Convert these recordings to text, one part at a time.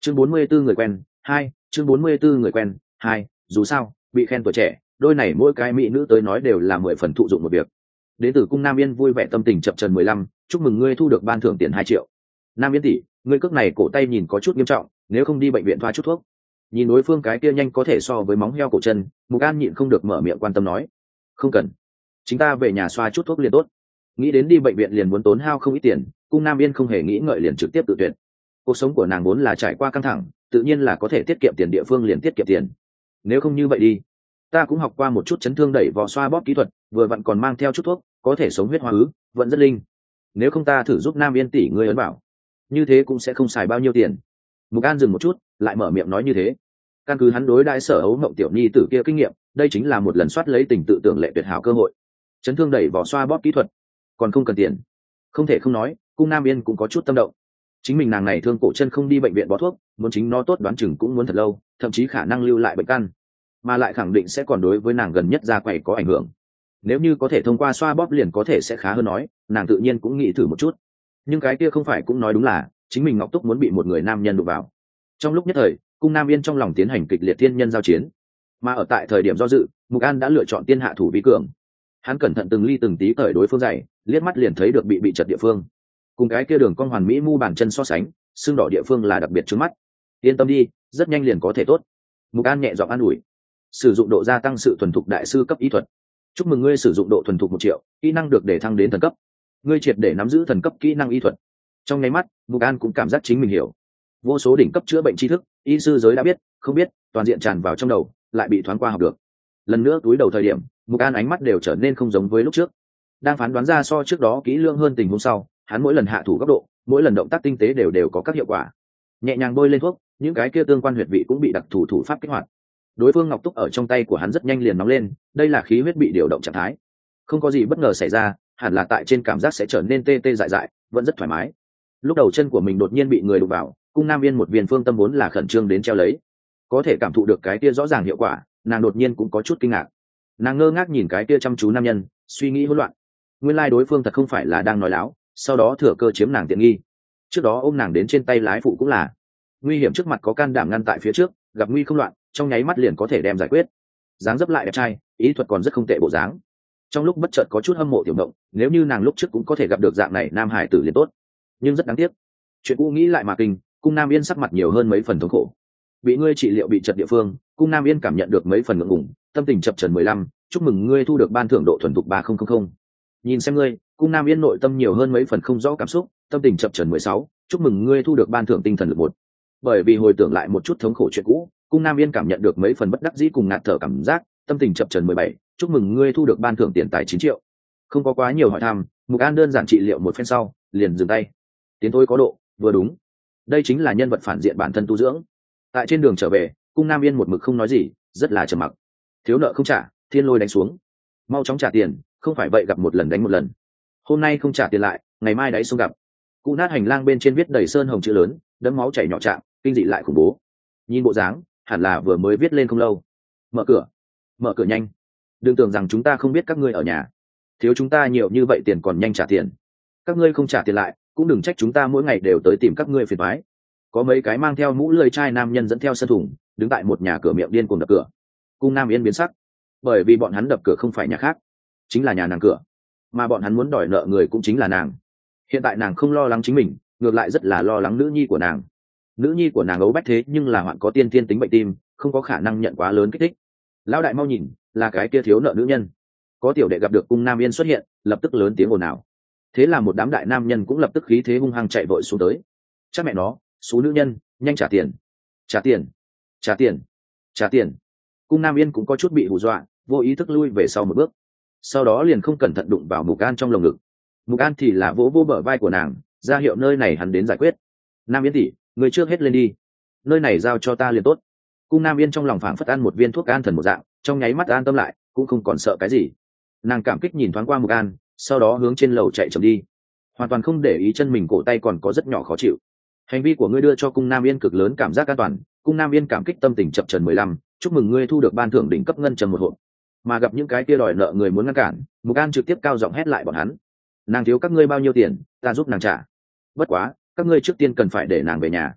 chương 44 người quen 2, chương 44 người quen 2. Dù sao bị khen tuổi trẻ, đôi này mỗi cái mỹ nữ tới nói đều là 10 phần thụ dụng một việc. Đến từ cung Nam Yên vui vẻ tâm tình chập chờn 15, chúc mừng ngươi thu được ban thưởng tiền 2 triệu. Nam Yên tỷ, ngươi cước này cổ tay nhìn có chút nghiêm trọng, nếu không đi bệnh viện thoa chút thuốc. Nhìn đối phương cái kia nhanh có thể so với móng heo cổ chân, Mục An nhịn không được mở miệng quan tâm nói. Không cần, chúng ta về nhà xoa chút thuốc liền tốt. Nghĩ đến đi bệnh viện liền muốn tốn hao không ít tiền, cung Nam Yên không hề nghĩ ngợi liền trực tiếp tự tuyển. Cuộc sống của nàng vốn là trải qua căng thẳng, tự nhiên là có thể tiết kiệm tiền địa phương liền tiết kiệm tiền. Nếu không như vậy đi, ta cũng học qua một chút chấn thương đẩy vò xoa bóp kỹ thuật, vừa vặn còn mang theo chút thuốc, có thể sống huyết hóa ứ, vẫn rất linh. Nếu không ta thử giúp Nam Yên tỷ ngươi ấn bảo, như thế cũng sẽ không xài bao nhiêu tiền. Mục An dừng một chút, lại mở miệng nói như thế. Căn cứ hắn đối đãi Sở Ấu Mộng tiểu nhi tử kia kinh nghiệm, đây chính là một lần soát lấy tình tự tưởng lệ tuyệt hảo cơ hội. Chấn thương đẩy vò xoa bóp kỹ thuật, còn không cần tiền. Không thể không nói, cung Nam Yên cũng có chút tâm động. Chính mình nàng này thương cổ chân không đi bệnh viện bó thuốc, muốn chính nó tốt đoán chừng cũng muốn thật lâu, thậm chí khả năng lưu lại bệnh căn, mà lại khẳng định sẽ còn đối với nàng gần nhất ra quầy có ảnh hưởng. Nếu như có thể thông qua xoa bóp liền có thể sẽ khá hơn nói, nàng tự nhiên cũng nghĩ thử một chút. Nhưng cái kia không phải cũng nói đúng là chính mình Ngọc Túc muốn bị một người nam nhân đụng vào. Trong lúc nhất thời, cung Nam Yên trong lòng tiến hành kịch liệt thiên nhân giao chiến, mà ở tại thời điểm do dự, Mục An đã lựa chọn tiên hạ thủ vi cường. Hắn cẩn thận từng ly từng tí cởi đối phương giày, liếc mắt liền thấy được bị chật địa phương, cùng cái kia đường con hoàn mỹ mu bàn chân so sánh, xương đỏ địa phương là đặc biệt trướng mắt. Yên tâm đi, rất nhanh liền có thể tốt. Mục An nhẹ giọng an ủi. Sử dụng độ gia tăng sự thuần thục đại sư cấp y thuật. Chúc mừng ngươi sử dụng độ thuần thục 1 triệu, kỹ năng được để thăng đến thần cấp. Ngươi triệt để nắm giữ thần cấp kỹ năng y thuật. Trong nháy mắt, Mục An cũng cảm giác chính mình hiểu. Vô số đỉnh cấp chữa bệnh tri thức, y sư giới đã biết, không biết, toàn diện tràn vào trong đầu, lại bị thoáng qua học được. Lần nữa túi đầu thời điểm, Mục An ánh mắt đều trở nên không giống với lúc trước. Đang phán đoán ra so trước đó kỹ lưỡng hơn tình huống sau, hắn mỗi lần hạ thủ góc độ, mỗi lần động tác tinh tế đều có các hiệu quả. Nhẹ nhàng bôi lên thuốc, những cái kia tương quan huyệt vị cũng bị đặc thủ pháp kích hoạt. Đối phương Ngọc Túc ở trong tay của hắn rất nhanh liền nóng lên, đây là khí huyết bị điều động trạng thái. Không có gì bất ngờ xảy ra, hẳn là tại trên cảm giác sẽ trở nên tê tê dại dại, vẫn rất thoải mái. Lúc đầu chân của mình đột nhiên bị người đụng vào, cung Nam Yên một viên phương tâm vốn là khẩn trương đến treo lấy. Có thể cảm thụ được cái kia rõ ràng hiệu quả, nàng đột nhiên cũng có chút kinh ngạc. Nàng ngơ ngác nhìn cái kia chăm chú nam nhân, suy nghĩ hỗn loạn. Nguyên lai đối phương thật không phải là đang nói láo, sau đó thừa cơ chiếm nàng tiện nghi. Trước đó ôm nàng đến trên tay lái phụ cũng là nguy hiểm trước mặt có can đảm ngăn tại phía trước, gặp nguy không loạn, trong nháy mắt liền có thể đem giải quyết. Dáng dấp lại đẹp trai, ý thuật còn rất không tệ bộ dáng. Trong lúc bất chợt có chút hâm mộ Tiểu Mộng, nếu như nàng lúc trước cũng có thể gặp được dạng này nam hải tử liền tốt. Nhưng rất đáng tiếc, chuyện cũ nghĩ lại mà kinh, cung Nam Yên sắc mặt nhiều hơn mấy phần thống khổ. Bị ngươi trị liệu bị chật địa phương, cung Nam Yên cảm nhận được mấy phần ngượng ngùng, tâm tình chập chờn 15, chúc mừng ngươi thu được ban thưởng độ thuần thục 3000. Nhìn xem ngươi, cung Nam Yên nội tâm nhiều hơn mấy phần không rõ cảm xúc, tâm tình chập chờn 16, chúc mừng ngươi thu được ban thưởng tinh thần lực 1. Bởi vì hồi tưởng lại một chút thống khổ chuyện cũ, cung Nam Yên cảm nhận được mấy phần bất đắc dĩ cùng ngạt thở cảm giác, tâm tình chập chờn 17, chúc mừng ngươi thu được ban thưởng tiền tài 9 triệu. Không có quá nhiều hỏi thăm, Mục An đơn giản trị liệu một phen sau, liền dừng tay. Tiến thôi có độ, vừa đúng. Đây chính là nhân vật phản diện bản thân tu dưỡng. Tại trên đường trở về, cung Nam Yên một mực không nói gì, rất là trầm mặc. Thiếu nợ không trả, thiên lôi đánh xuống. Mau chóng trả tiền, không phải vậy gặp một lần đánh một lần. Hôm nay không trả tiền lại, ngày mai đáy sông gặp. Cụ nát hành lang bên trên viết đầy sơn hồng chữ lớn, đẫm máu chảy nhỏ trạng, kinh dị lại khủng bố. Nhìn bộ dáng, hẳn là vừa mới viết lên không lâu. Mở cửa nhanh. Đừng tưởng rằng chúng ta không biết các ngươi ở nhà. Thiếu chúng ta nhiều như vậy tiền còn nhanh trả tiền. Các ngươi không trả tiền lại, cũng đừng trách chúng ta mỗi ngày đều tới tìm các ngươi phiền toái. Có mấy cái mang theo mũ lưỡi chai nam nhân dẫn theo sân thùng, đứng tại một nhà cửa miệng điên cuồng đập cửa. Cung Nam Yên biến sắc, bởi vì bọn hắn đập cửa không phải nhà khác, chính là nhà nàng cửa, mà bọn hắn muốn đòi nợ người cũng chính là nàng. Hiện tại nàng không lo lắng chính mình, ngược lại rất là lo lắng nữ nhi của nàng. Nữ nhi của nàng ấu bách thế nhưng là hoạn có tiên thiên tính bệnh tim, không có khả năng nhận quá lớn kích thích. Lão đại mau nhìn, là cái kia thiếu nợ nữ nhân. Có tiểu đệ gặp được cung Nam Yên xuất hiện, lập tức lớn tiếng ồn ào. Thế là một đám đại nam nhân cũng lập tức khí thế hung hăng chạy vội xuống tới. Chắc mẹ nó, số nữ nhân, nhanh trả tiền, trả tiền, trả tiền, trả tiền. Cung Nam Yên cũng có chút bị hù dọa, vô ý thức lui về sau một bước, sau đó liền không cẩn thận đụng vào Mục An trong lồng ngực. Mục An thì là vỗ vô bờ vai của nàng, ra hiệu nơi này hắn đến giải quyết. Nam Yên tỷ, người trước hết lên đi, nơi này giao cho ta liền tốt. Cung Nam Yên trong lòng phảng phất ăn một viên thuốc an thần một dạng, trong nháy mắt an tâm lại, cũng không còn sợ cái gì. Nàng cảm kích nhìn thoáng qua Mục An, sau đó hướng trên lầu chạy chậm đi, hoàn toàn không để ý chân mình cổ tay còn có rất nhỏ khó chịu. Hành vi của ngươi đưa cho cung Nam Yên cực lớn cảm giác an toàn. Cung Nam Yên cảm kích tâm tình chập chờn 15, chúc mừng ngươi thu được ban thưởng đỉnh cấp ngân trầm một hộp. Mà gặp những cái kia đòi nợ người muốn ngăn cản, Mục An trực tiếp cao giọng hét lại bọn hắn. Nàng thiếu các ngươi bao nhiêu tiền, ta giúp nàng trả. Bất quá, các ngươi trước tiên cần phải để nàng về nhà.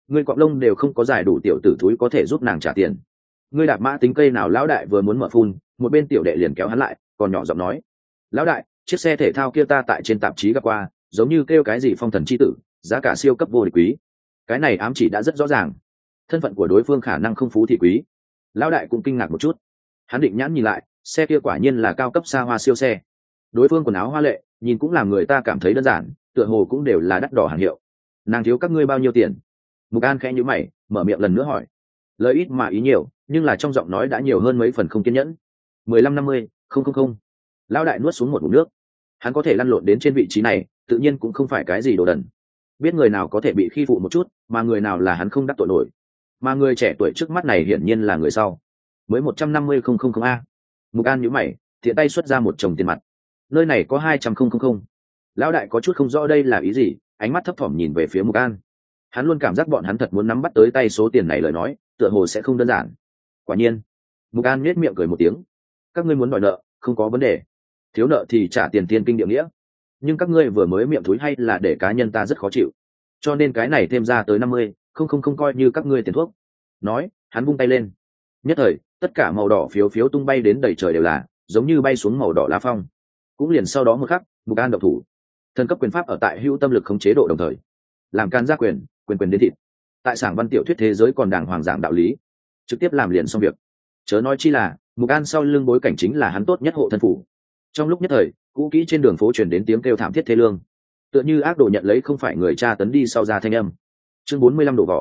ngươi cọp lông đều không có giải đủ tiểu tử thúi có thể giúp nàng trả tiền. Ngươi đạp mã tính cây nào? Lão đại vừa muốn mở phun, một bên tiểu đệ liền kéo hắn lại, còn nhỏ giọng nói: lão đại, chiếc xe thể thao kia ta tại trên tạp chí gặp qua, giống như kêu cái gì phong thần chi tử, giá cả siêu cấp vô địch quý. Cái này ám chỉ đã rất rõ ràng, thân phận của đối phương khả năng không phú thì quý. Lão đại cũng kinh ngạc một chút, hắn định nhãn nhìn lại, xe kia quả nhiên là cao cấp xa hoa siêu xe. Đối phương quần áo hoa lệ, nhìn cũng làm người ta cảm thấy đơn giản, tựa hồ cũng đều là đắt đỏ hàng hiệu. Nàng thiếu các ngươi bao nhiêu tiền? Mục An khẽ nhíu mày, mở miệng lần nữa hỏi. Lời ít mà ý nhiều, nhưng là trong giọng nói đã nhiều hơn mấy phần không kiên nhẫn. 1550, không. Lão đại nuốt xuống một ngụm nước. Hắn có thể lăn lộn đến trên vị trí này, tự nhiên cũng không phải cái gì đồ đần. Biết người nào có thể bị khi phụ một chút, mà người nào là hắn không đắc tội nổi. Mà người trẻ tuổi trước mắt này hiển nhiên là người sau. Mới 150,000 a. Mục An nhíu mày, tiện tay xuất ra một chồng tiền mặt. Nơi này có 200,000. Lão đại có chút không rõ đây là ý gì, ánh mắt thấp thỏm nhìn về phía Mục An. Hắn luôn cảm giác bọn hắn thật muốn nắm bắt tới tay số tiền này lời nói, tựa hồ sẽ không đơn giản. Quả nhiên, Mục An nhếch miệng cười một tiếng. Các ngươi muốn đòi nợ, không có vấn đề. Thiếu nợ thì trả tiền tiên kinh địa nghĩa. Nhưng các ngươi vừa mới miệng thúi hay là để cá nhân ta rất khó chịu. Cho nên cái này thêm ra tới 50,000 coi như các ngươi tiền thuốc. Nói, hắn vung tay lên. Nhất thời, tất cả màu đỏ phiếu phiếu tung bay đến đầy trời đều là, giống như bay xuống màu đỏ lá phong. Cũng liền sau đó một khắc, Mục An động thủ. Thần cấp quyền pháp ở tại hữu tâm lực khống chế độ đồng thời, làm can gia quyền, quyền đến thịt. Tại sảng văn tiểu thuyết thế giới còn đàng hoàng giảng đạo lý, trực tiếp làm liền xong việc. Chớ nói chi là, Mục An sau lưng bối cảnh chính là hắn tốt nhất hộ thân phủ. Trong lúc nhất thời, cũ kỹ trên đường phố truyền đến tiếng kêu thảm thiết thê lương, tựa như ác đồ nhận lấy không phải người cha tấn đi sau ra thanh âm. Chương 45 đổ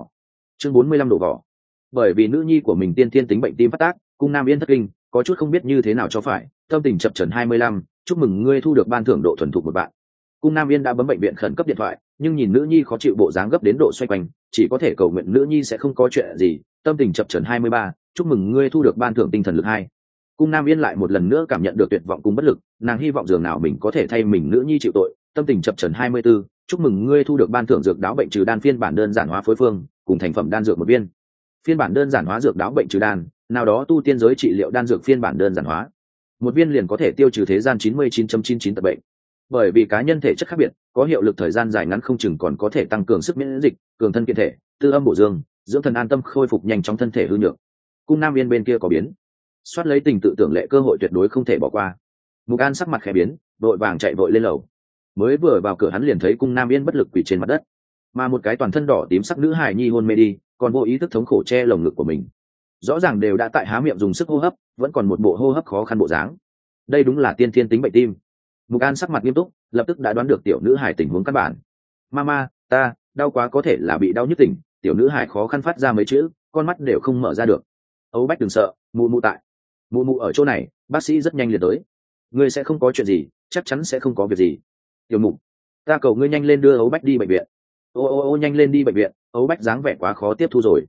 vỏ. Bởi vì nữ nhi của mình tiên thiên tính bệnh tim phát tác, cung Nam Yên thất kinh, có chút không biết như thế nào cho phải, tâm tình chập chờn 25, chúc mừng ngươi thu được ban thưởng độ thuần thục một bạn. Cung Nam Yên đã bấm bệnh viện khẩn cấp điện thoại, nhưng nhìn nữ nhi khó chịu bộ dáng gấp đến độ xoay quanh, chỉ có thể cầu nguyện nữ nhi sẽ không có chuyện gì. Tâm tình chập chờn 23, chúc mừng ngươi thu được ban thưởng tinh thần lực 2. Cung Nam Yên lại một lần nữa cảm nhận được tuyệt vọng cùng bất lực, nàng hy vọng dường nào mình có thể thay mình nữ nhi chịu tội. Tâm tình chập chờn 24, chúc mừng ngươi thu được ban thưởng dược đáo bệnh trừ đan phiên bản đơn giản hóa phối phương, cùng thành phẩm đan dược một viên. Phiên bản đơn giản hóa dược đáo bệnh trừ đan, nào đó tu tiên giới trị liệu đan dược phiên bản đơn giản hóa. Một viên liền có thể tiêu trừ thế gian 99.99 tật bệnh. Bởi vì cá nhân thể chất khác biệt, có hiệu lực thời gian dài ngắn không chừng còn có thể tăng cường sức miễn dịch, cường thân kiện thể, tư âm bổ dương, dưỡng thần an tâm khôi phục nhanh chóng thân thể hư nhược. Cung Nam Yên bên kia có biến, soát lấy tình tự tưởng lệ cơ hội tuyệt đối không thể bỏ qua. Mục An sắc mặt khẽ biến, vội vàng chạy vội lên lầu. Mới vừa vào cửa hắn liền thấy Cung Nam Yên bất lực quỳ trên mặt đất, mà một cái toàn thân đỏ tím sắc nữ hài nhi hôn mê đi, còn vô ý thức thống khổ che lồng ngực của mình. Rõ ràng đều đã tại há miệng dùng sức hô hấp, vẫn còn một bộ hô hấp khó khăn bộ dáng. Đây đúng là tiên thiên tính bệnh tim. Mục An sắc mặt nghiêm túc, lập tức đã đoán được tiểu nữ hài tình huống căn bản. Mama, ta đau quá, có thể là bị đau nhức tỉnh. Tiểu nữ hài khó khăn phát ra mấy chữ, con mắt đều không mở ra được. Âu Bách đừng sợ, mụ mụ tại. Mụ mụ ở chỗ này, bác sĩ rất nhanh liền tới. Ngươi sẽ không có chuyện gì, chắc chắn sẽ không có việc gì. Tiểu Mục, ta cầu ngươi nhanh lên đưa Âu Bách đi bệnh viện. Ô, nhanh lên đi bệnh viện. Âu Bách dáng vẻ quá khó tiếp thu rồi.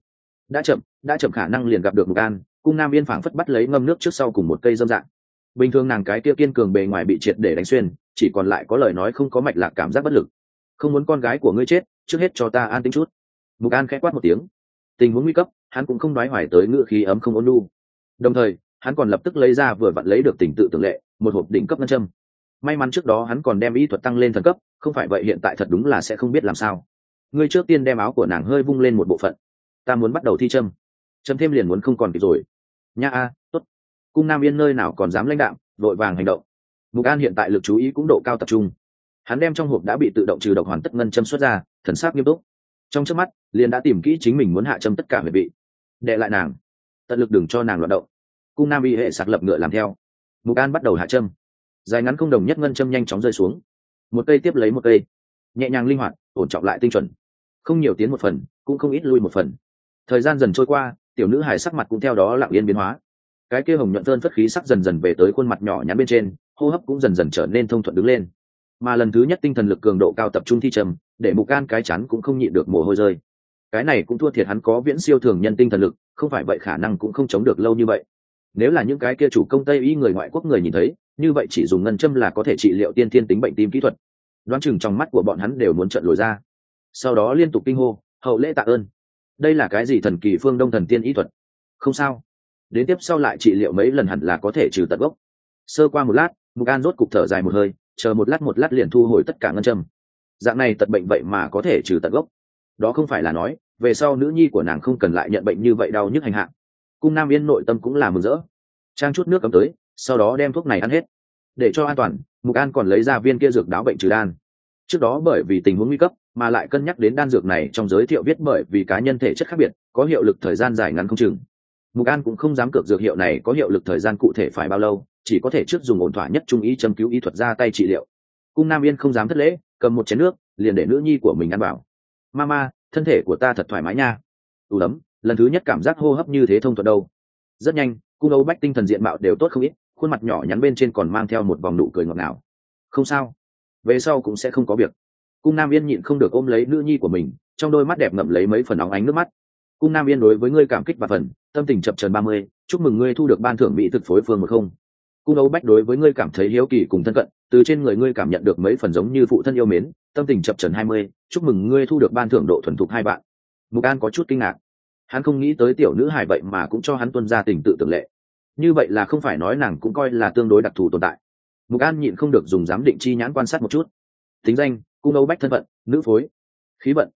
Đã chậm khả năng liền gặp được Mục An. Cung Nam Yên phảng phất bắt lấy ngâm nước trước sau cùng một cây dâm dạng. Bình thường nàng cái kia kiên cường bề ngoài bị triệt để đánh xuyên, chỉ còn lại có lời nói không có mạch lạc, cảm giác bất lực. Không muốn con gái của ngươi chết, trước hết cho ta an tĩnh chút. Mục An khẽ quát một tiếng. Tình huống nguy cấp, hắn cũng không nói hoài tới ngựa khí ấm không ôn nhu. Đồng thời, hắn còn lập tức lấy ra vừa vặn lấy được tình tự tưởng lệ, một hộp đỉnh cấp ngân châm. May mắn trước đó hắn còn đem y thuật tăng lên thần cấp, không phải vậy hiện tại thật đúng là sẽ không biết làm sao. Ngươi trước tiên đem áo của nàng hơi vung lên một bộ phận. Ta muốn bắt đầu thi châm. Châm thêm liền muốn không còn kịp rồi. Nha a, tốt. Cung Nam Yên nơi nào còn dám lãnh đạm, vội vàng hành động. Mục An hiện tại lực chú ý cũng độ cao tập trung. Hắn đem trong hộp đã bị tự động trừ độc hoàn tất ngân châm xuất ra, thần sắc nghiêm túc. Trong chớp mắt, liền đã tìm kỹ chính mình muốn hạ châm tất cả huyệt vị. Đè lại nàng, tận lực đừng cho nàng loạn động. Cung Nam Y hệ sạc lập ngựa làm theo. Mục An bắt đầu hạ châm. Dài ngắn không đồng nhất ngân châm nhanh chóng rơi xuống, một cây tiếp lấy một cây, nhẹ nhàng linh hoạt, ổn trọng lại tinh chuẩn, không nhiều tiến một phần, cũng không ít lui một phần. Thời gian dần trôi qua, tiểu nữ hài sắc mặt cũng theo đó lặng yên biến hóa. Cái kia hồng nhuận thơn phất khí sắc dần dần về tới khuôn mặt nhỏ nhắn bên trên, hô hấp cũng dần dần trở nên thông thuận đứng lên. Mà lần thứ nhất tinh thần lực cường độ cao tập trung thi trầm, để Mục An cái chắn cũng không nhịn được mồ hôi rơi. Cái này cũng thua thiệt hắn có viễn siêu thường nhân tinh thần lực, không phải vậy khả năng cũng không chống được lâu như vậy. Nếu là những cái kia chủ công tây y người ngoại quốc người nhìn thấy, như vậy chỉ dùng ngân châm là có thể trị liệu tiên thiên tính bệnh tim kỹ thuật, đoán chừng trong mắt của bọn hắn đều muốn trợn lồi ra. Sau đó liên tục kinh hô, hậu lễ tạ ơn. Đây là cái gì thần kỳ phương đông thần tiên y thuật? Không sao, đến tiếp sau lại trị liệu mấy lần hẳn là có thể trừ tận gốc. Sơ qua một lát, Mục An rốt cục thở dài một hơi, chờ một lát liền thu hồi tất cả ngân châm. Dạng này tật bệnh vậy mà có thể trừ tận gốc, đó không phải là nói về sau nữ nhi của nàng không cần lại nhận bệnh như vậy đau nhức hành hạ. Cung Nam Yên nội tâm cũng là mừng rỡ, trang chút nước cấm tới, sau đó đem thuốc này ăn hết. Để cho an toàn, Mục An còn lấy ra viên kia dược đáo bệnh trừ đan. Trước đó bởi vì tình huống nguy cấp mà lại cân nhắc đến đan dược này trong giới thiệu viết bởi vì cá nhân thể chất khác biệt có hiệu lực thời gian dài ngắn không chừng. Mục An cũng không dám cược dược hiệu này có hiệu lực thời gian cụ thể phải bao lâu, chỉ có thể trước dùng ổn thỏa nhất trung ý châm cứu y thuật ra tay trị liệu. Cung Nam Yên không dám thất lễ, cầm một chén nước liền để nữ nhi của mình ăn bảo. Mama, thân thể của ta thật thoải mái nha. Đủ lắm, lần thứ nhất cảm giác hô hấp như thế thông thuận đâu. Rất nhanh, Cung Âu Bách tinh thần diện mạo đều tốt không ít, khuôn mặt nhỏ nhắn bên trên còn mang theo một vòng nụ cười ngọt ngào. Không sao, về sau cũng sẽ không có việc. Cung Nam Yên nhịn không được ôm lấy nữ nhi của mình, trong đôi mắt đẹp ngậm lấy mấy phần óng ánh nước mắt. Cung Nam Yên đối với ngươi cảm kích và phần, tâm tình chập chờn 30, chúc mừng ngươi thu được ban thưởng mỹ thực phối phương 10. Cung Âu Bách đối với ngươi cảm thấy hiếu kỳ cùng thân cận, từ trên người ngươi cảm nhận được mấy phần giống như phụ thân yêu mến, tâm tình chập chờn 20, chúc mừng ngươi thu được ban thưởng độ thuần thục 2 bạn. Mục An có chút kinh ngạc, hắn không nghĩ tới tiểu nữ hài vậy mà cũng cho hắn tuân ra tình tự tưởng lệ. Như vậy là không phải nói nàng cũng coi là tương đối đặc thù tồn tại. Mục An nhịn không được dùng giám định chi nhãn quan sát một chút. Tính danh: Cung Âu Bách, thân phận: nữ phối, khí vận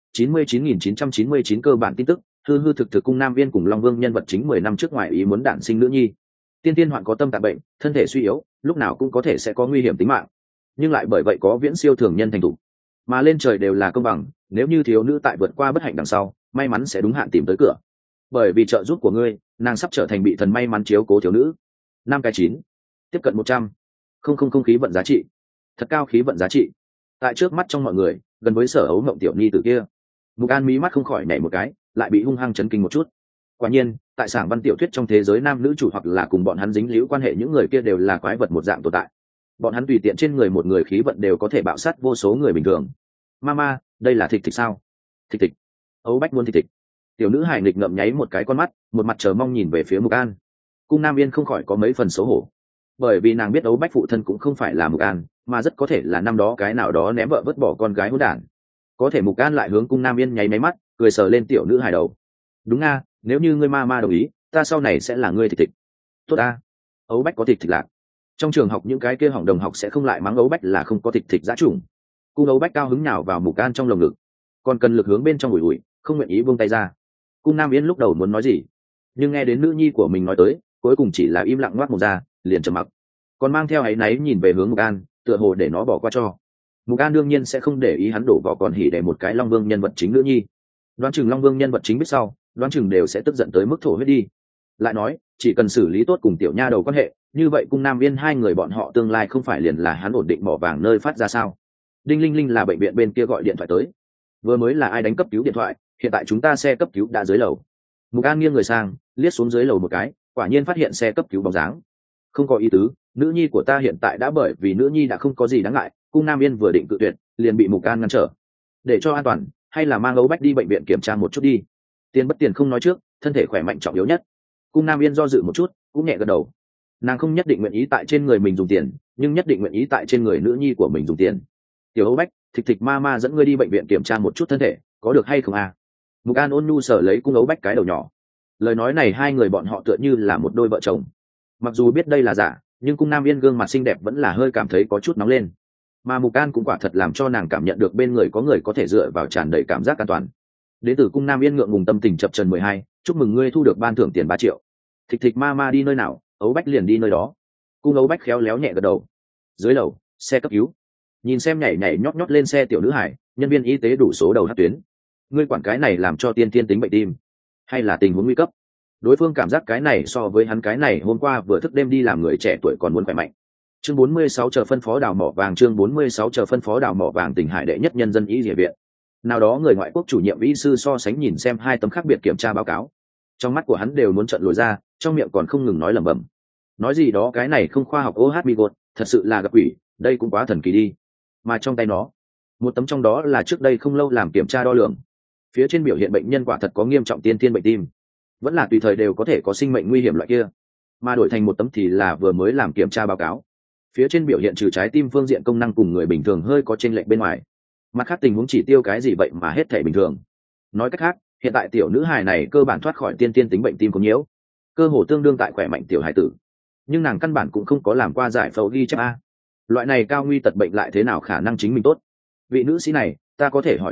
99.999 cơ bản tin tức: hư hư thực thực Cung Nam Viên cùng Long Vương nhân vật chính 10 năm trước ngoài ý muốn đản sinh nữ nhi. Tiên tiên hoạn có tâm tạng bệnh, thân thể suy yếu, lúc nào cũng có thể sẽ có nguy hiểm tính mạng, nhưng lại bởi vậy có viễn siêu thường nhân thành thủ. Mà lên trời đều là công bằng, nếu như thiếu nữ tại vượt qua bất hạnh đằng sau, may mắn sẽ đúng hạn tìm tới cửa. Bởi vì trợ giúp của ngươi, nàng sắp trở thành bị thần may mắn chiếu cố thiếu nữ. 5 cái 9, tiếp cận 100. Không khí vận giá trị, thật cao khí vận giá trị. Tại trước mắt trong mọi người, gần với Sở Ấu Mộng tiểu nhi tử kia, Mục An mí mắt không khỏi nhảy một cái, lại bị hung hăng chấn kinh một chút. Quả nhiên, tại sảng văn tiểu thuyết trong thế giới nam nữ chủ hoặc là cùng bọn hắn dính líu quan hệ những người kia đều là quái vật một dạng tồn tại. Bọn hắn tùy tiện trên người một người khí vận đều có thể bạo sát vô số người bình thường. Mama, đây là thịt sao? Thịt. Ấu Bách muốn thịt. Tiểu nữ hài nghịch ngậm nháy một cái con mắt, một mặt chờ mong nhìn về phía Mục An. Cung Nam Yên không khỏi có mấy phần xấu hổ, bởi vì nàng biết Ấu Bách phụ thân cũng không phải là Mục An, mà rất có thể là năm đó cái nào đó ném vợ vứt bỏ con gái hỗn đản. Có thể Mục An lại hướng Cung Nam Yên nháy máy mắt, cười sờ lên tiểu nữ hài đầu. Đúng nga, nếu như ngươi ma đồng ý, ta sau này sẽ là ngươi thịt. Tốt a. Ấu Bách có thịt lạc. Trong trường học những cái kia hỏng đồng học sẽ không lại mắng Ấu Bách là không có thịt dã chủng. Cung Ấu Bách cao hứng nhào vào Mục An trong lồng ngực, còn cần lực hướng bên trong ủi, không nguyện ý buông tay ra. Cung Nam Yên lúc đầu muốn nói gì, nhưng nghe đến nữ nhi của mình nói tới, cuối cùng chỉ là im lặng ngoác mồm ra, liền trầm mặc, còn mang theo áy náy nhìn về hướng Mục An, tựa hồ để nó bỏ qua cho. Mục An đương nhiên sẽ không để ý hắn đổ vỏ còn hỉ để một cái Long Vương nhân vật chính nữ nhi. Đoán chừng Long Vương nhân vật chính biết sau, đoán chừng đều sẽ tức giận tới mức thổ huyết đi. Lại nói, chỉ cần xử lý tốt cùng tiểu nha đầu quan hệ, như vậy Cung Nam Viên hai người bọn họ tương lai không phải liền là hắn ổn định mỏ vàng nơi phát ra sao? Đinh linh linh là bệnh viện bên kia gọi điện thoại tới. Vừa mới là ai đánh cấp cứu điện thoại, hiện tại chúng ta xe cấp cứu đã dưới lầu. Mục An nghiêng người sang, liếc xuống dưới lầu một cái, quả nhiên phát hiện xe cấp cứu bóng dáng. Không có ý tứ, nữ nhi của ta hiện tại đã bởi vì nữ nhi đã không có gì đáng ngại. Cung Nam Yên vừa định cự tuyệt, liền bị Mục An ngăn trở. Để cho an toàn, hay là mang Ấu Bách đi bệnh viện kiểm tra một chút đi. Tiền bất tiền không nói trước, thân thể khỏe mạnh trọng yếu nhất. Cung Nam Yên do dự một chút, cũng nhẹ gật đầu. Nàng không nhất định nguyện ý tại trên người mình dùng tiền, nhưng nhất định nguyện ý tại trên người nữ nhi của mình dùng tiền. Tiểu Ấu Bách, thịt ma dẫn ngươi đi bệnh viện kiểm tra một chút thân thể, có được hay không à? Mục An ôn nhu sờ lấy Cung Ấu Bách cái đầu nhỏ. Lời nói này hai người bọn họ tựa như là một đôi vợ chồng. Mặc dù biết đây là giả, nhưng Cung Nam Yên gương mặt xinh đẹp vẫn là hơi cảm thấy có chút nóng lên. Mà Mục An cũng quả thật làm cho nàng cảm nhận được bên người có người có thể dựa vào, tràn đầy cảm giác an toàn. Đến từ Cung Nam Yên ngượng ngùng tâm tình chập chờn 12, chúc mừng ngươi thu được ban thưởng tiền 3 triệu. Thịt ma đi nơi nào, Ấu Bách liền đi nơi đó. Cung Ấu Bách khéo léo nhẹ gật đầu. Dưới lầu, xe cấp cứu. Nhìn xem nhảy nhót lên xe tiểu nữ hải, nhân viên y tế đủ số đầu hát tuyến. Ngươi quản cái này làm cho tiên tính bệnh tim, hay là tình huống nguy cấp? Đối phương cảm giác cái này so với hắn cái này hôm qua vừa thức đêm đi làm người trẻ tuổi còn muốn khỏe mạnh. Chương 46 chờ phân phó đào mỏ vàng. Chương 46 chờ phân phó đào mỏ vàng. Tỉnh Hải đệ nhất nhân dân y địa viện. Nào đó người ngoại quốc chủ nhiệm y sư so sánh nhìn xem hai tấm khác biệt kiểm tra báo cáo, trong mắt của hắn đều muốn trợn lồi ra, trong miệng còn không ngừng nói lẩm bẩm, nói gì đó cái này không khoa học. Bigot, thật sự là gặp quỷ, đây cũng quá thần kỳ đi. Mà trong tay nó, một tấm trong đó là trước đây không lâu làm kiểm tra đo lường, phía trên biểu hiện bệnh nhân quả thật có nghiêm trọng tiên thiên bệnh tim, vẫn là tùy thời đều có thể có sinh mệnh nguy hiểm loại kia. Mà đổi thành một tấm thì là vừa mới làm kiểm tra báo cáo, phía trên biểu hiện trừ trái tim phương diện công năng cùng người bình thường hơi có chênh lệch bên ngoài, mặt khác tình huống chỉ tiêu cái gì vậy mà hết thể bình thường. Nói cách khác, hiện tại tiểu nữ hài này cơ bản thoát khỏi tiên tiên tính bệnh tim có nhiễu, cơ hồ tương đương tại khỏe mạnh tiểu hài tử, nhưng nàng căn bản cũng không có làm qua giải phẫu ghi chép a. Loại này cao nguy tật bệnh lại thế nào khả năng chính mình tốt? Vị nữ sĩ này, ta có thể hỏi một chút,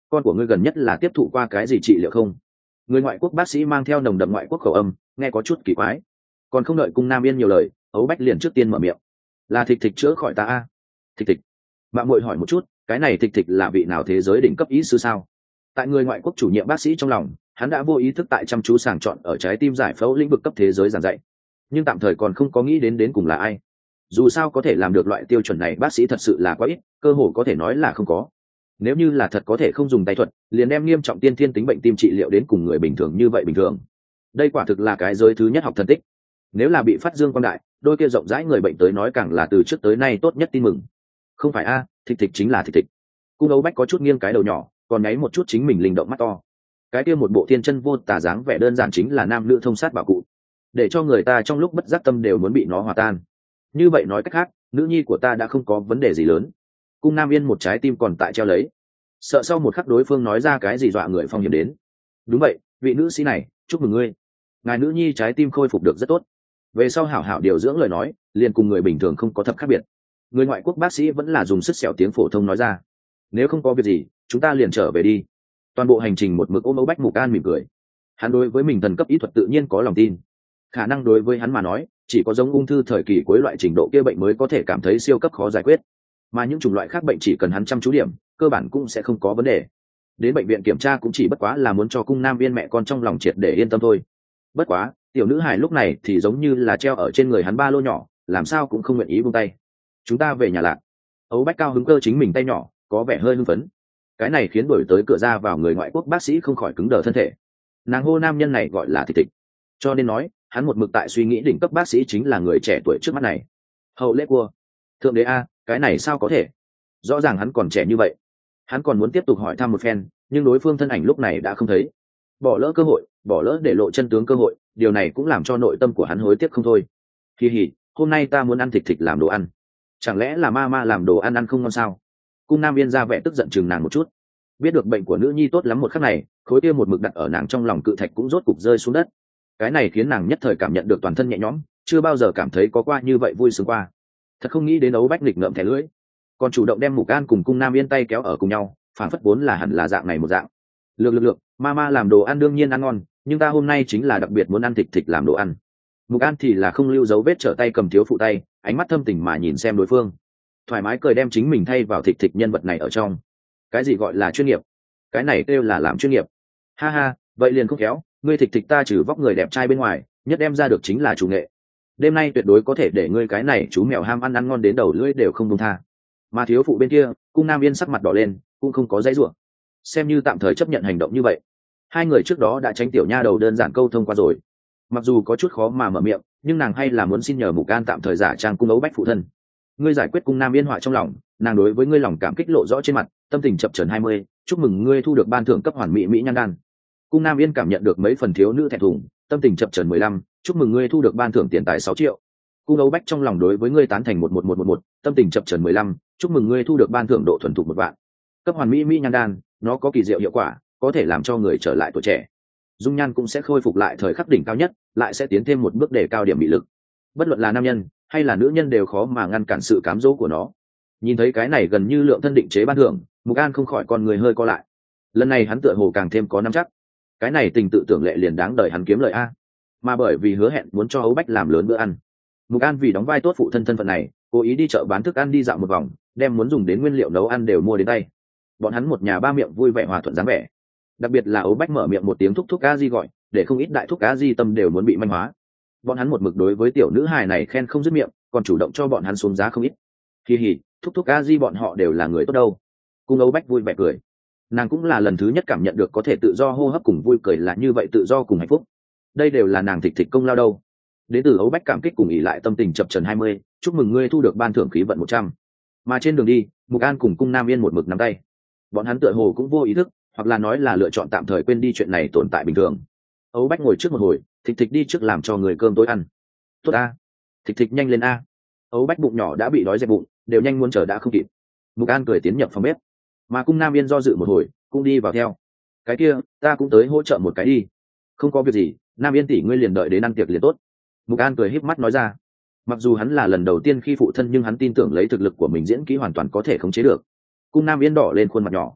con của ngươi gần nhất là tiếp thụ qua cái gì trị liệu không? Người ngoại quốc bác sĩ mang theo nồng đậm ngoại quốc khẩu âm, nghe có chút kỳ quái. Còn không đợi cung nam yên nhiều lời, Ấu Bách liền trước tiên mở miệng. Là Thịch Thịch chữa khỏi ta a. Thịch Thịch. Mạng muội hỏi một chút, cái này Thịch Thịch là vị nào thế giới đỉnh cấp y sư sao? Tại người ngoại quốc chủ nhiệm bác sĩ trong lòng, hắn đã vô ý thức tại chăm chú sàng chọn ở trái tim giải phẫu lĩnh vực cấp thế giới giảng dạy, nhưng tạm thời còn không có nghĩ đến cùng là ai. Dù sao có thể làm được loại tiêu chuẩn này bác sĩ thật sự là quá ít, cơ hồ có thể nói là không có. Nếu như là thật có thể không dùng tay thuật, liền đem nghiêm trọng tiên thiên tính bệnh tim trị liệu đến cùng người bình thường như vậy bình thường. Đây quả thực là cái giới thứ nhất học thần tích. Nếu là bị phát dương quang đại, đôi kia rộng rãi người bệnh tới nói càng là từ trước tới nay tốt nhất tin mừng. Không phải a, Thịch Thịch chính là Thịch Thịch. Cung Ấu Bách có chút nghiêng cái đầu nhỏ, còn nháy một chút chính mình linh động mắt to. Cái kia một bộ thiên chân vô tà dáng vẻ đơn giản chính là nam nữ thông sát bảo cụ, để cho người ta trong lúc bất giác tâm đều muốn bị nó hòa tan. Như vậy nói cách khác, nữ nhi của ta đã không có vấn đề gì lớn. Cung Nam Yên một trái tim còn tại treo lấy, sợ sau một khắc đối phương nói ra cái gì dọa người phong hiểm đến. Đúng vậy, vị nữ sĩ này, chúc mừng ngươi, ngài nữ nhi trái tim khôi phục được rất tốt, về sau hảo hảo điều dưỡng lời nói, liền cùng người bình thường không có thập khác biệt. Người ngoại quốc bác sĩ vẫn là dùng sức sẹo tiếng phổ thông nói ra. Nếu không có việc gì, chúng ta liền trở về đi. Toàn bộ hành trình một mực ôm Ấu Bách Mục An mỉm cười. Hắn đối với mình thần cấp ý thuật tự nhiên có lòng tin, khả năng đối với hắn mà nói chỉ có giống ung thư thời kỳ cuối loại trình độ kia bệnh mới có thể cảm thấy siêu cấp khó giải quyết, mà những chủng loại khác bệnh chỉ cần hắn chăm chú điểm cơ bản cũng sẽ không có vấn đề. Đến bệnh viện kiểm tra cũng chỉ bất quá là muốn cho cung nam viên mẹ con trong lòng triệt để yên tâm thôi. Bất quá tiểu nữ hài lúc này thì giống như là treo ở trên người hắn ba lô nhỏ, làm sao cũng không nguyện ý buông tay. Chúng ta về nhà lạc. Ấu Bách cao hứng cơ chính mình tay nhỏ, có vẻ hơi hưng phấn. Cái này khiến đổi tới cửa ra vào người ngoại quốc bác sĩ không khỏi cứng đờ thân thể. Nàng hô nam nhân này gọi là Thịch Thịch, cho nên nói hắn một mực tại suy nghĩ đỉnh cấp bác sĩ chính là người trẻ tuổi trước mắt này. Hậu lễ cua, thượng đế a, cái này sao có thể? Rõ ràng hắn còn trẻ như vậy. Hắn còn muốn tiếp tục hỏi thăm một phen, nhưng đối phương thân ảnh lúc này đã không thấy. Bỏ lỡ cơ hội, bỏ lỡ để lộ chân tướng cơ hội, điều này cũng làm cho nội tâm của hắn hối tiếc không thôi. Kỳ hỉ, hôm nay ta muốn ăn Thịch Thịch làm đồ ăn. Chẳng lẽ là ma làm đồ ăn không ngon sao? Cung Nam Yên ra vẻ tức giận chừng nàng một chút. Biết được bệnh của nữ nhi tốt lắm một khắc này, khối kia một mực đặt ở nàng trong lòng cự thạch cũng rốt cục rơi xuống đất. Cái này khiến nàng nhất thời cảm nhận được toàn thân nhẹ nhõm, chưa bao giờ cảm thấy có qua như vậy vui sướng qua. Thật không nghĩ đến Ấu Bách nghịch ngợm thẻ lưỡi, còn chủ động đem Mục An cùng Cung Nam Yên tay kéo ở cùng nhau, phản phất vốn là hẳn là dạng này một dạng. Lược, ma làm đồ ăn đương nhiên ăn ngon, nhưng ta hôm nay chính là đặc biệt muốn ăn Thịch Thịch làm đồ ăn. Mục An thì là không lưu dấu vết trở tay cầm thiếu phụ tay, ánh mắt thâm tình mà nhìn xem đối phương, thoải mái cười đem chính mình thay vào Thịch Thịch nhân vật này ở trong. Cái gì gọi là chuyên nghiệp? Cái này kêu là làm chuyên nghiệp. Ha ha, vậy liền không khéo, ngươi Thịch Thịch ta trừ vóc người đẹp trai bên ngoài, nhất đem ra được chính là chủ nghệ. Đêm nay tuyệt đối có thể để ngươi cái này chú mèo ham ăn ngon đến đầu lưỡi đều không buông tha. Mà thiếu phụ bên kia, Cung Nam Yên sắc mặt đỏ lên, cũng không có dãy rủa, xem như tạm thời chấp nhận hành động như vậy. Hai người trước đó đã tránh tiểu nha đầu đơn giản câu thông qua rồi, mặc dù có chút khó mà mở miệng, nhưng nàng hay là muốn xin nhờ Mục An tạm thời giả trang Cung Ấu Bách phụ thân. Ngươi giải quyết Cung Nam Yên họa trong lòng, nàng đối với ngươi lòng cảm kích lộ rõ trên mặt, tâm tình chập chờn 20, chúc mừng ngươi thu được ban thưởng cấp hoàn mỹ mỹ nhan đan. Cung Nam Yên cảm nhận được mấy phần thiếu nữ thẹn thùng, tâm tình chập chờn 15, chúc mừng ngươi thu được ban thưởng tiền tài 6 triệu. Cung Ấu Bách trong lòng đối với ngươi tán thành 11111, tâm tình chập chờn 15, chúc mừng ngươi thu được ban thưởng độ thuần thục 1 vạn. Cấp hoàn mỹ mỹ nhan đan, nó có kỳ diệu hiệu quả, có thể làm cho người trở lại tuổi trẻ. Dung nhan cũng sẽ khôi phục lại thời khắc đỉnh cao nhất, lại sẽ tiến thêm một bước để cao điểm bị lực. Bất luận là nam nhân hay là nữ nhân đều khó mà ngăn cản sự cám dỗ của nó. Nhìn thấy cái này gần như lượng thân định chế ban thưởng, Mục An không khỏi con người hơi co lại. Lần này hắn tựa hồ càng thêm có nắm chắc. Cái này tình tự tưởng lệ liền đáng đợi hắn kiếm lời a. Mà bởi vì hứa hẹn muốn cho Ấu Bách làm lớn bữa ăn, Mục An vì đóng vai tốt phụ thân thân phận này, cố ý đi chợ bán thức ăn đi dạo một vòng, đem muốn dùng đến nguyên liệu nấu ăn đều mua đến tay. Bọn hắn một nhà ba miệng vui vẻ hòa thuận dáng vẻ. Đặc biệt là Ấu Bách mở miệng một tiếng thúc thúc a di gọi, để không ít đại thúc a di tâm đều muốn bị manh hóa. Bọn hắn một mực đối với tiểu nữ hài này khen không dứt miệng, còn chủ động cho bọn hắn xuống giá không ít. Kỳ hỉ, thúc thúc a di bọn họ đều là người tốt đâu. Cung Ấu Bách vui vẻ cười. Nàng cũng là lần thứ nhất cảm nhận được có thể tự do hô hấp cùng vui cười là như vậy tự do cùng hạnh phúc. Đây đều là nàng Thịch Thịch công lao đâu. Đến từ Ấu Bách cảm kích cùng ỉ lại tâm tình chập chờn 20, chúc mừng ngươi thu được ban thưởng khí vận 100. Mà trên đường đi, Mục An cùng Cung Nam Yên một mực nắm tay. Bọn hắn tựa hồ cũng vô ý thức, hoặc là nói là lựa chọn tạm thời quên đi chuyện này tồn tại bình thường. Ấu Bách ngồi trước một hồi, Thịch Thịch đi trước làm cho người cơm tối ăn. Tốt a, Thịch Thịch nhanh lên a. Ấu Bách bụng nhỏ đã bị đói dẹp bụng, đều nhanh muốn chờ đã không kịp. Mục An cười tiến nhập phòng bếp, mà Cung Nam Yên do dự một hồi, cũng đi vào theo. Cái kia, ta cũng tới hỗ trợ một cái đi. Không có việc gì, Nam Yên tỷ ngươi liền đợi đến ăn tiệc liền tốt. Mục An cười híp mắt nói ra. Mặc dù hắn là lần đầu tiên khi phụ thân, nhưng hắn tin tưởng lấy thực lực của mình diễn kỹ hoàn toàn có thể khống chế được. Cung Nam Yên đỏ lên khuôn mặt nhỏ.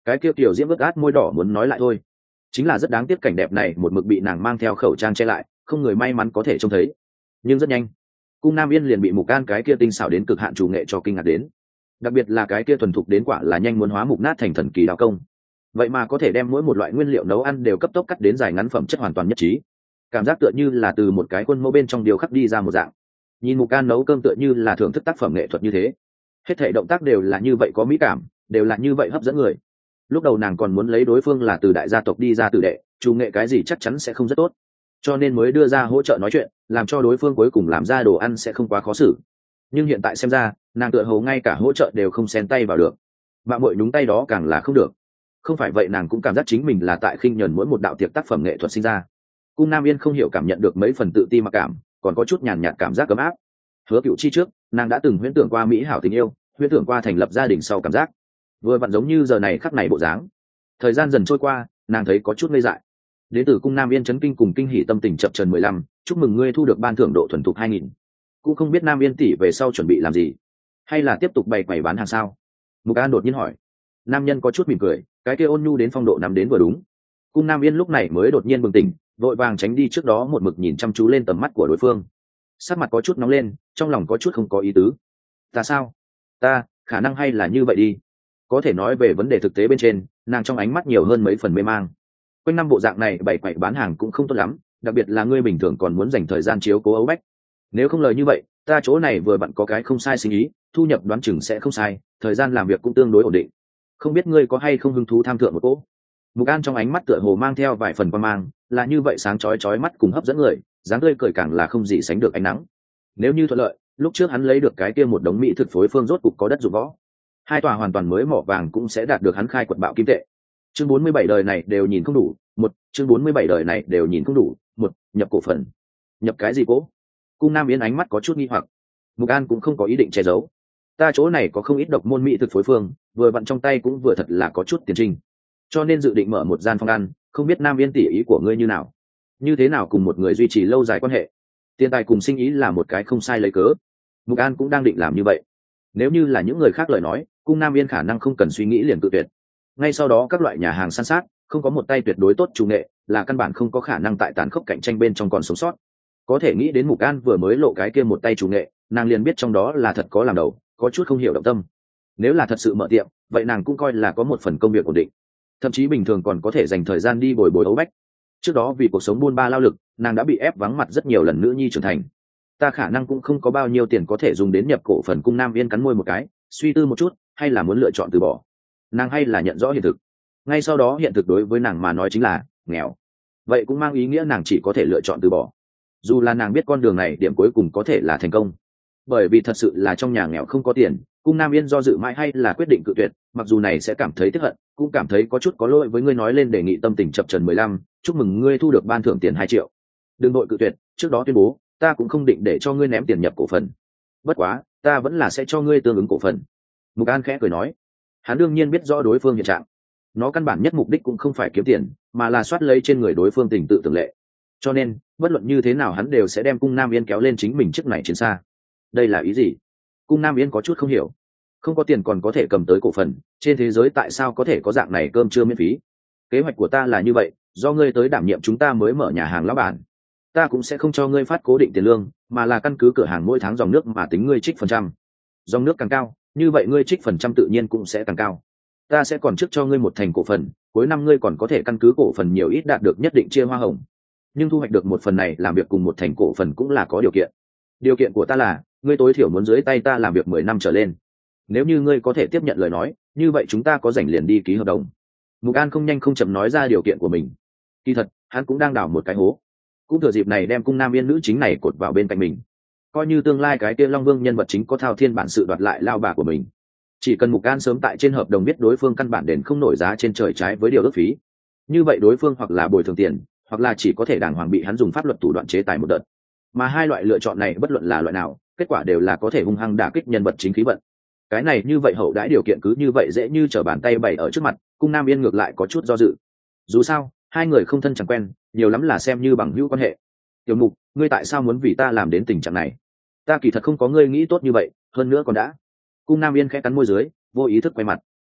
cái kia tiểu diễm ướt át môi đỏ muốn nói lại thôi, chính là rất đáng tiếc cảnh đẹp này một mực bị nàng mang theo khẩu trang che lại, không người may mắn có thể trông thấy. Nhưng rất nhanh cung nam yên liền bị Mục An cái kia tinh xảo đến cực hạn chủ nghệ cho kinh ngạc đến, đặc biệt là cái kia thuần thục đến quả là nhanh muốn hóa mục nát thành thần kỳ đao công, vậy mà có thể đem mỗi một loại nguyên liệu nấu ăn đều cấp tốc cắt đến dài ngắn phẩm chất hoàn toàn nhất trí, cảm giác tựa như là từ một cái khuôn mẫu bên trong điều khắc đi ra một dạng. Nhìn Mục An nấu cơm tựa như là thưởng thức tác phẩm nghệ thuật như thế, hết thảy động tác đều là như vậy có mỹ cảm, đều là như vậy hấp dẫn người. Lúc đầu nàng còn muốn lấy đối phương là từ đại gia tộc đi ra tử đệ, chủ nghệ cái gì chắc chắn sẽ không rất tốt, cho nên mới đưa ra hỗ trợ nói chuyện, làm cho đối phương cuối cùng làm ra đồ ăn sẽ không quá khó xử. Nhưng hiện tại xem ra, nàng tựa hồ ngay cả hỗ trợ đều không xen tay vào được, mạng muội nhúng tay đó càng là không được. Không phải vậy nàng cũng cảm giác chính mình là tại khinh nhẫn mỗi một đạo tiệc tác phẩm nghệ thuật sinh ra. Cung Nam Yên không hiểu cảm nhận được mấy phần tự ti mặc cảm, còn có chút nhàn nhạt cảm giác ấm áp. Hứa Cựu chi trước, nàng đã từng huyễn tưởng qua mỹ hảo tình yêu, huyễn tưởng qua thành lập gia đình sau cảm giác, vừa vặn giống như giờ này khắc này bộ dáng. Thời gian dần trôi qua, nàng thấy có chút ngây dại. Đến từ Cung Nam Yên chấn kinh cùng kinh hỉ tâm tình chập chờn 15, chúc mừng ngươi thu được ban thưởng độ thuần thục 2000. Cũng không biết Nam Yên tỷ về sau chuẩn bị làm gì, hay là tiếp tục bày quầy bán hàng sao? Mục An đột nhiên hỏi. Nam nhân có chút mỉm cười, cái kia ôn nhu đến phong độ nắm đến vừa đúng. Cung Nam Yên lúc này mới đột nhiên bừng tỉnh, vội vàng tránh đi trước đó một mực nhìn chăm chú lên tầm mắt của đối phương. Sắc mặt có chút nóng lên, trong lòng có chút không có ý tứ. Ta sao? Ta, khả năng hay là như vậy đi. Có thể nói về vấn đề thực tế bên trên, nàng trong ánh mắt nhiều hơn mấy phần mê mang. Quanh năm bộ dạng này bày quậy bán hàng cũng không tốt lắm, đặc biệt là ngươi bình thường còn muốn dành thời gian chiếu cố Ấu Bách. Nếu không lời như vậy, ta chỗ này vừa bận có cái không sai sinh ý, thu nhập đoán chừng sẽ không sai, thời gian làm việc cũng tương đối ổn định. Không biết ngươi có hay không hứng thú tham thượng một cỗ? Mục An trong ánh mắt tựa hồ mang theo vài phần quan mang, là như vậy sáng chói mắt cùng hấp dẫn người, dáng tươi cười càng là không gì sánh được ánh nắng. Nếu như thuận lợi, lúc trước hắn lấy được cái kia một đống mỹ thực phối phương rốt cục có đất dụng võ. Hai tòa hoàn toàn mới mỏ vàng cũng sẽ đạt được hắn khai quật bạo kim tệ. Chương 47 đời này đều nhìn không đủ, chương 47 đời này đều nhìn không đủ, nhập cổ phần. Nhập cái gì cố? Cung Nam Yến ánh mắt có chút nghi hoặc. Mục An cũng không có ý định che giấu. Ta chỗ này có không ít độc môn mỹ thực phối phương, vừa vặn trong tay cũng vừa thật là có chút tiền trình. Cho nên dự định mở một gian phòng ăn, không biết Nam Yến tỷ ý của ngươi như nào? Như thế nào cùng một người duy trì lâu dài quan hệ? Tiền tài cùng sinh ý là một cái không sai lấy cớ. Mục An cũng đang định làm như vậy. Nếu như là những người khác lời nói, Cung Nam Yên khả năng không cần suy nghĩ liền cự tuyệt. Ngay sau đó các loại nhà hàng san sát, không có một tay tuyệt đối tốt chủ nghệ, là căn bản không có khả năng tại tàn khốc cạnh tranh bên trong còn sống sót. Có thể nghĩ đến Mục An vừa mới lộ cái kia một tay chủ nghệ, nàng liền biết trong đó là thật có làm đầu, có chút không hiểu động tâm. Nếu là thật sự mở tiệm, vậy nàng cũng coi là có một phần công việc ổn định, thậm chí bình thường còn có thể dành thời gian đi bồi bồi Ấu Bách. Trước đó vì cuộc sống buôn ba lao lực, nàng đã bị ép vắng mặt rất nhiều lần nữ nhi trưởng thành. Ta khả năng cũng không có bao nhiêu tiền có thể dùng đến nhập cổ phần. Cung Nam Yên cắn môi một cái, suy tư một chút, hay là muốn lựa chọn từ bỏ. Nàng hay là nhận rõ hiện thực. Ngay sau đó hiện thực đối với nàng mà nói chính là nghèo. Vậy cũng mang ý nghĩa nàng chỉ có thể lựa chọn từ bỏ. Dù là nàng biết con đường này điểm cuối cùng có thể là thành công. Bởi vì thật sự là trong nhà nghèo không có tiền, Cung Nam Yên do dự mãi hay là quyết định cự tuyệt, mặc dù này sẽ cảm thấy tiếc hận, cũng cảm thấy có chút có lỗi với ngươi. Nói lên đề nghị tâm tình chập chờn 15, chúc mừng ngươi thu được ban thưởng tiền 2 triệu. Đừng đội cự tuyệt, trước đó tuyên bố, ta cũng không định để cho ngươi ném tiền nhập cổ phần. Bất quá, ta vẫn là sẽ cho ngươi tương ứng cổ phần. Mục An khẽ cười nói, hắn đương nhiên biết rõ đối phương hiện trạng. Nó căn bản nhất mục đích cũng không phải kiếm tiền, mà là soát lấy trên người đối phương tình tự tưởng lệ. Cho nên, bất luận như thế nào hắn đều sẽ đem Cung Nam Yên kéo lên chính mình chiếc này chiến xa. Đây là ý gì? Cung Nam Yên có chút không hiểu. Không có tiền còn có thể cầm tới cổ phần, trên thế giới tại sao có thể có dạng này cơm trưa miễn phí? Kế hoạch của ta là như vậy, do ngươi tới đảm nhiệm chúng ta mới mở nhà hàng lão bản. Ta cũng sẽ không cho ngươi phát cố định tiền lương, mà là căn cứ cửa hàng mỗi tháng dòng nước mà tính ngươi trích phần trăm. Dòng nước càng cao, như vậy ngươi trích phần trăm tự nhiên cũng sẽ càng cao. Ta sẽ còn trước cho ngươi một thành cổ phần, cuối năm ngươi còn có thể căn cứ cổ phần nhiều ít đạt được nhất định chia hoa hồng. Nhưng thu hoạch được một phần này làm việc cùng một thành cổ phần cũng là có điều kiện. Điều kiện của ta là, ngươi tối thiểu muốn dưới tay ta làm việc 10 năm trở lên. Nếu như ngươi có thể tiếp nhận lời nói, như vậy chúng ta có rảnh liền đi ký hợp đồng. Mục An không nhanh không chậm nói ra điều kiện của mình. Kỳ thật, hắn cũng đang đào một cái hố. Cũng thừa dịp này đem Cung Nam Yên nữ chính này cột vào bên cạnh mình. Coi như tương lai cái kia Long Vương nhân vật chính có thao thiên bản sự đoạt lại lao bà của mình. Chỉ cần Mục An sớm tại trên hợp đồng biết đối phương căn bản đền không nổi giá trên trời trái với điều ước phí. Như vậy đối phương hoặc là bồi thường tiền, hoặc là chỉ có thể đàng hoàng bị hắn dùng pháp luật thủ đoạn chế tài một đợt. Mà hai loại lựa chọn này bất luận là loại nào, kết quả đều là có thể hung hăng đả kích nhân vật chính khí vận. Cái này như vậy hậu đãi điều kiện cứ như vậy dễ như trở bàn tay bày ở trước mặt, Cung Nam Yên ngược lại có chút do dự. Dù sao, hai người không thân chẳng quen, nhiều lắm là xem như bằng hữu quan hệ. Tiểu Mục, ngươi tại sao muốn vì ta làm đến tình trạng này? Ta kỳ thật không có ngươi nghĩ tốt như vậy, hơn nữa còn đã. Cung Nam Yên khẽ cắn môi dưới, vô ý thức quay mặt.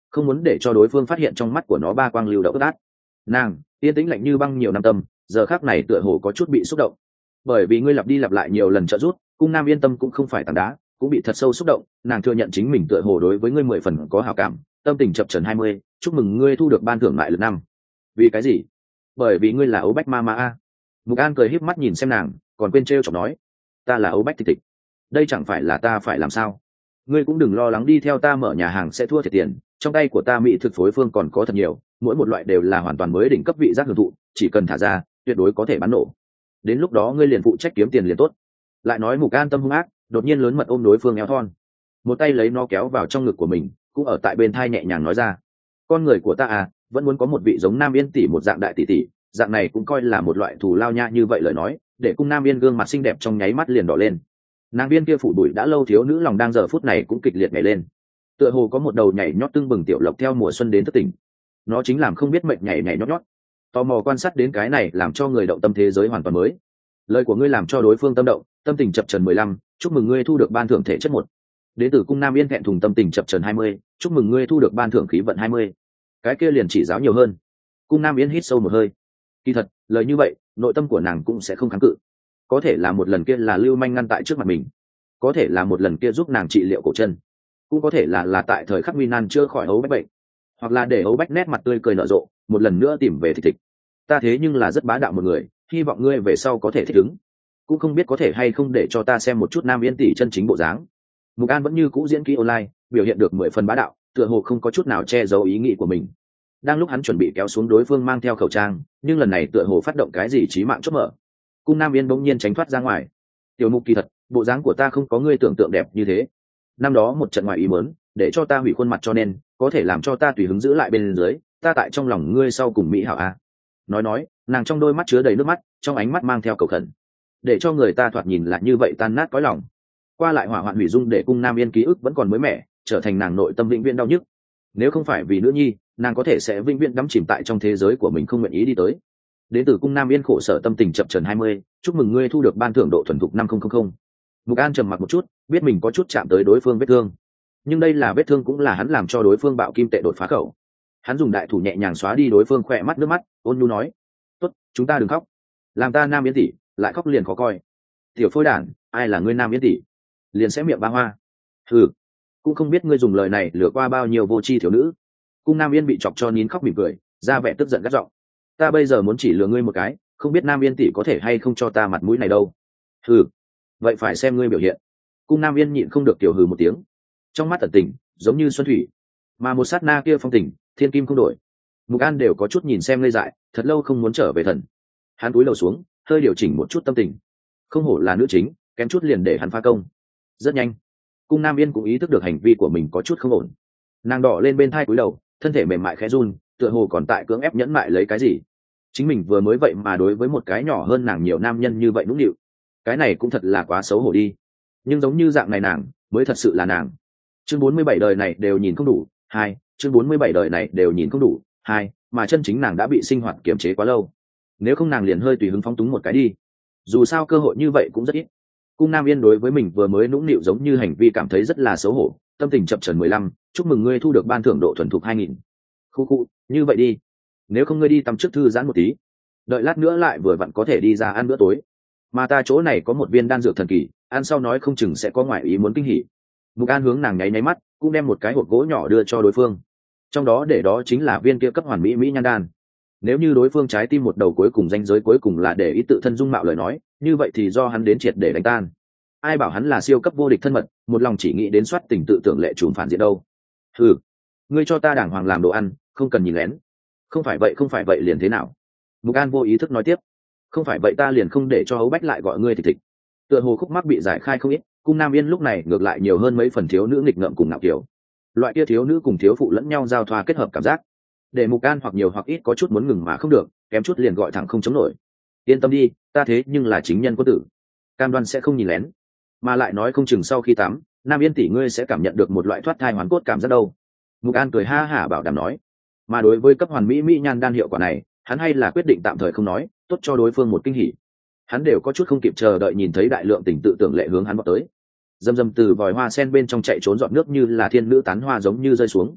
không muốn để cho đối phương phát hiện trong mắt của nó ba quang lưu đậu ướt át. Nàng yên tĩnh lạnh như băng nhiều năm tâm, giờ khác này tựa hồ có chút bị xúc động. Bởi vì ngươi lặp đi lặp lại nhiều lần trợ giúp, cung nam yên tâm cũng không phải tảng đá, cũng bị thật sâu xúc động. Nàng thừa nhận chính mình tựa hồ đối với ngươi 10 phần có hảo cảm, tâm tình chập chờn 20. Chúc mừng ngươi thu được ban thưởng lại lần 5. Vì cái gì? Bởi vì ngươi là ấu bách ma ma a. Mục An cười híp mắt nhìn xem nàng, còn quên trêu chọc nói, ta là ấu bách tịch tịch, đây chẳng phải là ta phải làm sao? Ngươi cũng đừng lo lắng đi theo ta mở nhà hàng sẽ thua thiệt tiền, trong tay của ta mỹ thực phối phương còn có thật nhiều, mỗi một loại đều là hoàn toàn mới đỉnh cấp vị giác hưởng thụ, chỉ cần thả ra tuyệt đối có thể bán nổ. Đến lúc đó ngươi liền phụ trách kiếm tiền liền tốt. Lại nói Mục An tâm hung ác, đột nhiên lớn mật ôm đối phương eo thon, một tay lấy nó kéo vào trong ngực của mình, cũng ở tại bên thai nhẹ nhàng nói ra, con người của ta à, vẫn muốn có một vị giống Nam Yên tỷ một dạng đại tỷ tỷ, dạng này cũng coi là một loại thù lao nha. Như vậy lời nói để cung Nam Yên gương mặt xinh đẹp trong nháy mắt liền đỏ lên. Nàng viên kia phủ bụi đã lâu thiếu nữ lòng đang giờ phút này cũng kịch liệt nhảy lên, tựa hồ có một đầu nhảy nhót tưng bừng tiểu lộc theo mùa xuân đến thất tỉnh. Nó chính làm không biết mệnh nhảy nhảy nhót nhót, tò mò quan sát đến cái này làm cho người động tâm thế giới hoàn toàn mới. Lời của ngươi làm cho đối phương tâm động, tâm tình chập chờn 15. Chúc mừng ngươi thu được ban thưởng thể chất 1. Đến từ cung Nam Yên thẹn thùng tâm tình chập chờn 20. Chúc mừng ngươi thu được ban thưởng khí vận 20. Cái kia liền chỉ giáo nhiều hơn. Cung Nam Yên hít sâu một hơi. Kỳ thật lời như vậy nội tâm của nàng cũng sẽ không kháng cự. Có thể là một lần kia là lưu manh ngăn tại trước mặt mình, có thể là một lần kia giúp nàng trị liệu cổ chân, cũng có thể là tại thời khắc nguy nan chưa khỏi ấu bách bệnh, hoặc là để ấu bách nét mặt tươi cười nở rộ một lần nữa tìm về thịt thịt. Ta thế nhưng là rất bá đạo một người, hy vọng ngươi về sau có thể thích ứng, cũng không biết có thể hay không để cho ta xem một chút Nam Yên tỷ chân chính bộ dáng. Mục An vẫn như cũ diễn kỹ online, biểu hiện được 10 phần bá đạo, tựa hồ không có chút nào che giấu ý nghĩ của mình. Đang lúc hắn chuẩn bị kéo xuống đối phương mang theo khẩu trang, nhưng lần này tựa hồ phát động cái gì chí mạng chốt mở, cung Nam Yên bỗng nhiên tránh thoát ra ngoài. Tiểu Mục, kỳ thật bộ dáng của ta không có ngươi tưởng tượng đẹp như thế. Năm đó một trận ngoài ý muốn để cho ta hủy khuôn mặt, cho nên có thể làm cho ta tùy hứng giữ lại bên dưới ta tại trong lòng ngươi sau cùng mỹ hảo a. Nói nàng trong đôi mắt chứa đầy nước mắt, trong ánh mắt mang theo cầu khẩn, để cho người ta thoạt nhìn là như vậy tan nát cõi lòng. Qua lại hỏa hoạn hủy dung để cung Nam Yên ký ức vẫn còn mới mẻ, trở thành nàng nội tâm vĩnh viễn đau nhức. Nếu không phải vì nữ nhi, nàng có thể sẽ vĩnh viễn đắm chìm tại trong thế giới của mình không nguyện ý đi tới. Đến từ cung Nam Yên khổ sở tâm tình chập chờn 20. Chúc mừng ngươi thu được ban thưởng độ thuần thục 5000. Mục An trầm mặc một chút, biết mình có chút chạm tới đối phương vết thương, nhưng đây là vết thương cũng là hắn làm cho đối phương bạo kim tệ đột phá khẩu. Hắn dùng đại thủ nhẹ nhàng xóa đi đối phương khỏe mắt nước mắt, ôn nhu nói, tốt, chúng ta đừng khóc, làm ta Nam Yên tỷ lại khóc liền khó coi. Tiểu phôi đản, ai là ngươi Nam Yên tỷ liền sẽ miệng ba hoa. Ừ, cũng không biết ngươi dùng lời này lừa qua bao nhiêu vô tri thiếu nữ. Cung Nam Yên bị chọc cho nín khóc mỉm cười, ra vẻ tức giận gắt giọng, ta bây giờ muốn chỉ lừa ngươi một cái, không biết Nam Yên tỷ có thể hay không cho ta mặt mũi này đâu. Ừ, vậy phải xem ngươi biểu hiện. Cung Nam Yên nhịn không được tiểu hừ một tiếng, trong mắt tận tình giống như xuân thủy, mà một sát na kia phong tình thiên kim không đổi. Mục An đều có chút nhìn xem ngây dại, thật lâu không muốn trở về thần. Hắn cúi đầu xuống, hơi điều chỉnh một chút tâm tình. Không hổ là nữ chính, kém chút liền để hắn phá công. Rất nhanh, cung Nam Yên cũng ý thức được hành vi của mình có chút không ổn. Nàng đỏ lên bên thai cúi đầu, thân thể mềm mại khẽ run, tựa hồ còn tại cưỡng ép nhẫn mại lấy cái gì. Chính mình vừa mới vậy mà đối với một cái nhỏ hơn nàng nhiều nam nhân như vậy nũng nịu, cái này cũng thật là quá xấu hổ đi. Nhưng giống như dạng này nàng mới thật sự là nàng. Chương 47 đời này đều nhìn không đủ 2. Chương 47 đời này đều nhìn không đủ 2. Mà chân chính nàng đã bị sinh hoạt kiềm chế quá lâu, nếu không nàng liền hơi tùy hứng phóng túng một cái đi, dù sao cơ hội như vậy cũng rất ít. Cung Nam Yên đối với mình vừa mới nũng nịu giống như hành vi cảm thấy rất là xấu hổ, tâm tình chập chờn 15. Chúc mừng ngươi thu được ban thưởng độ thuần thục 2000. Khu, như vậy đi, nếu không ngươi đi tắm trước thư giãn một tí, đợi lát nữa lại vừa vặn có thể đi ra ăn bữa tối, mà ta chỗ này có một viên đan dược thần kỳ, ăn sau nói không chừng sẽ có ngoại ý muốn kinh hỉ. Mục An hướng nàng nháy nháy mắt, cũng đem một cái hộp gỗ nhỏ đưa cho đối phương, trong đó để đó chính là viên kia cấp hoàn mỹ mỹ nhan đan. Nếu như đối phương trái tim một đầu cuối cùng danh giới cuối cùng là để ý tự thân dung mạo lời nói, như vậy thì do hắn đến triệt để đánh tan. Ai bảo hắn là siêu cấp vô địch thân mật, một lòng chỉ nghĩ đến soát tình tự tưởng lệ trùm phản diện đâu. Ừ, ngươi cho ta đàng hoàng làm đồ ăn, không cần nhìn lén. Không phải vậy liền thế nào? Mục An vô ý thức nói tiếp, không phải vậy ta liền không để cho Hấu Bách lại gọi ngươi thịt thịt. Tựa hồ khúc mắc bị giải khai không ít, cung Nam Yên lúc này ngược lại nhiều hơn mấy phần thiếu nữ nghịch ngợm cùng ngạo kiểu. Loại kia thiếu nữ cùng thiếu phụ lẫn nhau giao thoa kết hợp cảm giác, để Mục An hoặc nhiều hoặc ít có chút muốn ngừng mà không được, kém chút liền gọi thẳng không chống nổi. Yên tâm đi, ta thế nhưng là chính nhân quân tử, cam đoan sẽ không nhìn lén, mà lại nói không chừng sau khi tắm, Nam Yên tỷ ngươi sẽ cảm nhận được một loại thoát thai hoàn cốt cảm giác đâu. Mục An cười ha hả bảo đảm nói. Mà đối với cấp hoàn mỹ mỹ nhan đan hiệu quả này, hắn hay là quyết định tạm thời không nói, tốt cho đối phương một kinh hỉ. Hắn đều có chút không kịp chờ đợi nhìn thấy đại lượng tình tự tưởng lệ hướng hắn vọt tới, dầm dầm từ vòi hoa sen bên trong chạy trốn giọt nước như là thiên nữ tán hoa giống như rơi xuống.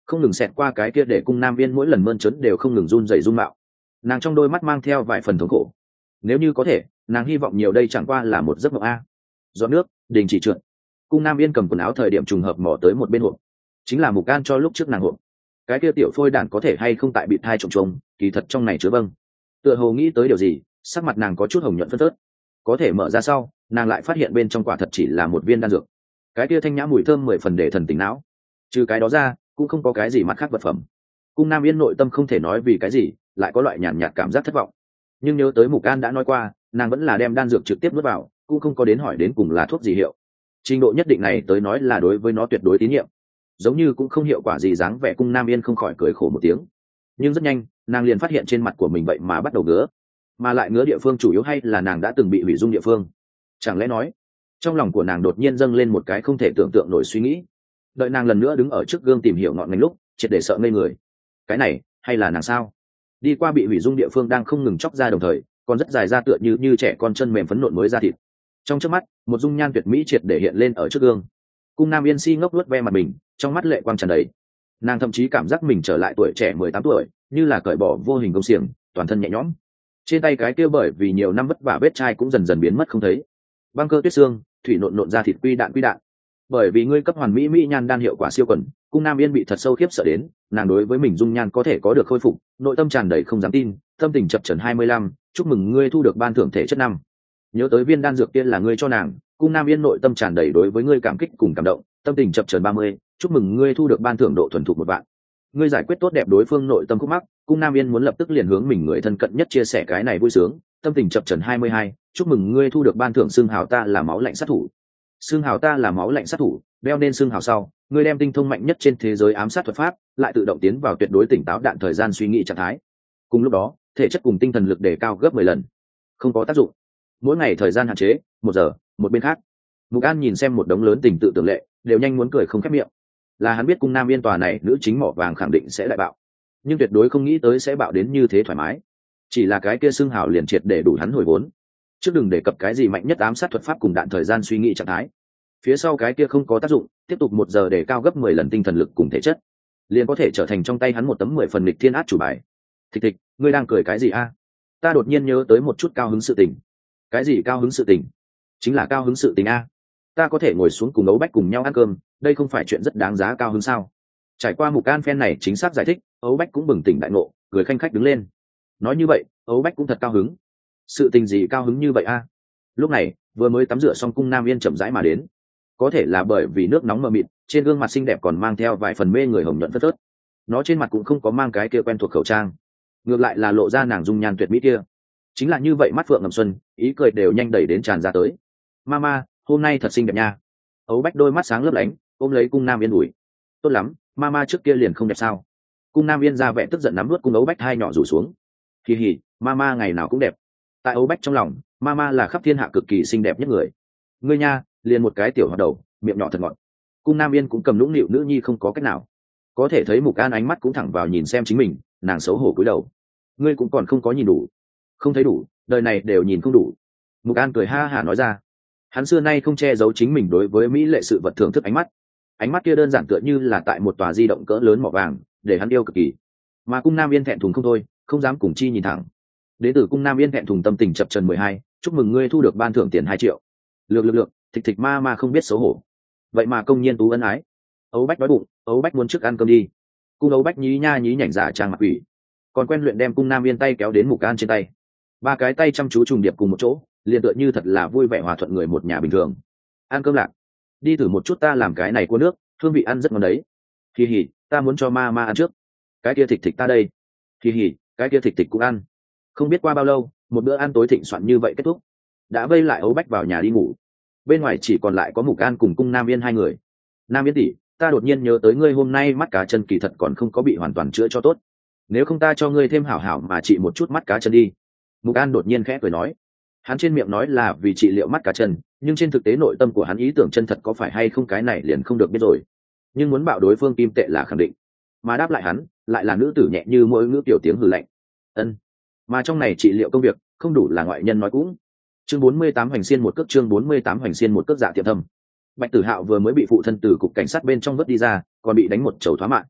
không ngừng xẹt qua cái kia để cung nam viên mỗi lần mơn trớn đều không ngừng run rẩy run mạo. Nàng trong đôi mắt mang theo vài phần thống khổ. Nếu như có thể, nàng hy vọng nhiều đây chẳng qua là một giấc mộng a. Giọt nước đình chỉ trượt. Cung nam viên cầm quần áo thời điểm trùng hợp mò tới một bên hộp, chính là Mục An cho lúc trước nàng hộp. Cái kia tiểu phôi đản có thể hay không tại bị thai trồng trồng, kỳ thật trong này chứa vâng. Tựa hồ nghĩ tới điều gì, sắc mặt nàng có chút hồng nhuận phân phớt. Có thể mở ra sau, nàng lại phát hiện bên trong quả thật chỉ là một viên đan dược. Cái kia thanh nhã mùi thơm 10 phần để thần tỉnh não. Trừ cái đó ra, cũng không có cái gì mặt khác vật phẩm. Cung nam yên nội tâm không thể nói vì cái gì, lại có loại nhàn nhạt cảm giác thất vọng. Nhưng nhớ tới Mục An đã nói qua, nàng vẫn là đem đan dược trực tiếp nuốt vào, cũng không có đến hỏi đến cùng là thuốc gì hiệu. Trình độ nhất định này tới nói là đối với nó tuyệt đối tín nhiệm. Giống như cũng không hiệu quả gì, dáng vẻ cung nam yên không khỏi cười khổ một tiếng. Nhưng rất nhanh, nàng liền phát hiện trên mặt của mình vậy mà bắt đầu ngứa, mà lại ngứa địa phương chủ yếu hay là nàng đã từng bị hủy dung địa phương. Chẳng lẽ nói, trong lòng của nàng đột nhiên dâng lên một cái không thể tưởng tượng nổi suy nghĩ. Đợi nàng lần nữa đứng ở trước gương tìm hiểu ngọn ngành lúc, triệt để sợ ngây người. Cái này hay là nàng sao? Đi qua bị hủy dung địa phương đang không ngừng chóc ra, đồng thời còn rất dài ra tựa như trẻ con chân mềm phấn nộn mới ra thịt. Trong chớp mắt, một dung nhan tuyệt mỹ triệt để hiện lên ở trước gương. Cung nam yên si ngốc luốt ve mặt mình, trong mắt lệ quang tràn đầy. Nàng thậm chí cảm giác mình trở lại tuổi trẻ 18 tuổi, như là cởi bỏ vô hình công xiềng, toàn thân nhẹ nhõm. Trên tay cái kia bởi vì nhiều năm vất vả vết chai cũng dần dần biến mất không thấy. Băng cơ tuyết xương, thủy nộn nộn ra thịt quy đạn. Bởi vì ngươi cấp hoàn mỹ mỹ nhan đan hiệu quả siêu quần, cung nam yên bị thật sâu khiếp sợ đến, nàng đối với mình dung nhan có thể có được khôi phục, nội tâm tràn đầy không dám tin, tâm tình chập chờn 25, chúc mừng ngươi thu được ban thưởng thể chất 5. Nhớ tới viên đan dược kia là ngươi cho nàng, cung nam yên nội tâm tràn đầy đối với ngươi cảm kích cùng cảm động, tâm tình chập chờn 30, chúc mừng ngươi thu được ban thưởng độ thuần thục 1 vạn. Ngươi giải quyết tốt đẹp đối phương nội tâm khúc mắc, cung nam yên muốn lập tức liền hướng mình người thân cận nhất chia sẻ cái này vui sướng, tâm tình chập chờn 22, chúc mừng ngươi thu được ban thưởng xương hào ta là máu lạnh sát thủ. Xương hào ta là máu lạnh sát thủ, đeo nên xương hào sau, ngươi đem tinh thông mạnh nhất trên thế giới ám sát thuật pháp, lại tự động tiến vào tuyệt đối tỉnh táo đạn thời gian suy nghĩ trạng thái. Cùng lúc đó, thể chất cùng tinh thần lực đề cao gấp 10 lần. Không có tác dụng. Mỗi ngày thời gian hạn chế 1 giờ. Một bên khác, Mục An nhìn xem một đống lớn tình tự tưởng lệ, đều nhanh muốn cười không khép miệng. Là hắn biết cung nam yên tòa này nữ chính mỏ vàng khẳng định sẽ đại bạo, nhưng tuyệt đối không nghĩ tới sẽ bạo đến như thế thoải mái. Chỉ là cái kia xương hào liền triệt để đủ hắn hồi vốn. Trước đừng đề cập cái gì mạnh nhất ám sát thuật pháp cùng đạn thời gian suy nghĩ trạng thái, phía sau cái kia không có tác dụng, tiếp tục 1 giờ để cao gấp 10 lần tinh thần lực cùng thể chất, liền có thể trở thành trong tay hắn một tấm 10 phần lịch thiên át chủ bài. Thịch thịch, ngươi đang cười cái gì a? Ta đột nhiên nhớ tới một chút cao hứng sự tình. Cái gì cao hứng sự tình? Chính là cao hứng sự tình a. Ta có thể ngồi xuống cùng Ấu Bách cùng nhau ăn cơm, đây không phải chuyện rất đáng giá cao hứng sao? Trải qua Mục An phen này chính xác giải thích, Ấu Bách cũng bừng tỉnh đại ngộ, cười khanh khách đứng lên. Nói như vậy, Ấu Bách cũng thật cao hứng. Sự tình gì cao hứng như vậy a? Lúc này, vừa mới tắm rửa xong cung nam yên chậm rãi mà đến. Có thể là bởi vì nước nóng mờ mịt, trên gương mặt xinh đẹp còn mang theo vài phần mê người hồng nhuận phớt phớt. Nó trên mặt cũng không có mang cái kia quen thuộc khẩu trang, ngược lại là lộ ra nàng dung nhan tuyệt mỹ kia. Chính là như vậy, mắt phượng ngầm xuân, ý cười đều nhanh đẩy đến tràn ra tới. Mama, hôm nay thật xinh đẹp nha. Ấu Bách đôi mắt sáng lấp lánh, ôm lấy cung nam yên ủi. Tốt lắm, mama trước kia liền không đẹp sao? Cung nam yên ra vẻ tức giận nắm nuốt cung Ấu Bách hai nhỏ rủ xuống. Kỳ hỉ, mama ngày nào cũng đẹp. Tại Ấu Bách trong lòng, mama là khắp thiên hạ cực kỳ xinh đẹp nhất người. Ngươi nha, liền một cái tiểu hoạt đầu, miệng nhỏ thật ngọt. Cung nam yên cũng cầm nũng nịu nữ nhi không có cách nào. Có thể thấy Mục An ánh mắt cũng thẳng vào nhìn xem chính mình, nàng xấu hổ cúi đầu. Ngươi cũng còn không có nhìn đủ. Không thấy đủ, đời này đều nhìn không đủ. Mục An cười ha hả nói ra. Hắn xưa nay không che giấu chính mình đối với mỹ lệ sự vật thưởng thức ánh mắt kia đơn giản tựa như là tại một tòa di động cỡ lớn mỏ vàng, để hắn yêu cực kỳ. Mà cung nam yên thẹn thùng không thôi, không dám cùng chi nhìn thẳng. Đến từ cung nam yên thẹn thùng tâm tình chập chờn 12, chúc mừng ngươi thu được ban thưởng tiền 2 triệu. Lược, thịch thịch ma không biết xấu hổ. Vậy mà công nhiên tú ân ái. Ấu Bách đói bụng, Ấu Bách muốn trước ăn cơm đi. Cung Ấu Bách nhí nha nhí nhảnh giả trang mặt quỷ, còn quen luyện đem cung nam yên tay kéo đến Mục An trên tay. 3 cái tay chăm chú trùng điệp cùng một chỗ, liền tựa như thật là vui vẻ hòa thuận người một nhà bình thường. Ăn cơm lạc, đi thử một chút ta làm cái này cua nước, hương vị ăn rất ngon đấy. Kỳ hỉ, ta muốn cho ma ăn trước. Cái kia thịch thịch ta đây. Kỳ hỉ, cái kia thịch thịch cũng ăn. Không biết qua bao lâu, một bữa ăn tối thịnh soạn như vậy kết thúc, đã vây lại Ấu Bách vào nhà đi ngủ. Bên ngoài chỉ còn lại có Mục An cùng cung nam yên hai người. Nam Yên tỷ, ta đột nhiên nhớ tới ngươi hôm nay mắt cá chân kỳ thật còn không có bị hoàn toàn chữa cho tốt, nếu không ta cho ngươi thêm hảo hảo mà trị một chút mắt cá chân đi. Mục An đột nhiên khẽ cười nói. Hắn trên miệng nói là vì trị liệu mắt cá chân, nhưng trên thực tế nội tâm của hắn ý tưởng chân thật có phải hay không cái này liền không được biết rồi. Nhưng muốn bạo đối phương kim tệ là khẳng định, mà đáp lại hắn lại là nữ tử nhẹ như mỗi ngữ tiểu tiếng hừ lạnh. Ân. Mà trong này trị liệu công việc không đủ là ngoại nhân nói cũng. Chương 48 hoành xiên một cước, chương 48 hoành xiên một cước dạ tiệm thâm. Bạch Tử Hạo vừa mới bị phụ thân từ cục cảnh sát bên trong vớt đi ra, còn bị đánh một chầu thoá mạng.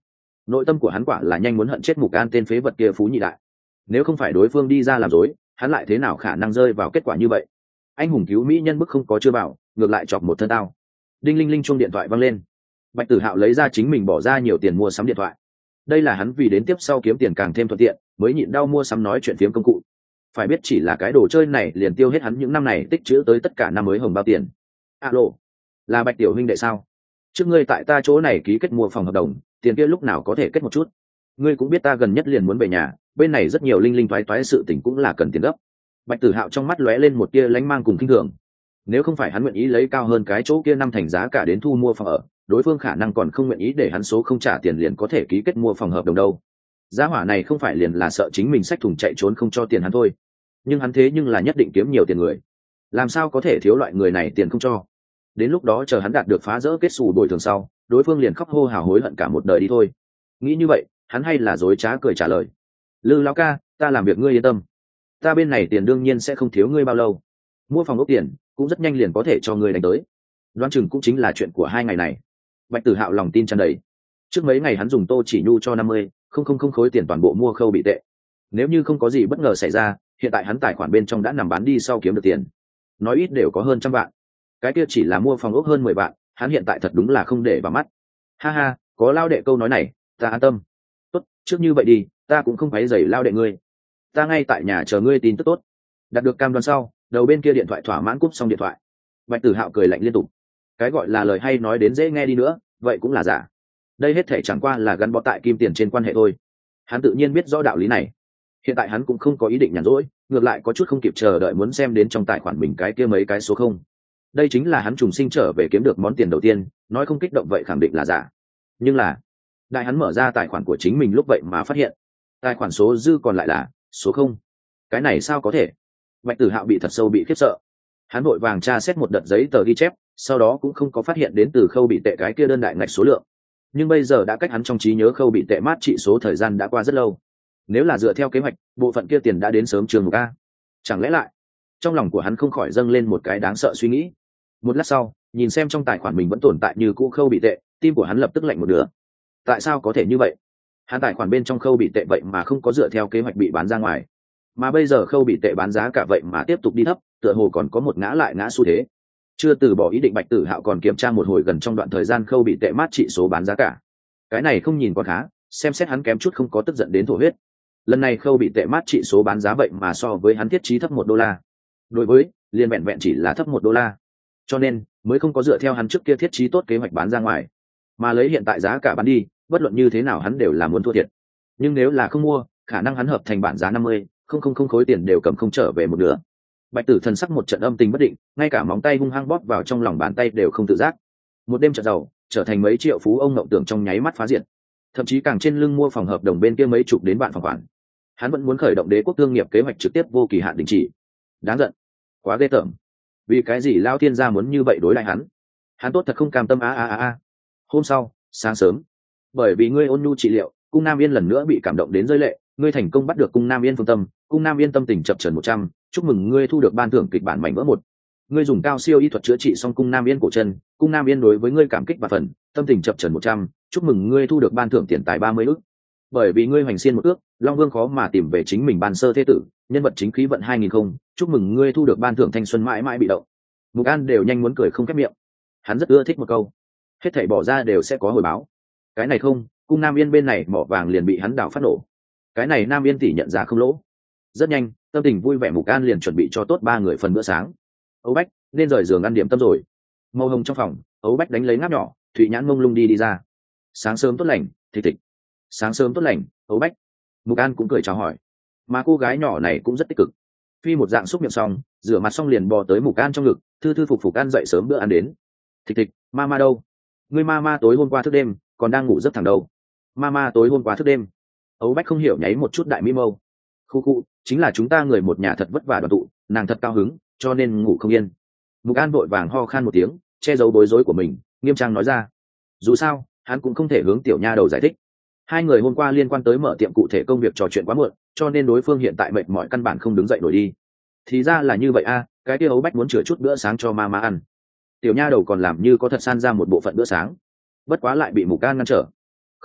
nội tâm của hắn quả là nhanh muốn hận chết Mục An tên phế vật kia phú nhị đại. Nếu không phải đối phương đi ra làm dối, hắn lại thế nào khả năng rơi vào kết quả như vậy. Anh hùng cứu mỹ nhân bức không có chưa bảo, ngược lại chọc một thân tao. Đinh linh linh chuông điện thoại vang lên. Bạch Tử Hạo lấy ra chính mình bỏ ra nhiều tiền mua sắm điện thoại. Đây là hắn vì đến tiếp sau kiếm tiền càng thêm thuận tiện mới nhịn đau mua sắm nói chuyện phiếm công cụ. Phải biết chỉ là cái đồ chơi này liền tiêu hết hắn những năm này tích trữ tới tất cả năm mới hồng bao tiền. Alo, là Bạch tiểu huynh đệ sao? Trước ngươi tại ta chỗ này ký kết mua phòng hợp đồng, tiền kia lúc nào có thể kết một chút? Ngươi cũng biết ta gần nhất liền muốn về nhà, bên này rất nhiều linh linh toái toái sự tình cũng là cần tiền gấp. Bạch Tử Hạo trong mắt lóe lên một tia lánh mang cùng kinh thường. Nếu không phải hắn nguyện ý lấy cao hơn cái chỗ kia năm thành giá cả đến thu mua phòng ở, đối phương khả năng còn không nguyện ý để hắn số không trả tiền liền có thể ký kết mua phòng hợp đồng đâu. Giá hỏa này không phải liền là sợ chính mình xách thùng chạy trốn không cho tiền hắn thôi. Nhưng hắn thế nhưng là nhất định kiếm nhiều tiền người. Làm sao có thể thiếu loại người này tiền không cho? Đến lúc đó chờ hắn đạt được phá rỡ kết xù bồi thường sau, đối phương liền khóc hô hào hối hận cả một đời đi thôi. Nghĩ như vậy, hắn hay là dối trá cười trả lời. Lư lão ca, ta làm việc ngươi yên tâm. Ta bên này tiền đương nhiên sẽ không thiếu ngươi bao lâu. Mua phòng ốc tiền cũng rất nhanh liền có thể cho ngươi đánh tới. Đoán chừng cũng chính là chuyện của 2 ngày này. Bạch Tử Hạo lòng tin tràn đầy. Trước mấy ngày hắn dùng Tô Chỉ Nhu cho 50 không khối tiền toàn bộ mua khâu bị tệ. Nếu như không có gì bất ngờ xảy ra, hiện tại hắn tài khoản bên trong đã nằm bán đi sau kiếm được tiền. Nói ít đều có hơn 100 vạn. Cái kia chỉ là mua phòng ốc hơn 10 vạn, hắn hiện tại thật đúng là không để vào mắt. Ha ha, có lao đệ câu nói này, ta an tâm. Tốt, trước như vậy đi, ta cũng không phải giày lao đệ ngươi. Ta ngay tại nhà chờ ngươi tin tức tốt. Đạt được cam đoan sau, đầu bên kia điện thoại thỏa mãn cúp xong điện thoại. Bạch Tử Hạo cười lạnh liên tục. Cái gọi là lời hay nói đến dễ nghe đi nữa, vậy cũng là giả. Đây hết thể chẳng qua là gắn bó tại kim tiền trên quan hệ thôi. Hắn tự nhiên biết rõ đạo lý này. Hiện tại hắn cũng không có ý định nhàn rỗi, ngược lại có chút không kịp chờ đợi muốn xem đến trong tài khoản mình cái kia mấy cái số không. Đây chính là hắn trùng sinh trở về kiếm được món tiền đầu tiên, nói không kích động vậy khẳng định là giả. Nhưng là, đại hắn mở ra tài khoản của chính mình lúc vậy mà phát hiện, tài khoản số dư còn lại là số không. Cái này sao có thể? Bạch Tử Hạo bị thật sâu bị khiếp sợ. Hắn vội vàng tra xét một đợt giấy tờ ghi chép, sau đó cũng không có phát hiện đến từ khâu bị tệ cái kia đơn đại ngạch số lượng. Nhưng bây giờ đã cách hắn trong trí nhớ khâu bị tệ mát trị số thời gian đã qua rất lâu. Nếu là dựa theo kế hoạch, bộ phận kia tiền đã đến sớm trường mục a. Chẳng lẽ lại? Trong lòng của hắn không khỏi dâng lên một cái đáng sợ suy nghĩ. Một lát sau, nhìn xem trong tài khoản mình vẫn tồn tại như cũ khâu bị tệ, tim của hắn lập tức lạnh một nửa. Tại sao có thể như vậy? Hắn tài khoản bên trong khâu bị tệ vậy mà không có dựa theo kế hoạch bị bán ra ngoài, mà bây giờ khâu bị tệ bán giá cả vậy mà tiếp tục đi thấp, tựa hồ còn có một ngã lại ngã xu thế. Chưa từ bỏ ý định, Bạch Tử Hạo còn kiểm tra một hồi gần trong đoạn thời gian khâu bị tệ mát trị số bán giá cả. Cái này không nhìn quá khá, xem xét hắn kém chút không có tức giận đến thổ huyết. Lần này khâu bị tệ mát trị số bán giá vậy mà so với hắn thiết trí thấp $1. Đối với liên vẹn vẹn chỉ là thấp $1, cho nên mới không có dựa theo hắn trước kia thiết trí tốt kế hoạch bán ra ngoài, mà lấy hiện tại giá cả bán đi, bất luận như thế nào hắn đều là muốn thua thiệt. Nhưng nếu là không mua, khả năng hắn hợp thành bản giá 50 khối tiền đều cầm không trở về một nửa. Bạch Tử thần sắc một trận âm tình bất định, ngay cả móng tay hung hăng bóp vào trong lòng bàn tay đều không tự giác. Một đêm chợt giàu, trở thành mấy triệu phú ông ngộng tưởng trong nháy mắt phá diệt. Thậm chí càng trên lưng mua phòng hợp đồng bên kia mấy chục đến vạn phòng khoản. Hắn vẫn muốn khởi động đế quốc thương nghiệp kế hoạch trực tiếp vô kỳ hạn đình chỉ. Đáng giận, quá ghê tởm. Vì cái gì Lao Thiên gia muốn như vậy đối lại hắn? Hắn tốt thật không cam tâm a. Hôm sau, sáng sớm, bởi vì ngươi ôn nhu trị liệu, cung Nam Yên lần nữa bị cảm động đến rơi lệ, ngươi thành công bắt được cung Nam Yên phương tâm, cung Nam Yên tâm tình chập chờn 100, chúc mừng ngươi thu được ban thưởng kịch bản mảnh vỡ 1. Ngươi dùng cao siêu y thuật chữa trị xong cung Nam Yên cổ chân, cung Nam Yên đối với ngươi cảm kích và phần, tâm tình chập chờn 100, chúc mừng ngươi thu được ban thưởng tiền tài 30 ức. Bởi vì ngươi hoành xiên một ước, Long Vương khó mà tìm về chính mình ban sơ thế tử, nhân vật chính khí vận 2000 không, chúc mừng ngươi thu được ban thưởng thanh xuân mãi mãi bị động. Mục An đều nhanh muốn cười không khép miệng. Hắn rất ưa thích một câu, hết thảy bỏ ra đều sẽ có hồi báo. Cái này không, cung Nam Yên bên này mỏ vàng liền bị hắn đào phát nổ. Cái này Nam Yên tỷ nhận ra không lỗ. Rất nhanh, tâm tình vui vẻ Mục An liền chuẩn bị cho tốt 3 người phần bữa sáng. Ấu Bách nên rời giường ăn điểm tâm rồi. Màu hồng trong phòng, Ấu Bách đánh lấy ngáp nhỏ, Thụy Nhãn mông lung đi ra. Sáng sớm tốt lành, thịch thịch. Sáng sớm tốt lành, Ấu Bách. Mục An cũng cười chào hỏi, mà cô gái nhỏ này cũng rất tích cực. Phi một dạng xúc miệng xong, rửa mặt xong liền bò tới Mục An trong ngực, thư thư phục phục ăn dậy sớm bữa ăn đến. Thịch thịch, mama đâu? Ngươi mama tối hôm qua thức đêm, còn đang ngủ giấc thẳng đâu? Mama tối hôm qua thức đêm. Ấu Bách không hiểu nháy một chút đại mi mâu. Khu khu, chính là chúng ta người một nhà thật vất vả đoàn tụ, nàng thật cao hứng, cho nên ngủ không yên. Mục An vội vàng ho khan một tiếng, che giấu bối rối của mình, nghiêm trang nói ra. Dù sao, hắn cũng không thể hướng tiểu nha đầu giải thích. Hai người hôm qua liên quan tới mở tiệm cụ thể công việc trò chuyện quá muộn, cho nên đối phương hiện tại mệt mỏi căn bản không đứng dậy nổi đi. Thì ra là như vậy a, cái kia Ấu Bách muốn chừa chút bữa sáng cho mama ăn. Tiểu nha đầu còn làm như có thật san ra một bộ phận bữa sáng, bất quá lại bị Mục An ngăn trở. Không cần,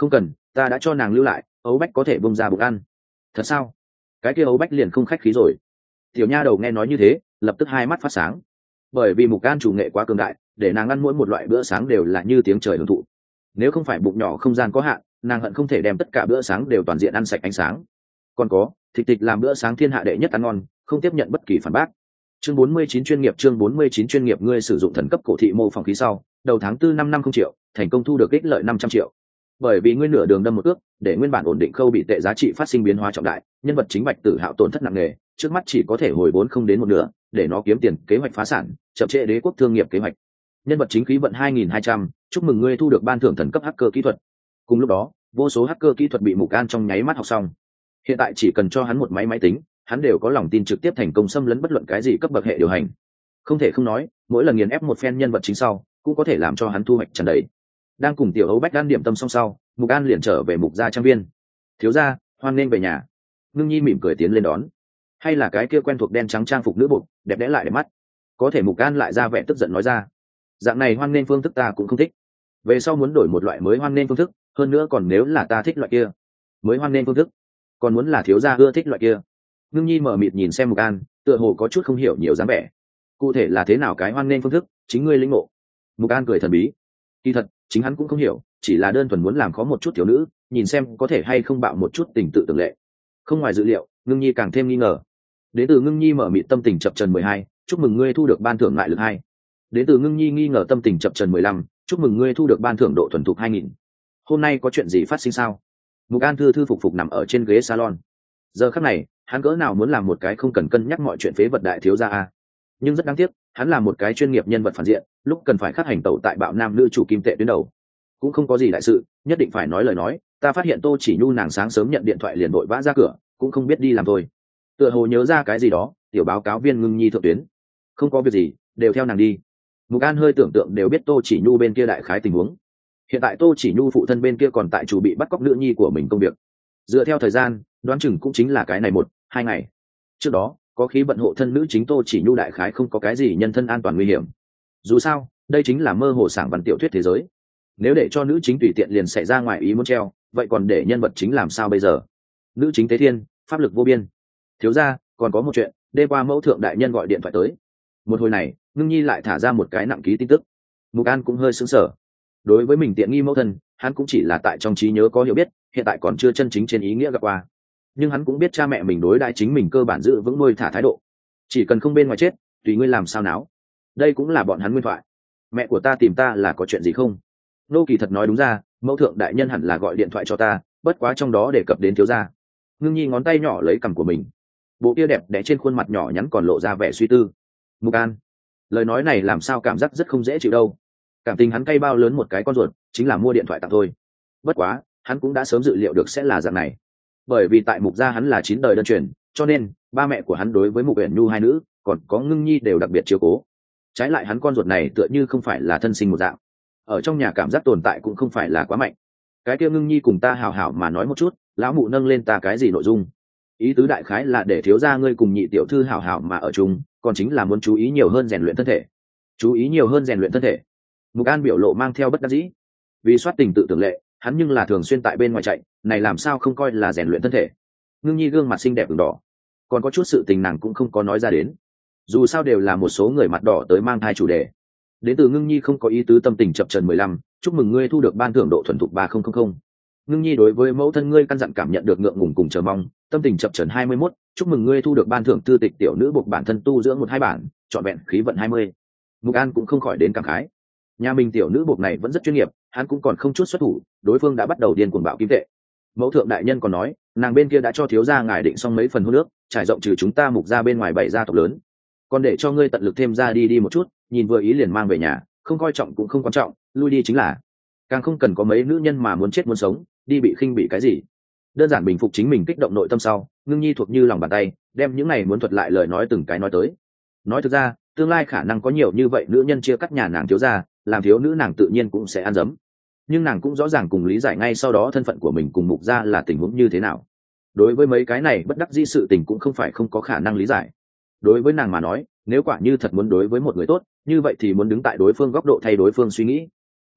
ta đã cho nàng lưu lại, ấu bách có thể bông ra bụng ăn. Thật sao? Cái kia ấu bách liền không khách khí rồi. Tiểu nha đầu nghe nói như thế lập tức hai mắt phát sáng, bởi vì Mục An chủ nghệ quá cường đại, để nàng ăn mỗi một loại bữa sáng đều là như tiếng trời hưởng thụ. Nếu không phải bụng nhỏ không gian có hạn, nàng hận không thể đem tất cả bữa sáng đều toàn diện ăn sạch ánh sáng. Còn có, Thịch Thịch làm bữa sáng thiên hạ đệ nhất ăn ngon, không tiếp nhận bất kỳ phản bác. Chương 49 chuyên nghiệp, chương 49 chuyên nghiệp. Ngươi sử dụng thần cấp cổ thị mô phỏng khí sau, đầu tháng 4 năm 50 triệu, thành công thu được ích lợi 500 triệu. Bởi vì ngươi nửa đường đâm một ước, để nguyên bản ổn định khâu bị tệ giá trị phát sinh biến hóa trọng đại, nhân vật chính Bạch Tử Hạo tổn thất nặng nề, trước mắt chỉ có thể hồi vốn không đến một nửa, để nó kiếm tiền kế hoạch phá sản, chậm trễ đế quốc thương nghiệp kế hoạch. Nhân vật chính khí vận 2200, chúc mừng ngươi thu được ban thưởng thần cấp hacker kỹ thuật. Cùng lúc đó, vô số hacker kỹ thuật bị Mục An trong nháy mắt học xong. Hiện tại chỉ cần cho hắn một máy tính, hắn đều có lòng tin trực tiếp thành công xâm lấn bất luận cái gì cấp bậc hệ điều hành. Không thể không nói, mỗi lần nghiền ép một phen nhân vật chính sau, cũng có thể làm cho hắn thu hoạch tràn đầy. Đang cùng tiểu ấu bách đan điểm tâm xong sau, Mục An liền trở về Mục gia trang viên. Thiếu gia, hoan nghênh về nhà. Ngưng Nhi mỉm cười tiến lên đón. Hay là cái kia quen thuộc đen trắng trang phục nữ bột, đẹp đẽ lại đẹp mắt. Có thể Mục An lại ra vẻ tức giận nói ra, dạng này hoan nghênh phương thức ta cũng không thích, về sau muốn đổi một loại mới hoan nghênh phương thức, hơn nữa còn nếu là ta thích loại kia mới hoan nghênh phương thức, còn muốn là thiếu gia ưa thích loại kia. Ngưng Nhi mở mịt nhìn xem Mục An, tựa hồ có chút không hiểu nhiều dáng vẻ. Cụ thể là thế nào cái hoan nghênh phương thức, chính ngươi lĩnh ngộ. Mục An cười thần bí. Kỳ thật chính hắn cũng không hiểu, chỉ là đơn thuần muốn làm khó một chút thiếu nữ, nhìn xem có thể hay không bạo một chút tình tự tưởng lệ. Không ngoài dự liệu, Ngưng Nhi càng thêm nghi ngờ. Đến từ Ngưng Nhi mở mịt tâm tình chập chờn 12, chúc mừng ngươi thu được ban thưởng lại lực 2. Đến từ Ngưng Nhi nghi ngờ tâm tình chập chờn 15, chúc mừng ngươi thu được ban thưởng độ thuần thục 2000. Hôm nay có chuyện gì phát sinh sao? Mục An thư thư phục phục nằm ở trên ghế salon. Giờ khắc này, hắn cỡ nào muốn làm một cái không cần cân nhắc mọi chuyện phế vật đại thiếu gia a. Nhưng rất đáng tiếc, hắn là một cái chuyên nghiệp nhân vật phản diện, lúc cần phải khắc hành tẩu tại bạo nam nữ chủ kim tệ tuyến đầu. Cũng không có gì đại sự, nhất định phải nói lời nói, ta phát hiện Tô Chỉ Nhu nàng sáng sớm nhận điện thoại liền vội vã ra cửa, cũng không biết đi làm thôi. Tựa hồ nhớ ra cái gì đó, tiểu báo cáo viên Ngưng Nhi thượng tuyến. Không có việc gì, đều theo nàng đi. Mục An hơi tưởng tượng đều biết Tô Chỉ Nhu bên kia đại khái tình huống. Hiện tại Tô Chỉ Nhu phụ thân bên kia còn tại chủ bị bắt cóc nữ nhi của mình công việc. Dựa theo thời gian, đoán chừng cũng chính là cái này 1-2 ngày. Trước đó, có khí vận hộ thân nữ chính Tô Chỉ Nhu đại khái không có cái gì nhân thân an toàn nguy hiểm. Dù sao, đây chính là mơ hồ sảng văn tiểu thuyết thế giới. Nếu để cho nữ chính tùy tiện liền xảy ra ngoài ý muốn treo, vậy còn để nhân vật chính làm sao bây giờ? Nữ chính tế thiên, pháp lực vô biên. Thiếu gia, còn có một chuyện, đêm qua mẫu thượng đại nhân gọi điện thoại tới. Một hồi này, Ngưng Nhi lại thả ra một cái nặng ký tin tức. Mục An cũng hơi sững sờ. Đối với mình tiện nghi mẫu thân, hắn cũng chỉ là tại trong trí nhớ có hiểu biết, hiện tại còn chưa chân chính trên ý nghĩa gặp qua. Nhưng hắn cũng biết cha mẹ mình đối đãi chính mình cơ bản giữ vững nuôi thả thái độ, chỉ cần không bên ngoài chết, tùy ngươi làm sao náo. Đây cũng là bọn hắn nguyên thoại. Mẹ của ta tìm ta là có chuyện gì không? Nô Kỳ thật nói đúng ra, mẫu thượng đại nhân hẳn là gọi điện thoại cho ta, bất quá trong đó đề cập đến thiếu gia. Ngưng Nhi ngón tay nhỏ lấy cằm của mình, bộ kia đẹp đẽ trên khuôn mặt nhỏ nhắn còn lộ ra vẻ suy tư. Mục An, lời nói này làm sao cảm giác rất không dễ chịu đâu. Cảm tình hắn cay bao lớn một cái con ruột, chính là mua điện thoại tặng thôi. Bất quá, hắn cũng đã sớm dự liệu được sẽ là dạng này. Bởi vì tại Mục gia hắn là 9 đời đơn truyền, cho nên ba mẹ của hắn đối với Mục Uyển Nhu hai nữ, còn có Ngưng Nhi đều đặc biệt chiếu cố. Trái lại hắn con ruột này tựa như không phải là thân sinh một dạng, ở trong nhà cảm giác tồn tại cũng không phải là quá mạnh. Cái kia Ngưng Nhi cùng ta hào hảo mà nói một chút, lão mụ nâng lên ta cái gì nội dung? Ý tứ đại khái là để thiếu gia ngươi cùng nhị tiểu thư hào hảo mà ở chung, còn chính là muốn chú ý nhiều hơn rèn luyện thân thể. Chú ý nhiều hơn rèn luyện thân thể. Mục An biểu lộ mang theo bất đắc dĩ. Vì soát tình tự tưởng lệ, hắn nhưng là thường xuyên tại bên ngoài chạy, này làm sao không coi là rèn luyện thân thể. Ngưng Nhi gương mặt xinh đẹp ửng đỏ, còn có chút sự tình nàng cũng không có nói ra đến. Dù sao đều là một số người mặt đỏ tới mang thai chủ đề. Đến từ Ngưng Nhi không có ý tứ tâm tình chập chờn 15, chúc mừng ngươi thu được ban thưởng độ thuần thục 3000. Ngưng Nhi đối với mẫu thân ngươi căn dặn cảm nhận được ngượng ngùng cùng chờ mong, tâm tình chập chờn 21, chúc mừng ngươi thu được ban thưởng thư tịch tiểu nữ buộc bản thân tu dưỡng 1-2 bản, trọn vẹn khí vận 20. Mục An cũng không khỏi đến cảm khái. Nhà mình tiểu nữ buộc này vẫn rất chuyên nghiệp, hắn cũng còn không chút xuất thủ, đối phương đã bắt đầu điên cuồng bạo kim tệ. Mẫu thượng đại nhân còn nói, nàng bên kia đã cho thiếu gia ngài định xong mấy phần hôn nước, trải rộng trừ chúng ta Mục gia bên ngoài 7 gia tộc lớn. Còn để cho ngươi tận lực thêm ra đi một chút, nhìn vừa ý liền mang về nhà, không coi trọng cũng không quan trọng, lui đi chính là. Càng không cần có mấy nữ nhân mà muốn chết muốn sống, đi bị khinh bị cái gì. Đơn giản bình phục chính mình kích động nội tâm sau, Ngưng Nhi thuộc như lòng bàn tay, đem những này muốn thuật lại lời nói từng cái nói tới. Nói thực ra, tương lai khả năng có nhiều như vậy nữ nhân chia cắt nhà nàng thiếu gia, làm thiếu nữ nàng tự nhiên cũng sẽ ăn dấm. Nhưng nàng cũng rõ ràng cùng lý giải ngay sau đó thân phận của mình cùng Mục gia là tình huống như thế nào. Đối với mấy cái này bất đắc dĩ sự tình cũng không phải không có khả năng lý giải. Đối với nàng mà nói, nếu quả như thật muốn đối với một người tốt, như vậy thì muốn đứng tại đối phương góc độ thay đối phương suy nghĩ.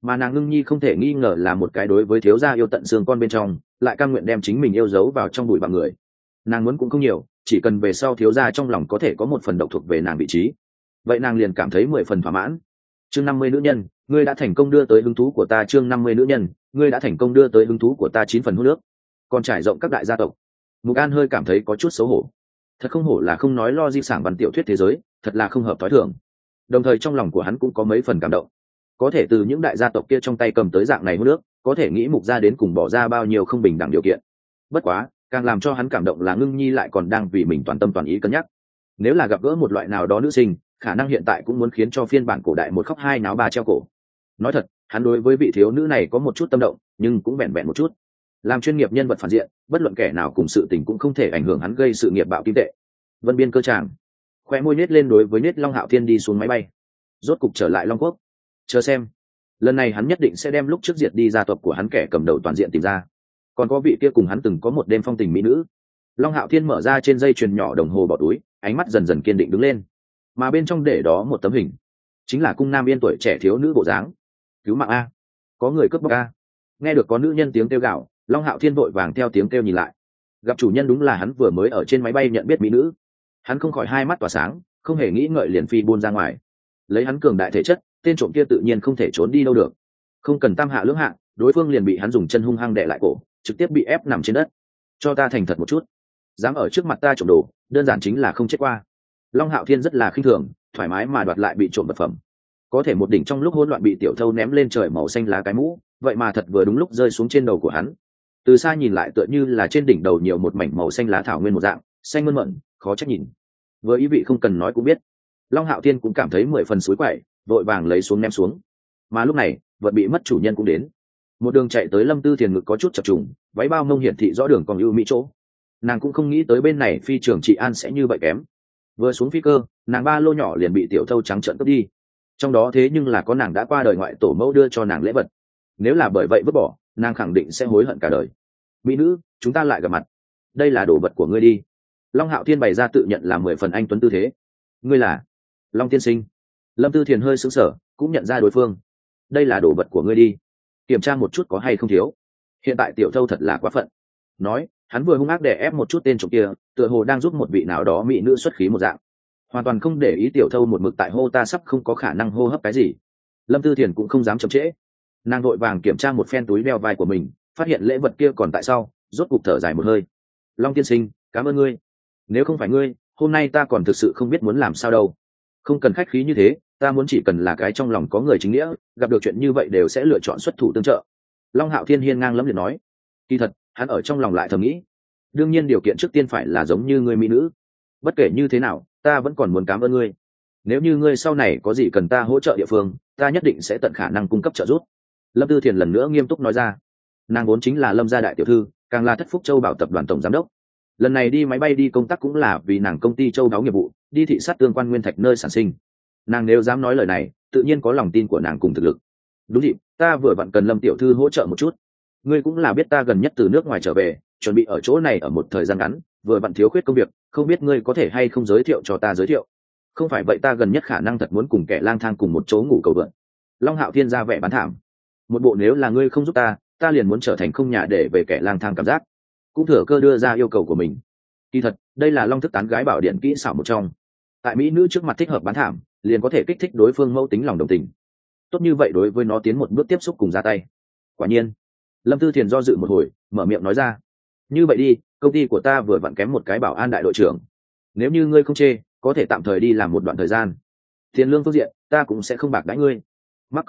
mà nàng Ngưng Nhi không thể nghi ngờ là một cái đối với thiếu gia yêu tận xương con bên trong, lại cam nguyện đem chính mình yêu dấu vào trong bụi bặm người. Nàng muốn cũng không nhiều, chỉ cần về sau thiếu gia trong lòng có thể có một phần độc thuộc về nàng vị trí, vậy nàng liền cảm thấy 10 phần thỏa mãn. Chương 50 nữ nhân, ngươi đã thành công đưa tới hứng thú của ta. Chương 50 nữ nhân, ngươi đã thành công đưa tới hứng thú của ta. 9 phần hút nước, còn trải rộng các đại gia tộc. Mục An hơi cảm thấy có chút xấu hổ. Thật không hổ là không nói lo di sản văn tiểu thuyết thế giới, thật là không hợp thói thường. Đồng thời trong lòng của hắn cũng có mấy phần cảm động. Có thể từ những đại gia tộc kia trong tay cầm tới dạng này hút nước, có thể nghĩ Mục gia đến cùng bỏ ra bao nhiêu không bình đẳng điều kiện. Bất quá, càng làm cho hắn cảm động là Ngưng Nhi lại còn đang vì mình toàn tâm toàn ý cân nhắc. Nếu là gặp gỡ một loại nào đó nữ sinh, khả năng hiện tại cũng muốn khiến cho phiên bản cổ đại một khóc hai náo ba treo cổ. Nói thật, hắn đối với vị thiếu nữ này có một chút tâm động, nhưng cũng vẹn vẹn một chút. Làm chuyên nghiệp nhân vật phản diện, bất luận kẻ nào cùng sự tình cũng không thể ảnh hưởng hắn gây sự nghiệp bạo kim tệ. Vân Biên cơ tràng, khoe môi nết lên đối với nết Long Hạo Thiên đi xuống máy bay, rốt cục trở lại Long Quốc. Chờ xem, lần này hắn nhất định sẽ đem lúc trước diệt đi gia tộc của hắn kẻ cầm đầu toàn diện tìm ra. Còn có vị kia cùng hắn từng có một đêm phong tình mỹ nữ. Long Hạo Thiên mở ra trên dây chuyền nhỏ đồng hồ bỏ túi, ánh mắt dần dần kiên định đứng lên, mà bên trong để đó một tấm hình, chính là cung Nam Yên tuổi trẻ thiếu nữ bộ dáng. Cứu mạng a, có người cướp bóc a. Nghe được có nữ nhân tiếng kêu gào, Long Hạo Thiên vội vàng theo tiếng kêu nhìn lại, gặp chủ nhân đúng là hắn vừa mới ở trên máy bay nhận biết mỹ nữ. Hắn không khỏi hai mắt tỏa sáng, không hề nghĩ ngợi liền phi buôn ra ngoài. Lấy hắn cường đại thể chất, tên trộm kia tự nhiên không thể trốn đi đâu được. Không cần tam hạ lưỡng hạ, đối phương liền bị hắn dùng chân hung hăng đè lại cổ, trực tiếp bị ép nằm trên đất. Cho ta thành thật một chút, dám ở trước mặt ta trộm đồ, đơn giản chính là không chết qua. Long Hạo Thiên rất là khinh thường, thoải mái mà đoạt lại bị trộm vật phẩm. Có thể một đỉnh trong lúc hỗn loạn bị tiểu thâu ném lên trời màu xanh lá cái mũ, vậy mà thật vừa đúng lúc rơi xuống trên đầu của hắn. Từ xa nhìn lại tựa như là trên đỉnh đầu nhiều một mảnh màu xanh lá thảo nguyên một dạng, xanh mơn mởn, khó trách nhìn. Vừa ý vị không cần nói cũng biết. Long Hạo Thiên cũng cảm thấy 10 phần suối quậy, vội vàng lấy xuống ném xuống. Mà lúc này, vật bị mất chủ nhân cũng đến. Một đường chạy tới Lâm Tư Thiền ngực có chút chập trùng, váy bao mông hiển thị rõ đường còn ưu mỹ chỗ. Nàng cũng không nghĩ tới bên này phi trường trị an sẽ như vậy kém. Vừa xuống phi cơ, nàng ba lô nhỏ liền bị tiểu thâu trắng trợn cướp đi. Trong đó thế nhưng là có nàng đã qua đời ngoại tổ mẫu đưa cho nàng lễ vật. Nếu là bởi vậy vứt bỏ, nàng khẳng định sẽ hối hận cả đời. Mỹ nữ, chúng ta lại gặp mặt. Đây là đồ vật của ngươi đi. Long Hạo Thiên bày ra tự nhận là 10 phần anh tuấn tư thế. Ngươi là Long tiên sinh. Lâm Tư Thiền hơi sững sờ, cũng nhận ra đối phương. Đây là đồ vật của ngươi đi, kiểm tra một chút có hay không thiếu. Hiện tại tiểu thâu thật là quá phận. Nói, hắn vừa hung ác đè ép một chút tên trộm kia, tựa hồ đang giúp một vị nào đó mỹ nữ xuất khí một dạng, hoàn toàn không để ý tiểu thâu một mực tại hô ta sắp không có khả năng hô hấp cái gì. Lâm Tư Thiền cũng không dám chậm trễ, nàng vội vàng kiểm tra một phen túi đeo vai của mình, phát hiện lễ vật kia còn tại sau, rốt cục thở dài một hơi. Long tiên sinh, cảm ơn ngươi. Nếu không phải ngươi, hôm nay ta còn thực sự không biết muốn làm sao đâu. Không cần khách khí như thế, ta muốn chỉ cần là cái trong lòng có người chính nghĩa, gặp được chuyện như vậy đều sẽ lựa chọn xuất thủ tương trợ. Long Hạo Thiên hiên ngang lẫm liệt nói. Kỳ thật, hắn ở trong lòng lại thầm nghĩ, đương nhiên điều kiện trước tiên phải là giống như ngươi mỹ nữ. Bất kể như thế nào, ta vẫn còn muốn cảm ơn ngươi. Nếu như ngươi sau này có gì cần ta hỗ trợ địa phương, ta nhất định sẽ tận khả năng cung cấp trợ giúp. Lâm Tư Thiền lần nữa nghiêm túc nói ra. Nàng vốn chính là Lâm gia đại tiểu thư, càng là Thất Phúc Châu Bảo tập đoàn tổng giám đốc. Lần này đi máy bay đi công tác cũng là vì nàng công ty châu đáo nghiệp vụ, đi thị sát tương quan nguyên thạch nơi sản sinh. Nàng nếu dám nói lời này, tự nhiên có lòng tin của nàng cùng thực lực. Đúng vậy, ta vừa vặn cần Lâm tiểu thư hỗ trợ một chút. Ngươi cũng là biết ta gần nhất từ nước ngoài trở về, chuẩn bị ở chỗ này ở một thời gian ngắn, vừa vặn thiếu khuyết công việc, không biết ngươi có thể hay không giới thiệu cho ta giới thiệu. Không phải vậy ta gần nhất khả năng thật muốn cùng kẻ lang thang cùng một chỗ ngủ cầu vượn. Long Hạo Thiên ra vẻ bán thảm. Một bộ nếu là ngươi không giúp ta liền muốn trở thành không nhà để về kẻ lang thang cảm giác. Cũng thừa cơ đưa ra yêu cầu của mình. Kỳ thật, đây là Long thức tán gái bảo điện kỹ xảo một trong. Tại mỹ nữ trước mặt thích hợp bán thảm, liền có thể kích thích đối phương mâu tính lòng đồng tình. Tốt như vậy đối với nó tiến một bước tiếp xúc cùng ra tay. Quả nhiên, Lâm Tư Thiền do dự một hồi, mở miệng nói ra. Như vậy đi, công ty của ta vừa vặn kém một cái bảo an đại đội trưởng. Nếu như ngươi không chê, có thể tạm thời đi làm một đoạn thời gian. Tiền lương phương diện, ta cũng sẽ không bạc đãi ngươi. Mắc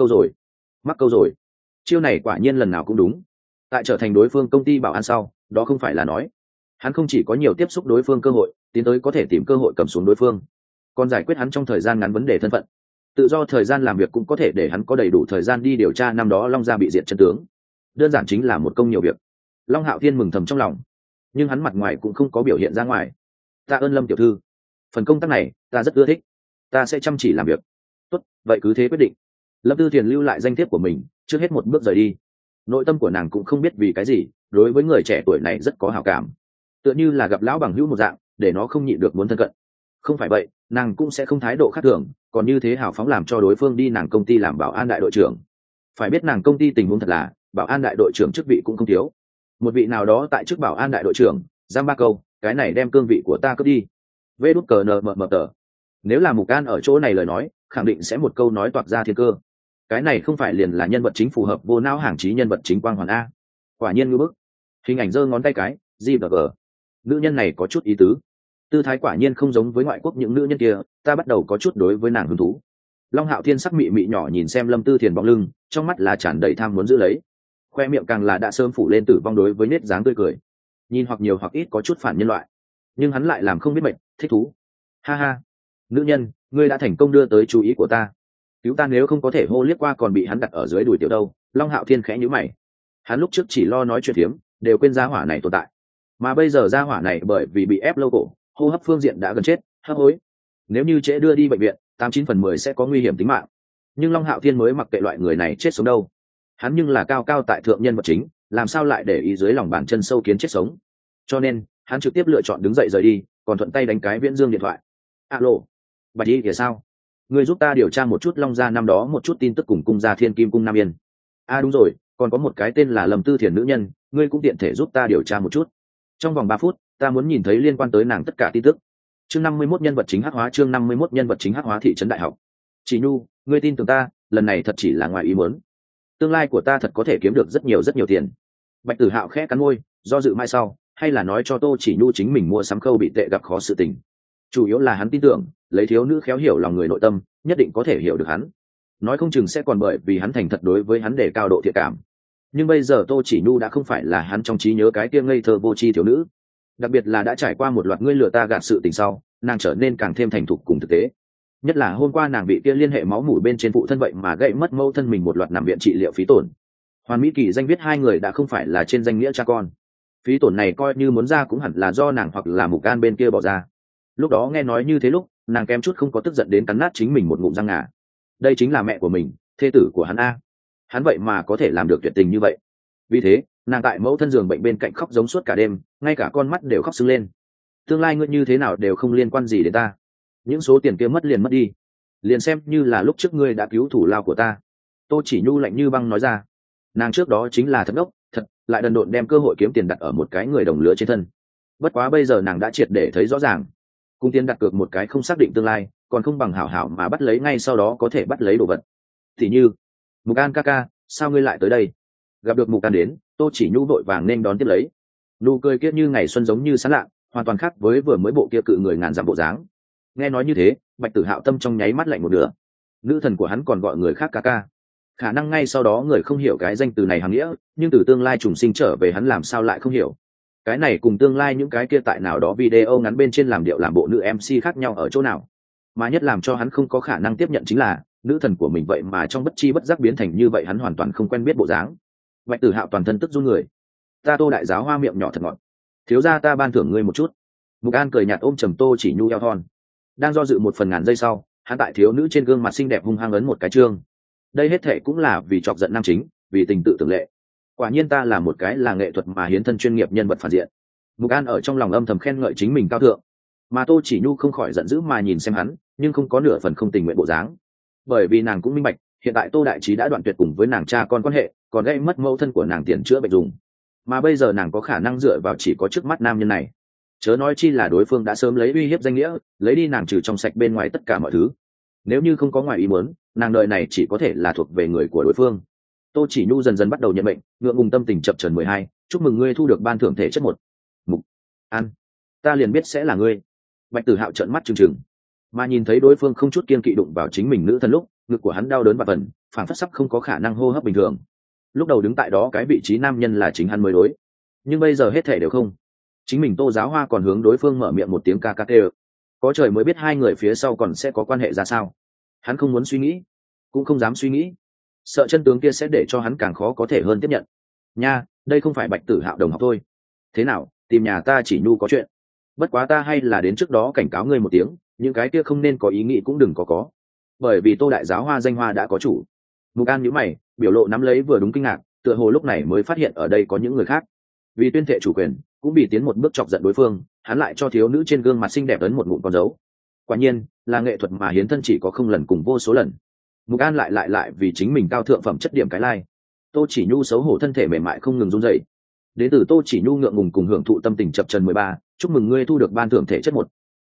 câu rồi. Chiêu này quả nhiên lần nào cũng đúng. Tại trở thành đối phương công ty bảo an sau, đó không phải là nói. Hắn không chỉ có nhiều tiếp xúc đối phương cơ hội, tiến tới có thể tìm cơ hội cầm xuống đối phương, còn giải quyết hắn trong thời gian ngắn vấn đề thân phận. Tự do thời gian làm việc cũng có thể để hắn có đầy đủ thời gian đi điều tra năm đó Long gia bị diệt chân tướng. Đơn giản chính là một công nhiều việc. Long Hạo Thiên mừng thầm trong lòng, nhưng hắn mặt ngoài cũng không có biểu hiện ra ngoài. Ta ơn Lâm tiểu thư, phần công tác này ta rất ưa thích, ta sẽ chăm chỉ làm việc. Tốt, vậy cứ thế quyết định. Lâm Tư Thiền lưu lại danh thiếp của mình, trước hết một bước rời đi. Nội tâm của nàng cũng không biết vì cái gì, đối với người trẻ tuổi này rất có hảo cảm, tựa như là gặp lão bằng hữu một dạng, để nó không nhịn được muốn thân cận. Không phải vậy, nàng cũng sẽ không thái độ khác thường, còn như thế hào phóng làm cho đối phương đi nàng công ty làm bảo an đại đội trưởng. phải biết nàng công ty tình huống thật là bảo an đại đội trưởng chức vị cũng không thiếu, một vị nào đó tại chức bảo an đại đội trưởng giam ba câu cái này đem cương vị của ta cướp đi. Vê đút cờ nờ mờ mờ tờ, nếu là Mục An ở chỗ này lời nói khẳng định sẽ một câu nói toạc ra thiên cơ. Cái này không phải liền là nhân vật chính phù hợp vô não hàng chí nhân vật chính quang hoàn a. Quả nhiên ngưỡng bức. Hình ảnh giơ ngón tay cái GG, nữ nhân này có chút ý tứ, tư thái quả nhiên không giống với ngoại quốc những nữ nhân kia, ta bắt đầu có chút đối với nàng hứng thú. Long Hạo Thiên sắc mị mị nhỏ nhìn xem Lâm Tư Thiền bóng lưng, trong mắt là tràn đầy tham muốn giữ lấy, khoe miệng càng là đã sớm phủ lên tử vong đối với nét dáng tươi cười, nhìn hoặc nhiều hoặc ít có chút phản nhân loại, nhưng hắn lại làm không biết mệt, thích thú. Ha ha, nữ nhân, ngươi đã thành công đưa tới chú ý của ta, cứu ta nếu không có thể hô liếc qua còn bị hắn đặt ở dưới đùi tiểu đâu. Long Hạo Thiên khẽ nhíu mày, hắn lúc trước chỉ lo nói chuyện phiếm đều quên gia hỏa này tồn tại, mà bây giờ gia hỏa này bởi vì bị ép lâu cổ, hô hấp phương diện đã gần chết, hấp hối, nếu như trễ đưa đi bệnh viện 89/10 sẽ có nguy hiểm tính mạng. Nhưng Long Hạo Thiên mới mặc kệ loại người này chết sống đâu, hắn nhưng là cao cao tại thượng nhân vật chính, làm sao lại để ý dưới lòng bàn chân sâu kiến chết sống. Cho nên hắn trực tiếp lựa chọn đứng dậy rời đi, còn thuận tay đánh cái Viễn Dương điện thoại. Alo, Bạch Y thì sao, ngươi giúp ta điều tra một chút Long gia năm đó một chút tin tức cùng cung gia Thiên Kim cung Nam Yên. Đúng rồi, còn có một cái tên là Lâm Tư Thiền nữ nhân, ngươi cũng tiện thể giúp ta điều tra một chút, trong vòng 3 phút ta muốn nhìn thấy liên quan tới nàng tất cả tin tức. Chương 51 nhân vật chính hắc hóa, chương 51 nhân vật chính hắc hóa thị trấn đại học. Chỉ Nhu, ngươi tin tưởng ta, lần này thật chỉ là ngoài ý muốn, tương lai của ta thật có thể kiếm được rất nhiều tiền. Bạch Tử Hạo khẽ cắn môi, do dự mai sau, hay là nói cho Tô Chỉ Nhu chính mình mua sắm khâu bị tệ gặp khó sự tình. Chủ yếu là hắn tin tưởng, lấy thiếu nữ khéo hiểu lòng người nội tâm, nhất định có thể hiểu được hắn. Nói không chừng sẽ còn bởi vì hắn thành thật đối với hắn để cao độ thiện cảm. Nhưng bây giờ Tô Chỉ Nhu đã không phải là hắn trong trí nhớ cái kia ngây thơ vô tri thiếu nữ, đặc biệt là đã trải qua một loạt ngươi lừa ta gạt sự tình sau, nàng trở nên càng thêm thành thục cùng thực tế. Nhất là hôm qua nàng bị kia liên hệ máu mủ bên trên phụ thân vậy mà gãy mất mẫu thân mình một loạt nằm viện trị liệu phí tổn. Hoàn Mỹ Kỳ danh viết hai người đã không phải là trên danh nghĩa cha con, phí tổn này coi như muốn ra cũng hẳn là do nàng hoặc là Mục An bên kia bỏ ra. Lúc đó nghe nói như thế lúc, nàng kém chút không có tức giận đến cắn nát chính mình một ngụm răng ngà. Đây chính là mẹ của mình, thê tử của hắn a, hắn vậy mà có thể làm được tuyệt tình như vậy. Vì thế nàng tại mẫu thân giường bệnh bên cạnh khóc giống suốt cả đêm, ngay cả con mắt đều khóc sưng lên. Tương lai ngươi như thế nào đều không liên quan gì đến ta, những số tiền kia mất liền mất đi, liền xem như là lúc trước ngươi đã cứu thủ lao của ta. Tô Chỉ Nhu lạnh như băng nói ra. Nàng trước đó chính là thật ngốc, thật lại đần độn đem cơ hội kiếm tiền đặt ở một cái người đồng lứa trên thân. Bất quá bây giờ nàng đã triệt để thấy rõ ràng, cung tiền đặt cược một cái không xác định tương lai, còn không bằng hảo hảo mà bắt lấy ngay sau đó có thể bắt lấy đồ vật. Thì như Mục An ca ca, sao ngươi lại tới đây? Gặp được Mục An đến, Tô Chỉ Nhu vội vàng nên đón tiếp lấy, nụ cười kia như ngày xuân giống như sáng lạ, hoàn toàn khác với vừa mới bộ kia cự người ngàn dặm bộ dáng. Nghe nói như thế, Bạch Tử Hạo tâm trong nháy mắt lạnh một nửa. Nữ thần của hắn còn gọi người khác ca ca, khả năng ngay sau đó người không hiểu cái danh từ này hàm nghĩa, nhưng từ tương lai trùng sinh trở về hắn làm sao lại không hiểu. Cái này cùng tương lai những cái kia tại nào đó video ngắn bên trên làm điệu làm bộ nữ MC khác nhau ở chỗ nào. Mà nhất làm cho hắn không có khả năng tiếp nhận chính là nữ thần của mình vậy mà trong bất chi bất giác biến thành như vậy, hắn hoàn toàn không quen biết bộ dáng. Bạch Tử Hạo toàn thân tức run người. Ta Tô đại giáo hoa miệng nhỏ thật ngọt, thiếu gia ta ban thưởng ngươi một chút. Mục An cười nhạt ôm trầm Tô Chỉ Nhu eo thon, đang do dự một phần ngàn giây sau, hắn tại thiếu nữ trên gương mặt xinh đẹp hung hăng ấn một cái chương. Đây hết thệ cũng là vì chọc giận nam chính, vì tình tự tưởng lệ. Quả nhiên ta là một cái là nghệ thuật mà hiến thân chuyên nghiệp nhân vật phản diện. Mục An ở trong lòng âm thầm khen ngợi chính mình cao thượng, mà Tô Chỉ Nhu không khỏi giận dữ mà nhìn xem hắn, nhưng không có nửa phần không tình nguyện bộ dáng, bởi vì nàng cũng minh bạch hiện tại Tô đại trí đã đoạn tuyệt cùng với nàng cha con quan hệ, còn gây mất mẫu thân của nàng tiền chữa bệnh dùng, mà bây giờ nàng có khả năng dựa vào chỉ có trước mắt nam nhân này, chớ nói chi là đối phương đã sớm lấy uy hiếp danh nghĩa lấy đi nàng trừ trong sạch bên ngoài tất cả mọi thứ. Nếu như không có ngoài ý muốn, nàng đời này chỉ có thể là thuộc về người của đối phương. Tô Chỉ Nhu dần dần bắt đầu nhận bệnh, ngượng ngùng tâm tình chập chờn 12, chúc mừng ngươi thu được ban thưởng thể chất 1. Mục An, ta liền biết sẽ là ngươi. Bạch Tử Hạo trợn mắt trừng trừng, mà nhìn thấy đối phương không chút kiên kỵ đụng vào chính mình nữ thần lúc, ngực của hắn đau đớn và phần, phảng phất sắp không có khả năng hô hấp bình thường. Lúc đầu đứng tại đó cái vị trí nam nhân là chính hắn mới đối, nhưng bây giờ hết thể đều không. Chính mình Tô giáo hoa còn hướng đối phương mở miệng một tiếng ca ca kêu, có trời mới biết hai người phía sau còn sẽ có quan hệ ra sao. Hắn không muốn suy nghĩ, cũng không dám suy nghĩ, sợ chân tướng kia sẽ để cho hắn càng khó có thể hơn tiếp nhận. Nha, đây không phải Bạch Tử Hạo đồng học thôi. Thế nào, tìm nhà ta Chỉ Nhu có chuyện? Bất quá ta hay là đến trước đó cảnh cáo ngươi một tiếng, những cái kia không nên có ý nghĩ cũng đừng có, bởi vì Tô đại giáo hoa danh hoa đã có chủ. Mục An nhíu mày, biểu lộ nắm lấy vừa đúng kinh ngạc, tựa hồ lúc này mới phát hiện ở đây có những người khác. Vì tuyên thệ chủ quyền, cũng vì tiến một bước chọc giận đối phương, hắn lại cho thiếu nữ trên gương mặt xinh đẹp ấn một ngụm con dấu. Quả nhiên là nghệ thuật mà hiến thân chỉ có không lần cùng vô số lần. Mục An lại vì chính mình cao thượng phẩm chất điểm cái lai. Tô Chỉ Nhu xấu hổ thân thể mềm mại không ngừng run rẩy. Đến từ Tô Chỉ Nhu ngượng ngùng cùng hưởng thụ tâm tình chập trần 13, chúc mừng ngươi thu được ban thưởng thể chất 1.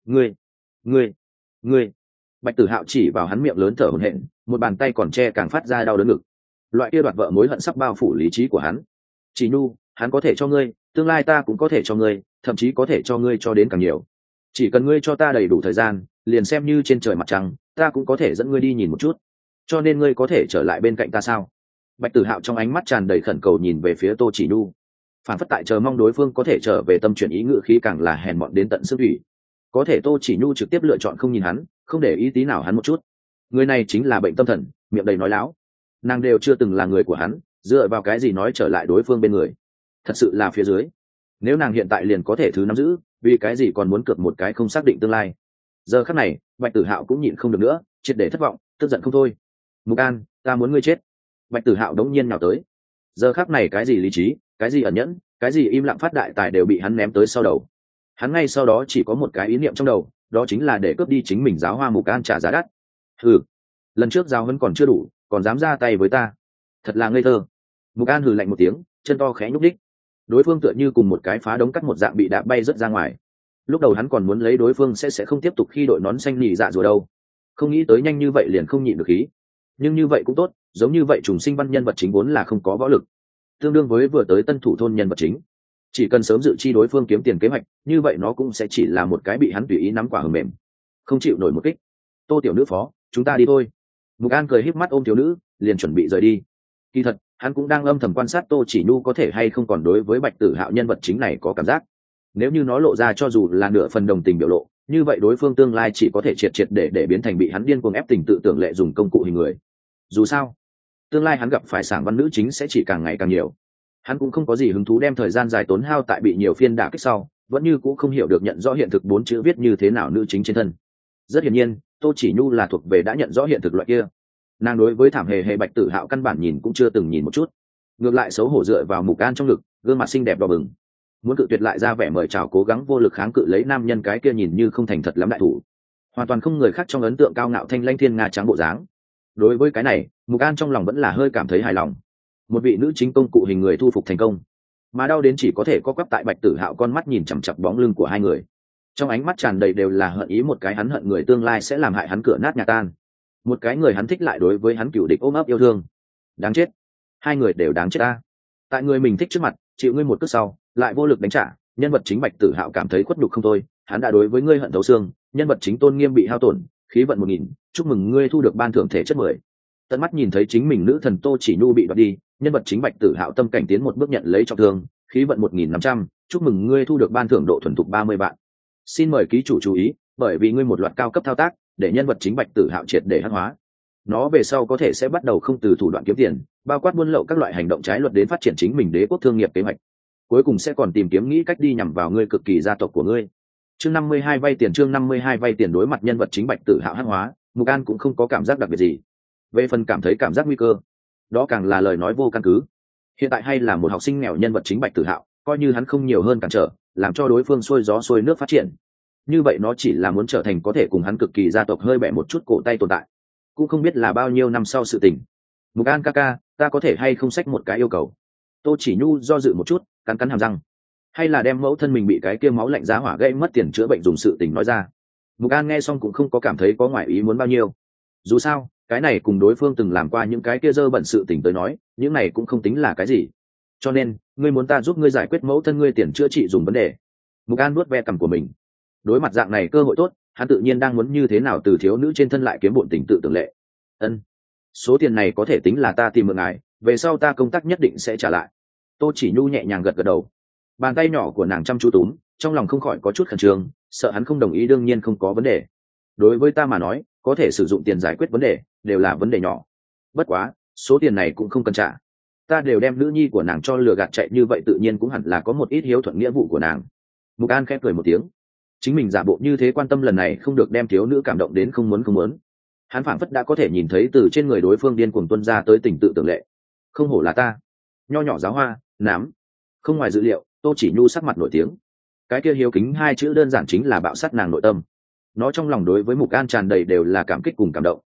Ngươi. Bạch Tử Hạo chỉ vào hắn miệng lớn thở hổn hển, một bàn tay còn che càng phát ra đau đớn ngực. Loại kia đoạt vợ mối hận sắp bao phủ lý trí của hắn. Chỉ Nhu, hắn có thể cho ngươi, tương lai ta cũng có thể cho ngươi, thậm chí có thể cho ngươi cho đến càng nhiều. Chỉ cần ngươi cho ta đầy đủ thời gian, liền xem như trên trời mặt trăng, ta cũng có thể dẫn ngươi đi nhìn một chút. Cho nên ngươi có thể trở lại bên cạnh ta sao? Bạch Tử Hạo trong ánh mắt tràn đầy khẩn cầu nhìn về phía Tô Chỉ Nhu, phản phất tại chờ mong đối phương có thể trở về tâm chuyển ý, ngữ khí càng là hèn mọn đến tận xương thủy. Có thể Tô Chỉ Nhu trực tiếp lựa chọn không nhìn hắn, không để ý tí nào hắn một chút. Người này chính là bệnh tâm thần, miệng đầy nói láo. Nàng đều chưa từng là người của hắn, dựa vào cái gì nói trở lại đối phương bên người? Thật sự là phía dưới. Nếu nàng hiện tại liền có thể thứ nắm giữ, vì cái gì còn muốn cược một cái không xác định tương lai? Giờ khắc này, Bạch Tử Hạo cũng nhịn không được nữa, triệt để thất vọng, tức giận không thôi. Mục An, ta muốn ngươi chết. Bạch Tử Hạo đống nhiên nào tới. Giờ khắc này cái gì lý trí, cái gì ẩn nhẫn, cái gì im lặng phát đại tài đều bị hắn ném tới sau đầu. Hắn ngay sau đó chỉ có một cái ý niệm trong đầu, đó chính là để cướp đi chính mình giáo hoa Mục An trả giá đắt. Hừ, lần trước giáo huấn còn chưa đủ, còn dám ra tay với ta, thật là ngây thơ. Mục An hừ lạnh một tiếng, chân to khẽ nhúc đích. Đối phương tựa như cùng một cái phá đống cắt một dạng bị đạp bay rất ra ngoài. Lúc đầu hắn còn muốn lấy đối phương sẽ không tiếp tục khi đội nón xanh nhì dạ rùa đâu, không nghĩ tới nhanh như vậy liền không nhịn được khí. Nhưng như vậy cũng tốt, giống như vậy trùng sinh văn nhân vật chính vốn là không có võ lực, tương đương với vừa tới tân thủ thôn nhân vật chính, chỉ cần sớm dự chi đối phương kiếm tiền kế hoạch, như vậy nó cũng sẽ chỉ là một cái bị hắn tùy ý nắm quả hờ mềm, không chịu nổi một kích. Tô tiểu nữ phó, chúng ta đi thôi. Mục An cười híp mắt ôm thiếu nữ, liền chuẩn bị rời đi. Kỳ thật hắn cũng đang âm thầm quan sát Tô Chỉ Nhu có thể hay không còn đối với Bạch Tử Hạo nhân vật chính này có cảm giác. Nếu như nó lộ ra cho dù là nửa phần đồng tình biểu lộ, như vậy đối phương tương lai chỉ có thể triệt để biến thành bị hắn điên cuồng ép tình tự tưởng lệ dùng công cụ hình người. Dù sao, tương lai hắn gặp phải sảng văn nữ chính sẽ chỉ càng ngày càng nhiều. Hắn cũng không có gì hứng thú đem thời gian dài tốn hao tại bị nhiều phiên đả kích sau, vẫn như cũng không hiểu được nhận rõ hiện thực 4 chữ viết như thế nào nữ chính trên thân. Rất hiển nhiên, Tô Chỉ Nhu là thuộc về đã nhận rõ hiện thực loại kia. Nàng đối với thảm hề Bạch Tử Hạo căn bản nhìn cũng chưa từng nhìn một chút, ngược lại xấu hổ dựa vào Mục An trong ngực, gương mặt xinh đẹp đỏ bừng, muốn cự tuyệt lại ra vẻ mời chào, cố gắng vô lực kháng cự lấy nam nhân cái kia nhìn như không thành thật lắm đại thủ, hoàn toàn không người khác trong ấn tượng cao ngạo thanh lãnh thiên nga trắng bộ dáng. Đối với cái này, Mục An trong lòng vẫn là hơi cảm thấy hài lòng. Một vị nữ chính công cụ hình người thu phục thành công, mà đau đến chỉ có thể co quắp tại Bạch Tử Hạo con mắt nhìn chằm chằm bóng lưng của hai người, trong ánh mắt tràn đầy đều là hận ý. Một cái hắn hận người tương lai sẽ làm hại hắn cửa nát nhà tan, một cái người hắn thích lại đối với hắn cựu địch ôm ấp yêu thương. Đáng chết, hai người đều đáng chết ta. Tại người mình thích trước mặt chịu ngươi một cước sau lại vô lực đánh trả, nhân vật chính Bạch Tử Hạo cảm thấy khuất nhục không thôi. Hắn đã đối với ngươi hận thấu xương, nhân vật chính tôn nghiêm bị hao tổn, khí vận 1000, chúc mừng ngươi thu được ban thưởng thể chất 10. Tận mắt nhìn thấy chính mình nữ thần Tô Chỉ Nhu bị đoạt đi, nhân vật chính Bạch Tử Hạo tâm cảnh tiến một bước nhận lấy trọng thương, khí vận 1500, chúc mừng ngươi thu được ban thưởng độ thuần thục 30 vạn. Xin mời ký chủ chú ý, bởi vì ngươi một loạt cao cấp thao tác để nhân vật chính Bạch Tử Hạo triệt để hắc hóa, nó về sau có thể sẽ bắt đầu không từ thủ đoạn kiếm tiền, bao quát buôn lậu các loại hành động trái luật đến phát triển chính mình đế quốc thương nghiệp kế hoạch, cuối cùng sẽ còn tìm kiếm nghĩ cách đi nhằm vào ngươi cực kỳ gia tộc của ngươi. Chương 52 vay tiền. Chương 52 vay tiền. Đối mặt nhân vật chính Bạch Tử Hạo hắc hóa, Mục An cũng không có cảm giác đặc biệt gì. Về phần cảm thấy cảm giác nguy cơ, đó càng là lời nói vô căn cứ. Hiện tại hay là một học sinh nghèo nhân vật chính Bạch Tử Hạo, coi như hắn không nhiều hơn cản trở, làm cho đối phương xuôi gió xuôi nước phát triển, như vậy nó chỉ là muốn trở thành có thể cùng hắn cực kỳ gia tộc hơi bẻ một chút cổ tay tồn tại, cũng không biết là bao nhiêu năm sau sự tình. Mục An ca ca, ta có thể hay không xách một cái yêu cầu? Tô Chỉ Nhu do dự một chút, cắn cắn hàm răng, hay là đem mẫu thân mình bị cái kia máu lạnh giá hỏa gây mất tiền chữa bệnh dùng sự tình nói ra. Mục An nghe xong cũng không có cảm thấy có ngoại ý muốn bao nhiêu, dù sao cái này cùng đối phương từng làm qua những cái kia dơ bẩn sự tình tới nói, những này cũng không tính là cái gì. Cho nên ngươi muốn ta giúp ngươi giải quyết mẫu thân ngươi tiền chữa trị dùng vấn đề? Mục An nuốt ve cằm của mình. Đối mặt dạng này cơ hội tốt, hắn tự nhiên đang muốn như thế nào từ thiếu nữ trên thân lại kiếm bộn tình tự tưởng lệ. Ân, số tiền này có thể tính là ta tìm mượn ngài, về sau ta công tác nhất định sẽ trả lại. Tô Chỉ Nhu nhẹ nhàng gật gật đầu, bàn tay nhỏ của nàng chăm chú túm, trong lòng không khỏi có chút khẩn trương, sợ hắn không đồng ý đương nhiên không có vấn đề. Đối với ta mà nói, có thể sử dụng tiền giải quyết vấn đề đều là vấn đề nhỏ, bất quá số tiền này cũng không cần trả, ta đều đem nữ nhi của nàng cho lừa gạt chạy như vậy, tự nhiên cũng hẳn là có một ít hiếu thuận nghĩa vụ của nàng. Mục An khẽ cười một tiếng, chính mình giả bộ như thế quan tâm lần này không được đem thiếu nữ cảm động đến không muốn. Hắn phảng phất đã có thể nhìn thấy từ trên người đối phương điên cuồng tuân ra tới tình tự tưởng lệ. Không hổ là ta, nho nhỏ giáo hoa nám. Không ngoài dự liệu, Tô Chỉ Nhu sắc mặt nổi tiếng, cái kia hiếu kính hai chữ đơn giản chính là bạo sát nàng nội tâm. Nó trong lòng đối với Mục An tràn đầy đều là cảm kích cùng cảm động.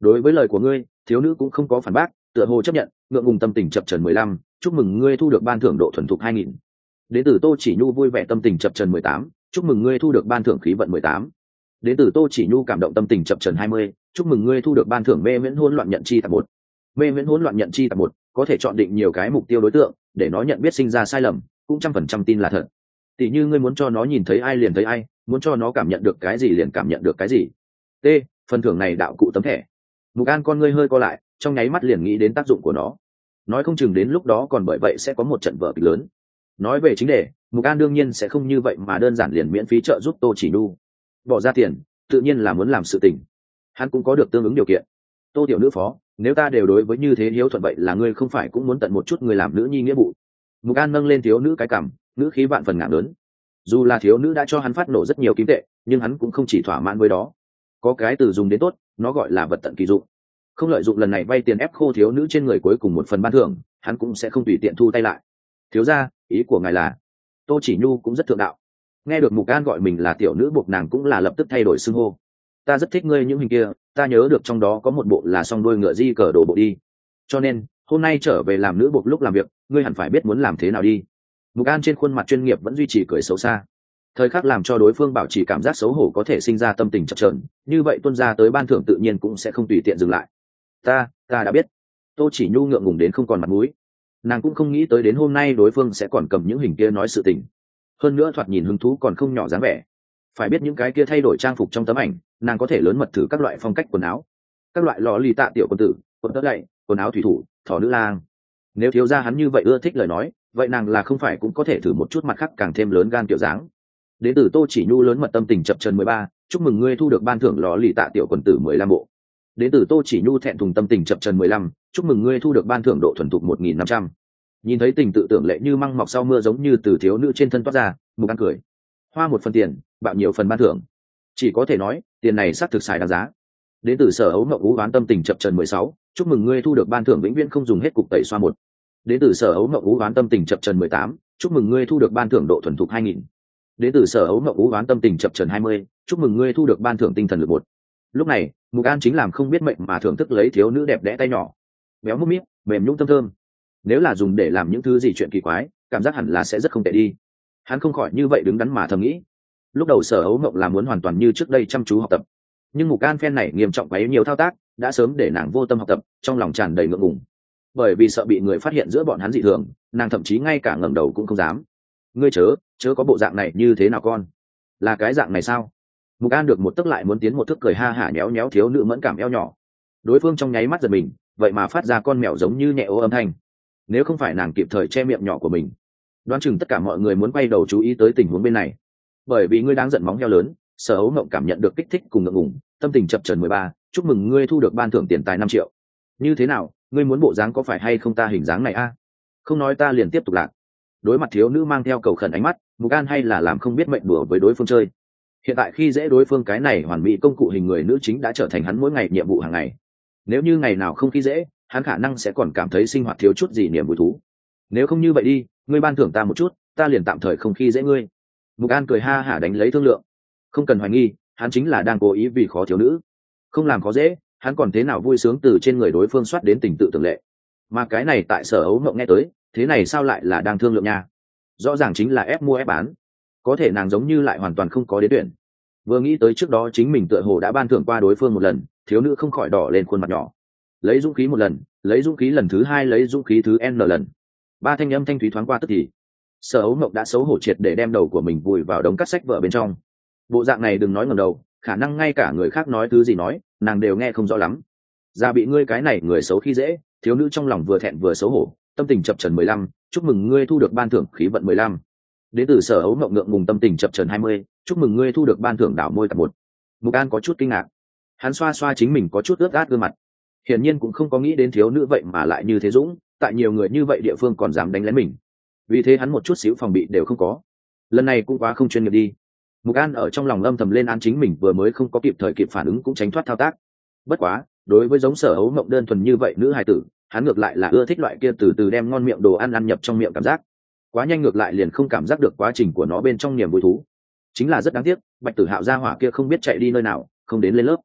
Đối với lời của ngươi, thiếu nữ cũng không có phản bác, tựa hồ chấp nhận, ngượng ngùng tâm tình chập chờn 15, chúc mừng ngươi thu được ban thưởng độ thuần thục 2000. Đến từ Tô Chỉ Nhu vui vẻ tâm tình chập chờn 18, chúc mừng ngươi thu được ban thưởng khí vận 18. Đến từ Tô Chỉ Nhu cảm động tâm tình chập chờn 20, chúc mừng ngươi thu được ban thưởng mê miễn hỗn loạn nhận chi tập 1. Mê miễn hỗn loạn nhận chi tập 1, có thể chọn định nhiều cái mục tiêu đối tượng, để nó nhận biết sinh ra sai lầm, cũng 100% tin là thật. Tỷ như ngươi muốn cho nó nhìn thấy ai liền thấy ai, muốn cho nó cảm nhận được cái gì liền cảm nhận được cái gì. T, phần thưởng này đạo cụ tấm thẻ. Mục An con ngươi hơi co lại, trong nháy mắt liền nghĩ đến tác dụng của nó. Nói không chừng đến lúc đó còn bởi vậy sẽ có một trận vở kịch lớn. Nói về chính đề, Mục An đương nhiên sẽ không như vậy mà đơn giản liền miễn phí trợ giúp Tô Chỉ Nhu. Bỏ ra tiền, tự nhiên là muốn làm sự tình. Hắn cũng có được tương ứng điều kiện. Tô tiểu nữ phó, nếu ta đều đối với như thế hiếu thuận vậy là ngươi không phải cũng muốn tận một chút người làm nữ nhi nghĩa vụ. Mục An nâng lên thiếu nữ cái cằm, nữ khí vạn phần ngạo lớn. Dù là thiếu nữ đã cho hắn phát nổ rất nhiều kim tệ, nhưng hắn cũng không chỉ thỏa mãn với đó. Có cái từ dùng đến tốt, nó gọi là vật tận kỳ dụng. Không lợi dụng lần này vay tiền ép khô thiếu nữ trên người cuối cùng một phần ban thưởng, hắn cũng sẽ không tùy tiện thu tay lại. Thiếu gia, ý của ngài là? Tô Chỉ Nhu cũng rất thượng đạo. Nghe được Mục An gọi mình là tiểu nữ, buộc nàng cũng là lập tức thay đổi xưng hô. Ta rất thích ngươi những hình kia, ta nhớ được trong đó có một bộ là song đuôi ngựa di cờ đổ bộ đi. Cho nên hôm nay trở về làm nữ buộc lúc làm việc, ngươi hẳn phải biết muốn làm thế nào đi. Mục An trên khuôn mặt chuyên nghiệp vẫn duy trì cười xấu xa. Thời khắc làm cho đối phương bảo trì cảm giác xấu hổ có thể sinh ra tâm tình chập chờn, như vậy tuân ra tới ban thưởng tự nhiên cũng sẽ không tùy tiện dừng lại. Ta đã biết. Tô Chỉ Nhu ngượng ngùng đến không còn mặt mũi. Nàng cũng không nghĩ tới đến hôm nay đối phương sẽ còn cầm những hình kia nói sự tình. Hơn nữa thoạt nhìn hứng thú còn không nhỏ dáng vẻ. Phải biết những cái kia thay đổi trang phục trong tấm ảnh, nàng có thể lớn mật thử các loại phong cách quần áo, các loại lò lì tạ tiểu quân tử, quần tất gậy, quần áo thủy thủ, thỏ nữ lang. Nếu thiếu gia hắn như vậy ưa thích lời nói, vậy nàng là không phải cũng có thể thử một chút mặt khác càng thêm lớn gan kiểu dáng. Đến từ Tô Chỉ Nhu lớn mật tâm tình chập chờn 13, chúc mừng ngươi thu được ban thưởng lò lì tạ tiểu quần tử 15 bộ. Đến từ Tô Chỉ Nhu thẹn thùng tâm tình chập chờn 15, chúc mừng ngươi thu được ban thưởng độ thuần thục 1500. Nhìn thấy tình tự tưởng lệ như măng mọc sau mưa giống như từ thiếu nữ trên thân toát ra, Mục An cười. Hoa một phần tiền, bạo nhiều phần ban thưởng. Chỉ có thể nói, tiền này xác thực xài đáng giá. Đến từ Sở Ấu Ngọc Ú Oán tâm tình chập chờn 16, chúc mừng ngươi thu được ban thưởng vĩnh viễn không dùng hết cục tẩy xoa 1. Đến từ Sở Ấu Ngọc Ú Oán tâm tình chập chờn 18, chúc mừng ngươi thu được ban thưởng độ thuần thục 2000. Đến từ Sở Ấu Ngọc Ú Oán tâm tình chập chờn 20, chúc mừng ngươi thu được ban thưởng tinh thần lực 1. Lúc này, Mục An chính làm không biết mệnh mà thưởng thức lấy thiếu nữ đẹp đẽ tay nhỏ, béo múp míp, mềm nhũn thơm thơm. Nếu là dùng để làm những thứ gì chuyện kỳ quái, cảm giác hẳn là sẽ rất không tệ đi. Hắn không khỏi như vậy đứng đắn mà thầm nghĩ. Lúc đầu Sở Ấu Ngọc là muốn hoàn toàn như trước đây chăm chú học tập, nhưng Mục An phen này nghiêm trọng quấy nhiều thao tác, đã sớm để nàng vô tâm học tập, trong lòng tràn đầy ngượng ngùng. Bởi vì sợ bị người phát hiện giữa bọn hắn dị thường, nàng thậm chí ngay cả ngẩng đầu cũng không dám. Ngươi chớ có bộ dạng này như thế nào con? Là cái dạng này sao? Mục An được một tức lại muốn tiến một thước, cười ha hả nhéo nhéo thiếu nữ mẫn cảm eo nhỏ. Đối phương trong nháy mắt giật mình, vậy mà phát ra con mèo giống như nhẹ ô âm thanh. Nếu không phải nàng kịp thời che miệng nhỏ của mình, đoán chừng tất cả mọi người muốn quay đầu chú ý tới tình huống bên này. Bởi vì ngươi đáng giận móng heo lớn, Sở Ấu Ngộng cảm nhận được kích thích cùng ngượng ngùng, tâm tình chập chờn 13, chúc mừng ngươi thu được ban thưởng tiền tài 5 triệu. Như thế nào, ngươi muốn bộ dáng có phải hay không ta hình dáng này a? Không nói ta liền tiếp tục lạc. Đối mặt thiếu nữ mang theo cầu khẩn ánh mắt, Mục An hay là làm không biết mệnh đùa với đối phương chơi. Hiện tại khi dễ đối phương cái này hoàn mỹ công cụ hình người nữ chính đã trở thành hắn mỗi ngày nhiệm vụ hàng ngày. Nếu như ngày nào không khi dễ, hắn khả năng sẽ còn cảm thấy sinh hoạt thiếu chút gì niềm vui thú. Nếu không như vậy đi, ngươi ban thưởng ta một chút, ta liền tạm thời không khi dễ ngươi. Mục An cười ha hả đánh lấy thương lượng. Không cần hoài nghi, hắn chính là đang cố ý vì khó thiếu nữ. Không làm khó dễ, hắn còn thế nào vui sướng từ trên người đối phương soát đến tình tự tưởng lệ. Mà cái này tại Sở Ấu Mộng nghe tới, thế này sao lại là đang thương lượng nha? Rõ ràng chính là ép mua ép bán. Có thể nàng giống như lại hoàn toàn không có đến tuyển. Vừa nghĩ tới trước đó chính mình tựa hồ đã ban thưởng qua đối phương một lần, thiếu nữ không khỏi đỏ lên khuôn mặt nhỏ. Lấy dũng khí một lần, lấy dũng khí lần thứ hai, lấy dũng khí thứ n lần. Ba thanh âm thanh thúy thoáng qua tức thì. Sở Ấu Mộng đã xấu hổ triệt để đem đầu của mình vùi vào đống cắt sách vở bên trong. Bộ dạng này đừng nói ngẩng đầu, khả năng ngay cả người khác nói thứ gì nói, nàng đều nghe không rõ lắm. Ra bị ngươi cái này người xấu khi dễ, thiếu nữ trong lòng vừa thẹn vừa xấu hổ, tâm tình chập chờn 15, chúc mừng ngươi thu được ban thưởng khí vận 15. Đến từ Sở Ấu Mộng ngượng ngùng tâm tình chập chờn 20, chúc mừng ngươi thu được ban thưởng đảo môi tập 1. Mục An có chút kinh ngạc. Hắn xoa xoa chính mình có chút ướt át gương mặt. Hiển nhiên cũng không có nghĩ đến thiếu nữ vậy mà lại như thế dũng, tại nhiều người như vậy địa phương còn dám đánh lén mình. Vì thế hắn một chút xíu phòng bị đều không có. Lần này cũng quá không chuyên nghiệp đi. Mục An ở trong lòng âm thầm lên án chính mình vừa mới không có kịp phản ứng cũng tránh thoát thao tác. Bất quá, đối với giống Sở Ấu Mộng đơn thuần như vậy nữ hài tử, hắn ngược lại là ưa thích loại kia từ từ đem ngon miệng đồ ăn nhập trong miệng cảm giác. Quá nhanh ngược lại liền không cảm giác được quá trình của nó bên trong niềm vui thú. Chính là rất đáng tiếc, Bạch Tử Hạo gia hỏa kia không biết chạy đi nơi nào, không đến lên lớp.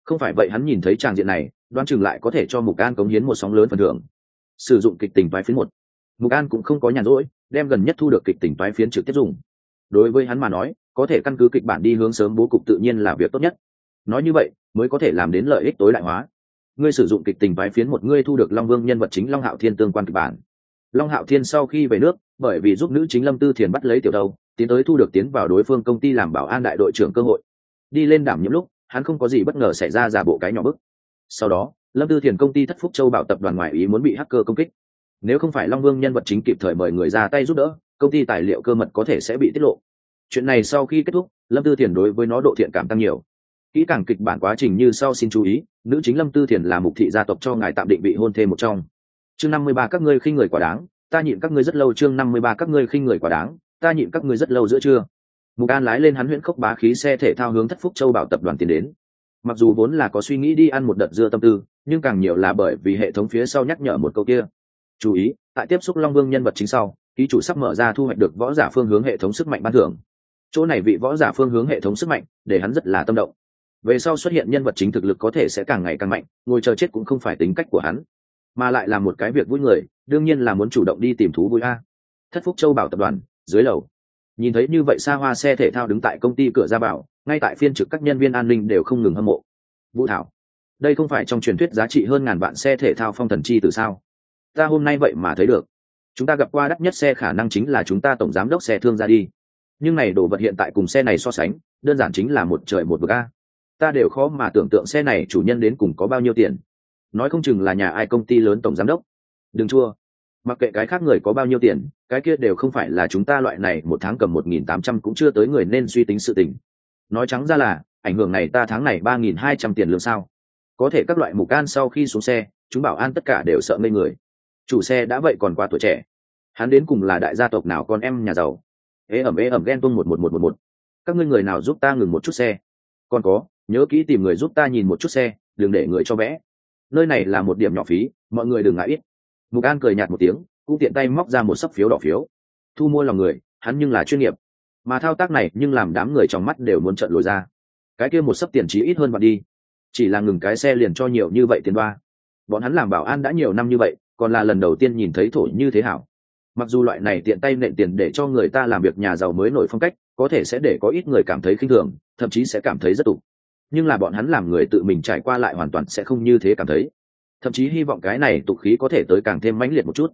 Không phải vậy hắn nhìn thấy tràng diện này đoán chừng lại có thể cho Mục An cống hiến một sóng lớn phần thưởng. Sử dụng kịch tình toái phiến một. Mục An cũng không có nhàn rỗi, đem gần nhất thu được kịch tình toái phiến trực tiếp dùng. Đối với hắn mà nói, có thể căn cứ kịch bản đi hướng sớm bố cục tự nhiên là việc tốt nhất. Nói như vậy mới có thể làm đến lợi ích tối đại hóa. Ngươi sử dụng kịch tình toái phiến một, ngươi thu được Long Vương nhân vật chính Long Hạo Thiên tương quan kịch bản. Long Hạo Thiên sau khi về nước, bởi vì giúp nữ chính Lâm Tư Thiền bắt lấy tiểu đầu, tiến tới thu được tiến vào đối phương công ty làm bảo an đại đội trưởng cơ hội. Đi lên đảm nhiệm lúc, hắn không có gì bất ngờ xảy ra, giả bộ cái nhỏ bức. Sau đó, Lâm Tư Thiền công ty Thất Phúc Châu Bảo tập đoàn ngoại ý muốn bị hacker công kích. Nếu không phải Long Vương nhân vật chính kịp thời mời người ra tay giúp đỡ, công ty tài liệu cơ mật có thể sẽ bị tiết lộ. Chuyện này sau khi kết thúc, Lâm Tư Thiền đối với nó độ thiện cảm tăng nhiều. Kỹ càng kịch bản quá trình như sau, xin chú ý, nữ chính Lâm Tư Thiền là mục thị gia tộc cho ngài tạm định vị hôn thê một trong. Chương 53 các ngươi khinh người quá đáng, ta nhịn các ngươi rất lâu. Chương 53 các ngươi khinh người quá đáng, ta nhịn các ngươi rất lâu. Giữa trưa, Mục An lái lên hắn huyễn khốc bá khí xe thể thao hướng Thất Phúc Châu Bảo tập đoàn tiến đến. Mặc dù vốn là có suy nghĩ đi ăn một đợt dưa tâm tư, nhưng càng nhiều là bởi vì hệ thống phía sau nhắc nhở một câu kia. Chú ý, tại tiếp xúc Long Vương nhân vật chính sau, ký chủ sắp mở ra thu hoạch được võ giả phương hướng hệ thống sức mạnh ban thưởng. Chỗ này vị võ giả phương hướng hệ thống sức mạnh, để hắn rất là tâm động. Về sau xuất hiện nhân vật chính thực lực có thể sẽ càng ngày càng mạnh, ngồi chờ chết cũng không phải tính cách của hắn, mà lại là một cái việc vui người, đương nhiên là muốn chủ động đi tìm thú vui a. Thất Phúc Châu Bảo tập đoàn dưới lầu, nhìn thấy như vậy xa hoa xe thể thao đứng tại công ty cửa ra vào, ngay tại phiên trực các nhân viên an ninh đều không ngừng hâm mộ. Vũ Thảo, đây không phải trong truyền thuyết giá trị hơn ngàn vạn xe thể thao phong thần chi từ sao? Ta hôm nay vậy mà thấy được. Chúng ta gặp qua đắt nhất xe khả năng chính là chúng ta tổng giám đốc xe thương ra đi, nhưng này đồ vật hiện tại cùng xe này so sánh, đơn giản chính là một trời một vực a. Ta đều khó mà tưởng tượng xe này chủ nhân đến cùng có bao nhiêu tiền, nói không chừng là nhà ai công ty lớn tổng giám đốc. Đừng chua, mặc kệ cái khác người có bao nhiêu tiền, cái kia đều không phải là chúng ta loại này một tháng cầm 1.800 cũng chưa tới người nên suy tính sự tình. Nói trắng ra là ảnh hưởng này ta tháng này 3.200 tiền lương sao? Có thể các loại Mục An sau khi xuống xe, chúng bảo an tất cả đều sợ ngây người. Chủ xe đã vậy còn quá tuổi trẻ, hắn đến cùng là đại gia tộc nào con em nhà giàu? Ê ẩm ghen tuông 1111. Các ngươi người nào giúp ta ngừng một chút xe? Còn có, nhớ kỹ tìm người giúp ta nhìn một chút xe, đừng để người cho vẽ. Nơi này là một điểm nhỏ phí, mọi người đừng ngại ít. Mục An cười nhạt một tiếng, cũng tiện tay móc ra một xấp phiếu đỏ phiếu. Thu mua lòng người, hắn nhưng là chuyên nghiệp, mà thao tác này nhưng làm đám người trong mắt đều muốn trợn lồi ra. Cái kia một xấp tiền chí ít hơn bạn đi, chỉ là ngừng cái xe liền cho nhiều như vậy tiền đoa. Bọn hắn làm bảo an đã nhiều năm như vậy, còn là lần đầu tiên nhìn thấy thổ như thế hảo. Mặc dù loại này tiện tay nện tiền để cho người ta làm việc nhà giàu mới nổi phong cách, có thể sẽ để có ít người cảm thấy khinh thường, thậm chí sẽ cảm thấy rất tục. Nhưng là bọn hắn làm người tự mình trải qua lại hoàn toàn sẽ không như thế cảm thấy, thậm chí hy vọng cái này tục khí có thể tới càng thêm mãnh liệt một chút.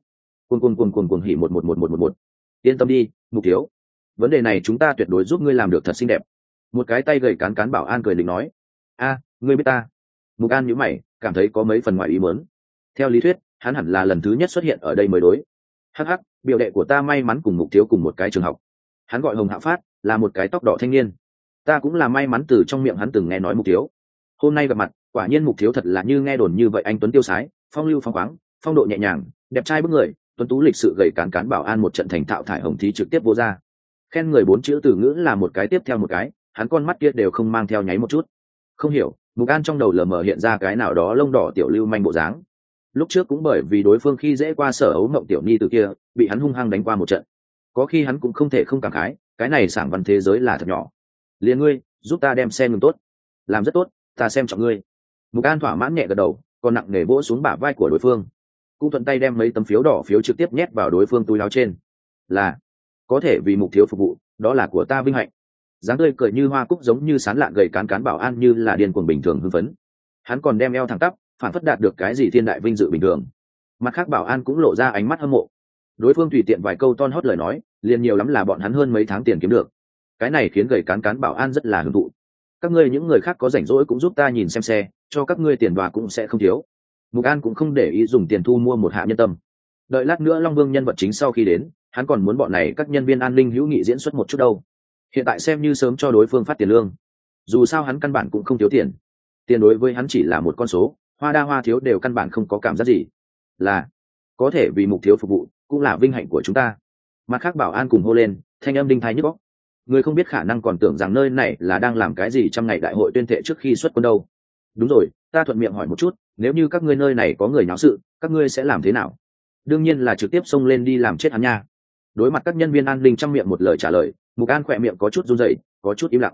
Cuồng hỉ 111111. Yên tâm đi, Mục thiếu, vấn đề này chúng ta tuyệt đối giúp ngươi làm được thật xinh đẹp. Một cái tay gầy cán bảo an cười định nói. A, ngươi biết ta? Mục An nhíu mày, cảm thấy có mấy phần ngoài ý muốn. Theo lý thuyết, hắn hẳn là lần thứ nhất xuất hiện ở đây mới đối. Hắc hắc, biểu đệ của ta may mắn cùng Mục thiếu cùng một cái trường học. Hắn gọi Hồng Hạo Phát, là một cái tóc đỏ thanh niên. Ta cũng là may mắn từ trong miệng hắn từng nghe nói Mục thiếu. Hôm nay gặp mặt, quả nhiên Mục thiếu thật là như nghe đồn như vậy, anh tuấn tiêu sái, phong lưu phóng khoáng, phong độ nhẹ nhàng, đẹp trai bức người, tuấn tú lịch sự, gầy cán bảo an một trận thành thạo thải hồng thí trực tiếp vô ra. Khen người 4 chữ từ ngữ là một cái tiếp theo một cái, hắn con mắt kia đều không mang theo nháy một chút. Không hiểu, Mục An trong đầu lờ mờ hiện ra cái nào đó lông đỏ tiểu lưu manh bộ dáng. Lúc trước cũng bởi vì đối phương khi dễ qua Sở Ấu Mộng tiểu nhi từ kia, bị hắn hung hăng đánh qua một trận. Có khi hắn cũng không thể không cảm khái, cái này sảng văn thế giới là thật nhỏ. Liền ngươi, giúp ta đem xe ngừng tốt. Làm rất tốt, ta xem trọng ngươi. Mục An thỏa mãn nhẹ gật đầu, còn nặng nề vỗ xuống bả vai của đối phương, cũng thuận tay đem mấy tấm phiếu đỏ phiếu trực tiếp nhét vào đối phương túi áo trên. Là, có thể vì Mục thiếu phục vụ, đó là của ta vinh hạnh. Dáng tươi cười như hoa cúc giống như sán lạn gầy cán bảo an như là điên cuồng bình thường hưng phấn. Hắn còn đem eo thẳng tắp, phản phất đạt được cái gì thiên đại vinh dự bình thường. Mặt khác bảo an cũng lộ ra ánh mắt hâm mộ. Đối phương tùy tiện vài câu ton hót lời nói, liền nhiều lắm là bọn hắn hơn mấy tháng tiền kiếm được. Cái này khiến gầy cán bảo an rất là hưởng thụ. Các ngươi những người khác có rảnh rỗi cũng giúp ta nhìn xem xe, cho các ngươi tiền đoà cũng sẽ không thiếu. Mục An cũng không để ý dùng tiền thu mua một hạ nhân tâm. Đợi lát nữa Long Vương nhân vật chính sau khi đến, hắn còn muốn bọn này các nhân viên an ninh hữu nghị diễn xuất một chút đâu. Hiện tại xem như sớm cho đối phương phát tiền lương. Dù sao hắn căn bản cũng không thiếu tiền. Tiền đối với hắn chỉ là một con số, hoa đa hoa thiếu đều căn bản không có cảm giác gì. Là, có thể vì Mục thiếu phục vụ, cũng là vinh hạnh của chúng ta. Mặt khác bảo an cùng hô lên, thanh âm đinh thái nhức óc. Người không biết khả năng còn tưởng rằng nơi này là đang làm cái gì trong ngày đại hội tuyên thệ trước khi xuất quân đâu. Đúng rồi, ta thuận miệng hỏi một chút, nếu như các ngươi nơi này có người nháo sự, các ngươi sẽ làm thế nào? Đương nhiên là trực tiếp xông lên đi làm chết hắn nha. Đối mặt các nhân viên an ninh trong miệng một lời trả lời, Mục An khỏe miệng có chút run rẩy, có chút im lặng.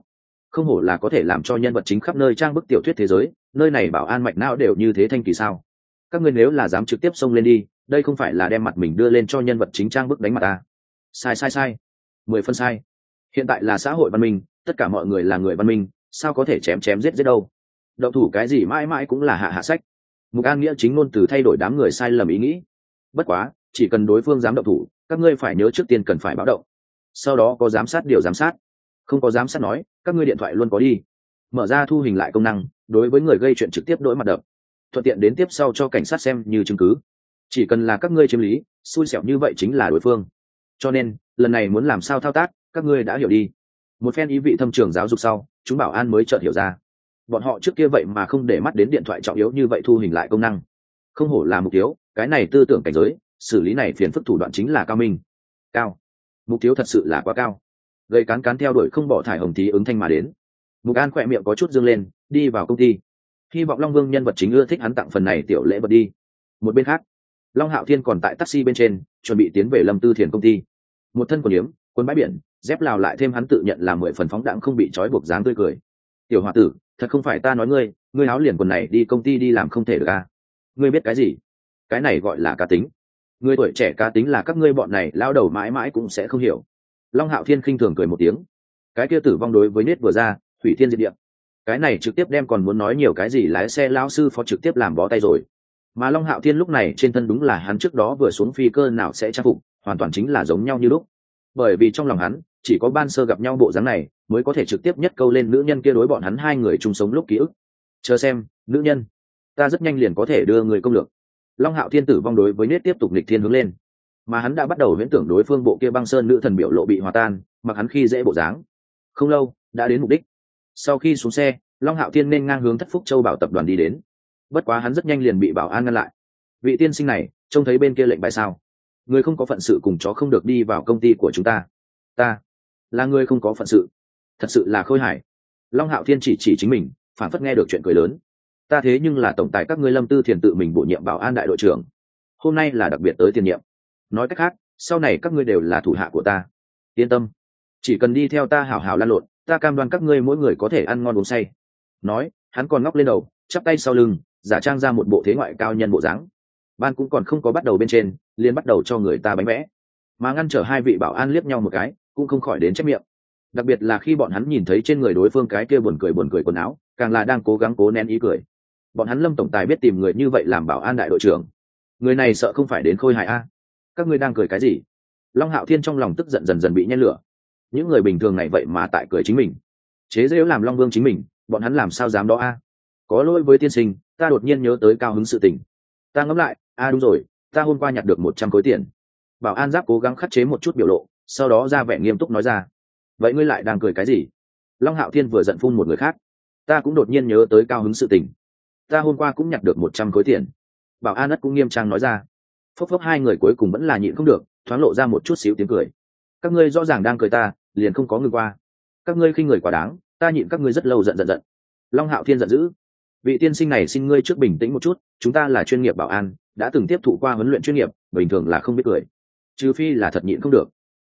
không hổ là có thể làm cho nhân vật chính khắp nơi trang bức tiểu thuyết thế giới, nơi này bảo an mạch não đều như thế thanh kỳ sao? Các ngươi nếu là dám trực tiếp xông lên đi, đây không phải là đem mặt mình đưa lên cho nhân vật chính trang bức đánh mặt ta. Sai, 10 phân sai. Hiện tại là xã hội văn minh, tất cả mọi người là người văn minh, sao có thể chém giết đâu? Động thủ cái gì mãi mãi cũng là hạ sách. Mục An nghĩa chính ngôn từ thay đổi đám người sai lầm ý nghĩ. Bất quá, chỉ cần đối phương dám động thủ, các ngươi phải nhớ trước tiên cần phải báo động. Sau đó có giám sát điều giám sát, không có giám sát nói, các ngươi điện thoại luôn có đi. Mở ra thu hình lại công năng, đối với người gây chuyện trực tiếp đổi mặt đập, thuận tiện đến tiếp sau cho cảnh sát xem như chứng cứ. Chỉ cần là các ngươi chiếm lý, xui xẻo như vậy chính là đối phương. Cho nên, lần này muốn làm sao thao tác, các ngươi đã hiểu đi. Một phen ý vị thâm trường giáo dục sau, chúng bảo an mới chợt hiểu ra. Bọn họ trước kia vậy mà không để mắt đến điện thoại trọng yếu như vậy thu hình lại công năng. Không hổ là mục tiêu, cái này tư tưởng cảnh giới, xử lý này phiền phức thủ đoạn chính là cao minh. Cao. Mục tiêu thật sự là quá cao. Gây cán theo đuổi không bỏ thải hồng tí ứng thanh mà đến. Mục An khỏe miệng có chút dương lên, đi vào công ty. Hy vọng Long Vương nhân vật chính ưa thích hắn tặng phần này tiểu lễ vật đi. Một bên khác, Long Hạo Thiên còn tại taxi bên trên, chuẩn bị tiến về Lâm Tư Thiền công ty. Một thân quần yếm, quần bãi biển, dép lào lại thêm hắn tự nhận là 10 phần phóng đãng không bị trói buộc dáng tươi cười. Tiểu hòa tử, thật không phải ta nói ngươi áo liền quần này đi công ty đi làm không thể được à? Ngươi biết cái gì? Cái này gọi là cá tính. Ngươi tuổi trẻ cá tính là các ngươi bọn này lao đầu mãi mãi cũng sẽ không hiểu. Long Hạo Thiên khinh thường cười một tiếng. Cái kia tử vong đối với nết vừa ra, hủy thiên diệt địa. Cái này trực tiếp đem còn muốn nói nhiều cái gì lái xe lão sư phó trực tiếp làm bó tay rồi. Mà Long Hạo Thiên lúc này trên thân đúng là hắn trước đó vừa xuống phi cơ nào sẽ trang phục, hoàn toàn chính là giống nhau như lúc. Bởi vì trong lòng hắn, chỉ có ban sơ gặp nhau bộ dáng này, mới có thể trực tiếp nhất câu lên nữ nhân kia đối bọn hắn hai người chung sống lúc ký ức. Chờ xem, nữ nhân, ta rất nhanh liền có thể đưa người công lược. Long Hạo Thiên tử vong đối với nết tiếp tục nghịch thiên hướng lên, mà hắn đã bắt đầu huyễn tưởng đối phương bộ kia băng sơn nữ thần biểu lộ bị hòa tan, mặc hắn khi dễ bộ dáng. Không lâu, đã đến mục đích. Sau khi xuống xe, Long Hạo Thiên nên ngang hướng Thất Phúc Châu Bảo tập đoàn đi đến. Bất quá hắn rất nhanh liền bị bảo an ngăn lại. Vị tiên sinh này, trông thấy bên kia lệnh bài sao? Người không có phận sự cùng chó không được đi vào công ty của chúng ta. Ta là người không có phận sự. Thật sự là khôi hài. Long Hạo Thiên chỉ chính mình, phản phất nghe được chuyện cười lớn. Ta thế nhưng là tổng tài các ngươi Lâm Tư Thiền tự mình bổ nhiệm bảo an đại đội trưởng. Hôm nay là đặc biệt tới tiền nhiệm. Nói cách khác, sau này các ngươi đều là thủ hạ của ta. Yên tâm, chỉ cần đi theo ta hảo hảo lan lộn, ta cam đoan các ngươi mỗi người có thể ăn ngon uống say. Nói, hắn còn ngóc lên đầu, chắp tay sau lưng, giả trang ra một bộ thế ngoại cao nhân bộ dáng. Ban cũng còn không có bắt đầu bên trên, liền bắt đầu cho người ta bánh vẽ, mà ngăn trở hai vị bảo an liếc nhau một cái, cũng không khỏi đến chép miệng. Đặc biệt là khi bọn hắn nhìn thấy trên người đối phương cái kia buồn cười quần áo, càng là đang cố gắng cố nén ý cười. Bọn hắn Lâm tổng tài biết tìm người như vậy làm bảo an đại đội trưởng, người này sợ không phải đến khôi hài a. Các ngươi đang cười cái gì? Long Hạo Thiên trong lòng tức giận dần dần bị nhen lửa. Những người bình thường này vậy mà tại cười chính mình, chế giễu làm Long Vương chính mình, bọn hắn làm sao dám đó a? Có lỗi với tiên sinh, ta đột nhiên nhớ tới cao hứng sự tình. Ta ngẫm lại, đúng rồi, ta hôm qua nhặt được 100 khối tiền. Bảo an giáp cố gắng khắc chế một chút biểu lộ, sau đó ra vẻ nghiêm túc nói ra. Vậy ngươi lại đang cười cái gì? Long Hạo Thiên vừa giận phun một người khác. Ta cũng đột nhiên nhớ tới cao hứng sự tình. Ta hôm qua cũng nhặt được 100 khối tiền. Bảo an ất cũng nghiêm trang nói ra. Phốc phốc hai người cuối cùng vẫn là nhịn không được, thoáng lộ ra một chút xíu tiếng cười. Các ngươi rõ ràng đang cười ta, liền không có ngừng qua. Các ngươi khinh người quá đáng, ta nhịn các ngươi rất lâu giận. Long Hạo Thiên giận dữ. Vị tiên sinh này xin ngươi trước bình tĩnh một chút, chúng ta là chuyên nghiệp bảo an, đã từng tiếp thụ qua huấn luyện chuyên nghiệp, bình thường là không biết cười, trừ phi là thật nhịn không được.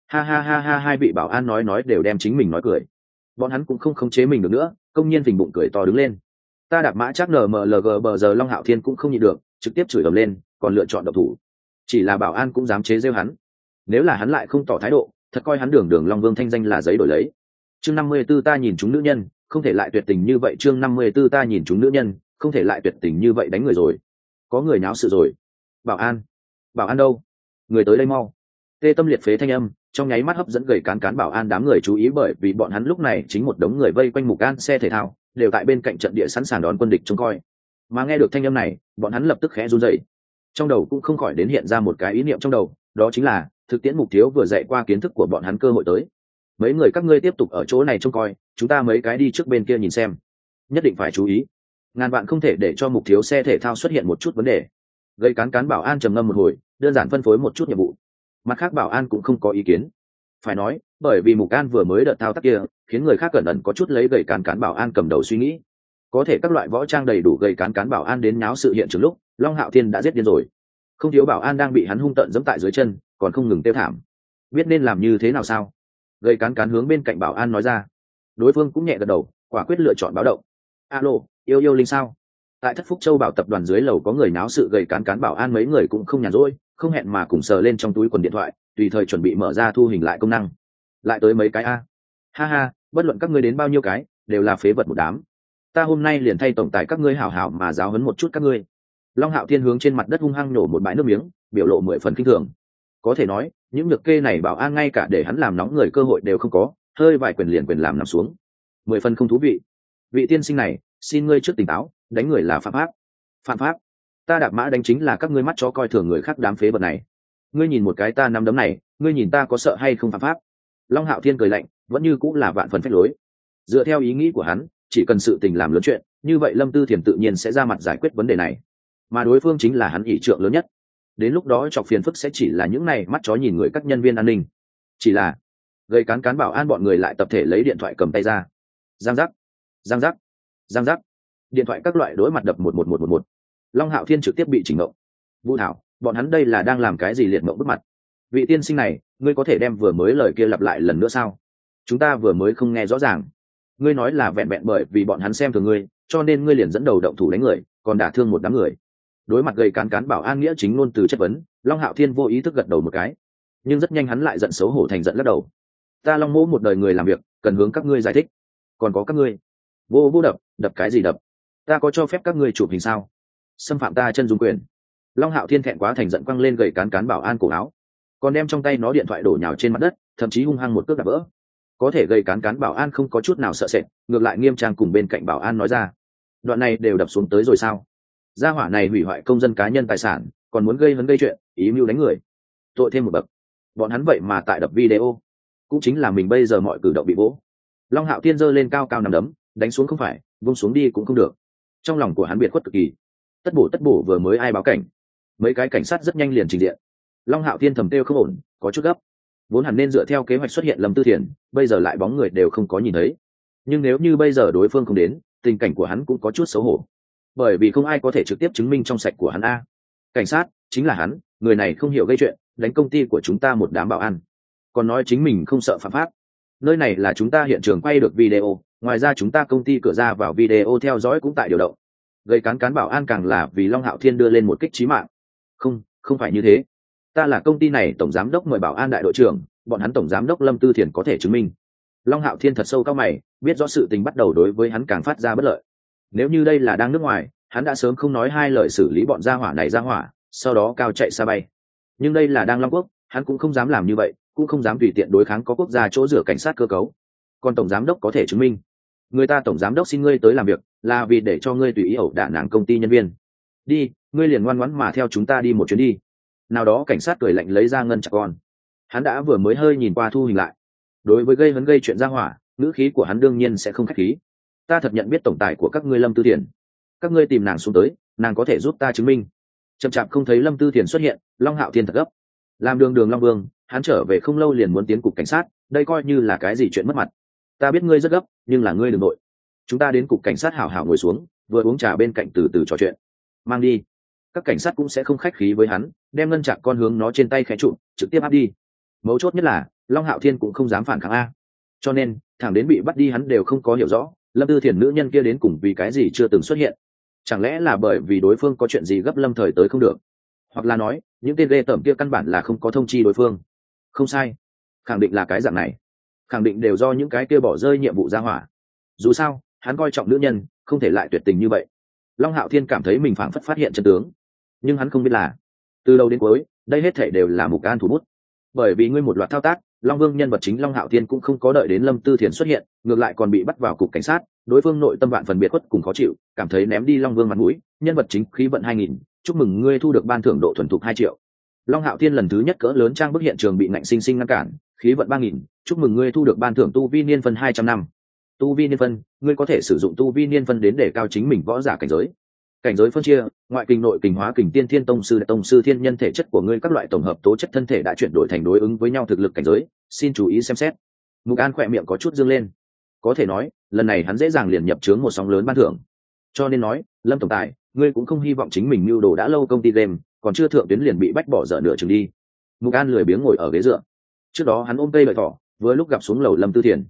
Ha, hai vị bảo an nói đều đem chính mình nói cười. Bọn hắn cũng không khống chế mình được nữa, công nhiên phình bụng cười to đứng lên. Ta đạp mã chắc NMLG bờ giờ Long Hạo Thiên cũng không nhịn được, trực tiếp chửi ầm lên, còn lựa chọn động thủ. Chỉ là bảo an cũng dám chế giễu hắn. Nếu là hắn lại không tỏ thái độ, thật coi hắn đường Long Vương thanh danh là giấy đổi lấy. Chương 54 ta nhìn chúng nữ nhân, không thể lại tuyệt tình như vậy. Chương 54 ta nhìn chúng nữ nhân, không thể lại tuyệt tình như vậy. Đánh người rồi, có người náo sự rồi. Bảo an đâu? Người tới đây mau. Tê tâm liệt phế thanh âm trong nháy mắt hấp dẫn gầy cán bảo an đám người chú ý, bởi vì bọn hắn lúc này chính một đống người vây quanh Mục An xe thể thao, đều tại bên cạnh trận địa sẵn sàng đón quân địch trông coi. Mà nghe được thanh âm này, bọn hắn lập tức khẽ run rẩy, trong đầu cũng không khỏi đến hiện ra một cái ý niệm trong đầu, đó chính là thực tiễn Mục Thiếu vừa dạy qua kiến thức của bọn hắn cơ hội tới. Mấy người các ngươi tiếp tục ở chỗ này trông coi, chúng ta mấy cái đi trước bên kia nhìn xem. Nhất định phải chú ý, ngàn vạn không thể để cho Mục Thiếu xe thể thao xuất hiện một chút vấn đề. Gầy cán bảo an trầm ngâm một hồi, đơn giản phân phối một chút nhiệm vụ. Mặt khác bảo an cũng không có ý kiến. Phải nói, bởi vì Mục An vừa mới đợt thao tác kia, khiến người khác cẩn ẩn có chút lấy gầy cán bảo an cầm đầu suy nghĩ. Có thể các loại võ trang đầy đủ gầy cán bảo an đến nháo sự hiện trường lúc, Long Hạo Thiên đã giết điên rồi. Không thiếu bảo an đang bị hắn hung tợn giẫm tại dưới chân, còn không ngừng tiêu thảm. Biết nên làm như thế nào sao? Gầy cán hướng bên cạnh bảo an nói ra. Đối phương cũng nhẹ gật đầu, quả quyết lựa chọn báo động. Alo, yêu yêu linh sao? Tại Thất Phúc Châu Bảo tập đoàn dưới lầu có người náo sự gầy cán cán bảo an, mấy người cũng không nhàn rỗi, không hẹn mà cùng sờ lên trong túi quần điện thoại, tùy thời chuẩn bị mở ra thu hình lại công năng. Lại tới mấy cái a? Ha ha, bất luận các ngươi đến bao nhiêu cái, đều là phế vật một đám. Ta hôm nay liền thay tổng tài các ngươi hảo hảo mà giáo huấn một chút các ngươi. Long Hạo Thiên hướng trên mặt đất hung hăng nổ một bãi nước miếng, biểu lộ 10 phần kinh thường. Có thể nói, những nhược kê này bảo an ngay cả để hắn làm nóng người cơ hội đều không có, hơi vài quyền liền quyền làm nằm xuống. 10 phần không thú vị. Vị tiên sinh này, xin ngươi trước tỉnh táo, đánh người là phạm pháp. Phạm pháp? Ta đạp mã đánh chính là các ngươi mắt chó coi thường người khác đám phế vật này. Ngươi nhìn một cái ta nắm đấm này, ngươi nhìn ta có sợ hay không phạm pháp? Long Hạo Thiên cười lạnh, vẫn như cũng là vạn phần phách lối. Dựa theo ý nghĩ của hắn, chỉ cần sự tình làm lớn chuyện, như vậy Lâm Tư Thiền tự nhiên sẽ ra mặt giải quyết vấn đề này, mà đối phương chính là hắn ỷ trượng lớn nhất. Đến lúc đó chọc phiền phức sẽ chỉ là những này mắt chó nhìn người các nhân viên an ninh. Chỉ là gây cán cán bảo an bọn người lại tập thể lấy điện thoại cầm tay ra. Giang giác, giang giác, giang giác, điện thoại các loại đối mặt đập 11111. Long Hạo Thiên trực tiếp bị chỉnh mộng. Vũ Thảo, bọn hắn đây là đang làm cái gì liệt mộng bức mặt? Vị tiên sinh này, ngươi có thể đem vừa mới lời kia lặp lại lần nữa sao? Chúng ta vừa mới không nghe rõ ràng. Ngươi nói là vẹn vẹn bởi vì bọn hắn xem thường ngươi, cho nên ngươi liền dẫn đầu động thủ đánh người, còn đả thương một đám người. Đối mặt gây cán cán bảo an nghĩa chính ngôn từ chất vấn, Long Hạo Thiên vô ý thức gật đầu một cái, nhưng rất nhanh hắn lại giận xấu hổ thành giận lắc đầu. Ta Long Mỗ một đời người làm việc, cần hướng các ngươi giải thích. Còn có các ngươi, vô vô đập, đập cái gì đập? Ta có cho phép các ngươi chụp hình sao? Xâm phạm ta chân dung quyền. Long Hạo Thiên thẹn quá thành giận quăng lên gậy cán cán bảo an cổ áo, còn đem trong tay nó điện thoại đổ nhào trên mặt đất, thậm chí hung hăng một cước đạp vỡ. Có thể gây cán cán bảo an không có chút nào sợ sệt, ngược lại nghiêm trang cùng bên cạnh bảo an nói ra: đoạn này đều đập xuống tới rồi sao? Gia hỏa này hủy hoại công dân cá nhân tài sản, còn muốn gây hấn gây chuyện, ý mưu đánh người, tội thêm một bậc. Bọn hắn vậy mà tại đập video, cũng chính là mình bây giờ mọi cử động bị vỗ. Long Hạo Thiên giơ lên cao cao nằm đấm, đánh xuống không phải, vung xuống đi cũng không được. Trong lòng của hắn biệt khuất cực kỳ. Tất bổ vừa mới ai báo cảnh, mấy cái cảnh sát rất nhanh liền trình diện. Long Hạo Thiên thầm kêu không ổn, có chút gấp. Vốn hẳn nên dựa theo kế hoạch xuất hiện Lâm Tư Thiền, bây giờ lại bóng người đều không có nhìn thấy. Nhưng nếu như bây giờ đối phương không đến, tình cảnh của hắn cũng có chút xấu hổ, bởi vì không ai có thể trực tiếp chứng minh trong sạch của hắn a. Cảnh sát chính là hắn, người này không hiểu gây chuyện, đánh công ty của chúng ta một đám bảo an, còn nói chính mình không sợ phạm pháp. Nơi này là chúng ta hiện trường quay được video, ngoài ra chúng ta công ty cửa ra vào video theo dõi cũng tại điều động. Gây cán cán bảo an càng là vì Long Hạo Thiên đưa lên một kích chí mạng. Không phải như thế. Ta là công ty này tổng giám đốc mời bảo an đại đội trưởng, bọn hắn tổng giám đốc Lâm Tư Thiền có thể chứng minh. Long Hạo Thiên thật sâu cao mày, biết rõ sự tình bắt đầu đối với hắn càng phát ra bất lợi. Nếu như đây là đang nước ngoài, hắn đã sớm không nói hai lời xử lý bọn gia hỏa này ra hỏa, sau đó cao chạy xa bay. Nhưng đây là đang Long Quốc, hắn cũng không dám làm như vậy, cũng không dám tùy tiện đối kháng có quốc gia chỗ dựa cảnh sát cơ cấu. Còn tổng giám đốc có thể chứng minh. Người ta tổng giám đốc xin ngươi tới làm việc, là vì để cho ngươi tùy ý ẩu đả nàng công ty nhân viên. Đi, ngươi liền ngoan ngoãn mà theo chúng ta đi một chuyến đi. Nào đó cảnh sát cười lạnh lấy ra ngân chặt con. Hắn đã vừa mới hơi nhìn qua thu hình lại. Đối với gây hấn gây chuyện ra hỏa, ngữ khí của hắn đương nhiên sẽ không khách khí. Ta thật nhận biết tổng tài của các ngươi Lâm Tư Thiền, các ngươi tìm nàng xuống tới, nàng có thể giúp ta chứng minh. Chậm chạp không thấy Lâm Tư Thiền xuất hiện, Long Hạo Thiên thật gấp. Làm đường Long Vương, hắn trở về không lâu liền muốn tiến cục cảnh sát, đây coi như là cái gì chuyện mất mặt. Ta biết ngươi rất gấp, nhưng là ngươi đừng nội. Chúng ta đến cục cảnh sát hảo hảo ngồi xuống, vừa uống trà bên cạnh từ từ trò chuyện. Mang đi. Các cảnh sát cũng sẽ không khách khí với hắn, đem ngân chạc con hướng nó trên tay khẽ trụ, trực tiếp áp đi. Mấu chốt nhất là Long Hạo Thiên cũng không dám phản kháng a, cho nên thẳng đến bị bắt đi hắn đều không có hiểu rõ Lâm Tư Thiền nữ nhân kia đến cùng vì cái gì chưa từng xuất hiện. Chẳng lẽ là bởi vì đối phương có chuyện gì gấp lâm thời tới không được, hoặc là nói những tên ghê tởm kia căn bản là không có thông chi đối phương. Không sai, khẳng định là cái dạng này, khẳng định đều do những cái kia bỏ rơi nhiệm vụ ra hỏa. Dù sao hắn coi trọng nữ nhân, không thể lại tuyệt tình như vậy. Long Hạo Thiên cảm thấy mình phảng phất phát hiện chân tướng, nhưng hắn không biết là từ đầu đến cuối đây hết thể đều là Mục An thủ bút. Bởi vì ngươi một loạt thao tác, Long Vương nhân vật chính Long Hạo Thiên cũng không có đợi đến Lâm Tư Thiền xuất hiện, ngược lại còn bị bắt vào cục cảnh sát. Đối phương nội tâm vạn phần biệt khuất cùng khó chịu, cảm thấy ném đi Long Vương mặt mũi. Nhân vật chính khí vận 2000, chúc mừng ngươi thu được ban thưởng độ thuần thục 2 triệu. Long Hạo Thiên lần thứ nhất cỡ lớn trang bức hiện trường bị ngạnh sinh sinh ngăn cản, khí vận 3000, chúc mừng ngươi thu được ban thưởng tu vi niên phân 200 năm. Tu vi niên phân, ngươi có thể sử dụng tu vi niên phân đến để cao chính mình võ giả cảnh giới. Cảnh giới phân chia: ngoại kình, nội kình, hóa kình, tiên thiên tông sư thiên nhân. Thể chất của ngươi các loại tổng hợp tố chất thân thể đã chuyển đổi thành đối ứng với nhau thực lực cảnh giới, xin chú ý xem xét. Mục An khỏe miệng có chút dương lên, có thể nói lần này hắn dễ dàng liền nhập chướng một sóng lớn ban thưởng. Cho nên nói, Lâm tổng tài, ngươi cũng không hy vọng chính mình mưu đồ đã lâu công ty game còn chưa thượng tuyến liền bị bách bỏ dở nửa chừng đi. Mục An lười biếng ngồi ở ghế dựa. Trước đó hắn ôm cây lợi thỏ, vừa lúc gặp xuống lầu Lâm Tư Thiền.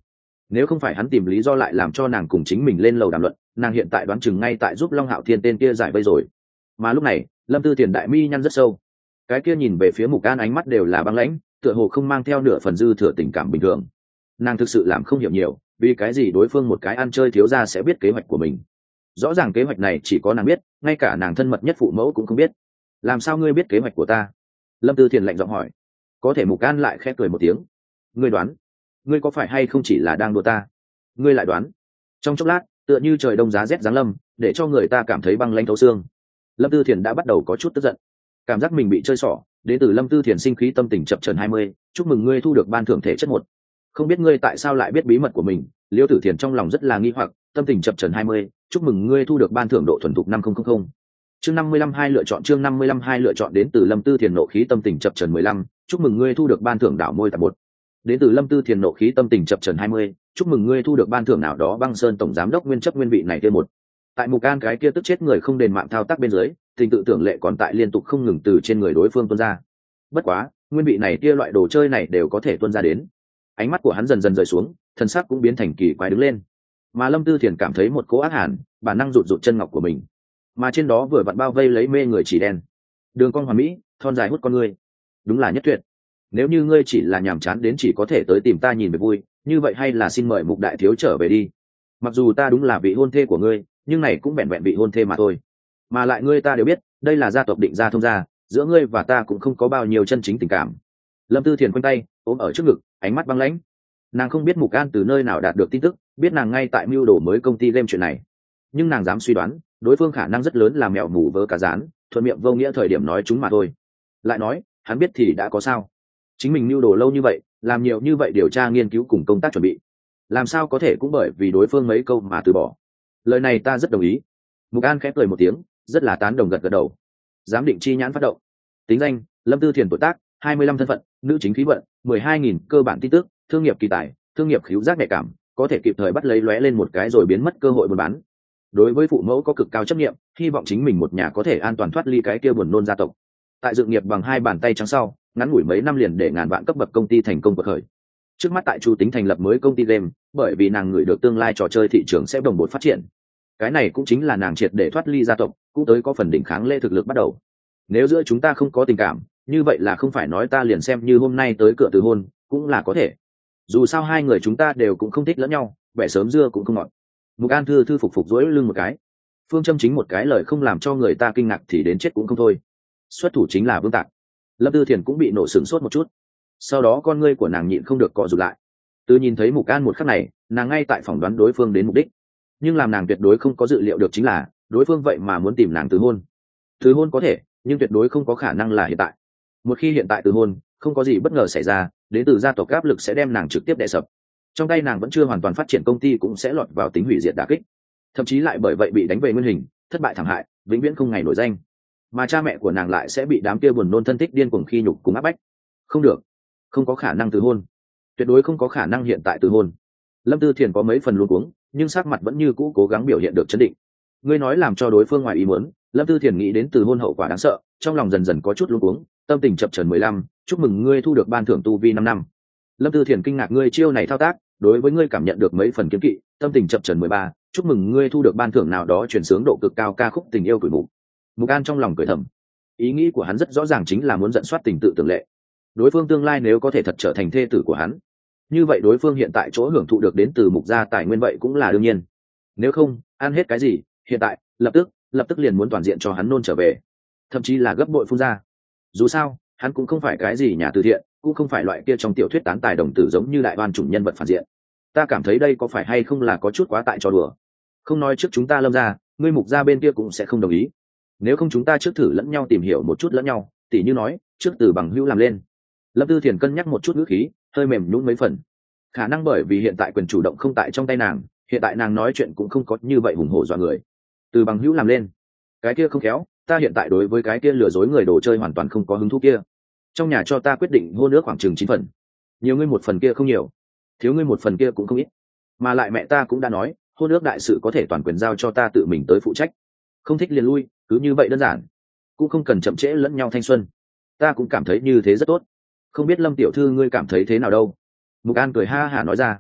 nếu không phải hắn tìm lý do lại làm cho nàng cùng chính mình lên lầu đàm luận, nàng hiện tại đoán chừng ngay tại giúp Long Hạo Thiên tên kia giải vây rồi. Mà lúc này Lâm Tư Thiền đại mi nhăn rất sâu, cái kia nhìn về phía Mục An ánh mắt đều là băng lãnh, tựa hồ không mang theo nửa phần dư thừa tình cảm bình thường. Nàng thực sự làm không hiểu nhiều, vì cái gì đối phương một cái ăn chơi thiếu gia sẽ biết kế hoạch của mình. Rõ ràng kế hoạch này chỉ có nàng biết, ngay cả nàng thân mật nhất phụ mẫu cũng không biết. Làm sao ngươi biết kế hoạch của ta? Lâm Tư Thiền lạnh giọng hỏi. Có thể Mục An lại khẽ cười một tiếng. Ngươi đoán, ngươi có phải hay không chỉ là đang đùa ta? Ngươi lại đoán. Trong chốc lát, tựa như trời đông giá rét giáng lâm, để cho người ta cảm thấy băng lãnh thấu xương. Lâm Tư Thiền đã bắt đầu có chút tức giận, cảm giác mình bị chơi xỏ. Đến từ Lâm Tư Thiền sinh khí tâm tình chập chờn 20, chúc mừng ngươi thu được ban thưởng thể chất 1. Không biết ngươi tại sao lại biết bí mật của mình? Liêu Tử Thiền trong lòng rất là nghi hoặc, tâm tình chập chờn 20, chúc mừng ngươi thu được ban thưởng độ thuần thục 5000. Chương 55 hai lựa chọn, chương 55 hai lựa chọn. Đến từ Lâm Tư Thiền nộ khí tâm tình chập chờn 15, chúc mừng ngươi thu được ban thưởng đảo môi tạp 1. Đến từ Lâm Tư Thiền nộ khí tâm tình chập chờn 20, chúc mừng ngươi thu được ban thưởng nào đó Băng Sơn tổng giám đốc nguyên chấp nguyên vị này kia 1. Tại Mục An cái kia tức chết người không đền mạng thao tác bên dưới, tình tự tưởng lệ còn tại liên tục không ngừng từ trên người đối phương tuôn ra. Bất quá, nguyên vị này kia loại đồ chơi này đều có thể tuôn ra đến. Ánh mắt của hắn dần dần rời xuống, thân xác cũng biến thành kỳ quái đứng lên. Mà Lâm Tư Thiền cảm thấy một cỗ ác hàn, bản năng rụt rụt chân ngọc của mình. Mà trên đó vừa vặn bao vây lấy mê người chỉ đen. Đường cong hoàn mỹ, thon dài hút con ngươi. Đúng là nhất tuyệt. Nếu như ngươi chỉ là nhàm chán đến chỉ có thể tới tìm ta nhìn về vui, như vậy hay là xin mời Mục đại thiếu trở về đi. Mặc dù ta đúng là vị hôn thê của ngươi, nhưng này cũng vẹn vẹn vị hôn thê mà thôi. Mà lại ngươi ta đều biết, đây là gia tộc định ra thông gia, giữa ngươi và ta cũng không có bao nhiêu chân chính tình cảm. Lâm Tư Thiền quanh tay ôm ở trước ngực, ánh mắt băng lãnh. Nàng không biết Mục An từ nơi nào đạt được tin tức, biết nàng ngay tại mưu đồ mới công ty game chuyện này, nhưng nàng dám suy đoán đối phương khả năng rất lớn là mẹo mù vớ cá rán, thuận miệng vô nghĩa thời điểm nói chúng mà thôi. Lại nói hắn biết thì đã có sao, chính mình mưu đồ lâu như vậy, làm nhiều như vậy điều tra nghiên cứu cùng công tác chuẩn bị, làm sao có thể cũng bởi vì đối phương mấy câu mà từ bỏ. Lời này ta rất đồng ý. Mục An khẽ cười một tiếng, rất là tán đồng gật gật đầu. Giám định chi nhãn phát động. Tính danh: Lâm Tư Thiền, tuổi tác 25, thân phận nữ chính, khí vận 12.000, cơ bản tin tức: thương nghiệp kỳ tài, thương nghiệp khứu giác nhạy cảm, có thể kịp thời bắt lấy lóe lên một cái rồi biến mất cơ hội buôn bán. Đối với phụ mẫu có cực cao chấp niệm, hy vọng chính mình một nhà có thể an toàn thoát ly cái kia buồn nôn gia tộc. Tại dự nghiệp bằng 2 bàn tay trắng sau, ngắn ngủi mấy năm liền để ngàn vạn cấp bậc công ty thành công bậc khởi. Trước mắt tại Chu Tính thành lập mới công ty game, bởi vì nàng ngửi được tương lai trò chơi thị trường sẽ đồng bộ phát triển. Cái này cũng chính là nàng triệt để thoát ly gia tộc, cũng tới có phần đỉnh kháng lễ thực lực bắt đầu. Nếu giữa chúng ta không có tình cảm, như vậy là không phải nói ta liền xem như hôm nay tới cửa từ hôn, cũng là có thể. Dù sao hai người chúng ta đều cũng không thích lẫn nhau, bẻ sớm dưa cũng không ngọt. Mục An thư phục phục dỗi lưng một cái. Phương châm chính một cái lời không làm cho người ta kinh ngạc thì đến chết cũng không thôi. Xuất thủ chính là Vương Tạc. Lâm Tư Thiền cũng bị nổ sửng sốt một chút, sau đó con ngươi của nàng nhịn không được cọ rụt lại. Từ nhìn thấy Mục An một khắc này, nàng ngay tại phỏng đoán đối phương đến mục đích, nhưng làm nàng tuyệt đối không có dự liệu được chính là đối phương vậy mà muốn tìm nàng từ hôn. Từ hôn có thể, nhưng tuyệt đối không có khả năng là hiện tại. Một khi hiện tại từ hôn, không có gì bất ngờ xảy ra, đến từ gia tộc áp lực sẽ đem nàng trực tiếp đè sập. Trong tay nàng vẫn chưa hoàn toàn phát triển công ty cũng sẽ lọt vào tính hủy diệt đả kích, thậm chí lại bởi vậy bị đánh về nguyên hình, thất bại thảm hại, vĩnh viễn không ngày nổi danh. Mà cha mẹ của nàng lại sẽ bị đám kia buồn nôn thân thích điên cuồng khi nhục cùng áp bách. Không được, không có khả năng từ hôn, tuyệt đối không có khả năng hiện tại từ hôn. Lâm Tư Thiền có mấy phần luống cuống, nhưng sắc mặt vẫn như cũ cố gắng biểu hiện được trấn định. Ngươi nói làm cho đối phương ngoài ý muốn. Lâm Tư Thiền nghĩ đến từ hôn hậu quả đáng sợ, trong lòng dần dần có chút luống cuống, tâm tình chập chờn 15, chúc mừng ngươi thu được ban thưởng tu vi 5 năm. Lâm Tư Thiền kinh ngạc ngươi chiêu này thao tác, đối với ngươi cảm nhận được mấy phần kiêng kỵ, tâm tình chập chờn 13, chúc mừng ngươi thu được ban thưởng nào đó chuyển sướng độ cực cao ca khúc tình yêu tuổi mục. Mục An trong lòng cười thầm, ý nghĩ của hắn rất rõ ràng chính là muốn dẫn soát tình tự tưởng lệ. Đối phương tương lai nếu có thể thật trở thành thê tử của hắn, như vậy đối phương hiện tại chỗ hưởng thụ được đến từ Mục gia tài nguyên vậy cũng là đương nhiên. Nếu không, ăn hết cái gì, hiện tại, lập tức liền muốn toàn diện cho hắn nôn trở về, thậm chí là gấp bội phun ra. Dù sao, hắn cũng không phải cái gì nhà từ thiện, cũng không phải loại kia trong tiểu thuyết tán tài đồng tử giống như đại oan chủng nhân vật phản diện. Ta cảm thấy đây có phải hay không là có chút quá tại trò đùa. Không nói trước chúng ta Lâm gia, ngươi Mục gia bên kia cũng sẽ không đồng ý. Nếu không chúng ta trước thử lẫn nhau tìm hiểu một chút lẫn nhau, tỉ như nói trước từ bằng hữu làm lên. Lâm Tư Thiền cân nhắc một chút ngữ khí, hơi mềm nhũn mấy phần. Khả năng bởi vì hiện tại quyền chủ động không tại trong tay nàng, hiện tại nàng nói chuyện cũng không có như vậy hùng hổ dọa người. Từ bằng hữu làm lên, cái kia không khéo, ta hiện tại đối với cái kia lừa dối người đồ chơi hoàn toàn không có hứng thú kia. Trong nhà cho ta quyết định hôn ước khoảng chừng 9 phần, nhiều ngươi 1 phần kia không nhiều, thiếu ngươi 1 phần kia cũng không ít. Mà lại mẹ ta cũng đã nói, hôn ước đại sự có thể toàn quyền giao cho ta tự mình tới phụ trách, không thích liền lui, cứ như vậy đơn giản, cũng không cần chậm trễ lẫn nhau thanh xuân. Ta cũng cảm thấy như thế rất tốt, không biết Lâm tiểu thư ngươi cảm thấy thế nào đâu. Mục An cười ha hả nói ra.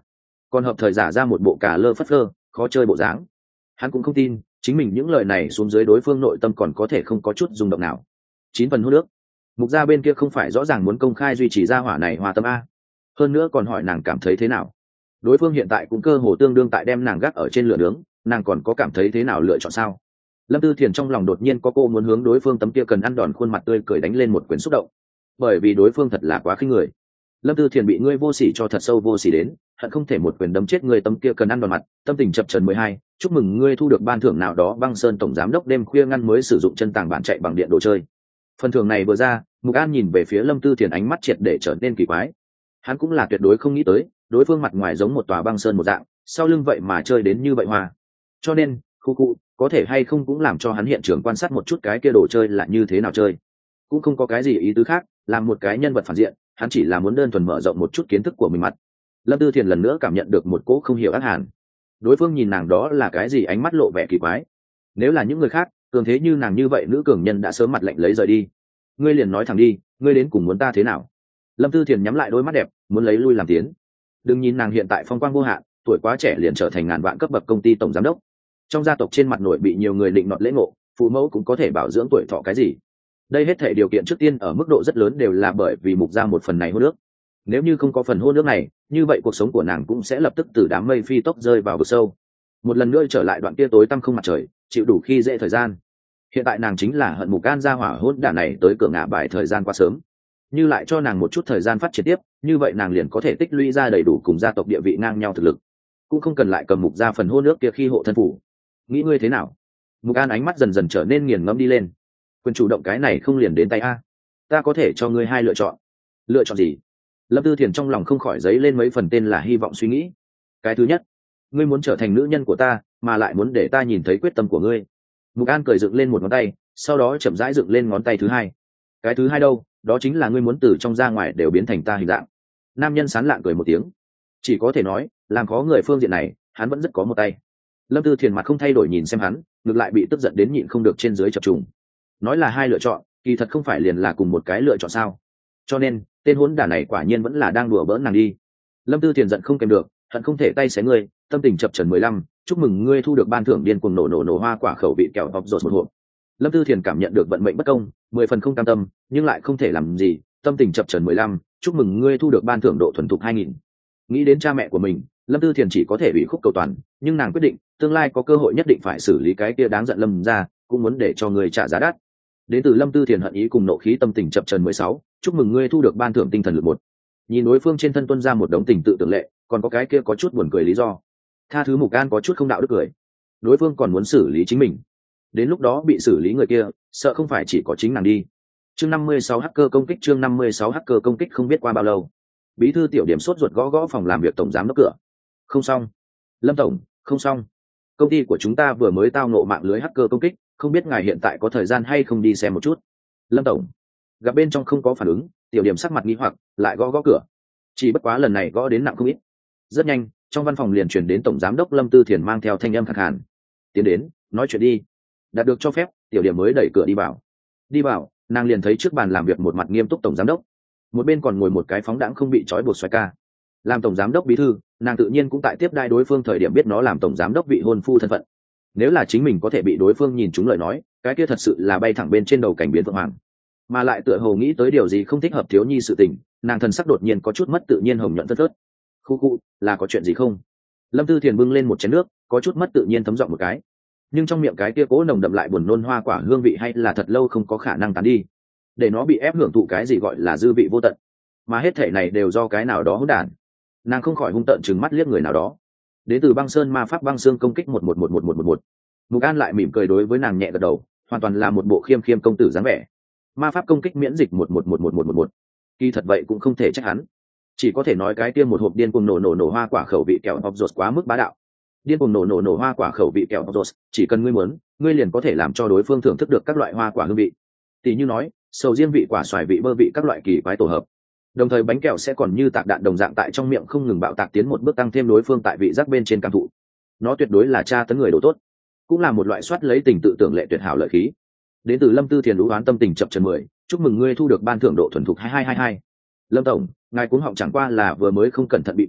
còn hợp thời giả ra một bộ cà lơ phất lơ khó chơi bộ dáng. Hắn cũng không tin chính mình những lời này xuống dưới đối phương nội tâm còn có thể không có chút rung động nào. 9 phần hôn nước. Mục gia bên kia không phải rõ ràng muốn công khai duy trì gia hỏa này hòa tâm a, hơn nữa còn hỏi nàng cảm thấy thế nào. Đối phương hiện tại cũng cơ hồ tương đương tại đem nàng gác ở trên lửa nướng, nàng còn có cảm thấy thế nào lựa chọn sao? Lâm Tư Thiền trong lòng đột nhiên có cô muốn hướng đối phương tấm kia cần ăn đòn khuôn mặt tươi cười đánh lên một quyền xúc động, bởi vì đối phương thật là quá khinh người. Lâm Tư Thiền bị ngươi vô sỉ cho thật sâu vô sỉ đến, hận không thể một quyền đấm chết người tấm kia cần ăn đòn mặt. Tâm tình chập chờn 12, chúc mừng ngươi thu được ban thưởng nào đó. Băng Sơn tổng giám đốc đêm khuya ngăn mới sử dụng chân tàng bản chạy bằng điện đồ chơi. Phần thưởng này vừa ra, Mục An nhìn về phía Lâm Tư Thiền, ánh mắt triệt để trở nên kỳ quái. Hắn cũng là tuyệt đối không nghĩ tới, đối phương mặt ngoài giống một tòa băng sơn một dạng, sau lưng vậy mà chơi đến như vậy hoa. Cho nên, khu có thể hay không cũng làm cho hắn hiện trường quan sát một chút cái kia đồ chơi là như thế nào chơi. Cũng không có cái gì ý tứ khác, làm một cái nhân vật phản diện, hắn chỉ là muốn đơn thuần mở rộng một chút kiến thức của mình mặt. Lâm Tư Thiền lần nữa cảm nhận được một cỗ không hiểu ác hàn. Đối phương nhìn nàng đó là cái gì, ánh mắt lộ vẻ kỳ quái. Nếu là những người khác, cường thế như nàng như vậy nữ cường nhân đã sớm mặt lạnh lấy rời đi. Ngươi liền nói thẳng đi, ngươi đến cùng muốn ta thế nào? Lâm Tư Thiền nhắm lại đôi mắt đẹp, muốn lấy lui làm tiến. Đừng nhìn nàng hiện tại phong quang vô hạn, tuổi quá trẻ liền trở thành ngàn vạn cấp bậc công ty tổng giám đốc. Trong gia tộc trên mặt nội bị nhiều người định nọt lễ ngộ, phụ mẫu cũng có thể bảo dưỡng tuổi thọ cái gì. Đây hết thảy điều kiện trước tiên ở mức độ rất lớn đều là bởi vì Mục gia một phần này hôn nước. Nếu như không có phần hôn nước này, như vậy cuộc sống của nàng cũng sẽ lập tức từ đám mây phi tốc rơi vào vực sâu. Một lần nữa trở lại đoạn kia tối tăm không mặt trời, chịu đủ khi dễ thời gian. Hiện tại nàng chính là hận Mục An gia hỏa hỗn đản này tới cửa ngã bài thời gian quá sớm. Như lại cho nàng một chút thời gian phát triển tiếp, như vậy nàng liền có thể tích lũy ra đầy đủ cùng gia tộc địa vị ngang nhau thực lực, cũng không cần lại cầm Mục gia phần hôn nước kia khi hộ thân phủ. Nghĩ ngươi thế nào? Mục An ánh mắt dần dần trở nên nghiền ngẫm đi lên. Quyền chủ động cái này không liền đến tay a? Ta có thể cho ngươi hai lựa chọn. Lựa chọn gì? Lâm Tư Thiền trong lòng không khỏi dấy lên mấy phần tên là hy vọng suy nghĩ. Cái thứ nhất, ngươi muốn trở thành nữ nhân của ta, mà lại muốn để ta nhìn thấy quyết tâm của ngươi. Mục An cười dựng lên một ngón tay, sau đó chậm rãi dựng lên ngón tay thứ hai. Cái thứ hai đâu? Đó chính là ngươi muốn từ trong ra ngoài đều biến thành ta hình dạng. Nam nhân sán lạng cười một tiếng. Chỉ có thể nói, làm khó người phương diện này, hắn vẫn rất có một tay. Lâm Tư Thiền mặt không thay đổi nhìn xem hắn, ngược lại bị tức giận đến nhịn không được trên dưới chập trùng. Nói là hai lựa chọn, kỳ thật không phải liền là cùng một cái lựa chọn sao? Cho nên, tên hỗn đản này quả nhiên vẫn là đang đùa bỡn nàng đi. Lâm Tư Thiền giận không kèm được, hận không thể tay xé ngươi. Tâm tình chập chờn 15, chúc mừng ngươi thu được ban thưởng điên cuồng nổ hoa quả khẩu vị kẹo bọc rột một hộp. Lâm Tư Thiền cảm nhận được vận mệnh bất công, 10 phần không cam tâm, nhưng lại không thể làm gì. Tâm tình chập chờn 15, chúc mừng ngươi thu được ban thưởng độ thuần thục 2000. Nghĩ đến cha mẹ của mình, Lâm Tư Thiền chỉ có thể ủy khúc cầu toàn, nhưng nàng quyết định tương lai có cơ hội nhất định phải xử lý cái kia đáng giận Lâm ra, cũng muốn để cho người trả giá đắt. Đến từ Lâm Tư Thiền hận ý cùng nộ khí. Tâm tình chập chờn 16, chúc mừng ngươi thu được ban thưởng tinh thần lực 1. Nhìn đối phương trên thân tuân ra một đống tình tự tưởng lệ, còn có cái kia có chút buồn cười lý do. Tha thứ Mục An có chút không đạo đức cười. Đối phương còn muốn xử lý chính mình, đến lúc đó bị xử lý người kia, sợ không phải chỉ có chính nàng đi. Chương 56 hacker công kích. Chương 56 hacker công kích. Không biết qua bao lâu, bí thư Tiểu Điểm sốt ruột gõ gõ phòng làm việc tổng giám đốc cửa. Không xong. Lâm tổng, không xong. Công ty của chúng ta vừa mới tao ngộ mạng lưới hacker công kích, không biết ngài hiện tại có thời gian hay không đi xem một chút. Lâm tổng. Gặp bên trong không có phản ứng, Tiểu Điểm sắc mặt nghi hoặc, lại gõ gõ cửa. Chỉ bất quá lần này gõ đến nặng không ít. Rất nhanh, trong văn phòng liền truyền đến tổng giám đốc Lâm Tư Thiền mang theo thanh âm khàn khàn. Tiến đến, nói chuyện đi. Đạt được cho phép, Tiểu Điểm mới đẩy cửa đi vào. Đi vào, nàng liền thấy trước bàn làm việc một mặt nghiêm túc tổng giám đốc, một bên còn ngồi một cái phóng đãng không bị trói buộc xoay ca. Làm tổng giám đốc bí thư, nàng tự nhiên cũng tại tiếp đai đối phương thời điểm biết nó làm tổng giám đốc vị hôn phu thân phận. Nếu là chính mình có thể bị đối phương nhìn trúng lời nói, cái kia thật sự là bay thẳng bên trên đầu cảnh biến phượng hoàng. Mà lại tựa hồ nghĩ tới điều gì không thích hợp thiếu nhi sự tình, nàng thần sắc đột nhiên có chút mất tự nhiên, hồng nhuận thớt. Khu là có chuyện gì không? Lâm Tư Thiền bưng lên một chén nước, có chút mất tự nhiên thấm giọng một cái, nhưng trong miệng cái kia cố nồng đậm lại buồn nôn hoa quả hương vị hay là thật lâu không có khả năng tán đi, để nó bị ép hưởng thụ cái gì gọi là dư vị vô tận, mà hết thể này đều do cái nào đó hỗn đản. Nàng không khỏi hung tợn trừng mắt liếc người nào đó. Đến từ Băng Sơn ma pháp băng xương công kích 111111. Mục An lại mỉm cười đối với nàng nhẹ gật đầu, hoàn toàn là một bộ khiêm khiêm công tử dáng vẻ. Ma pháp công kích miễn dịch 111111. Kỳ thật vậy cũng không thể trách hắn, chỉ có thể nói cái kia một hộp điên cuồng nổ hoa quả khẩu vị kẹo bọc rột quá mức bá đạo. Điên cuồng nổ hoa quả khẩu vị kẹo bọc rột, chỉ cần ngươi muốn, ngươi liền có thể làm cho đối phương thưởng thức được các loại hoa quả hương vị. Tỷ như nói, sầu riêng vị, quả xoài vị, bơ vị, các loại kỳ quái tổ hợp. Đồng thời bánh kẹo sẽ còn như tạc đạn đồng dạng tại trong miệng không ngừng bạo tạc, tiến một bước tăng thêm đối phương tại vị giác bên trên cảm thụ. Nó tuyệt đối là tra tấn người đồ tốt, cũng là một loại soát lấy tình tự tưởng lệ tuyệt hảo lợi khí. Đến từ Lâm Tư Thiền lũ oán. Tâm tình chập chờn 10, chúc mừng ngươi thu được ban thưởng độ thuần thục 2222. Lâm tổng, ngài cuống họng chẳng qua là vừa mới không cẩn thận bị cảm,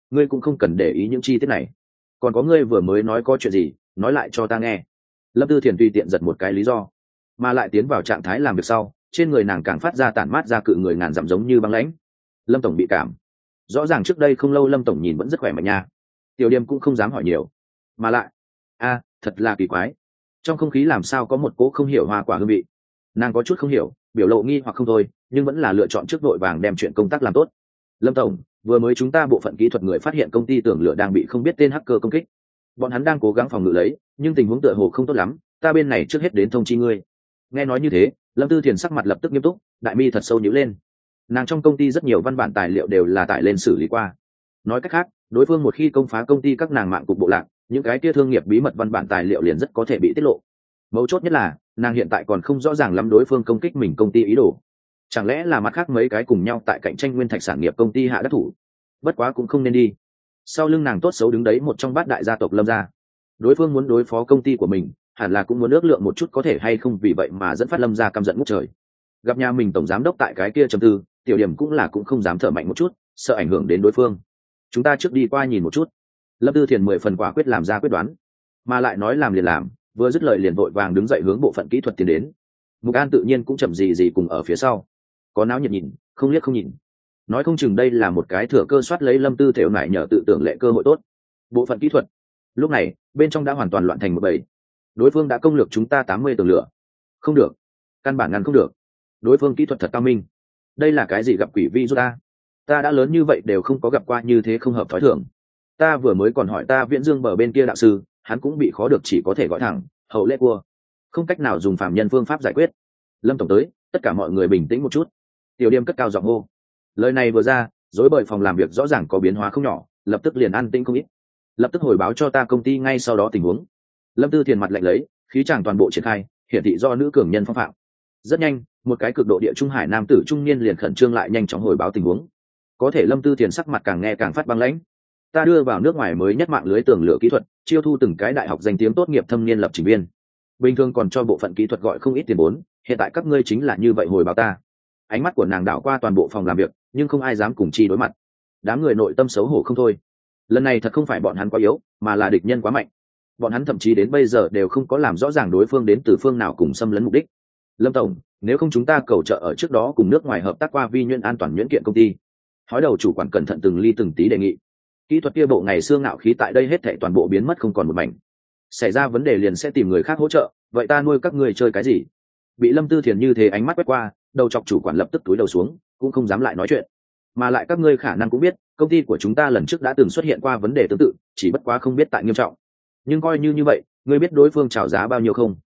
ngươi cũng không cần để ý những chi tiết này. Còn có ngươi vừa mới nói có chuyện gì, nói lại cho ta nghe. Lâm Tư Thiền tùy tiện giật một cái lý do, mà lại tiến vào trạng thái làm việc sau, trên người nàng càng phát ra tản mát ra cự người ngàn dặm giống như băng lãnh. Lâm tổng bị cảm. Rõ ràng trước đây không lâu Lâm tổng nhìn vẫn rất khỏe mạnh nha. Tiểu Điềm cũng không dám hỏi nhiều, mà lại thật là kỳ quái, trong không khí làm sao có một cỗ không hiểu hoa quả hương vị. Nàng có chút không hiểu, biểu lộ nghi hoặc không thôi, nhưng vẫn là lựa chọn trước vội vàng đem chuyện công tác làm tốt. Lâm tổng, vừa mới chúng ta bộ phận kỹ thuật người phát hiện công ty tường lửa đang bị không biết tên hacker công kích. Bọn hắn đang cố gắng phòng ngự lấy, nhưng tình huống tựa hồ không tốt lắm, ta bên này trước hết đến thông chi ngươi. Nghe nói như thế, Lâm Tư Thiền sắc mặt lập tức nghiêm túc, đại mi thật sâu nhíu lên. Nàng trong công ty rất nhiều văn bản tài liệu đều là tải lên xử lý qua. Nói cách khác, đối phương một khi công phá công ty các nàng mạng cục bộ lạc, những cái kia thương nghiệp bí mật văn bản tài liệu liền rất có thể bị tiết lộ. Mấu chốt nhất là, nàng hiện tại còn không rõ ràng lắm đối phương công kích mình công ty ý đồ. Chẳng lẽ là mặt khác mấy cái cùng nhau tại cạnh tranh nguyên thạch sản nghiệp công ty hạ đắc thủ? Bất quá cũng không nên đi. Sau lưng nàng tốt xấu đứng đấy một trong bát đại gia tộc Lâm gia. Đối phương muốn đối phó công ty của mình, hẳn là cũng muốn ước lượng một chút có thể hay không, vì vậy mà dẫn phát Lâm gia căm giận ngút trời. Gặp nhà mình tổng giám đốc tại cái kia trầm tư, Tiểu Điểm cũng không dám thở mạnh một chút, sợ ảnh hưởng đến đối phương. Chúng ta trước đi qua nhìn một chút. Lâm Tư Thiền 10 phần quả quyết làm ra quyết đoán, mà lại nói làm liền làm, vừa dứt lời liền vội vàng đứng dậy hướng bộ phận kỹ thuật tiến đến. Mục An tự nhiên cũng chậm gì cùng ở phía sau, có náo nhiệt nhìn, không liếc không nhìn. Nói không chừng đây là một cái thừa cơ soát lấy Lâm Tư Thiệu nại nhờ tự tưởng lệ cơ hội tốt. Bộ phận kỹ thuật lúc này bên trong đã hoàn toàn loạn thành một bầy. Đối phương đã công lược chúng ta 80 tường lửa, không được, căn bản ngăn không được. Đối phương kỹ thuật thật cao minh, đây là cái gì gặp quỷ vi rút ta đã lớn như vậy đều không có gặp qua như thế không hợp thói thường. Ta vừa mới còn hỏi ta Viễn Dương bờ bên kia đạo sư, hắn cũng bị khó được, chỉ có thể gọi thẳng hậu lễ cua, không cách nào dùng phàm nhân phương pháp giải quyết. Lâm tổng tới, tất cả mọi người bình tĩnh một chút. Tiểu Điềm cất cao giọng hô. Lời này vừa ra, rối bời phòng làm việc rõ ràng có biến hóa không nhỏ, lập tức liền an tĩnh không ít. Lập tức hồi báo cho ta công ty ngay sau đó tình huống. Lâm Tư Thiền mặt lạnh lấy, khí chàng toàn bộ triển khai, hiển thị do nữ cường nhân phong phạm. Rất nhanh, một cái cực độ địa trung hải nam tử trung niên liền khẩn trương lại nhanh chóng hồi báo tình huống. Có thể Lâm Tư Thiền sắc mặt càng nghe càng phát băng lãnh. Ta đưa vào nước ngoài mới nhất mạng lưới tường lửa kỹ thuật, chiêu thu từng cái đại học danh tiếng tốt nghiệp thâm niên lập trình viên. Bình thường còn cho bộ phận kỹ thuật gọi không ít tiền vốn, hiện tại các ngươi chính là như vậy hồi báo ta. Ánh mắt của nàng đảo qua toàn bộ phòng làm việc, nhưng không ai dám cùng chi đối mặt. Đám người nội tâm xấu hổ không thôi. Lần này thật không phải bọn hắn quá yếu, mà là địch nhân quá mạnh. Bọn hắn thậm chí đến bây giờ đều không có làm rõ ràng đối phương đến từ phương nào cùng xâm lấn mục đích. Lâm tổng, nếu không chúng ta cầu trợ ở trước đó cùng nước ngoài hợp tác qua vi nhuyễn an toàn nhuyễn kiện công ty. Hói đầu chủ quản cẩn thận từng ly từng tí đề nghị. Kỹ thuật kia bộ ngày xưa ngạo khí tại đây hết thảy toàn bộ biến mất không còn một mảnh. Xảy ra vấn đề liền sẽ tìm người khác hỗ trợ, vậy ta nuôi các ngươi chơi cái gì? Bị Lâm Tư Thiền như thế ánh mắt quét qua, đầu chọc chủ quản lập tức túi đầu xuống, cũng không dám lại nói chuyện. Mà lại các ngươi khả năng cũng biết, công ty của chúng ta lần trước đã từng xuất hiện qua vấn đề tương tự, chỉ bất quá không biết tại nghiêm trọng. Nhưng coi như vậy, ngươi biết đối phương chào giá bao nhiêu không?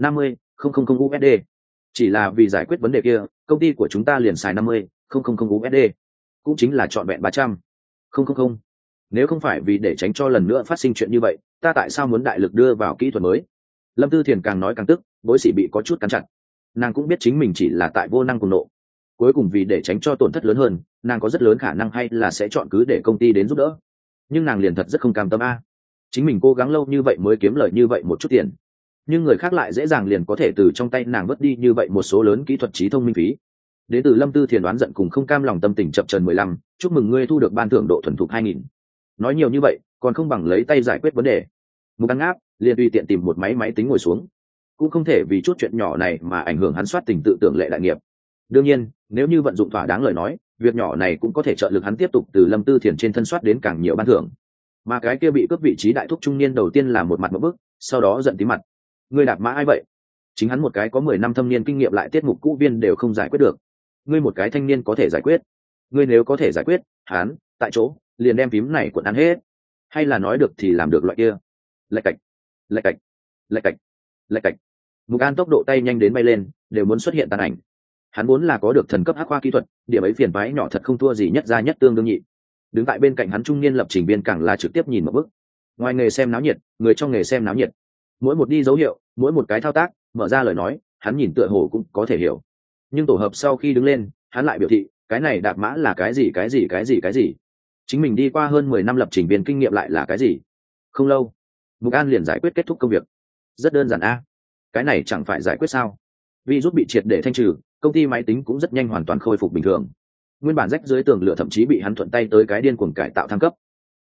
50.000 USD. Chỉ là vì giải quyết vấn đề kia, công ty của chúng ta liền xài 50.000 USD, cũng chính là trọn vẹn 300.000. Nếu không phải vì để tránh cho lần nữa phát sinh chuyện như vậy, ta tại sao muốn đại lực đưa vào kỹ thuật mới? Lâm Tư Thiền càng nói càng tức, bối sĩ bị có chút cắn chặt. Nàng cũng biết chính mình chỉ là tại vô năng cùng nộ. Cuối cùng vì để tránh cho tổn thất lớn hơn, nàng có rất lớn khả năng hay là sẽ chọn cứ để công ty đến giúp đỡ. Nhưng nàng liền thật rất không cam tâm chính mình cố gắng lâu như vậy mới kiếm lời như vậy một chút tiền, nhưng người khác lại dễ dàng liền có thể từ trong tay nàng vớt đi như vậy một số lớn kỹ thuật trí thông minh phí. Đến từ Lâm Tư Thiền đoán giận cùng không cam lòng tâm tình chập trần 15, chúc mừng ngươi thu được ban thưởng độ thuần thục 2000. Nói nhiều như vậy, còn không bằng lấy tay giải quyết vấn đề. Mục Ăn ngáp, liền tùy tiện tìm một máy tính ngồi xuống. Cũng không thể vì chút chuyện nhỏ này mà ảnh hưởng hắn soát tình tự tưởng lệ đại nghiệp. Đương nhiên, nếu như vận dụng thỏa đáng lời nói, việc nhỏ này cũng có thể trợ lực hắn tiếp tục từ Lâm Tư Thiền trên thân soát đến càng nhiều ban thưởng. Mà cái kia bị cướp vị trí đại thúc trung niên đầu tiên là một mặt một bức, sau đó giận tí mặt. Ngươi đạp mã ai vậy? Chính hắn một cái có 10 năm thâm niên kinh nghiệm lại tiết mục cũ viên đều không giải quyết được. Ngươi một cái thanh niên có thể giải quyết? Ngươi nếu có thể giải quyết, hắn tại chỗ liền đem phím này quật ăn hết. Hay là nói được thì làm được loại kia? Lạch cạch, lạch cạch, lạch cạch, lạch cạch. Mục An tốc độ tay nhanh đến bay lên, đều muốn xuất hiện tàn ảnh. Hắn muốn là có được thần cấp hắc khoa kỹ thuật, điểm ấy phiền toái nhỏ thật không thua gì nhất gia nhất tương đương nhị. Đứng tại bên cạnh hắn trung niên lập trình viên càng là trực tiếp nhìn một bức. Ngoài nghề xem náo nhiệt, người trong nghề xem náo nhiệt. Mỗi một đi dấu hiệu, mỗi một cái thao tác, mở ra lời nói, hắn nhìn tựa hồ cũng có thể hiểu. Nhưng tổ hợp sau khi đứng lên, hắn lại biểu thị, cái này đạp mã là cái gì? Chính mình đi qua hơn 10 năm lập trình viên kinh nghiệm lại là cái gì? Không lâu, Mục An liền giải quyết kết thúc công việc. Rất đơn giản cái này chẳng phải giải quyết sao? Virus bị triệt để thanh trừ, công ty máy tính cũng rất nhanh hoàn toàn khôi phục bình thường. Nguyên bản rách dưới tường lửa thậm chí bị hắn thuận tay tới cái điên cuồng cải tạo thăng cấp.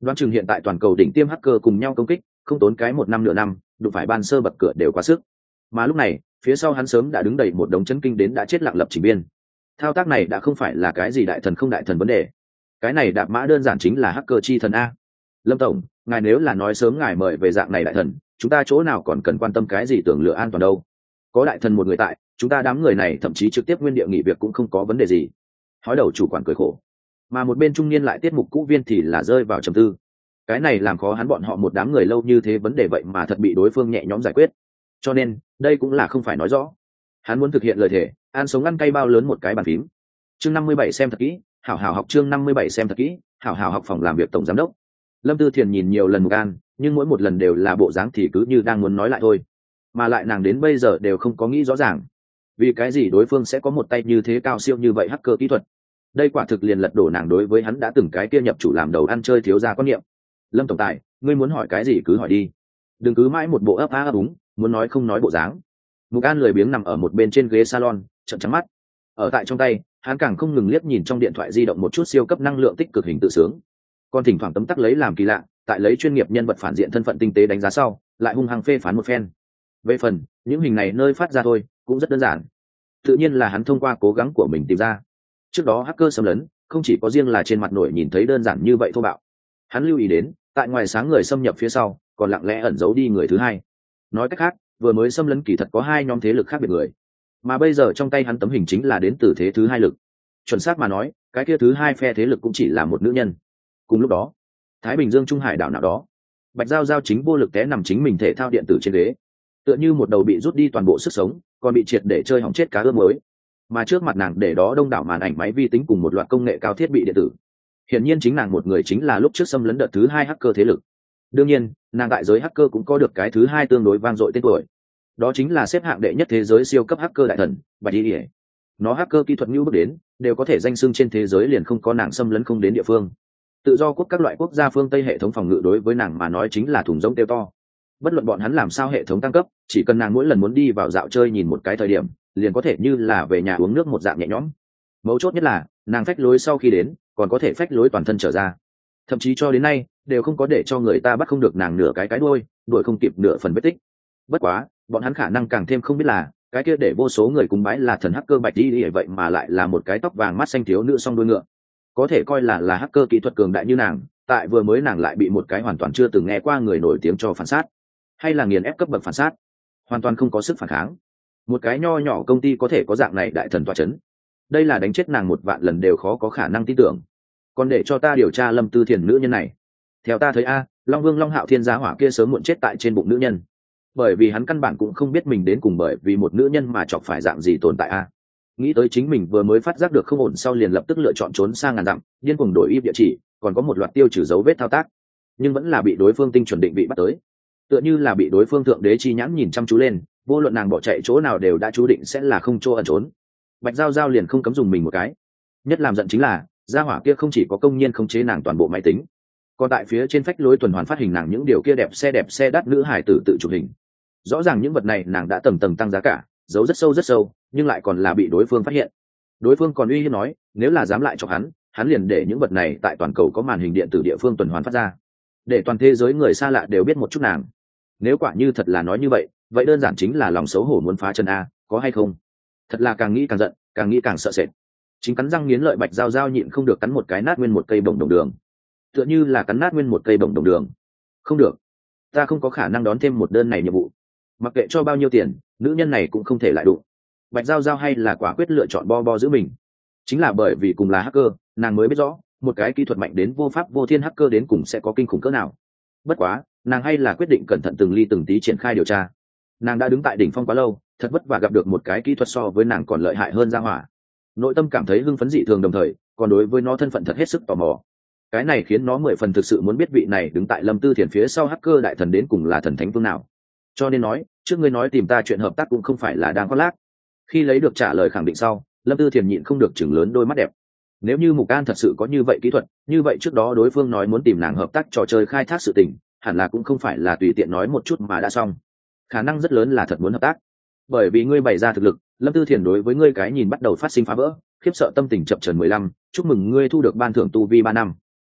Đoán chừng hiện tại toàn cầu đỉnh tiêm hacker cùng nhau công kích, không tốn cái một năm nửa năm, đụng phải ban sơ bậc cửa đều quá sức. Mà lúc này, phía sau hắn sớm đã đứng đầy một đống chấn kinh đến đã chết lặng lập trình biên. Thao tác này đã không phải là cái gì đại thần không đại thần vấn đề. Cái này đạp mã đơn giản chính là hacker chi thần a. Lâm tổng, ngài nếu là nói sớm ngài mời về dạng này đại thần, chúng ta chỗ nào còn cần quan tâm cái gì tưởng lựa an toàn đâu. Có đại thần một người tại, chúng ta đám người này thậm chí trực tiếp nguyên địa nghỉ việc cũng không có vấn đề gì. Hói đầu chủ quản cười khổ. Mà một bên trung niên lại tiết mục cũ viên thì là rơi vào trầm tư. Cái này làm khó hắn bọn họ một đám người lâu như thế vấn đề vậy mà thật bị đối phương nhẹ nhõm giải quyết. Cho nên, đây cũng là không phải nói rõ. Hắn muốn thực hiện lời thề, ăn sống ăn cay bao lớn một cái bàn phím. Chương 57 xem thật kỹ, hảo hảo học chương 57 xem thật kỹ, hảo hảo học phòng làm việc tổng giám đốc. Lâm Tư Thiền nhìn nhiều lần Mục An, nhưng mỗi một lần đều là bộ dáng thì cứ như đang muốn nói lại thôi. Mà lại nàng đến bây giờ đều không có nghĩ rõ ràng. Vì cái gì đối phương sẽ có một tay như thế cao siêu như vậy hacker kỹ thuật? Đây quả thực liền lật đổ nàng đối với hắn đã từng cái kia nhập chủ làm đầu ăn chơi thiếu gia quan niệm. Lâm tổng tài, ngươi muốn hỏi cái gì cứ hỏi đi. Đừng cứ mãi một bộ ấp á ấp úng, muốn nói không nói bộ dáng. Mục An lười biếng nằm ở một bên trên ghế salon, trợn trắng mắt. Ở tại trong tay, hắn càng không ngừng liếc nhìn trong điện thoại di động một chút siêu cấp năng lượng tích cực hình tự sướng. Còn thỉnh thoảng tấm tắc lấy làm kỳ lạ, tại lấy chuyên nghiệp nhân vật phản diện thân phận tinh tế đánh giá sau, lại hung hăng phê phán một phen. Về phần, những hình này nơi phát ra thôi, cũng rất đơn giản. Tự nhiên là hắn thông qua cố gắng của mình tìm ra. Trước đó hacker xâm lấn, không chỉ có riêng là trên mặt nổi nhìn thấy đơn giản như vậy thô bạo. Hắn lưu ý đến, tại ngoài sáng người xâm nhập phía sau, còn lặng lẽ ẩn giấu đi người thứ hai. Nói cách khác, vừa mới xâm lấn kỳ thật có hai nhóm thế lực khác biệt người. Mà bây giờ trong tay hắn tấm hình chính là đến từ thế thứ hai lực. Chuẩn xác mà nói, cái kia thứ hai phe thế lực cũng chỉ là một nữ nhân. Cùng lúc đó, Thái Bình Dương Trung Hải đảo nào đó, Bạch Giao Giao chính vô lực té nằm chính mình thể thao điện tử trên ghế, tựa như một đầu bị rút đi toàn bộ sức sống, còn bị triệt để chơi hỏng chết cá ướp mới. Mà trước mặt nàng để đó đông đảo màn ảnh máy vi tính cùng một loạt công nghệ cao thiết bị điện tử. Hiển nhiên chính nàng một người chính là lúc trước xâm lấn đợt thứ hai hacker thế lực. Đương nhiên, nàng đại giới hacker cũng có được cái thứ hai tương đối vang dội tên tuổi. Đó chính là xếp hạng đệ nhất thế giới siêu cấp hacker đại thần, Bạch Y. Nó hacker kỹ thuật như bước đến, đều có thể danh xưng trên thế giới liền không có nàng xâm lấn không đến địa phương. Tự do quốc các loại quốc gia phương Tây hệ thống phòng ngự đối với nàng mà nói chính là thùng rỗng tiêu to. Bất luận bọn hắn làm sao hệ thống tăng cấp, chỉ cần nàng mỗi lần muốn đi vào dạo chơi nhìn một cái thời điểm, liền có thể như là về nhà uống nước một dạng nhẹ nhõm. Mấu chốt nhất là, nàng phách lối sau khi đến, còn có thể phách lối toàn thân trở ra. Thậm chí cho đến nay, đều không có để cho người ta bắt không được nàng nửa cái đuôi, đuổi không kịp nửa phần vết tích. Bất quá, bọn hắn khả năng càng thêm không biết là, cái kia để vô số người cúng bái là thần hacker Bạch Y vậy mà lại là một cái tóc vàng mắt xanh thiếu nữ song đuôi ngựa. Có thể coi là hacker kỹ thuật cường đại như nàng, tại vừa mới nàng lại bị một cái hoàn toàn chưa từng nghe qua người nổi tiếng cho phản sát, hay là nghiền ép cấp bậc phản sát, hoàn toàn không có sức phản kháng. Một cái nho nhỏ công ty có thể có dạng này đại thần tọa chấn, đây là đánh chết nàng một vạn lần đều khó có khả năng tin tưởng. Còn để cho ta điều tra Lâm Tư Thiền nữ nhân này, theo ta thấy Long Vương Long Hạo Thiên gia hỏa kia sớm muộn chết tại trên bụng nữ nhân, bởi vì hắn căn bản cũng không biết mình đến cùng bởi vì một nữ nhân mà chọc phải dạng gì tồn tại Nghĩ tới chính mình vừa mới phát giác được không ổn sau liền lập tức lựa chọn trốn sang ngàn dặm, điên cuồng đổi im địa chỉ, còn có một loạt tiêu trừ dấu vết thao tác, nhưng vẫn là bị đối phương tinh chuẩn định vị bắt tới. Tựa như là bị đối phương thượng đế chi nhãn nhìn chăm chú lên, vô luận nàng bỏ chạy chỗ nào đều đã chú định sẽ là không chỗ ẩn trốn. Bạch Giao Giao liền không cấm dùng mình một cái. Nhất làm giận chính là, gia hỏa kia không chỉ có công nhiên khống chế nàng toàn bộ máy tính, còn tại phía trên phách lối tuần hoàn phát hình nàng những điều kia đẹp xe đắt nữ hải tử tự chụp hình. Rõ ràng những vật này nàng đã tầng tầng tăng giá cả, giấu rất sâu, nhưng lại còn là bị đối phương phát hiện. Đối phương còn uy hiếp nói, nếu là dám lại cho hắn liền để những vật này tại toàn cầu có màn hình điện tử địa phương tuần hoàn phát ra, để toàn thế giới người xa lạ đều biết một chút nàng. Nếu quả như thật là nói như vậy, vậy đơn giản chính là lòng xấu hổ muốn phá chân có hay không? Thật là càng nghĩ càng giận, càng nghĩ càng sợ sệt. Chính cắn răng nghiến lợi Bạch Giao Giao nhịn không được cắn một cái nát nguyên một cây bổng đồng đường, tựa như là cắn nát nguyên một cây bổng đồng đường. Không được, ta không có khả năng đón thêm một đơn này nhiệm vụ. Mặc kệ cho bao nhiêu tiền, nữ nhân này cũng không thể lại đụng. Bạch Giao Giao hay là quả quyết lựa chọn bo giữ mình. Chính là bởi vì cùng là hacker, nàng mới biết rõ một cái kỹ thuật mạnh đến vô pháp vô thiên hacker đến cùng sẽ có kinh khủng cỡ nào. Bất quá, nàng hay là quyết định cẩn thận từng ly từng tí triển khai điều tra. Nàng đã đứng tại đỉnh phong quá lâu, thật vất vả gặp được một cái kỹ thuật so với nàng còn lợi hại hơn ra hỏa. Nội tâm cảm thấy hưng phấn dị thường, đồng thời còn đối với nó thân phận thật hết sức tò mò. Cái này khiến nó 10 phần thực sự muốn biết vị này đứng tại Lâm Tư Thiền phía sau hacker đại thần đến cùng là thần thánh phương nào. Cho nên nói, trước ngươi nói tìm ta chuyện hợp tác cũng không phải là đang khoác lác. Khi lấy được trả lời khẳng định sau, Lâm Tư Thiền nhịn không được chừng lớn đôi mắt đẹp. Nếu như Mục An thật sự có như vậy kỹ thuật, như vậy trước đó đối phương nói muốn tìm nàng hợp tác trò chơi khai thác sự tình, hẳn là cũng không phải là tùy tiện nói một chút mà đã xong. Khả năng rất lớn là thật muốn hợp tác. Bởi vì ngươi bày ra thực lực, Lâm Tư Thiền đối với ngươi cái nhìn bắt đầu phát sinh phá vỡ, khiếp sợ tâm tình chập chờn 15, chúc mừng ngươi thu được ban thưởng tu vi 3 năm.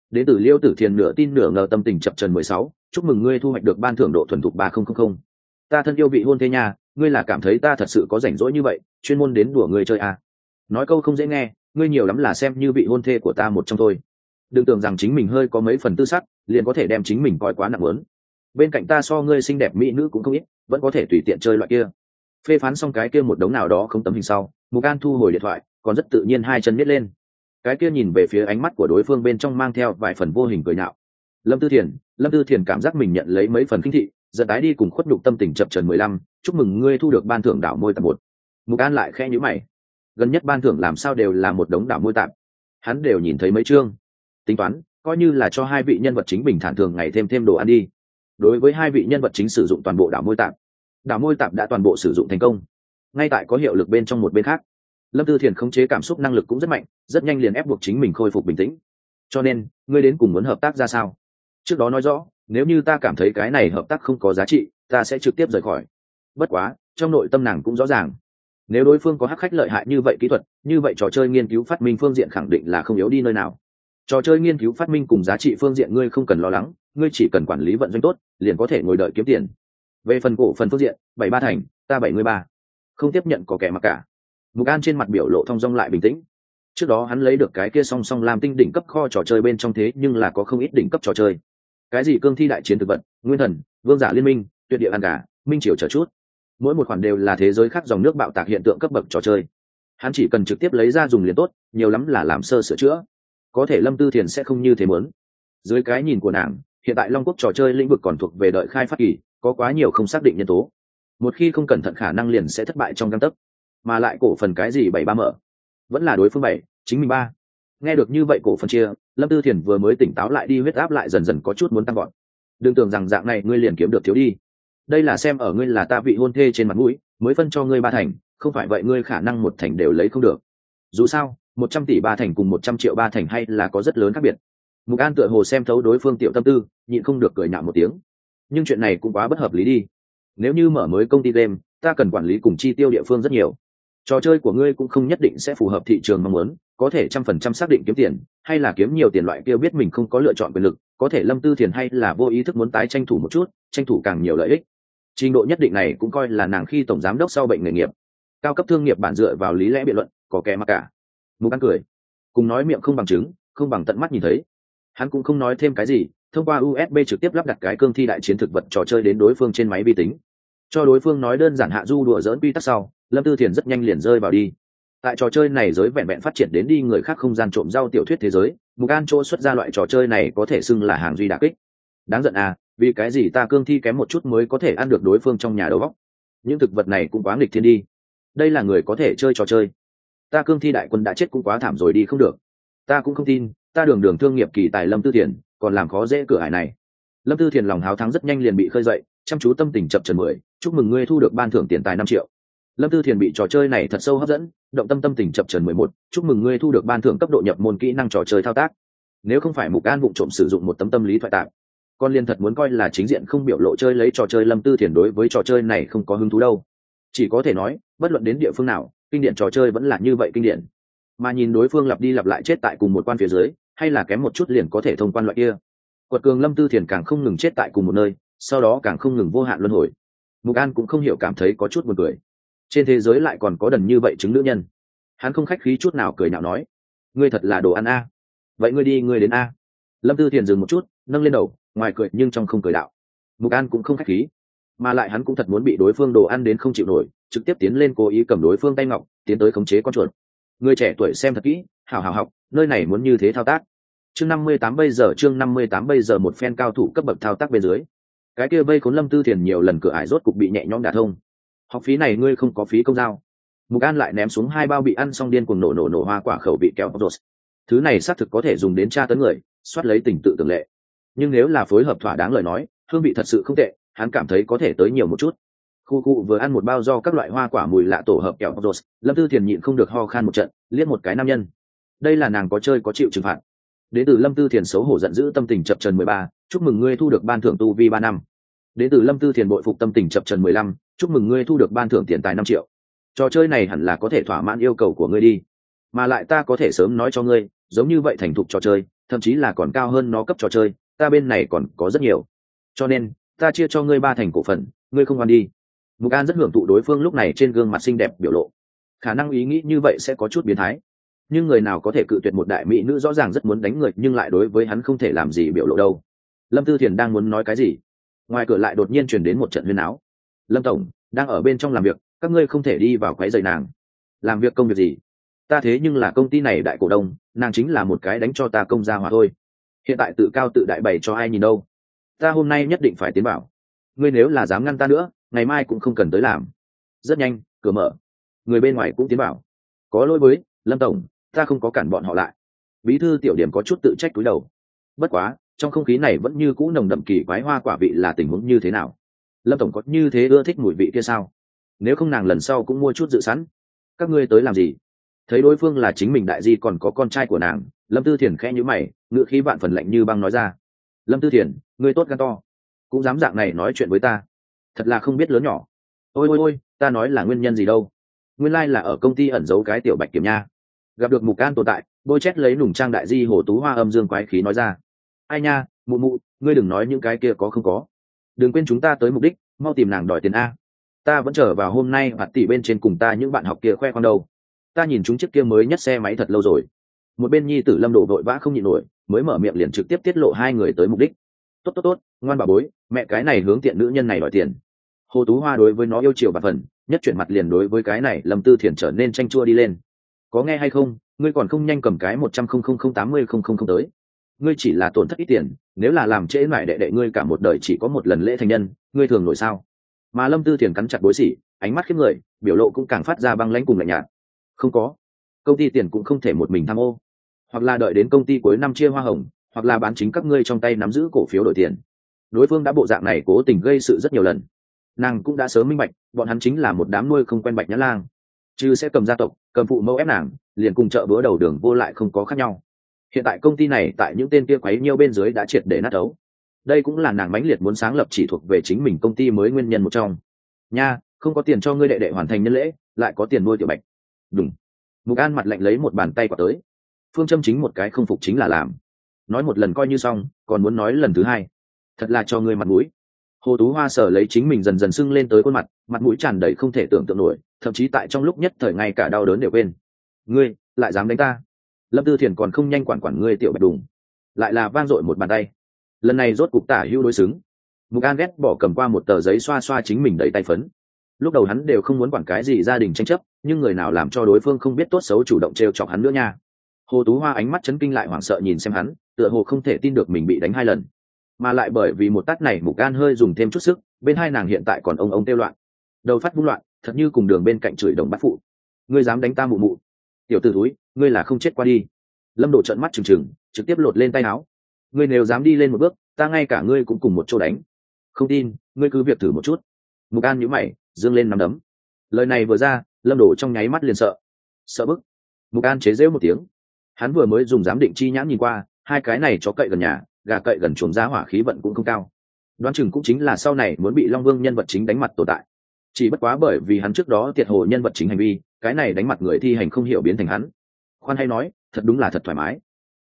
Đến từ Liêu Tử Thiền nửa tin nửa ngờ tâm tình chập trần 16, chúc mừng ngươi thu hoạch được ban thưởng độ thuần thục 3000. Ta thân yêu vị hôn thê nha, ngươi là cảm thấy ta thật sự có rảnh rỗi như vậy, chuyên môn đến đùa ngươi chơi à? Nói câu không dễ nghe, ngươi nhiều lắm là xem như vị hôn thê của ta một trong thôi. Đừng tưởng rằng chính mình hơi có mấy phần tư sắc, liền có thể đem chính mình coi quá nặng lớn. Bên cạnh ta so ngươi xinh đẹp mỹ nữ cũng không ít, vẫn có thể tùy tiện chơi loại kia. Phê phán xong cái kia một đống nào đó không tấm hình sau, Mục An thu hồi điện thoại, còn rất tự nhiên hai chân miết lên. Cái kia nhìn về phía ánh mắt của đối phương bên trong mang theo vài phần vô hình cười nhạo. Lâm Tư Thiền cảm giác mình nhận lấy mấy phần kinh thị, giận tái đi cùng khuất nhục tâm tình chập trần 15, chúc mừng ngươi thu được ban thưởng đảo môi tập 1. Mục An lại khẽ nhíu mày. Gần nhất ban thưởng làm sao đều là một đống đảo môi tạp. Hắn đều nhìn thấy mấy chương. Tính toán, coi như là cho hai vị nhân vật chính bình thản thường ngày thêm đồ ăn đi. Đối với hai vị nhân vật chính sử dụng toàn bộ đảo môi tạp. Đảo môi tạp đã toàn bộ sử dụng thành công. Ngay tại có hiệu lực bên trong một bên khác. Lâm Tư Thiền khống chế cảm xúc năng lực cũng rất mạnh, rất nhanh liền ép buộc chính mình khôi phục bình tĩnh. Cho nên, ngươi đến cùng muốn hợp tác ra sao? Trước đó nói rõ, nếu như ta cảm thấy cái này hợp tác không có giá trị, ta sẽ trực tiếp rời khỏi. Bất quá, trong nội tâm nàng cũng rõ ràng, nếu đối phương có hắc khách lợi hại như vậy kỹ thuật, như vậy trò chơi nghiên cứu phát minh phương diện khẳng định là không yếu đi nơi nào. Trò chơi nghiên cứu phát minh cùng giá trị phương diện ngươi không cần lo lắng, ngươi chỉ cần quản lý vận doanh tốt, liền có thể ngồi đợi kiếm tiền. Về phần cổ phần phương diện, 73 thành, ta 73. Không tiếp nhận có kẻ mặc cả. Mục An trên mặt biểu lộ thong dong lại bình tĩnh. Trước đó hắn lấy được cái kia song song làm tinh đỉnh cấp kho trò chơi bên trong thế nhưng là có không ít đỉnh cấp trò chơi. Cái gì cương thi đại chiến thực vật, nguyên thần, vương giả liên minh, tuyệt địa ăn gà, minh triều chờ chút. Mỗi một khoản đều là thế giới khác dòng nước bạo tạc hiện tượng cấp bậc trò chơi. Hắn chỉ cần trực tiếp lấy ra dùng liền tốt, nhiều lắm là làm sơ sửa chữa. Có thể Lâm Tư Thiền sẽ không như thế muốn. Dưới cái nhìn của nàng, hiện tại Long Quốc trò chơi lĩnh vực còn thuộc về đợi khai phát kỳ, có quá nhiều không xác định nhân tố. Một khi không cẩn thận khả năng liền sẽ thất bại trong gang tấc. Mà lại cổ phần cái gì 73 mở, vẫn là đối phương 7, chính mình 3. Nghe được như vậy cổ phần chia, Lâm Tư Thiền vừa mới tỉnh táo lại đi, huyết áp lại dần dần có chút muốn tăng gọn. Đừng tưởng rằng dạng này ngươi liền kiếm được thiếu đi. Đây là xem ở ngươi là ta vị hôn thê trên mặt mũi, mới phân cho ngươi 3 thành, không phải vậy ngươi khả năng 1 thành đều lấy không được. Dù sao, 100 tỷ 3 thành cùng 100 triệu 3 thành hay là có rất lớn khác biệt. Mục An tựa hồ xem thấu đối phương tiểu tâm tư, nhịn không được cười nhạo một tiếng. Nhưng chuyện này cũng quá bất hợp lý đi. Nếu như mở mới công ty game, ta cần quản lý cùng chi tiêu địa phương rất nhiều. Trò chơi của ngươi cũng không nhất định sẽ phù hợp thị trường mong muốn, có thể 100% xác định kiếm tiền, hay là kiếm nhiều tiền loại kia biết mình không có lựa chọn quyền lực, có thể Lâm Tư Thiền hay là vô ý thức muốn tái tranh thủ một chút, tranh thủ càng nhiều lợi ích. Trình độ nhất định này cũng coi là nàng khi tổng giám đốc sau bệnh nghề nghiệp. Cao cấp thương nghiệp bản dựa vào lý lẽ biện luận, có kẻ mặc cả. Mục An cười, cùng nói miệng không bằng chứng, không bằng tận mắt nhìn thấy. Hắn cũng không nói thêm cái gì, thông qua USB trực tiếp lắp đặt cái cương thi đại chiến thực vật trò chơi đến đối phương trên máy vi tính. Cho đối phương nói đơn giản hạ du đùa dỡn quy tắc sau, Lâm Tư Thiền rất nhanh liền rơi vào đi. Tại trò chơi này giới vẹn vẹn phát triển đến đi người khác không gian trộm rau tiểu thuyết thế giới, Mục An chỗ xuất ra loại trò chơi này có thể xưng là hàng duy đả kích. Đáng giận à, vì cái gì ta cương thi kém một chút mới có thể ăn được đối phương trong nhà đầu góc. Những thực vật này cũng quá nghịch thiên đi. Đây là người có thể chơi trò chơi. Ta cương thi đại quân đã chết cũng quá thảm rồi đi không được. Ta cũng không tin, ta đường thương nghiệp kỳ tài Lâm Tư Thiền, còn làm khó dễ cửa ải này. Lâm Tư Thiền lòng háo thắng rất nhanh liền bị khơi dậy, chăm chú tâm tình chập chờn 10, chúc mừng ngươi thu được ban thưởng tiền tài 5 triệu. Lâm Tư Thiền bị trò chơi này thật sâu hấp dẫn, động tâm tình chập chờn 11, chúc mừng ngươi thu được ban thưởng cấp độ nhập môn kỹ năng trò chơi thao tác. Nếu không phải Mục An vụng trộm sử dụng một tấm tâm lý thoại tạp, con liên thật muốn coi là chính diện không biểu lộ chơi lấy trò chơi. Lâm Tư Thiền đối với trò chơi này không có hứng thú đâu. Chỉ có thể nói, bất luận đến địa phương nào, kinh điển trò chơi vẫn là như vậy kinh điển. Mà nhìn đối phương lặp đi lặp lại chết tại cùng một quan phía dưới, hay là kém một chút liền có thể thông quan loại kia. Quật cường Lâm Tư Thiền càng không ngừng chết tại cùng một nơi, sau đó càng không ngừng vô hạn luân hồi. Mục An cũng không hiểu cảm thấy có chút buồn cười. Trên thế giới lại còn có đần như vậy chứng nữ nhân. Hắn không khách khí chút nào cười nhạo nói, ngươi thật là đồ ăn a. Vậy ngươi đi, ngươi đến a. Lâm Tư Thiền dừng một chút, nâng lên đầu, ngoài cười nhưng trong không cười đạo. Mục An cũng không khách khí, mà lại hắn cũng thật muốn bị đối phương đồ ăn đến không chịu nổi, trực tiếp tiến lên cố ý cầm đối phương tay ngọc, tiến tới khống chế con chuột. Người trẻ tuổi xem thật kỹ, hảo hảo học, nơi này muốn như thế thao tác. Chương 58 bây giờ một phen cao thủ cấp bậc thao tác bên dưới. Cái kia vây khốn Lâm Tư Thiền nhiều lần cửa ải rốt cục bị nhẹ nhõm đả thông. Học phí này ngươi không có phí công giao. Mục An lại ném xuống 2 bao bị ăn xong điên cuồng nổ hoa quả khẩu vị kẹo rột. Thứ này xác thực có thể dùng đến tra tấn người, soát lấy tình tự tưởng lệ. Nhưng nếu là phối hợp thỏa đáng lời nói, hương vị thật sự không tệ, hắn cảm thấy có thể tới nhiều một chút. Khu vừa ăn một bao do các loại hoa quả mùi lạ tổ hợp kẹo rột, Lâm Tư Thiền nhịn không được ho khan một trận, liếc một cái nam nhân. Đây là nàng có chơi có chịu trừng phạt. Đến từ Lâm Tư Thiền xấu hổ giận dữ tâm tình chập chờn 13, chúc mừng ngươi thu được ban thưởng tu vi 3 năm. Đến từ Lâm Tư Thiền bội phục tâm tình chập chờn 15, chúc mừng ngươi thu được ban thưởng tiền tài 5 triệu. Trò chơi này hẳn là có thể thỏa mãn yêu cầu của ngươi đi. Mà lại ta có thể sớm nói cho ngươi, giống như vậy thành thục trò chơi, thậm chí là còn cao hơn nó cấp trò chơi, ta bên này còn có rất nhiều, cho nên ta chia cho ngươi 3 thành cổ phần, ngươi không ăn đi. Mục An rất hưởng thụ đối phương lúc này trên gương mặt xinh đẹp biểu lộ, khả năng ý nghĩ như vậy sẽ có chút biến thái, nhưng người nào có thể cự tuyệt một đại mỹ nữ rõ ràng rất muốn đánh người nhưng lại đối với hắn không thể làm gì biểu lộ đâu. Lâm Tư Thiền đang muốn nói cái gì, ngoài cửa lại đột nhiên truyền đến một trận huyên áo. Lâm tổng đang ở bên trong làm việc, các ngươi không thể đi vào quấy rầy nàng. Làm việc công việc gì? Ta thế nhưng là công ty này đại cổ đông, nàng chính là một cái đánh cho ta công gia hỏa thôi, hiện tại tự cao tự đại bày cho ai nhìn đâu. Ta hôm nay nhất định phải tiến bảo, ngươi nếu là dám ngăn ta nữa ngày mai cũng không cần tới làm. Rất nhanh cửa mở, người bên ngoài cũng tiến bảo. Có lỗi với Lâm tổng, ta không có cản bọn họ lại. Bí thư Tiểu Điểm có chút tự trách cúi đầu. Bất quá trong không khí này vẫn như cũ nồng đậm kỳ quái hoa quả vị, là tình huống như thế nào? Lâm tổng có như thế ưa thích mùi vị kia sao? Nếu không nàng lần sau cũng mua chút dự sẵn. Các ngươi tới làm gì? Thấy đối phương là chính mình đại di còn có con trai của nàng, Lâm Tư Thiền khẽ nhíu mày, ngữ khí vạn phần lạnh như băng nói ra. Lâm Tư Thiền, ngươi tốt gan to, cũng dám dạng này nói chuyện với ta, thật là không biết lớn nhỏ. Ôi ôi ôi, ta nói là nguyên nhân gì đâu, nguyên lai là ở công ty ẩn giấu cái tiểu bạch kiểm nha. Gặp được Mục An tồn tại, bôi chét lấy nùng trang đại di Hồ Tú Hoa âm dương quái khí nói ra. Ai nha, mụ mụ, ngươi đừng nói những cái kia có không có, đừng quên chúng ta tới mục đích, mau tìm nàng đòi tiền a. Ta vẫn chờ vào hôm nay bạt tỷ bên trên cùng ta những bạn học kia khoe khoang đâu, ta nhìn chúng chiếc kia mới nhất xe máy thật lâu rồi. Một bên nhi tử Lâm Đồ vội vã không nhịn nổi, mới mở miệng liền trực tiếp tiết lộ hai người tới mục đích. Tốt tốt tốt, ngoan bà bối, mẹ cái này hướng tiện nữ nhân này đòi tiền. Hồ Tú Hoa đối với nó yêu chiều bạc phần, nhất chuyển mặt liền đối với cái này Lâm Tư Thiền trở nên tranh chua đi lên. Có nghe hay không, ngươi còn không nhanh cầm cái 100,000,080,000 tới. Ngươi chỉ là tổn thất ít tiền, nếu là làm trễ mãi đệ đệ ngươi cả một đời chỉ có một lần lễ thành nhân, ngươi thường nổi sao? Mà Lâm Tư Thiền cắn chặt bối xỉ, ánh mắt khiếp người, biểu lộ cũng càng phát ra băng lãnh cùng lạnh nhạt. Không có, công ty tiền cũng không thể một mình tham ô, hoặc là đợi đến công ty cuối năm chia hoa hồng, hoặc là bán chính các ngươi trong tay nắm giữ cổ phiếu đổi tiền. Đối phương đã bộ dạng này cố tình gây sự rất nhiều lần, nàng cũng đã sớm minh bạch bọn hắn chính là một đám nuôi không quen bạch nhã lang, chứ sẽ cầm gia tộc cầm phụ mẫu ép nàng, liền cùng chợ bữa đầu đường vô lại không có khác nhau. Hiện tại công ty này tại những tên kia quấy nhiêu bên dưới đã triệt để nát ấu, đây cũng là nàng mãnh liệt muốn sáng lập chỉ thuộc về chính mình công ty mới nguyên nhân một trong. Nha, không có tiền cho ngươi đệ đệ hoàn thành nhân lễ, lại có tiền nuôi tiểu bạch. Đúng. Mục An mặt lạnh lấy một bàn tay quả tới, phương châm chính một cái không phục chính là làm, nói một lần coi như xong, còn muốn nói lần thứ hai, thật là cho ngươi mặt mũi. Hồ Tú Hoa sở lấy chính mình dần dần sưng lên tới khuôn mặt, mặt mũi tràn đầy không thể tưởng tượng nổi, thậm chí tại trong lúc nhất thời ngay cả đau đớn đều quên. Ngươi lại dám đánh ta? Lâm Tư Thiền còn không nhanh quản ngươi tiểu bạch đùng, lại là vang dội một bàn tay. Lần này rốt cục tả hữu đối xứng. Mục An ghét bỏ cầm qua một tờ giấy xoa xoa chính mình đầy tay phấn. Lúc đầu hắn đều không muốn quản cái gì gia đình tranh chấp, nhưng người nào làm cho đối phương không biết tốt xấu chủ động trêu chọc hắn nữa nha. Hồ Tú Hoa ánh mắt chấn kinh lại hoảng sợ nhìn xem hắn, tựa hồ không thể tin được mình bị đánh 2 lần, mà lại bởi vì một tát này Mục An hơi dùng thêm chút sức, bên hai nàng hiện tại còn ông tiêu loạn, đầu phát vung loạn, thật như cùng đường bên cạnh chửi đồng bắt phụ. Ngươi dám đánh ta mụ mụ, tiểu tử thúi, ngươi là không chết qua đi. Lâm Độ trợn mắt trừng trừng, trực tiếp lột lên tay áo. Ngươi nếu dám đi lên một bước, ta ngay cả ngươi cũng cùng một chỗ đánh. Không tin, ngươi cứ việc thử một chút. Mục An nhíu mày, dương lên nắm đấm. Lời này vừa ra, Lâm Độ trong nháy mắt liền sợ bức. Mục An chế giễu một tiếng, hắn vừa mới dùng giám định chi nhãn nhìn qua, hai cái này chó cậy gần nhà, gà cậy gần chuồng ra hỏa khí vận cũng không cao, đoán chừng cũng chính là sau này muốn bị Long Vương nhân vật chính đánh mặt tồn tại. Chỉ bất quá bởi vì hắn trước đó tiệt hồ nhân vật chính hành vi, cái này đánh mặt người thi hành không hiểu biến thành hắn. Khoan hay nói, thật đúng là thật thoải mái.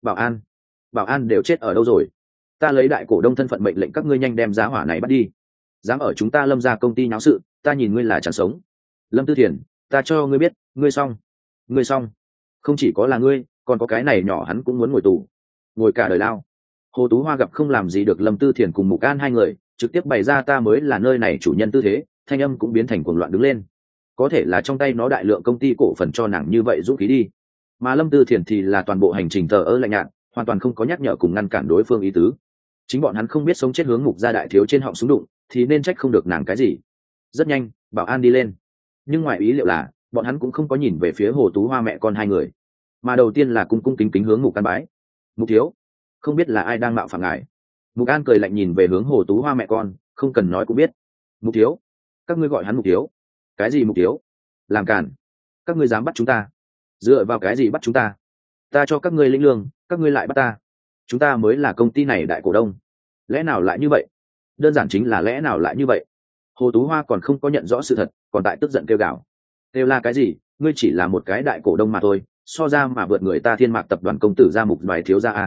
Bảo an đều chết ở đâu rồi? Ta lấy đại cổ đông thân phận mệnh lệnh các ngươi nhanh đem giá hỏa này bắt đi. Dám ở chúng ta Lâm gia công ty nháo sự, ta nhìn ngươi là chẳng sống. Lâm Tư Thiền, ta cho ngươi biết, ngươi xong. Không chỉ có là ngươi, còn có cái này nhỏ hắn cũng muốn ngồi tù, ngồi cả đời lao. Hồ Tú Hoa gặp không làm gì được Lâm Tư Thiền cùng Mục An hai người, trực tiếp bày ra ta mới là nơi này chủ nhân tư thế, thanh âm cũng biến thành cuồng loạn đứng lên. Có thể là trong tay nó đại lượng công ty cổ phần cho nàng như vậy dũng khí đi, mà Lâm Tư Thiền thì là toàn bộ hành trình thờ ơ lạnh nhạt, hoàn toàn không có nhắc nhở cùng ngăn cản đối phương ý tứ. Chính bọn hắn không biết sống chết hướng Mục gia đại thiếu trên họng súng đụng, thì nên trách không được nàng cái gì. Rất nhanh, Bảo An đi lên, nhưng ngoài ý liệu là bọn hắn cũng không có nhìn về phía Hồ Tú Hoa mẹ con hai người, mà đầu tiên là cung kính kính hướng Mục An bái. Mục thiếu, không biết là ai đang mạo phạm ngài. Mục An cười lạnh nhìn về hướng Hồ Tú Hoa mẹ con, không cần nói cũng biết. Mục thiếu, các ngươi gọi hắn Mục thiếu? Cái gì Mục thiếu? Làm cản, các ngươi dám bắt chúng ta? Dựa vào cái gì bắt chúng ta? Ta cho các ngươi lĩnh lương, các ngươi lại bắt ta. Chúng ta mới là công ty này đại cổ đông, lẽ nào lại như vậy? Đơn giản chính là lẽ nào lại như vậy. Hồ Tú Hoa còn không có nhận rõ sự thật, còn tại tức giận kêu gào. Kêu là cái gì? Ngươi chỉ là một cái đại cổ đông mà thôi, so ra mà vượt người ta Thiên Mạc tập đoàn công tử ra Mục bài thiếu gia a.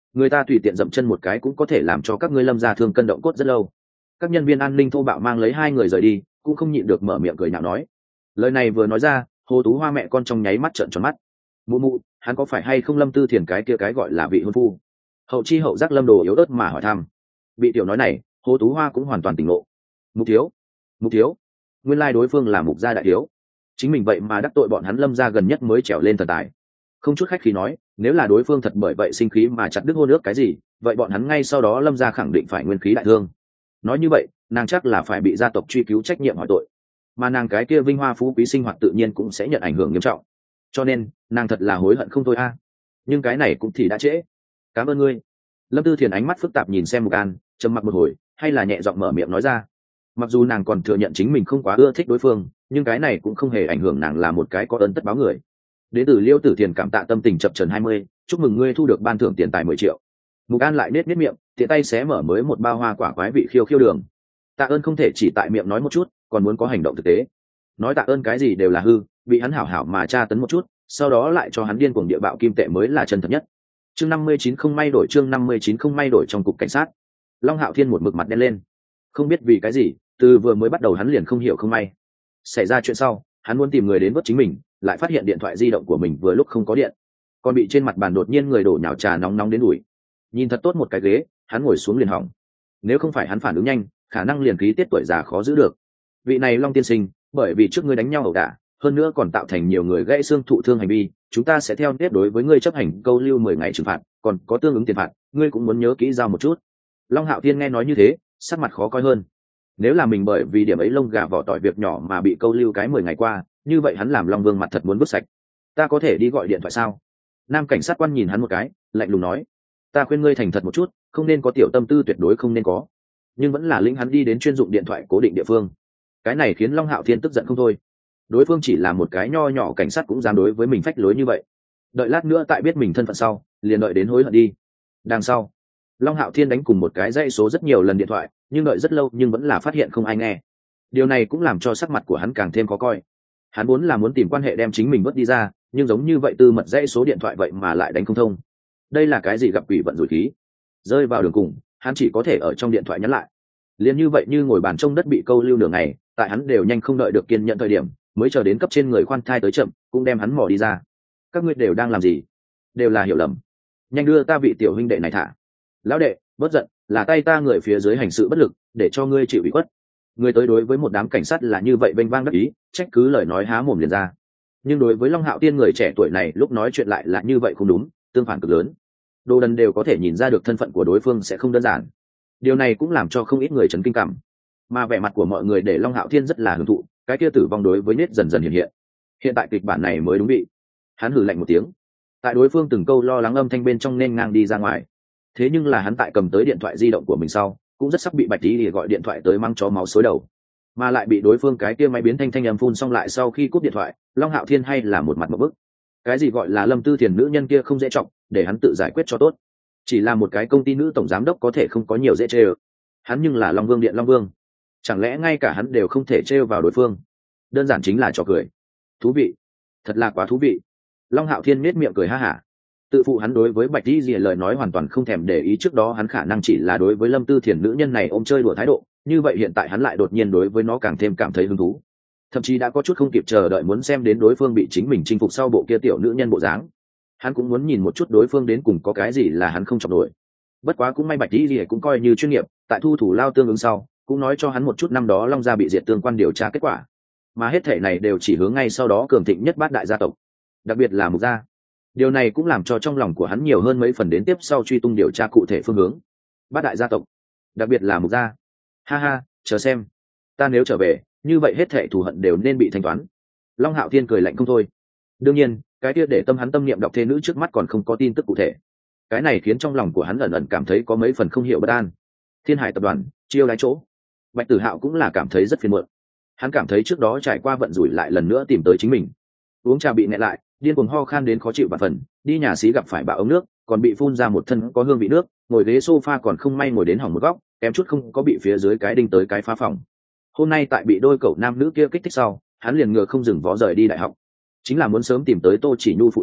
người ta tùy tiện dậm chân một cái cũng có thể làm cho các ngươi Lâm gia thương cân động cốt rất lâu. Các nhân viên an ninh thô bạo mang lấy hai người rời đi, cũng không nhịn được mở miệng cười nhạo nói. Lời này vừa nói ra, Hồ Tú Hoa mẹ con trong nháy mắt trợn tròn mắt. Mụ mụ, hắn có phải hay không Lâm Tư Thiền cái kia cái gọi là vị hôn phu? Hậu chi hậu giác Lâm Đồ yếu ớt mà hỏi thăm. Bị tiểu nói này, Hồ Tú Hoa cũng hoàn toàn tỉnh ngộ. Mục thiếu, mục thiếu, nguyên lai đối phương là mục gia đại thiếu, chính mình vậy mà đắc tội bọn hắn Lâm gia gần nhất mới trèo lên thần tài. Không chút khách khí nói, nếu là đối phương thật bởi vậy sinh khí mà chặt đứt hôn ước cái gì, vậy bọn hắn ngay sau đó Lâm gia khẳng định phải nguyên khí đại thương. Nói như vậy, nàng chắc là phải bị gia tộc truy cứu trách nhiệm hỏi tội, mà nàng cái kia vinh hoa phú quý sinh hoạt tự nhiên cũng sẽ nhận ảnh hưởng nghiêm trọng. Cho nên nàng thật là hối hận không thôi a. Nhưng cái này cũng thì đã trễ. Cảm ơn ngươi. Lâm Tư Thiền ánh mắt phức tạp nhìn xem Mục An, trầm mặc một hồi, hay là nhẹ giọng mở miệng nói ra. Mặc dù nàng còn thừa nhận chính mình không quá ưa thích đối phương, nhưng cái này cũng không hề ảnh hưởng nàng là một cái có ơn tất báo người. Đến từ Liêu Tử Thiền cảm tạ tâm tình chập chờn 20, chúc mừng ngươi thu được ban thưởng tiền tài 10 triệu. Mục An lại nết miệng, tiện tay xé mở mới một bao hoa quả quái vị khiêu khiêu đường. Tạ ơn không thể chỉ tại miệng nói một chút, còn muốn có hành động thực tế. Nói tạ ơn cái gì đều là hư, bị hắn hảo hảo mà tra tấn một chút, sau đó lại cho hắn điên cuồng địa bạo kim tệ mới là chân thật nhất. Chương 59 không may đổi, chương 59 không may đổi trong cục cảnh sát. Long Hạo Thiên một mực mặt đen lên. Không biết vì cái gì, từ vừa mới bắt đầu hắn liền không hiểu không may. Xảy ra chuyện sau, hắn muốn tìm người đến vớt chính mình, lại phát hiện điện thoại di động của mình vừa lúc không có điện, còn bị trên mặt bàn đột nhiên người đổ nhào trà nóng nóng đến đùi. Nhìn thật tốt một cái ghế, hắn ngồi xuống liền hỏng. Nếu không phải hắn phản ứng nhanh, khả năng liền khí tiết tuổi già khó giữ được. Vị này Long tiên sinh, bởi vì trước ngươi đánh nhau ẩu đả, hơn nữa còn tạo thành nhiều người gãy xương thụ thương hành vi, chúng ta sẽ theo nếp đối với ngươi chấp hành câu lưu 10 ngày trừng phạt, còn có tương ứng tiền phạt, ngươi cũng muốn nhớ kỹ giao một chút. Long Hạo Thiên nghe nói như thế, sắc mặt khó coi hơn. Nếu là mình bởi vì điểm ấy lông gà vỏ tỏi việc nhỏ mà bị câu lưu cái 10 ngày qua, như vậy hắn làm Long Vương mặt thật muốn vứt sạch. Ta có thể đi gọi điện thoại sao? Nam cảnh sát quan nhìn hắn một cái, lạnh lùng nói. Ta khuyên ngươi thành thật một chút, không nên có tiểu tâm tư, tuyệt đối không nên có. Nhưng vẫn là lĩnh hắn đi đến chuyên dụng điện thoại cố định địa phương. Cái này khiến Long Hạo Thiên tức giận không thôi. Đối phương chỉ là một cái nho nhỏ cảnh sát cũng dám đối với mình phách lối như vậy. Đợi lát nữa tại biết mình thân phận sau, liền đợi đến hối hận đi. Đằng sau, Long Hạo Thiên đánh cùng một cái dãy số rất nhiều lần điện thoại, nhưng đợi rất lâu nhưng vẫn là phát hiện không ai nghe. Điều này cũng làm cho sắc mặt của hắn càng thêm khó coi. Hắn muốn tìm quan hệ đem chính mình vớt đi ra, nhưng giống như vậy tư mật dãy số điện thoại vậy mà lại đánh không thông. Đây là cái gì gặp quỷ vận rủi khí? Rơi vào đường cùng, hắn chỉ có thể ở trong điện thoại nhắn lại. Liên như vậy như ngồi bàn trông đất bị câu lưu nửa ngày, tại hắn đều nhanh không đợi được kiên nhận thời điểm, mới chờ đến cấp trên người khoan thai tới chậm, cũng đem hắn mò đi ra. Các ngươi đều đang làm gì? Đều là hiểu lầm. Nhanh đưa ta vị tiểu huynh đệ này thả. Lão đệ, bớt giận, là tay ta người phía dưới hành sự bất lực, để cho ngươi chịu ủy khuất. Người tới đối với một đám cảnh sát là như vậy vênh vang đắc ý, trách cứ lời nói há mồm liền ra. Nhưng đối với Long Hạo Tiên người trẻ tuổi này lúc nói chuyện lại là như vậy không đúng, tương phản cực lớn. Đồ đần đều có thể nhìn ra được thân phận của đối phương sẽ không đơn giản. Điều này cũng làm cho không ít người chấn kinh cảm. Mà vẻ mặt của mọi người để Long Hạo Thiên rất là hưởng thụ, cái kia tử vong đối với nết dần dần hiện hiện. Hiện tại kịch bản này mới đúng vị. Hắn hừ lạnh một tiếng. Tại đối phương từng câu lo lắng âm thanh bên trong nên ngang đi ra ngoài. Thế nhưng là hắn tại cầm tới điện thoại di động của mình sau, cũng rất sắp bị Bạch Tỷ gọi điện thoại tới mang chó máu xối đầu, mà lại bị đối phương cái kia máy biến thanh âm phun xong lại sau khi cúp điện thoại, Long Hạo Thiên hay là một mặt một bức. Cái gì gọi là Lâm Tư Thiền nữ nhân kia không dễ trọng, để hắn tự giải quyết cho tốt. Chỉ là một cái công ty nữ tổng giám đốc có thể không có nhiều dễ chê ơ. Hắn nhưng là Long Vương Điện Long Vương, chẳng lẽ ngay cả hắn đều không thể trêu vào đối phương? Đơn giản chính là trò cười. Thú vị, thật là quá thú vị. Long Hạo Thiên nết miệng cười ha hả. Tự phụ hắn đối với Bạch Tỷ Dì lời nói hoàn toàn không thèm để ý, trước đó hắn khả năng chỉ là đối với Lâm Tư Thiền nữ nhân này ôm chơi đùa thái độ, như vậy hiện tại hắn lại đột nhiên đối với nó càng thêm cảm thấy hứng thú, thậm chí đã có chút không kịp chờ đợi muốn xem đến đối phương bị chính mình chinh phục sau bộ kia tiểu nữ nhân bộ dáng. Hắn cũng muốn nhìn một chút đối phương đến cùng có cái gì là hắn không chọc nổi. Bất quá cũng may Bạch Tỷ Dì cũng coi như chuyên nghiệp, tại thu thủ lao tương ứng sau cũng nói cho hắn một chút năm đó Long gia bị diệt tương quan điều tra kết quả, mà hết thể này đều chỉ hướng ngay sau đó cường thịnh nhất bát đại gia tộc, đặc biệt là Mục gia. Điều này cũng làm cho trong lòng của hắn nhiều hơn mấy phần đến tiếp sau truy tung điều tra cụ thể phương hướng. Bát đại gia tộc, đặc biệt là Mục gia. Ha ha, chờ xem, ta nếu trở về, như vậy hết thệ thù hận đều nên bị thanh toán. Long Hạo Thiên cười lạnh không thôi. Đương nhiên, cái kia để tâm hắn tâm niệm đọc thê nữ trước mắt còn không có tin tức cụ thể. Cái này khiến trong lòng của hắn ẩn ẩn cảm thấy có mấy phần không hiểu bất an. Thiên Hải tập đoàn, chiêu đái chỗ. Bạch Tử Hạo cũng là cảm thấy rất phiền muộn. Hắn cảm thấy trước đó trải qua vận rủi lại lần nữa tìm tới chính mình. Uống trà bị nghẹn lại, điên cuồng ho khan đến khó chịu vạn phần, đi nhà xí gặp phải bạo ống nước, còn bị phun ra một thân có hương vị nước, ngồi ghế sofa còn không may ngồi đến hỏng một góc, kém chút không có bị phía dưới cái đinh tới cái phá phòng. Hôm nay tại bị đôi cậu nam nữ kia kích thích sau, hắn liền ngựa không dừng vó rời đi đại học, chính là muốn sớm tìm tới Tô Chỉ Nhu phụ thân,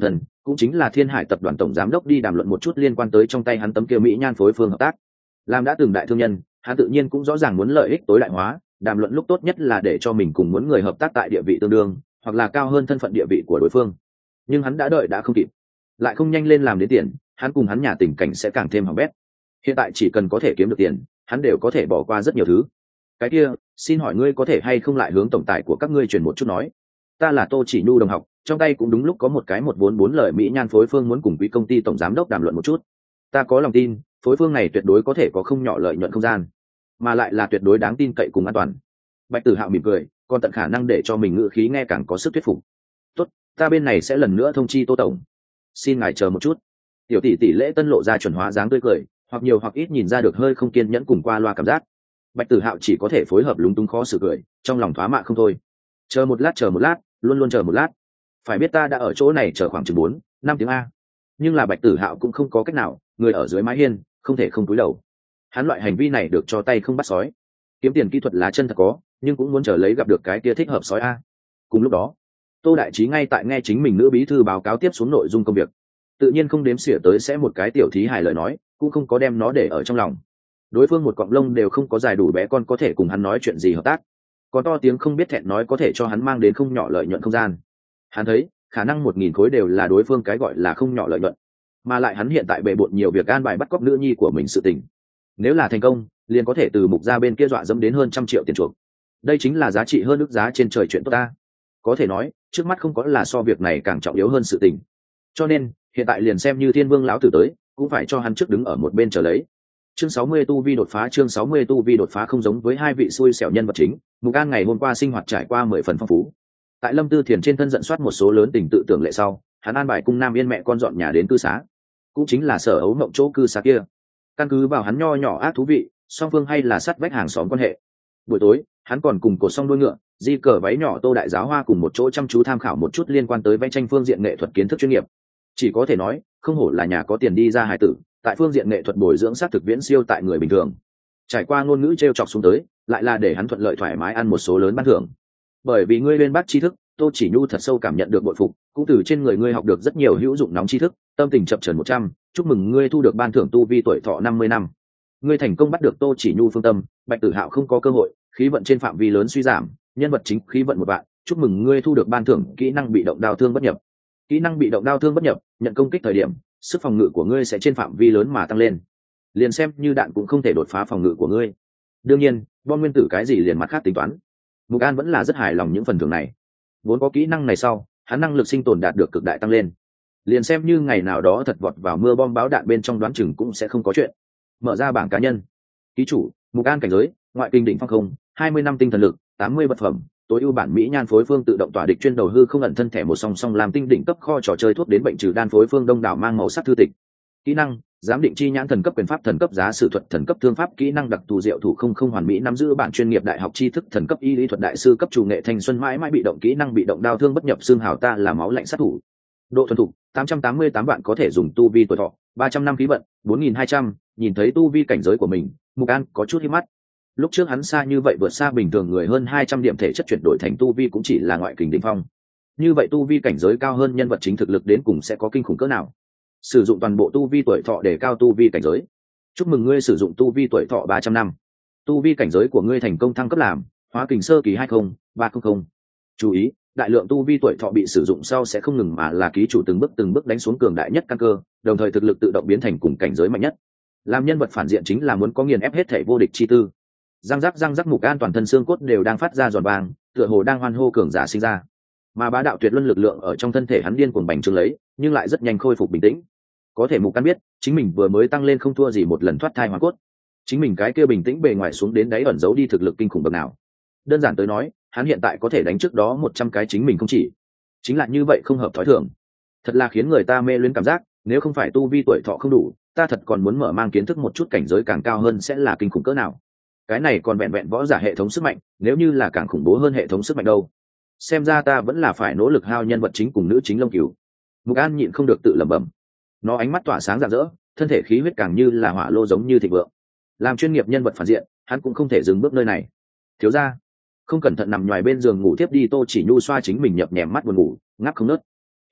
cũng chính là Thiên Hải tập đoàn tổng giám đốc đi đàm luận một chút liên quan tới trong tay hắn tấm kia mỹ nhan phối phương hợp tác. Làm đã từng đại thương nhân, hắn tự nhiên cũng rõ ràng muốn lợi ích tối đại hóa, đàm luận lúc tốt nhất là để cho mình cùng muốn người hợp tác tại địa vị tương đương hoặc là cao hơn thân phận địa vị của đối phương. Nhưng hắn đã đợi đã không kịp, lại không nhanh lên làm đến tiền, hắn cùng hắn nhà tình cảnh sẽ càng thêm hỏng bét. Hiện tại chỉ cần có thể kiếm được tiền, hắn đều có thể bỏ qua rất nhiều thứ. Cái kia, xin hỏi ngươi có thể hay không lại hướng tổng tài của các ngươi truyền một chút nói, ta là Tô Chỉ Nhu đồng học, trong tay cũng đúng lúc có một cái 144 lời mỹ nhan phối phương muốn cùng quý công ty tổng giám đốc đàm luận một chút. Ta có lòng tin, phối phương này tuyệt đối có thể có không nhỏ lợi nhuận không gian, mà lại là tuyệt đối đáng tin cậy cùng an toàn. Bạch Tử Hạo mỉm cười, còn tận khả năng để cho mình ngữ khí nghe càng có sức thuyết phục. Tốt, ta bên này sẽ lần nữa thông chi Tô tổng. Xin ngài chờ một chút. Tiểu tỷ lễ tân lộ ra chuẩn hóa dáng tươi cười, hoặc nhiều hoặc ít nhìn ra được hơi không kiên nhẫn cùng qua loa cảm giác. Bạch Tử Hạo chỉ có thể phối hợp lúng túng khó xử cười, trong lòng thoá mạ không thôi. Chờ một lát, luôn luôn chờ một lát. Phải biết ta đã ở chỗ này chờ khoảng chừng 4-5 tiếng a. Nhưng là Bạch Tử Hạo cũng không có cách nào, người ở dưới mái hiên, không thể không cúi đầu. Hắn loại hành vi này được cho tay không bắt sói. Kiếm tiền kỹ thuật là chân thật có, nhưng cũng muốn chờ lấy gặp được cái kia thích hợp sói a. Cùng lúc đó, Tô Đại Trí ngay tại nghe chính mình nữ bí thư báo cáo tiếp xuống nội dung công việc, tự nhiên không đếm xỉa tới sẽ một cái tiểu thí hài lời nói, cũng không có đem nó để ở trong lòng. Đối phương một cọng lông đều không có dài đủ bé con có thể cùng hắn nói chuyện gì hợp tác, còn to tiếng không biết thẹn nói có thể cho hắn mang đến không nhỏ lợi nhuận không gian. Hắn thấy khả năng 1.000 khối đều là đối phương cái gọi là không nhỏ lợi nhuận, mà lại hắn hiện tại bề bộn nhiều việc an bài bắt cóc nữ nhi của mình sự tình. Nếu là thành công, liền có thể từ mục ra bên kia dọa dẫm đến hơn 100 triệu tiền chuộc. Đây chính là giá trị hơn ức giá trên trời chuyện tốt ta. Có thể nói, trước mắt không có là so việc này càng trọng yếu hơn sự tình. Cho nên, hiện tại liền xem như Thiên Vương lão tử tới, cũng phải cho hắn trước đứng ở một bên chờ lấy. Chương 60 tu vi đột phá, chương 60 tu vi đột phá. Không giống với hai vị xui xẻo nhân vật chính, Mục An ngày hôm qua sinh hoạt trải qua 10 phần phong phú. Tại Lâm Tư Thiền trên thân giận soát một số lớn tình tự tưởng lệ sau, hắn an bài cung Nam Yên mẹ con dọn nhà đến cư xá, cũng chính là Sở Ấu Mộng chỗ cư xá kia. Căn cứ vào hắn nho nhỏ ác thú vị, song phương hay là sắt vách hàng xóm quan hệ. Buổi tối, hắn còn cùng Cột Song đuôi ngựa, Di Cờ váy nhỏ Tô Đại Giáo Hoa cùng một chỗ chăm chú tham khảo một chút liên quan tới vẽ tranh phương diện nghệ thuật kiến thức chuyên nghiệp. Chỉ có thể nói, không hổ là nhà có tiền đi ra hài tử, tại phương diện nghệ thuật bồi dưỡng sát thực viễn siêu tại người bình thường. Trải qua ngôn ngữ trêu chọc xuống tới, lại là để hắn thuận lợi thoải mái ăn một số lớn ban thưởng. Bởi vì ngươi lên bác tri thức, Tô Chỉ Nhu thật sâu cảm nhận được bội phục, cũng từ trên người ngươi học được rất nhiều hữu dụng nóng tri thức, tâm tình chập chờn 100, chúc mừng ngươi thu được ban thưởng tu vi tuổi thọ 50 năm. Ngươi thành công bắt được Tô Chỉ Nhu phương tâm, Bạch Tử Hạo không có cơ hội, khí vận trên phạm vi lớn suy giảm, nhân vật chính khí vận 1 vạn, chúc mừng ngươi thu được ban thưởng kỹ năng bị động đao thương bất nhập. Kỹ năng bị động đao thương bất nhập, nhận công kích thời điểm, sức phòng ngự của ngươi sẽ trên phạm vi lớn mà tăng lên. Liền xem như đạn cũng không thể đột phá phòng ngự của ngươi. Đương nhiên, bom nguyên tử cái gì liền mặt khác tính toán. Mục An vẫn là rất hài lòng những phần thưởng này. Vốn có kỹ năng này sau, hắn năng lực sinh tồn đạt được cực đại tăng lên. Liền xem như ngày nào đó thật vọt vào mưa bom báo đạn bên trong đoán chừng cũng sẽ không có chuyện. Mở ra bảng cá nhân. Ký chủ, Mục An cảnh giới, ngoại kinh đỉnh phong không, 20 năm tinh thần lực, 80 vật phẩm, tối ưu bản mỹ nhan phối phương tự động tỏa địch chuyên đầu hư không ẩn thân thẻ một song song làm tinh đỉnh cấp kho trò chơi thuốc đến bệnh trừ đan phối phương đông đảo mang màu sắc thư tịch. Kỹ năng, giám định chi nhãn thần cấp quyền pháp thần cấp giá sử thuật thần cấp thương pháp kỹ năng đặc thù diệu thủ không hoàn mỹ nắm giữ bản chuyên nghiệp đại học tri thức thần cấp y lý thuật đại sư cấp chủ nghệ thanh xuân mãi mãi bị động kỹ năng bị động đao thương bất nhập xương hào ta là máu lạnh sát thủ. Độ thuần thục 888 vạn có thể dùng tu vi tuổi thọ 300 năm khí vận 4200. Nhìn thấy tu vi cảnh giới của mình, Mục An có chút hí mắt. Lúc trước hắn xa như vậy vượt xa bình thường người hơn 200 điểm thể chất chuyển đổi thành tu vi cũng chỉ là ngoại kình đỉnh phong. Như vậy tu vi cảnh giới cao hơn nhân vật chính thực lực đến cùng sẽ có kinh khủng cỡ nào? Sử dụng toàn bộ tu vi tuổi thọ để cao tu vi cảnh giới. Chúc mừng ngươi sử dụng tu vi tuổi thọ 300 năm. Tu vi cảnh giới của ngươi thành công thăng cấp làm Hóa Kình sơ kỳ 20300. Chú ý, đại lượng tu vi tuổi thọ bị sử dụng sau sẽ không ngừng mà là ký chủ từng bước đánh xuống cường đại nhất căn cơ, đồng thời thực lực tự động biến thành cùng cảnh giới mạnh nhất. Làm nhân vật phản diện chính là muốn có nghiền ép hết thể vô địch chi tư. Răng rắc Mục An toàn thân xương cốt đều đang phát ra giòn vàng, tựa hồ đang hoan hô cường giả sinh ra. Mà bá đạo tuyệt luân lực lượng ở trong thân thể hắn điên cuồng bành trướng lấy, nhưng lại rất nhanh khôi phục bình tĩnh. Có thể Mục An biết, chính mình vừa mới tăng lên không thua gì một lần thoát thai hoàn cốt. Chính mình cái kia bình tĩnh bề ngoài xuống đến đáy ẩn giấu đi thực lực kinh khủng bậc nào. Đơn giản tới nói, hắn hiện tại có thể đánh trước đó 100 cái chính mình không chỉ. Chính là như vậy không hợp thói thường. Thật là khiến người ta mê luyến cảm giác, nếu không phải tu vi tuổi thọ không đủ, ta thật còn muốn mở mang kiến thức một chút cảnh giới càng cao hơn sẽ là kinh khủng cỡ nào. Cái này còn vẹn vẹn võ giả hệ thống sức mạnh, nếu như là càng khủng bố hơn hệ thống sức mạnh đâu. Xem ra ta vẫn là phải nỗ lực hao nhân vật chính cùng nữ chính lông cừu. Mục An nhịn không được tự lẩm bẩm. Nó ánh mắt tỏa sáng rạng rỡ, thân thể khí huyết càng như là hỏa lô giống như thịnh vượng. Làm chuyên nghiệp nhân vật phản diện, hắn cũng không thể dừng bước nơi này. Thiếu gia, không cẩn thận nằm nhoài bên giường ngủ tiếp đi. Tô Chỉ Nhu xoa chính mình nhập nhèm mắt buồn ngủ, ngáp không nớt.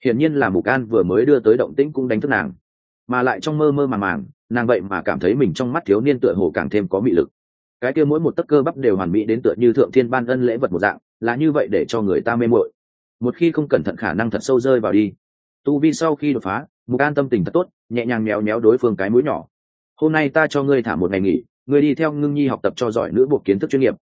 hiển nhiên là Mục An vừa mới đưa tới động tĩnh cũng đánh thức nàng, mà lại trong mơ mơ màng màng nàng vậy mà cảm thấy mình trong mắt thiếu niên tựa hồ càng thêm có mị lực. Cái kia mỗi một tấc cơ bắp đều hoàn mỹ đến tựa như thượng thiên ban ân lễ vật một dạng, là như vậy để cho người ta mê muội. Một khi không cẩn thận khả năng thật sâu rơi vào đi. Tu vi sau khi đột phá, Mục An tâm tình thật tốt, nhẹ nhàng méo méo đối phương cái mũi nhỏ. Hôm nay ta cho ngươi thả một ngày nghỉ, ngươi đi theo Ngưng Nhi học tập cho giỏi nữ buộc kiến thức chuyên nghiệp.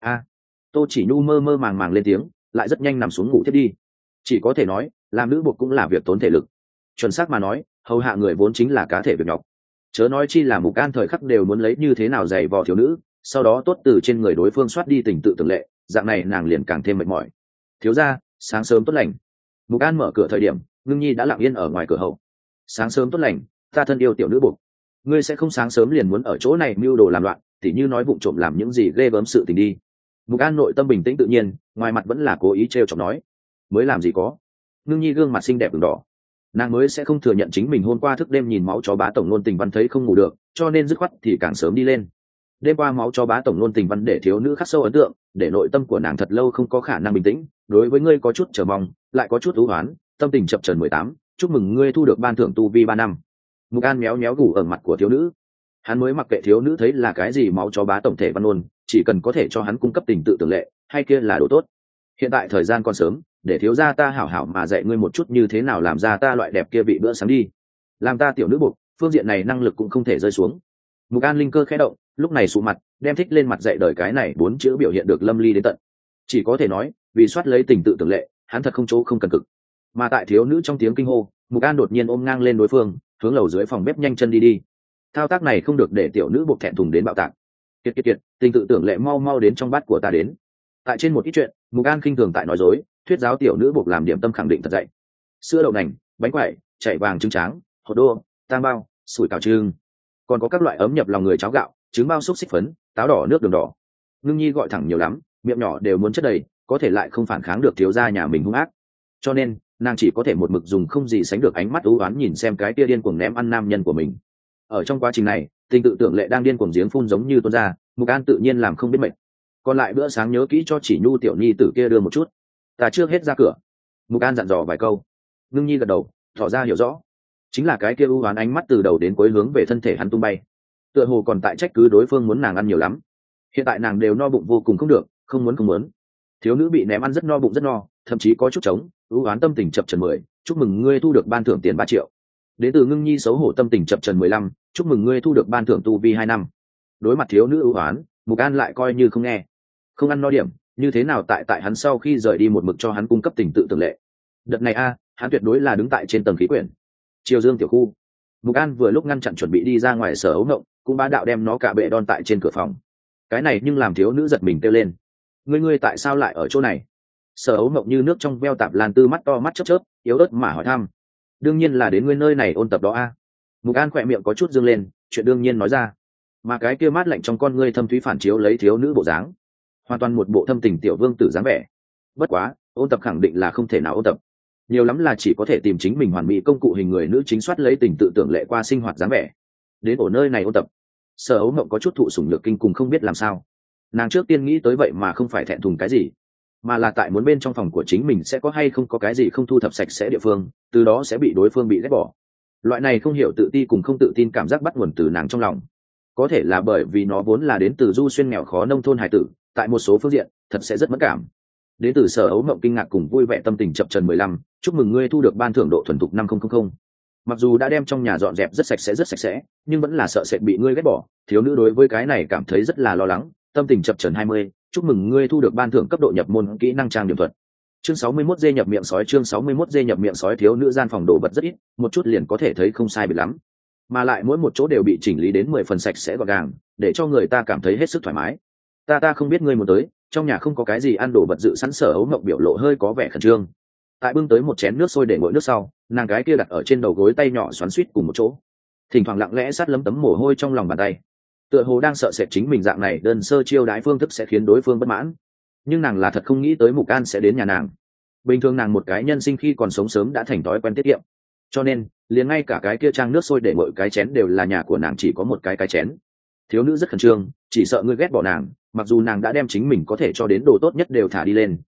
Tô Chỉ Nhu mơ mơ màng màng lên tiếng, lại rất nhanh nằm xuống ngủ thiết đi. Chỉ có thể nói, làm nữ buộc cũng là việc tốn thể lực. Chuẩn xác mà nói, hầu hạ người vốn chính là cá thể việc nhọc. Chớ nói chi là Mục An thời khắc đều muốn lấy như thế nào giày vò thiếu nữ, sau đó tốt từ trên người đối phương soát đi tình tự tưởng lệ, dạng này nàng liền càng thêm mệt mỏi. Thiếu gia, sáng sớm tốt lành. Mục An mở cửa thời điểm, Ngưng Nhi đã lặng yên ở ngoài cửa hậu. Sáng sớm tốt lành, ta thân yêu tiểu nữ buộc. Ngươi sẽ không sáng sớm liền muốn ở chỗ này mưu đồ làm loạn, tỉ như nói vụng trộm làm những gì ghê gớm sự tình đi. Mục An nội tâm bình tĩnh tự nhiên, ngoài mặt vẫn là cố ý trêu chọc nói. Mới làm gì có. Ngưng Nhi gương mặt xinh đẹp ửng đỏ. Nàng mới sẽ không thừa nhận chính mình hôm qua thức đêm nhìn máu chó bá tổng nôn tình văn thấy không ngủ được, cho nên dứt khoát thì càng sớm đi lên. Đêm qua máu chó bá tổng nôn tình văn để thiếu nữ khắc sâu ấn tượng, để nội tâm của nàng thật lâu không có khả năng bình tĩnh, đối với ngươi có chút chờ mong, lại có chút ưu oán, tâm tình chập chờn 18, chúc mừng ngươi thu được ban thưởng tu vi 3 năm. Mục An méo méo gù ở mặt của thiếu nữ. Hắn mới mặc kệ thiếu nữ thấy là cái gì máu chó bá tổng thể văn ôn, chỉ cần có thể cho hắn cung cấp tình tự tưởng lệ, hay kia là đồ tốt. Hiện tại thời gian còn sớm, để thiếu gia ta hảo hảo mà dạy ngươi một chút như thế nào làm ra ta loại đẹp kia vị bữa sáng đi. Làm ta tiểu nữ buộc, phương diện này năng lực cũng không thể rơi xuống. Mục An linh cơ khẽ động, lúc này sụ mặt, đem thích lên mặt dạy đời cái này 4 chữ biểu hiện được lâm ly đến tận. Chỉ có thể nói, vì soát lấy tình tự tưởng lệ, hắn thật không chỗ không cần cực. Mà tại thiếu nữ trong tiếng kinh hô, Mục An đột nhiên ôm ngang lên đối phương, hướng lầu dưới phòng bếp nhanh chân đi đi. Thao tác này không được để tiểu nữ buộc thẹn thùng đến bạo tạc. Kiệt, tình tự tưởng lệ mau mau đến trong bát của ta đến. Tại trên một ít chuyện, Mục An khinh thường tại nói dối, thuyết giáo tiểu nữ buộc làm điểm tâm khẳng định thật dạy. Sữa đậu nành, bánh quẩy, chảy vàng trứng tráng, hột đô, tang bao, sủi cảo trưng, còn có các loại ấm nhập lòng người cháo gạo, trứng bao xúc xích phấn, táo đỏ nước đường đỏ. Ngưng Nhi gọi thẳng nhiều lắm, miệng nhỏ đều muốn chất đầy, có thể lại không phản kháng được thiếu gia nhà mình hung ác, cho nên nàng chỉ có thể một mực dùng không gì sánh được ánh mắt ưu oán nhìn xem cái tia điên cuồng ném ăn nam nhân của mình. Ở trong quá trình này, tình tự tưởng lệ đang điên cuồng giếng phun giống như tuôn ra, Mục An tự nhiên làm không biết mệt. Còn lại bữa sáng nhớ kỹ cho Chỉ Nhu tiểu nhi tử kia đưa một chút. Ta trước hết ra cửa. Mục An dặn dò vài câu. Ngưng Nhi gật đầu, tỏ ra hiểu rõ. Chính là cái kia ưu oán ánh mắt từ đầu đến cuối hướng về thân thể hắn tung bay. Tựa hồ còn tại trách cứ đối phương muốn nàng ăn nhiều lắm. Hiện tại nàng đều no bụng vô cùng không được, không muốn. Thiếu nữ bị ném ăn rất no bụng rất no, thậm chí có chút trống, ưu oán tâm tình chập chờn 10, chúc mừng ngươi thu được ban thưởng tiền 3 triệu. Đến từ Ngưng Nhi xấu hổ tâm tình chập chờn 15, chúc mừng ngươi thu được ban thưởng tu vi 2 năm. Đối mặt thiếu nữ ưu oán, Mục An lại coi như không nghe. Không ăn no điểm, như thế nào tại hắn sau khi rời đi một mực cho hắn cung cấp tình tự tưởng lệ. Đợt này hắn tuyệt đối là đứng tại trên tầng khí quyển. Triều Dương tiểu khu. Mục An vừa lúc ngăn chặn chuẩn bị đi ra ngoài Sở Ấu Ngộng, cũng bá đạo đem nó cả bệ đon tại trên cửa phòng. Cái này nhưng làm thiếu nữ giật mình kêu lên. Ngươi tại sao lại ở chỗ này? Sở Ấu Ngộng như nước trong veo tạp lan tư mắt to mắt chớp chớp, yếu ớt mà hỏi thăm. Đương nhiên là đến ngươi nơi này ôn tập đó Mục An khỏe miệng có chút dương lên, chuyện đương nhiên nói ra. Mà cái kia mát lạnh trong con ngươi thâm thúy phản chiếu lấy thiếu nữ bộ dáng, hoàn toàn một bộ thâm tình tiểu vương tử dáng vẻ. Bất quá, ôn tập khẳng định là không thể nào ôn tập, nhiều lắm là chỉ có thể tìm chính mình hoàn mỹ công cụ hình người nữ chính soát lấy tình tự tưởng lệ qua sinh hoạt dáng vẻ. Đến ở nơi này ôn tập, Sở Ấu Ngộng có chút thụ sủng nhược kinh cùng không biết làm sao. Nàng trước tiên nghĩ tới vậy mà không phải thẹn thùng cái gì, mà là tại muốn bên trong phòng của chính mình sẽ có hay không có cái gì không thu thập sạch sẽ địa phương, từ đó sẽ bị đối phương bị ghét bỏ. Loại này không hiểu tự ti cùng không tự tin cảm giác bắt nguồn từ nàng trong lòng. Có thể là bởi vì nó vốn là đến từ du xuyên nghèo khó nông thôn hải tử, tại một số phương diện thật sẽ rất mất cảm. Đến từ Sở Ấu Ngộng kinh ngạc cùng vui vẻ tâm tình chập chờn 15, chúc mừng ngươi thu được ban thưởng độ thuần thục 5000. Mặc dù đã đem trong nhà dọn dẹp rất sạch sẽ, nhưng vẫn là sợ sệt bị ngươi ghét bỏ. Thiếu nữ đối với cái này cảm thấy rất là lo lắng, tâm tình chập chờn 20, chúc mừng ngươi thu được ban thưởng cấp độ nhập môn kỹ năng trang điểm thuật. Chương 61 dê nhập miệng sói. Chương 61 dê nhập miệng sói. Thiếu nữ gian phòng đồ vật rất ít, một chút liền có thể thấy không sai biệt lắm, mà lại mỗi một chỗ đều bị chỉnh lý đến 10 phần sạch sẽ gọn gàng, để cho người ta cảm thấy hết sức thoải mái. Ta không biết ngươi muốn tới, trong nhà không có cái gì ăn đồ vật dự sẵn. Sở Ấu Ngộng biểu lộ hơi có vẻ khẩn trương. Tại bưng tới một chén nước sôi để nguội nước sau, nàng cái kia đặt ở trên đầu gối tay nhỏ xoắn xuýt cùng một chỗ, thỉnh thoảng lặng lẽ sát lấm tấm mồ hôi trong lòng bàn tay, tựa hồ đang sợ sệt chính mình dạng này đơn sơ chiêu đãi phương thức sẽ khiến đối phương bất mãn. Nhưng nàng là thật không nghĩ tới Mục An sẽ đến nhà nàng. Bình thường nàng một cái nhân sinh khi còn sống sớm đã thành thói quen tiết kiệm, cho nên liền ngay cả cái kia trang nước sôi để nguội cái chén đều là nhà của nàng chỉ có một cái chén. Thiếu nữ rất khẩn trương, chỉ sợ ngươi ghét bỏ nàng, mặc dù nàng đã đem chính mình có thể cho đến đồ tốt nhất đều thả đi lên,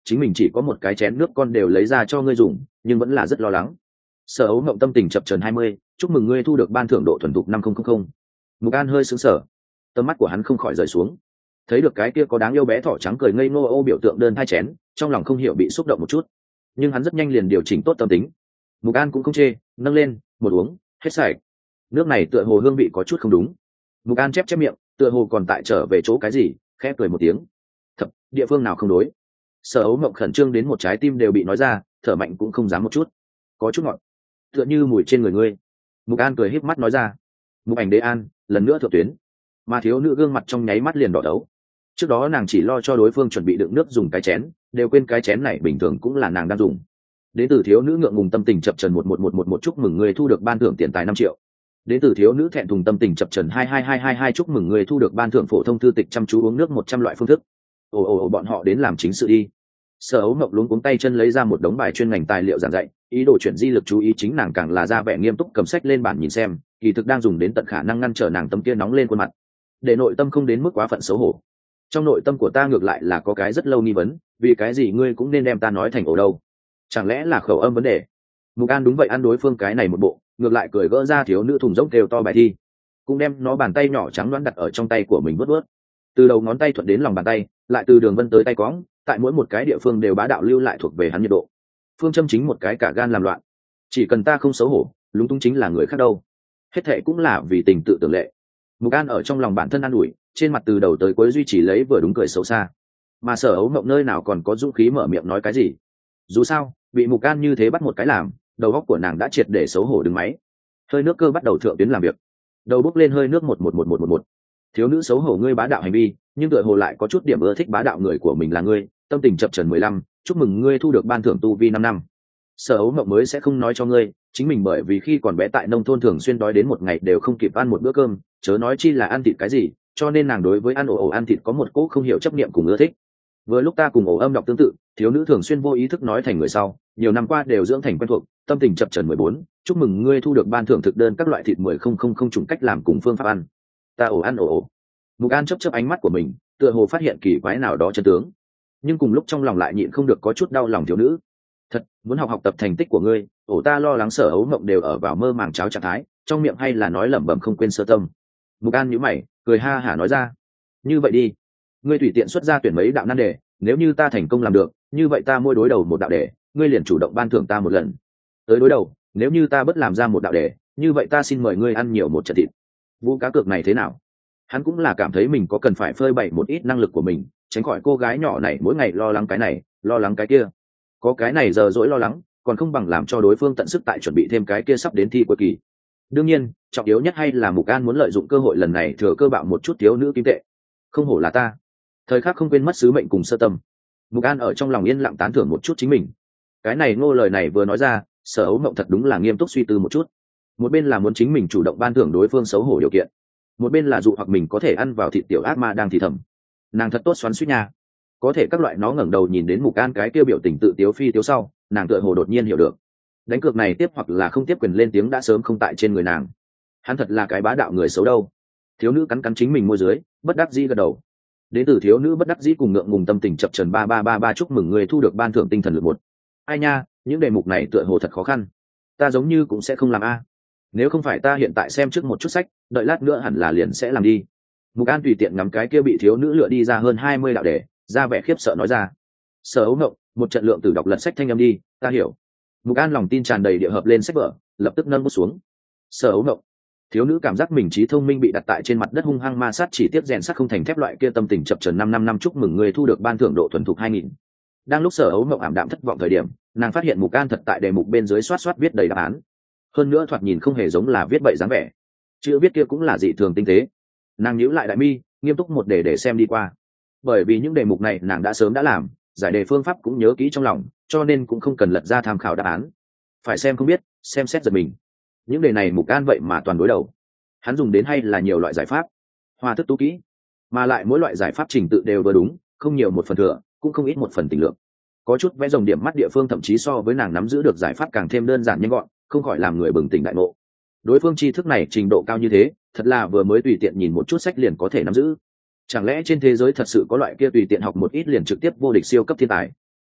chính mình chỉ có một cái chén nước con đều lấy ra cho ngươi dùng, nhưng vẫn là rất lo lắng. Sở Ấu Mộng tâm tình chập chờn 20, chúc mừng ngươi thu được ban thưởng độ thuần thục 5000. Mục An hơi sững sờ, tầm mắt của hắn không khỏi rời xuống, thấy được cái kia có đáng yêu bé thỏ trắng cười ngây ngô ô biểu tượng đơn hai chén, trong lòng không hiểu bị xúc động một chút, nhưng hắn rất nhanh liền điều chỉnh tốt tâm tính. Mục An cũng không chê, nâng lên một uống hết sạch. Nước này tựa hồ hương vị có chút không đúng. Mục An chép miệng, tựa hồ còn tại trở về chỗ cái gì, khẽ cười một tiếng. Thập, địa phương nào không đối? Sở Ấu Mộng khẩn trương đến một trái tim đều bị nói ra, thở mạnh cũng không dám một chút. Có chút ngọt, tựa như mùi trên người ngươi. Mục An cười híp mắt nói ra. Mục Ảnh Đế An lần nữa thượng tuyến, mà thiếu nữ gương mặt trong nháy mắt liền đỏ đấu. Trước đó nàng chỉ lo cho đối phương chuẩn bị đựng nước dùng cái chén, đều quên cái chén này bình thường cũng là nàng đang dùng. Đến từ thiếu nữ ngượng ngùng tâm tình chập chờn 11111 chúc mừng người thu được ban thưởng tiền tài 5 triệu. Đến từ thiếu nữ thẹn thùng tâm tình chập chờn 22222 chúc mừng người thu được ban thưởng phổ thông thư tịch chăm chú uống nước 100 loại phương thức. Ồ, bọn họ đến làm chính sự đi. Sở Ấu Mộng luống cuống tay chân lấy ra một đống bài chuyên ngành tài liệu giảng dạy, ý đồ chuyển di lực chú ý chính nàng càng là ra vẻ nghiêm túc cầm sách lên bản nhìn xem, kỳ thực đang dùng đến tận khả năng ngăn trở nàng tâm kia nóng lên khuôn mặt, để nội tâm không đến mức quá phận xấu hổ. Trong nội tâm của ta ngược lại là có cái rất lâu nghi vấn, vì cái gì ngươi cũng nên đem ta nói thành ổ đâu? Chẳng lẽ là khẩu âm vấn đề? Mục An đúng vậy ăn đối phương cái này một bộ, ngược lại cười gỡ ra thiếu nữ thùng rỗng kêu to bài thi, cũng đem nó bàn tay nhỏ trắng đoán đặt ở trong tay của mình vớt vớt, từ đầu ngón tay thuận đến lòng bàn tay, lại từ đường vân tới tay cõng, tại mỗi một cái địa phương đều bá đạo lưu lại thuộc về hắn nhiệt độ. Phương châm chính một cái cả gan làm loạn, chỉ cần ta không xấu hổ, lúng túng chính là người khác đâu. Hết thệ cũng là vì tình tự tưởng lệ. Mục An ở trong lòng bản thân an ủi, trên mặt từ đầu tới cuối duy trì lấy vừa đúng cười xấu xa. Mà Sở Ấu Mộng nơi nào còn có dũng khí mở miệng nói cái gì? Dù sao, bị Mục An như thế bắt một cái làm, đầu óc của nàng đã triệt để xấu hổ đứng máy. Hơi nước cơ bắt đầu thượng tuyến làm việc, đầu bốc lên hơi nước 11111. Thiếu nữ xấu hổ ngươi bá đạo hành vi, nhưng tựa hồ lại có chút điểm ưa thích bá đạo người của mình là ngươi, tâm tình chập chờn 15, chúc mừng ngươi thu được ban thưởng tu vi 5 năm. Sở Ấu Mộng mới sẽ không nói cho ngươi, chính mình bởi vì khi còn bé tại nông thôn thường xuyên đói đến một ngày đều không kịp ăn một bữa cơm, chớ nói chi là ăn thịt cái gì, cho nên nàng đối với ăn ổ ăn thịt có một cỗ không hiểu chấp niệm cùng ưa thích. Vừa lúc ta cùng ổ âm đọc tương tự, thiếu nữ thường xuyên vô ý thức nói thành người sau, nhiều năm qua đều dưỡng thành quen thuộc, tâm tình chập chờn 14, chúc mừng ngươi thu được ban thưởng thực đơn các loại thịt 10,000 chủng cách làm cùng phương pháp ăn. Ta ổ ăn ổ. Mục An chớp ánh mắt của mình, tựa hồ phát hiện kỳ quái nào đó chân tướng, nhưng cùng lúc trong lòng lại nhịn không được có chút đau lòng thiếu nữ. Thật muốn học tập thành tích của ngươi, ổ ta lo lắng Sở Ấu Mộng đều ở vào mơ màng cháo trạng thái, trong miệng hay là nói lẩm bẩm không quên sơ tâm. Mục An nhíu mày, cười ha hả nói ra, như vậy đi, ngươi tùy tiện xuất ra tuyển mấy đạo nan đề, nếu như ta thành công làm được, như vậy ta mỗi đối đầu một đạo đề, ngươi liền chủ động ban thưởng ta một lần. Tới đối đầu, nếu như ta bất làm ra một đạo đề, như vậy ta xin mời ngươi ăn nhiều một trận thịt. Vũ cá cược này thế nào? Hắn cũng là cảm thấy mình có cần phải phơi bày một ít năng lực của mình, tránh khỏi cô gái nhỏ này mỗi ngày lo lắng cái này lo lắng cái kia, có cái này giờ dỗi lo lắng còn không bằng làm cho đối phương tận sức tại chuẩn bị thêm cái kia sắp đến thi cuối kỳ. Đương nhiên trọng yếu nhất hay là Mục An muốn lợi dụng cơ hội lần này thừa cơ bạo một chút thiếu nữ kim tệ. Không hổ là ta, thời khắc không quên mất sứ mệnh cùng sơ tâm. Mục An ở trong lòng yên lặng tán thưởng một chút chính mình. Cái này ngô lời này vừa nói ra, Sở Ấu Mộng thật đúng là nghiêm túc suy tư một chút, một bên là muốn chính mình chủ động ban thưởng đối phương xấu hổ điều kiện, một bên là dụ hoặc mình có thể ăn vào thịt tiểu ác ma đang thì thầm. Nàng thật tốt xoắn suýt nha. Có thể các loại nó ngẩng đầu nhìn đến Mục An cái kia biểu tình tự tiếu phi tiếu sau, nàng tựa hồ đột nhiên hiểu được, đánh cược này tiếp hoặc là không tiếp quyền lên tiếng đã sớm không tại trên người nàng. Hắn thật là cái bá đạo người xấu đâu. Thiếu nữ cắn cắn chính mình môi dưới, bất đắc dĩ gật đầu. Đến từ thiếu nữ bất đắc dĩ cùng ngượng ngùng tâm tình chập chờn 3333 chúc mừng người thu được ban thưởng tinh thần lực 1. Ai nha, những đề mục này tựa hồ thật khó khăn. Ta giống như cũng sẽ không làm a. Nếu không phải ta hiện tại xem trước một chút sách, đợi lát nữa hẳn là liền sẽ làm đi. Mục An tùy tiện ngắm cái kia bị thiếu nữ lựa đi ra hơn 20 đạo đề, ra vẻ khiếp sợ nói ra. Sở Ấu Mộng, một trận lượng từ đọc lật sách thanh âm đi, ta hiểu. Mục An lòng tin tràn đầy địa hợp lên sách vở, lập tức nâng bút xuống. Sở Ấu Mộng, thiếu nữ cảm giác mình trí thông minh bị đặt tại trên mặt đất hung hăng ma sát, chỉ tiếp rèn sắt không thành thép loại kia tâm tình chập chờn 5 năm chúc mừng người thu được ban thưởng độ thuần thục 2000. Đang lúc Sở Ấu Mộng ảm đạm thất vọng thời điểm, nàng phát hiện Mục An thật tại đề mục bên dưới xoát xoát viết đầy đáp án, hơn nữa thoạt nhìn không hề giống là viết bậy dáng vẻ, chữ viết kia cũng là dị thường tinh tế. Nàng nhíu lại đại mi, nghiêm túc một đề để xem đi qua, bởi vì những đề mục này nàng đã sớm đã làm, giải đề phương pháp cũng nhớ kỹ trong lòng, cho nên cũng không cần lật ra tham khảo đáp án. Phải xem không biết, xem xét giật mình. Những đề này Mục An vậy mà toàn đối đầu. Hắn dùng đến hay là nhiều loại giải pháp, hoa thức tú kỹ, mà lại mỗi loại giải pháp trình tự đều vừa đúng, không nhiều một phần thừa, cũng không ít một phần tình lượng. Có chút vẽ rồng điểm mắt địa phương thậm chí so với nàng nắm giữ được giải pháp càng thêm đơn giản nhanh gọn, không khỏi làm người bừng tỉnh đại ngộ. Đối phương tri thức này trình độ cao như thế, thật là vừa mới tùy tiện nhìn một chút sách liền có thể nắm giữ. Chẳng lẽ trên thế giới thật sự có loại kia tùy tiện học một ít liền trực tiếp vô địch siêu cấp thiên tài?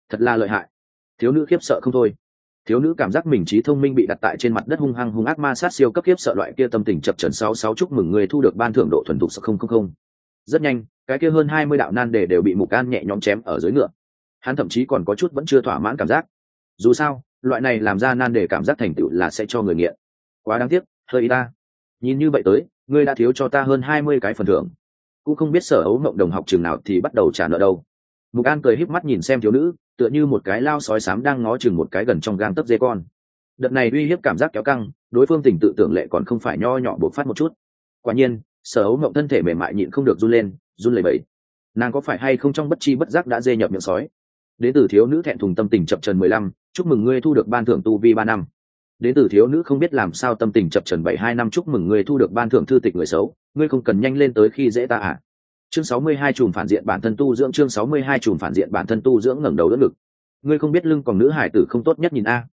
thật là lợi hại. Thiếu nữ khiếp sợ không thôi. Thiếu nữ cảm giác mình trí thông minh bị đặt tại trên mặt đất hung hăng hung ác ma sát siêu cấp khiếp sợ loại kia tâm tình chập chờn 66 chúc mừng người thu được ban thưởng độ thuần thục 000. Rất nhanh, cái kia hơn 20 đạo nan đề đều bị Mục An nhẹ nhõm chém ở dưới ngựa. Hắn thậm chí còn có chút vẫn chưa thỏa mãn cảm giác. Dù sao, loại này làm ra nan đề cảm giác thành tựu là sẽ cho người nghiện. Quá đáng tiếc, hơi ý ta. Nhìn như vậy tới, ngươi đã thiếu cho ta hơn 20 cái phần thưởng. Cũng không biết Sở Ấu Mộng đồng học trường nào thì bắt đầu trả nợ đâu. Mục An cười híp mắt nhìn xem thiếu nữ, tựa như một cái lao sói xám đang ngó chừng một cái gần trong gang tấc dê con. Đợt này uy hiếp cảm giác kéo căng, đối phương tình tự tưởng lệ còn không phải nho nhỏ bộc phát một chút. Quả nhiên, Sở Ấu Mộng thân thể mềm mại nhịn không được run lên, run lẩy bẩy. Nàng có phải hay không trong bất chi bất giác đã dê nhập miệng sói? Đến từ thiếu nữ thẹn thùng tâm tình chập chờn 15, chúc mừng ngươi thu được ban thưởng tu vi 3 năm. Đến từ thiếu nữ không biết làm sao tâm tình chập chờn 72 năm, chúc mừng ngươi thu được ban thưởng thư tịch người xấu, ngươi không cần nhanh lên tới khi dễ ta à? Chương 62 trùm phản diện bản thân tu dưỡng, chương 62 trùm phản diện bản thân tu dưỡng, ngẩng đầu đỡ ngực. Ngươi không biết lưng còn nữ hải tử không tốt nhất nhìn a.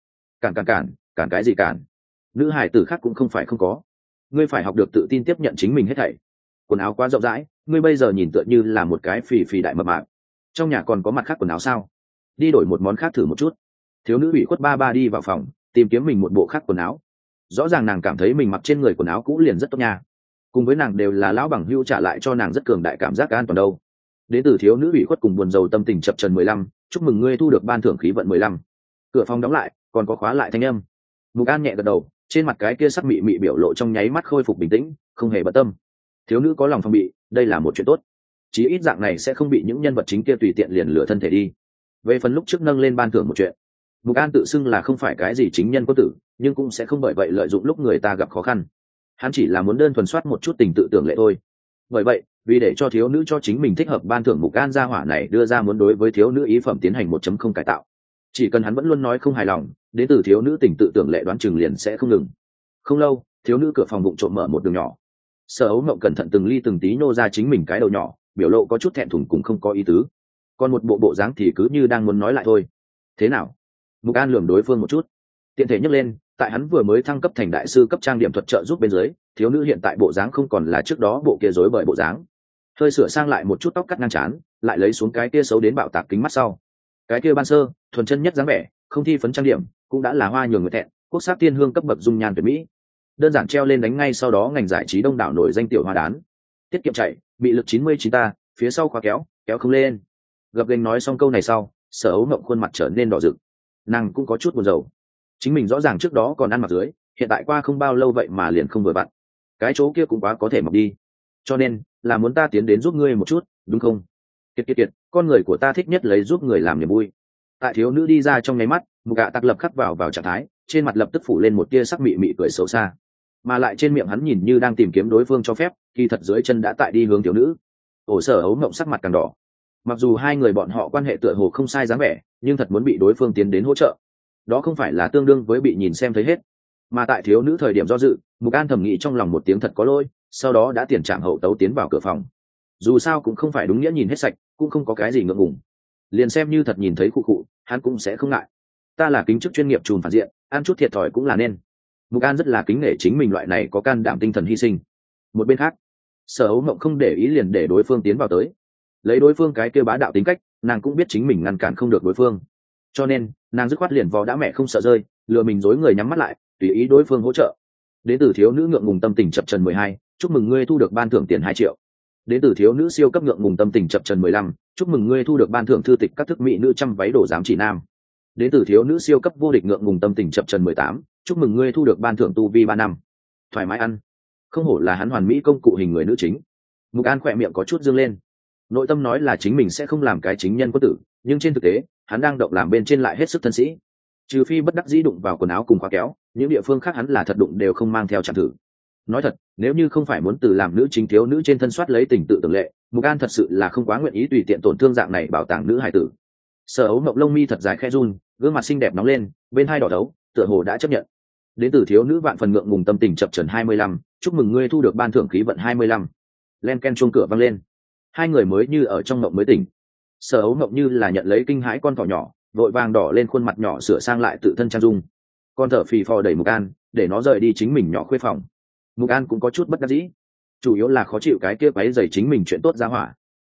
Cản cái gì cản? Nữ hải tử khác cũng không phải không có. Ngươi phải học được tự tin tiếp nhận chính mình hết thảy. Quần áo quá rộng rãi, ngươi bây giờ nhìn tựa như là một cái phì phì đại mập mạp. Trong nhà còn có mặt khác quần áo sao? Đi đổi một món khác thử một chút. Thiếu nữ ủy khuất ba ba đi vào phòng, tìm kiếm mình một bộ khác quần áo. Rõ ràng nàng cảm thấy mình mặc trên người quần áo cũ liền rất tốt nha. Cùng với nàng đều là lão bằng hữu trả lại cho nàng rất cường đại cảm giác an toàn đâu. Đến từ thiếu nữ ủy khuất cùng buồn rầu tâm tình chập chờn 15, chúc mừng ngươi thu được ban thưởng khí vận 15. Cửa phòng đóng lại, còn có khóa lại thanh âm. Mục An nhẹ gật đầu, trên mặt cái kia sắc mị mị biểu lộ trong nháy mắt khôi phục bình tĩnh, không hề bận tâm. Thiếu nữ có lòng phòng bị, đây là một chuyện tốt. Chí ít dạng này sẽ không bị những nhân vật chính kia tùy tiện liền lừa thân thể đi. Về phần lúc trước nâng lên ban thưởng một chuyện, Mục An tự xưng là không phải cái gì chính nhân quân tử, nhưng cũng sẽ không bởi vậy lợi dụng lúc người ta gặp khó khăn. Hắn chỉ là muốn đơn thuần soát một chút tình tự tưởng lệ thôi. Bởi vậy, vì để cho thiếu nữ cho chính mình thích hợp ban thưởng, Mục An gia hỏa này đưa ra muốn đối với thiếu nữ ý phẩm tiến hành 1.0 cải tạo. Chỉ cần hắn vẫn luôn nói không hài lòng, đến từ thiếu nữ tình tự tưởng lệ đoán chừng liền sẽ không ngừng. Không lâu, thiếu nữ cửa phòng vụng trộm mở một đường nhỏ. Sở Ấu Mộng cẩn thận từng ly từng tí nô ra chính mình cái đầu nhỏ, biểu lộ có chút thẹn thùng cũng không có ý tứ. Còn một bộ dáng thì cứ như đang muốn nói lại thôi. Thế nào? Mục An lườm đối phương một chút, tiện thể nhấc lên, tại hắn vừa mới thăng cấp thành đại sư cấp trang điểm thuật trợ giúp bên dưới, thiếu nữ hiện tại bộ dáng không còn là trước đó bộ kia rối bời bộ dáng. Hơi sửa sang lại một chút tóc cắt ngang trán, lại lấy xuống cái kia xấu đến bạo tạc kính mắt sau. Cái kia ban sơ, thuần chân nhất dáng vẻ, không thi phấn trang điểm, cũng đã là hoa nhường người thẹn, quốc sắc tiên hương cấp bậc dung nhan tuyệt mỹ. Đơn giản treo lên đánh ngay sau đó ngành giải trí đông đảo nổi danh tiểu hoa đán. Tiết kiệm chạy, bị lực 99 ta, phía sau khóa kéo không lên. Gập ghềnh nói xong câu này sau, Sở Ấu Mộng khuôn mặt trở nên đỏ rực. Nàng cũng có chút buồn rầu. Chính mình rõ ràng trước đó còn ăn mặc dưới, hiện tại qua không bao lâu vậy mà liền không vừa vặn. Cái chỗ kia cũng quá có thể mặc đi. Cho nên, là muốn ta tiến đến giúp ngươi một chút, đúng không? Kiệt, con người của ta thích nhất lấy giúp người làm niềm vui. Tại thiếu nữ đi ra trong nháy mắt, Mục Gạ Tặc lập khắc vào trạng thái, trên mặt lập tức phủ lên một tia sắc mị mị cười xấu xa. Mà lại trên miệng hắn nhìn như đang tìm kiếm đối phương cho phép, khi thật dưới chân đã tại đi hướng thiếu nữ. Sở Ấu Mộng sắc mặt càng đỏ. Mặc dù hai người bọn họ quan hệ tựa hồ không sai dáng vẻ, nhưng thật muốn bị đối phương tiến đến hỗ trợ, đó không phải là tương đương với bị nhìn xem thấy hết. Mà tại thiếu nữ thời điểm do dự, Mục An thầm nghĩ trong lòng một tiếng thật có lỗi, sau đó đã tiền trạm hậu tấu tiến vào cửa phòng. Dù sao cũng không phải đúng nghĩa nhìn hết sạch, cũng không có cái gì ngượng ngùng, liền xem như thật nhìn thấy khu khụ, hắn cũng sẽ không ngại. Ta là kính chức chuyên nghiệp trùm phản diện, ăn chút thiệt thòi cũng là nên. Mục An rất là kính nể chính mình loại này có can đảm tinh thần hy sinh. Một bên khác, Sở Ấu Mộng không để ý liền để đối phương tiến vào tới. Lấy đối phương cái kia bá đạo tính cách, nàng cũng biết chính mình ngăn cản không được đối phương, cho nên nàng dứt khoát liền vò đã mẹ không sợ rơi, lừa mình dối người nhắm mắt lại, tùy ý đối phương hỗ trợ. Đến từ thiếu nữ ngượng ngùng tâm tình chập chờn 12, chúc mừng ngươi thu được ban thưởng tiền 2 triệu. Đến từ thiếu nữ siêu cấp ngượng ngùng tâm tình chập chờn 15, chúc mừng ngươi thu được ban thưởng thư tịch các thức mỹ nữ trăm váy đồ giám chỉ nam. Đến từ thiếu nữ siêu cấp vô địch ngượng ngùng tâm tình chập chờn 18, chúc mừng ngươi thu được ban thưởng tu vi 3 năm. Thoải mái ăn. Không hổ là hắn hoàn mỹ công cụ hình người nữ chính. Mục An khỏe miệng có chút dương lên. Nội tâm nói là chính mình sẽ không làm cái chính nhân quân tử, nhưng trên thực tế hắn đang động làm bên trên lại hết sức thân sĩ. Trừ phi bất đắc dĩ đụng vào quần áo cùng khóa kéo, những địa phương khác hắn là thật đụng đều không mang theo chạm thử. Nói thật, nếu như không phải muốn từ làm nữ chính thiếu nữ trên thân soát lấy tình tự tưởng lệ, Mục An thật sự là không quá nguyện ý tùy tiện tổn thương dạng này bảo tàng nữ hài tử. Sở Ấu Mộng lông mi thật dài khẽ run, gương mặt xinh đẹp nóng lên, bên hai đỏ đấu, tựa hồ đã chấp nhận. Đến từ thiếu nữ vạn phần ngượng ngùng tâm tình chập chờn 25, chúc mừng ngươi thu được ban thưởng khí vận 25. Len ken chuông cửa vang lên. Hai người mới như ở trong mộng mới tỉnh. Sở Ấu Mộng như là nhận lấy kinh hãi con thỏ nhỏ, vội vàng đỏ lên khuôn mặt nhỏ sửa sang lại tự thân trang dung. Con thở phì phò đẩy Mục An, để nó rời đi chính mình nhỏ khuê phòng. Mục An cũng có chút bất đắc dĩ, chủ yếu là khó chịu cái kia quấy rầy chính mình chuyện tốt ra hỏa.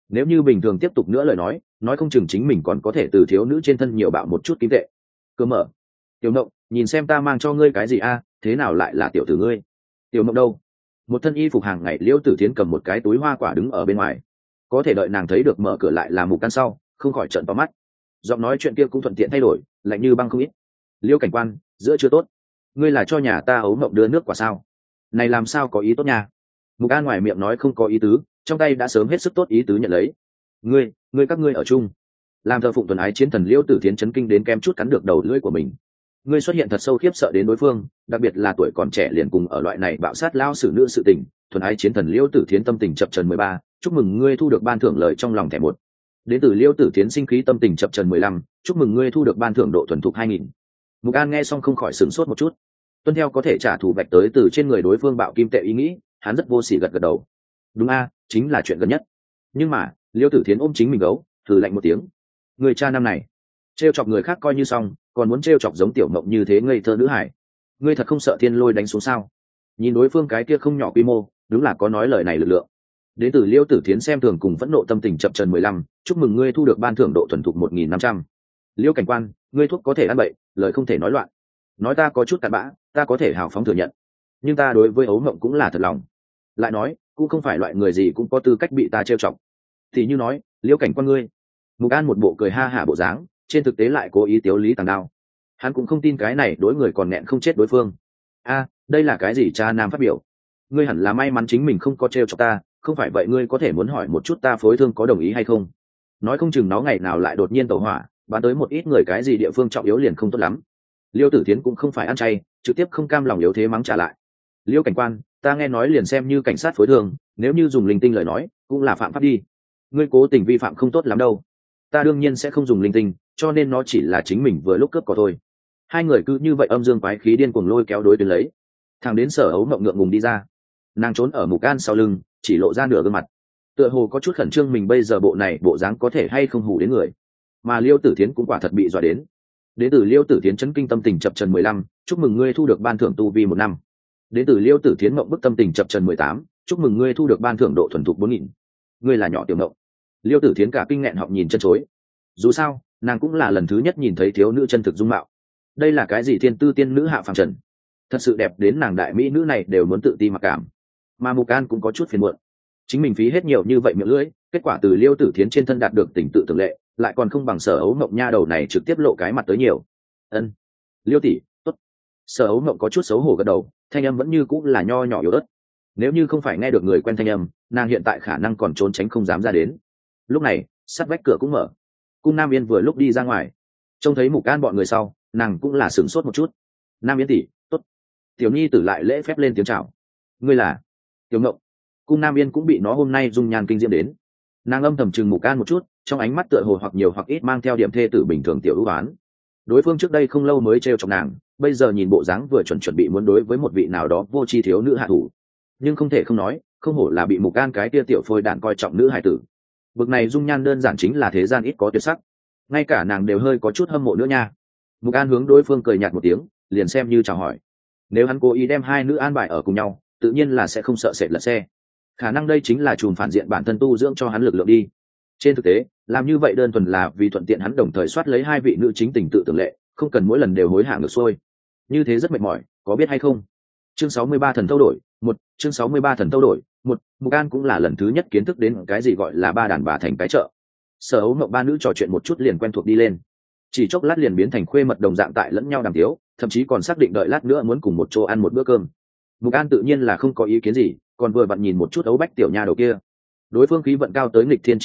nếu như bình thường tiếp tục nữa lời nói không chừng chính mình còn có thể từ thiếu nữ trên thân nhiều bạo một chút kim tệ. Cơ mở. Tiểu Mộng, nhìn xem ta mang cho ngươi cái gì a? Thế nào lại là tiểu tử ngươi? Tiểu Mộng đâu? Một thân y phục hàng ngày Liễu Tử Thiến cầm một cái túi hoa quả đứng ở bên ngoài, có thể đợi nàng thấy được mở cửa lại là Mục Can sau, không khỏi trợn to mắt. Giọng nói chuyện kia cũng thuận tiện thay đổi, lạnh như băng không ít. Liễu cảnh quan, giữa chưa tốt, ngươi là cho nhà ta ấu mộng đưa nước quả sao? Này làm sao có ý tốt nha? Mục An ngoài miệng nói không có ý tứ, trong tay đã sớm hết sức tốt ý tứ nhận lấy. Ngươi các ngươi ở chung, làm thờ phụng tuần ái chiến thần Liễu Tử Thiến chấn kinh đến kem chút cắn được đầu lưỡi của mình. Ngươi xuất hiện thật sâu khiếp sợ đến đối phương, đặc biệt là tuổi còn trẻ liền cùng ở loại này bạo sát lao xử nữ sự tình. Thuần ái chiến thần Liễu Tử Thiến tâm tình chập chờn 13, chúc mừng ngươi thu được ban thưởng lời trong lòng thẻ 1. Đến từ Liễu Tử Thiến sinh khí tâm tình chập chờn 15, chúc mừng ngươi thu được ban thưởng độ thuần thục 2000. Mục An nghe xong không khỏi sửng sốt một chút. Tuân theo có thể trả thù vạch tới từ trên người đối phương bạo kim tệ ý nghĩ, hắn rất vô sỉ gật gật đầu. Đúng a, chính là chuyện gần nhất. Nhưng mà, Liễu Tử Thiến ôm chính mình gấu, thử lạnh một tiếng. Người cha năm này, trêu chọc người khác coi như xong, còn muốn trêu chọc giống Tiểu Mộng như thế ngây thơ nữ hải. Ngươi thật không sợ thiên lôi đánh xuống sao? Nhìn đối phương cái kia không nhỏ quy mô, đúng là có nói lời này lực lượng. Đến từ Liễu Tử Thiến xem thường cùng phẫn nộ tâm tình chập chờn 15, chúc mừng ngươi thu được ban thưởng độ thuần thục 1500. Liễu cảnh quan, ngươi thuốc có thể ăn bậy, lời không thể nói loạn. Nói ta có chút cặn bã, ta có thể hào phóng thừa nhận, nhưng ta đối với ấu mộng cũng là thật lòng. Lại nói, cũng không phải loại người gì cũng có tư cách bị ta trêu chọc. Thì như nói, Liễu cảnh quan ngươi. Mục An một bộ cười ha hả bộ dáng, trên thực tế lại cố ý tiếu lý tàng đao. Hắn cũng không tin cái này đối người còn nghẹn không chết đối phương. A, đây là cái gì cha nam phát biểu? Ngươi hẳn là may mắn chính mình không có trêu chọc ta, không phải vậy ngươi có thể muốn hỏi một chút ta phối thương có đồng ý hay không? Nói không chừng nó ngày nào lại đột nhiên tẩu hỏa, bán tới một ít người cái gì địa phương trọng yếu liền không tốt lắm. Liêu Tử Thiến cũng không phải ăn chay, trực tiếp không cam lòng yếu thế mắng trả lại. Liêu cảnh quan, ta nghe nói liền xem như cảnh sát phối thương, nếu như dùng linh tinh lời nói, cũng là phạm pháp đi. Ngươi cố tình vi phạm không tốt lắm đâu. Ta đương nhiên sẽ không dùng linh tinh, cho nên nó chỉ là chính mình vừa lúc cướp có thôi. Hai người cứ như vậy âm dương quái khí điên cuồng lôi kéo đối tuyến lấy. Thằng đến Sở Ấu Mộng ngượng ngùng đi ra, nàng trốn ở Mục An sau lưng, chỉ lộ ra nửa gương mặt, tựa hồ có chút khẩn trương mình bây giờ bộ này bộ dáng có thể hay không hù đến người. Mà Liêu Tử Thiến cũng quả thật bị dọa đến. Đến từ Liêu Tử Thiến chấn kinh tâm tình chập chờn 15, chúc mừng ngươi thu được ban thưởng tu vi 1 năm. Đến từ Liêu Tử Thiến mộng bức tâm tình chập chờn 18, chúc mừng ngươi thu được ban thưởng độ thuần thục 4000. Ngươi là nhỏ tiểu mộng. Liêu Tử Thiến cả kinh nghẹn họng nhìn chân chối. Dù sao, nàng cũng là lần thứ nhất nhìn thấy thiếu nữ chân thực dung mạo. Đây là cái gì thiên tư tiên nữ hạ phàm trần? Thật sự đẹp đến nàng đại mỹ nữ này đều muốn tự ti mặc cảm. Mà Mục An cũng có chút phiền muộn. Chính mình phí hết nhiều như vậy miệng lưỡi, kết quả từ Liêu Tử Thiến trên thân đạt được tình tự tưởng lệ, lại còn không bằng Sở Ấu Mộng nha đầu này trực tiếp lộ cái mặt tới nhiều. Ân, Liêu tỷ, tốt. Sở Ấu Mộng có chút xấu hổ gật đầu, thanh âm vẫn như cũng là nho nhỏ yếu ớt. Nếu như không phải nghe được người quen thanh âm, nàng hiện tại khả năng còn trốn tránh không dám ra đến. Lúc này, sát vách cửa cũng mở. Cung Nam Yên vừa lúc đi ra ngoài, trông thấy Mục An bọn người sau, nàng cũng là sửng sốt một chút. Nam Yên tỷ, tốt. Tiểu Nhi tử lại lễ phép lên tiếng chào. Ngươi là? Tiểu Ngộng. Cung Nam Yên cũng bị nó hôm nay dung nhan kinh diễm đến. Nàng âm thầm chừng Mục An một chút, trong ánh mắt tựa hồ hoặc nhiều hoặc ít mang theo điểm thê tử bình thường tiểu ưu oán. Đối phương trước đây không lâu mới trêu chọc nàng, bây giờ nhìn bộ dáng vừa chuẩn bị muốn đối với một vị nào đó vô tri thiếu nữ hạ thủ. Nhưng không thể không nói, không hổ là bị Mục An cái tia tiểu phôi đản coi trọng nữ hài tử. Bực này dung nhan đơn giản chính là thế gian ít có tuyệt sắc, ngay cả nàng đều hơi có chút hâm mộ nữa nha. Mục An hướng đối phương cười nhạt một tiếng, liền xem như chào hỏi. Nếu hắn cố ý đem hai nữ an bài ở cùng nhau, tự nhiên là sẽ không sợ sệt lật xe. Khả năng đây chính là chùm phản diện bản thân tu dưỡng cho hắn lực lượng đi. Trên thực tế, làm như vậy đơn thuần là vì thuận tiện hắn đồng thời soát lấy hai vị nữ chính tình tự tưởng lệ, không cần mỗi lần đều hối hả ngược xuôi. Như thế rất mệt mỏi, có biết hay không? Chương 63 thần thâu đổi, chương 63 thần thâu đổi, Mục An cũng là lần thứ nhất kiến thức đến cái gì gọi là ba đàn bà thành cái chợ. Sở Ấu Mộng ba nữ trò chuyện một chút liền quen thuộc đi lên. Chỉ chốc lát liền biến thành khuê mật đồng dạng tại lẫn nhau đàm tiếu, thậm chí còn xác định đợi lát nữa muốn cùng một chỗ ăn một bữa cơm. Mục An tự nhiên là không có ý kiến gì, còn vừa vặn nhìn một chút Ấu Bách tiểu nha đầu kia. Đối phương khí vận cao tới nghịch thiên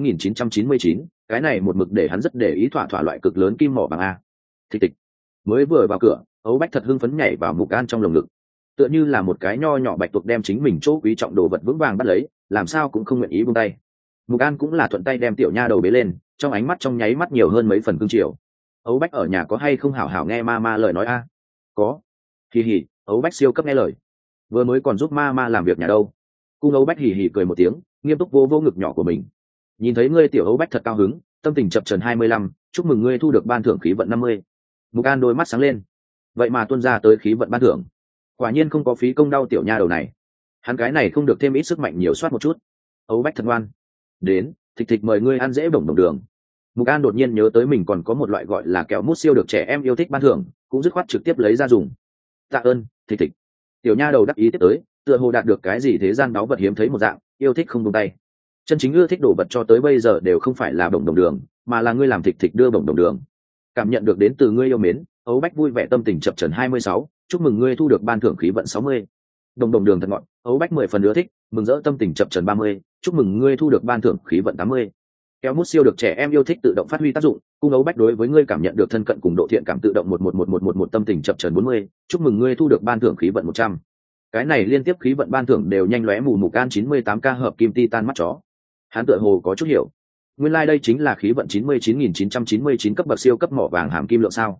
99.999, cái này một mực để hắn rất để ý thỏa loại cực lớn kim mỏ bằng a. Thịch tịch. Mới vừa vào cửa, Ấu Bách thật hưng phấn nhảy vào Mục An trong lồng ngực. Tựa như là một cái nho nhỏ bạch tuộc đem chính mình chỗ quý trọng đồ vật vững vàng bắt lấy, làm sao cũng không nguyện ý buông tay. Mục An cũng là thuận tay đem tiểu nha đầu bế lên, trong ánh mắt trong nháy mắt nhiều hơn mấy phần cương triều. Ấu Bách ở nhà có hay không hảo hảo nghe ma lời nói a? Có. Hì hì, Ấu Bách siêu cấp nghe lời. Vừa mới còn giúp ma làm việc nhà đâu. Cung Ấu Bách hì hì cười một tiếng, nghiêm túc vô ngực nhỏ của mình. Nhìn thấy ngươi tiểu Ấu Bách thật cao hứng, tâm tình chập chờn 25, chúc mừng ngươi thu được ban thưởng khí vận 50. Mục An đôi mắt sáng lên. Vậy mà tuôn ra tới khí vận ban thưởng. Quả nhiên không có phí công đau tiểu nha đầu này. Hắn cái này không được thêm ít sức mạnh nhiều soát một chút. Ấu Bách thật ngoan. Đến, thịch thịch mời ngươi ăn dễ bổng đồng đường. Mục An đột nhiên nhớ tới mình còn có một loại gọi là kẹo mút siêu được trẻ em yêu thích ban thưởng, cũng dứt khoát trực tiếp lấy ra dùng. Tạ ơn, thịch thịch. Tiểu nha đầu đắc ý tiếp tới, tựa hồ đạt được cái gì thế gian báu vật hiếm thấy một dạng, yêu thích không buông tay. Chân chính ưa thích đồ vật cho tới bây giờ đều không phải là bổng đồng đường, mà là ngươi làm thịch thịch đưa bổng đồng đường. Cảm nhận được đến từ ngươi yêu mến, Ấu Bách vui vẻ tâm tình chập chờn 26, chúc mừng ngươi thu được ban thưởng khí vận 60. Đồng đồng đường thật ngọt, Ấu Bách 10 phần ưa thích, mừng rỡ tâm tình chập chờn 30, chúc mừng ngươi thu được ban thưởng khí vận 80. Kéo mút siêu được trẻ em yêu thích tự động phát huy tác dụng, cung Ấu Bách đối với ngươi cảm nhận được thân cận cùng độ thiện cảm tự động 111111 tâm tình chập chờn 40, chúc mừng ngươi thu được ban thưởng khí vận 100. Cái này liên tiếp khí vận ban thưởng đều nhanh lóe mù Mục An 98k hợp kim titan mắt chó. Hắn tựa hồ có chút hiểu. Nguyên lai đây chính là khí vận 99.999 cấp bậc siêu cấp mỏ vàng hàm kim lượng sao?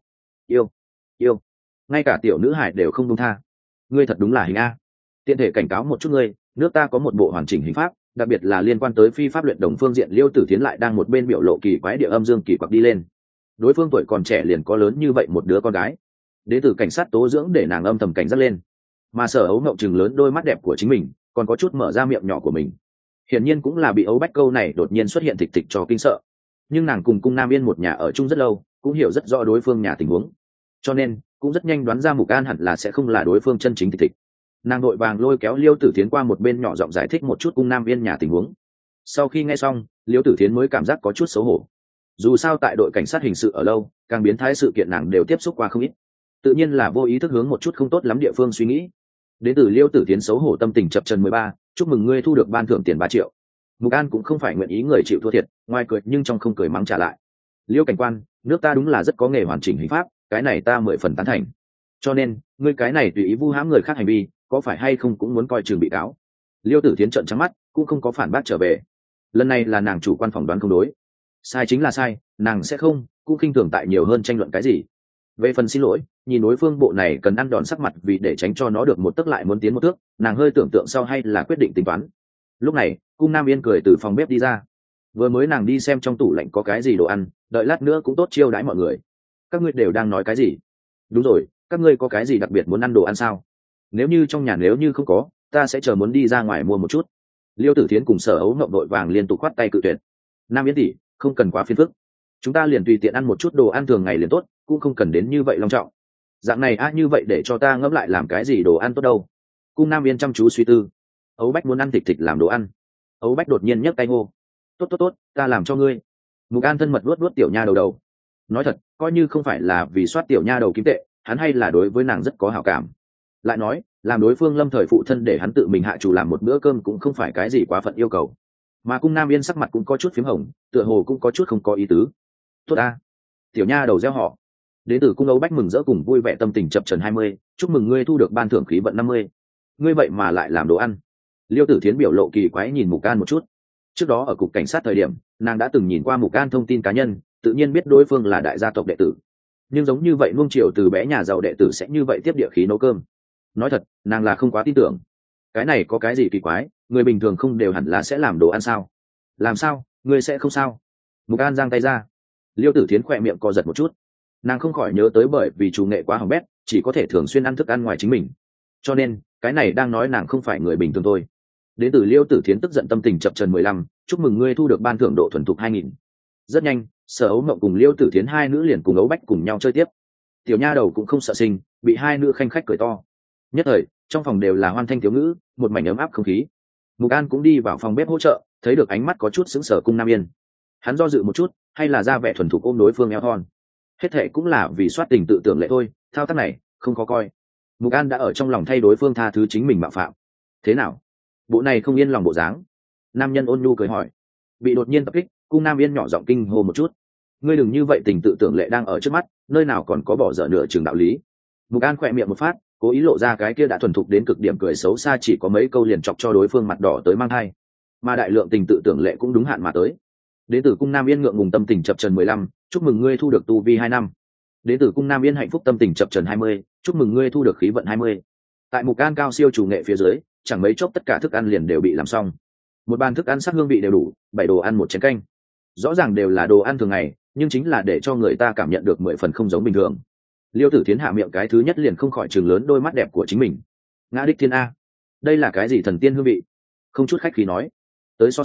Yêu, ngay cả tiểu nữ hải đều không buông tha. Ngươi thật đúng là hình a. Tiện thể cảnh cáo một chút ngươi, nước ta có một bộ hoàn chỉnh hình pháp, đặc biệt là liên quan tới phi pháp luyện đồng phương diện. Liêu Tử Thiến lại đang một bên biểu lộ kỳ quái địa âm dương kỳ quặc đi lên. Đối phương tuổi còn trẻ liền có lớn như vậy một đứa con gái. Đến từ cảnh sát tố dưỡng để nàng âm thầm cảnh giác lên. Mà Sở Ấu Ngộng chừng lớn đôi mắt đẹp của chính mình, còn có chút mở ra miệng nhỏ của mình. Hiển nhiên cũng là bị Ấu Bách câu này đột nhiên xuất hiện thịch thịch cho kinh sợ. Nhưng nàng cùng Cung Nam Yên một nhà ở chung rất lâu, cũng hiểu rất rõ đối phương nhà tình huống, cho nên cũng rất nhanh đoán ra Mục An hẳn là sẽ không là đối phương chân chính thịch thịch. Nàng đội vàng lôi kéo Liêu Tử Thiến qua một bên nhỏ giọng giải thích một chút Cung Nam Yên nhà tình huống. Sau khi nghe xong, Liêu Tử Thiến mới cảm giác có chút xấu hổ. Dù sao tại đội cảnh sát hình sự ở lâu, càng biến thái sự kiện nàng đều tiếp xúc qua không ít, tự nhiên là vô ý thức hướng một chút không tốt lắm địa phương suy nghĩ. Đến từ Liêu Tử Thiến xấu hổ tâm tình chập chờn 13, chúc mừng ngươi thu được ban thưởng tiền 3 triệu. Mục An cũng không phải nguyện ý người chịu thua thiệt, ngoài cười nhưng trong không cười mắng trả lại. Liêu cảnh quan, nước ta đúng là rất có nghề hoàn chỉnh hình pháp, cái này ta 10 phần tán thành. Cho nên ngươi cái này tùy ý vu hãm người khác hành vi, có phải hay không cũng muốn coi chừng bị cáo. Liêu Tử Thiến trợn trắng mắt, cũng không có phản bác trở về. Lần này là nàng chủ quan phỏng đoán không đối, sai chính là sai, nàng sẽ không cũng khinh thường tại nhiều hơn tranh luận cái gì. Về phần xin lỗi, nhìn đối phương bộ này cần ăn đòn sắc mặt, vì để tránh cho nó được một tấc lại muốn tiến một thước, nàng hơi tưởng tượng sau hay là quyết định tính toán. Lúc này Cung Nam Yên cười từ phòng bếp đi ra. Vừa mới nàng đi xem trong tủ lạnh có cái gì đồ ăn, đợi lát nữa cũng tốt chiêu đãi mọi người. Các ngươi đều đang nói cái gì? Đúng rồi, các ngươi có cái gì đặc biệt muốn ăn đồ ăn sao? Nếu như trong nhà nếu như không có, ta sẽ chờ muốn đi ra ngoài mua một chút. Liêu Tử Thiến cùng Sở Ấu Ngộng đội vàng liên tục khoát tay cự tuyệt. Nam Yến tỷ, không cần quá phiền phức, chúng ta liền tùy tiện ăn một chút đồ ăn thường ngày liền tốt, cũng không cần đến như vậy long trọng. Dạng này như vậy để cho ta ngẫm lại làm cái gì đồ ăn tốt đâu. Cung Nam Yên chăm chú suy tư. Ấu Bách muốn ăn thịt thịt làm đồ ăn. Ấu Bách đột nhiên nhấc tay hô, tốt, ta làm cho ngươi. Mục An thân mật vuốt tiểu nha đầu. Nói thật, coi như không phải là vì soát tiểu nha đầu kiếm tệ, hắn hay là đối với nàng rất có hảo cảm. Lại nói, làm đối phương lâm thời phụ thân để hắn tự mình hạ chủ làm một bữa cơm cũng không phải cái gì quá phận yêu cầu. Mà Cung Nam Yên sắc mặt cũng có chút phím hồng, tựa hồ cũng có chút không có ý tứ. Tốt a. Tiểu nha đầu reo họ. Đến từ Cung Ấu Bách mừng rỡ cùng vui vẻ tâm tình chập chờn 20, chúc mừng ngươi thu được ban thưởng khí vận 50. Ngươi vậy mà lại làm đồ ăn. Liêu Tử Thiến biểu lộ kỳ quái nhìn Mục An một chút. Trước đó ở cục cảnh sát thời điểm, nàng đã từng nhìn qua Mục An thông tin cá nhân, tự nhiên biết đối phương là đại gia tộc đệ tử. Nhưng giống như vậy nuông chiều từ bé nhà giàu đệ tử sẽ như vậy tiếp địa khí nấu cơm. Nói thật, nàng là không quá tin tưởng. Cái này có cái gì kỳ quái, người bình thường không đều hẳn là sẽ làm đồ ăn sao? Làm sao, ngươi sẽ không sao? Mục An giang tay ra. Liêu Tử Thiến khỏe miệng co giật một chút. Nàng không khỏi nhớ tới bởi vì chủ nghệ quá hỏng bét, chỉ có thể thường xuyên ăn thức ăn ngoài chính mình. Cho nên, cái này đang nói nàng không phải người bình thường thôi. Đến từ Liêu Tử Thiến tức giận tâm tình chập chờn 15, chúc mừng ngươi thu được ban thưởng độ thuần thục 2000. Rất nhanh, Sở Ấu Mộng cùng Liêu Tử Thiến hai nữ liền cùng Ấu Bách cùng nhau chơi tiếp. Tiểu nha đầu cũng không sợ sinh, bị hai nữ khanh khách cười to. Nhất thời, trong phòng đều là hoan thanh thiếu ngữ, một mảnh ấm áp không khí. Mục An cũng đi vào phòng bếp hỗ trợ, thấy được ánh mắt có chút sững sờ Cung Nam Yên. Hắn do dự một chút, hay là ra vẻ thuần thục ôm đối phương eo thon. Hết thệ cũng là vì soát tình tự tưởng lệ thôi, thao tác này không khó coi. Mục An đã ở trong lòng thay đối phương tha thứ chính mình mạo phạm. Thế nào, bộ này không yên lòng bộ dáng? Nam nhân ôn nhu cười hỏi. Bị đột nhiên tập kích, Cung Nam Yên nhỏ giọng kinh hô một chút. Ngươi đừng như vậy, tình tự tưởng lệ đang ở trước mắt, nơi nào còn có bỏ dở nửa chừng đạo lý. Mục An khỏe miệng một phát, cố ý lộ ra cái kia đã thuần thục đến cực điểm cười xấu xa, chỉ có mấy câu liền chọc cho đối phương mặt đỏ tới mang thai. Mà đại lượng tình tự tưởng lệ cũng đúng hạn mà tới. Đến từ Cung Nam Yên ngượng ngùng tâm tình chập chờn 15, chúc mừng ngươi thu được tu vi 2 năm. Đến từ Cung Nam Yên hạnh phúc tâm tình chập chờn 20, chúc mừng ngươi thu được khí vận 20. Tại Mục An cao siêu chủ nghệ phía dưới, chẳng mấy chốc tất cả thức ăn liền đều bị làm xong. Một bàn thức ăn sắc hương vị đều đủ, 7 đồ ăn một chén canh. Rõ ràng đều là đồ ăn thường ngày, nhưng chính là để cho người ta cảm nhận được 10 phần không giống bình thường. Liêu Tử Thiến hạ miệng cái thứ nhất liền không khỏi trừng lớn đôi mắt đẹp của chính mình. Ngã đích thiên a, đây là cái gì thần tiên hương vị? Không chút khách khí nói. Tới so sánh,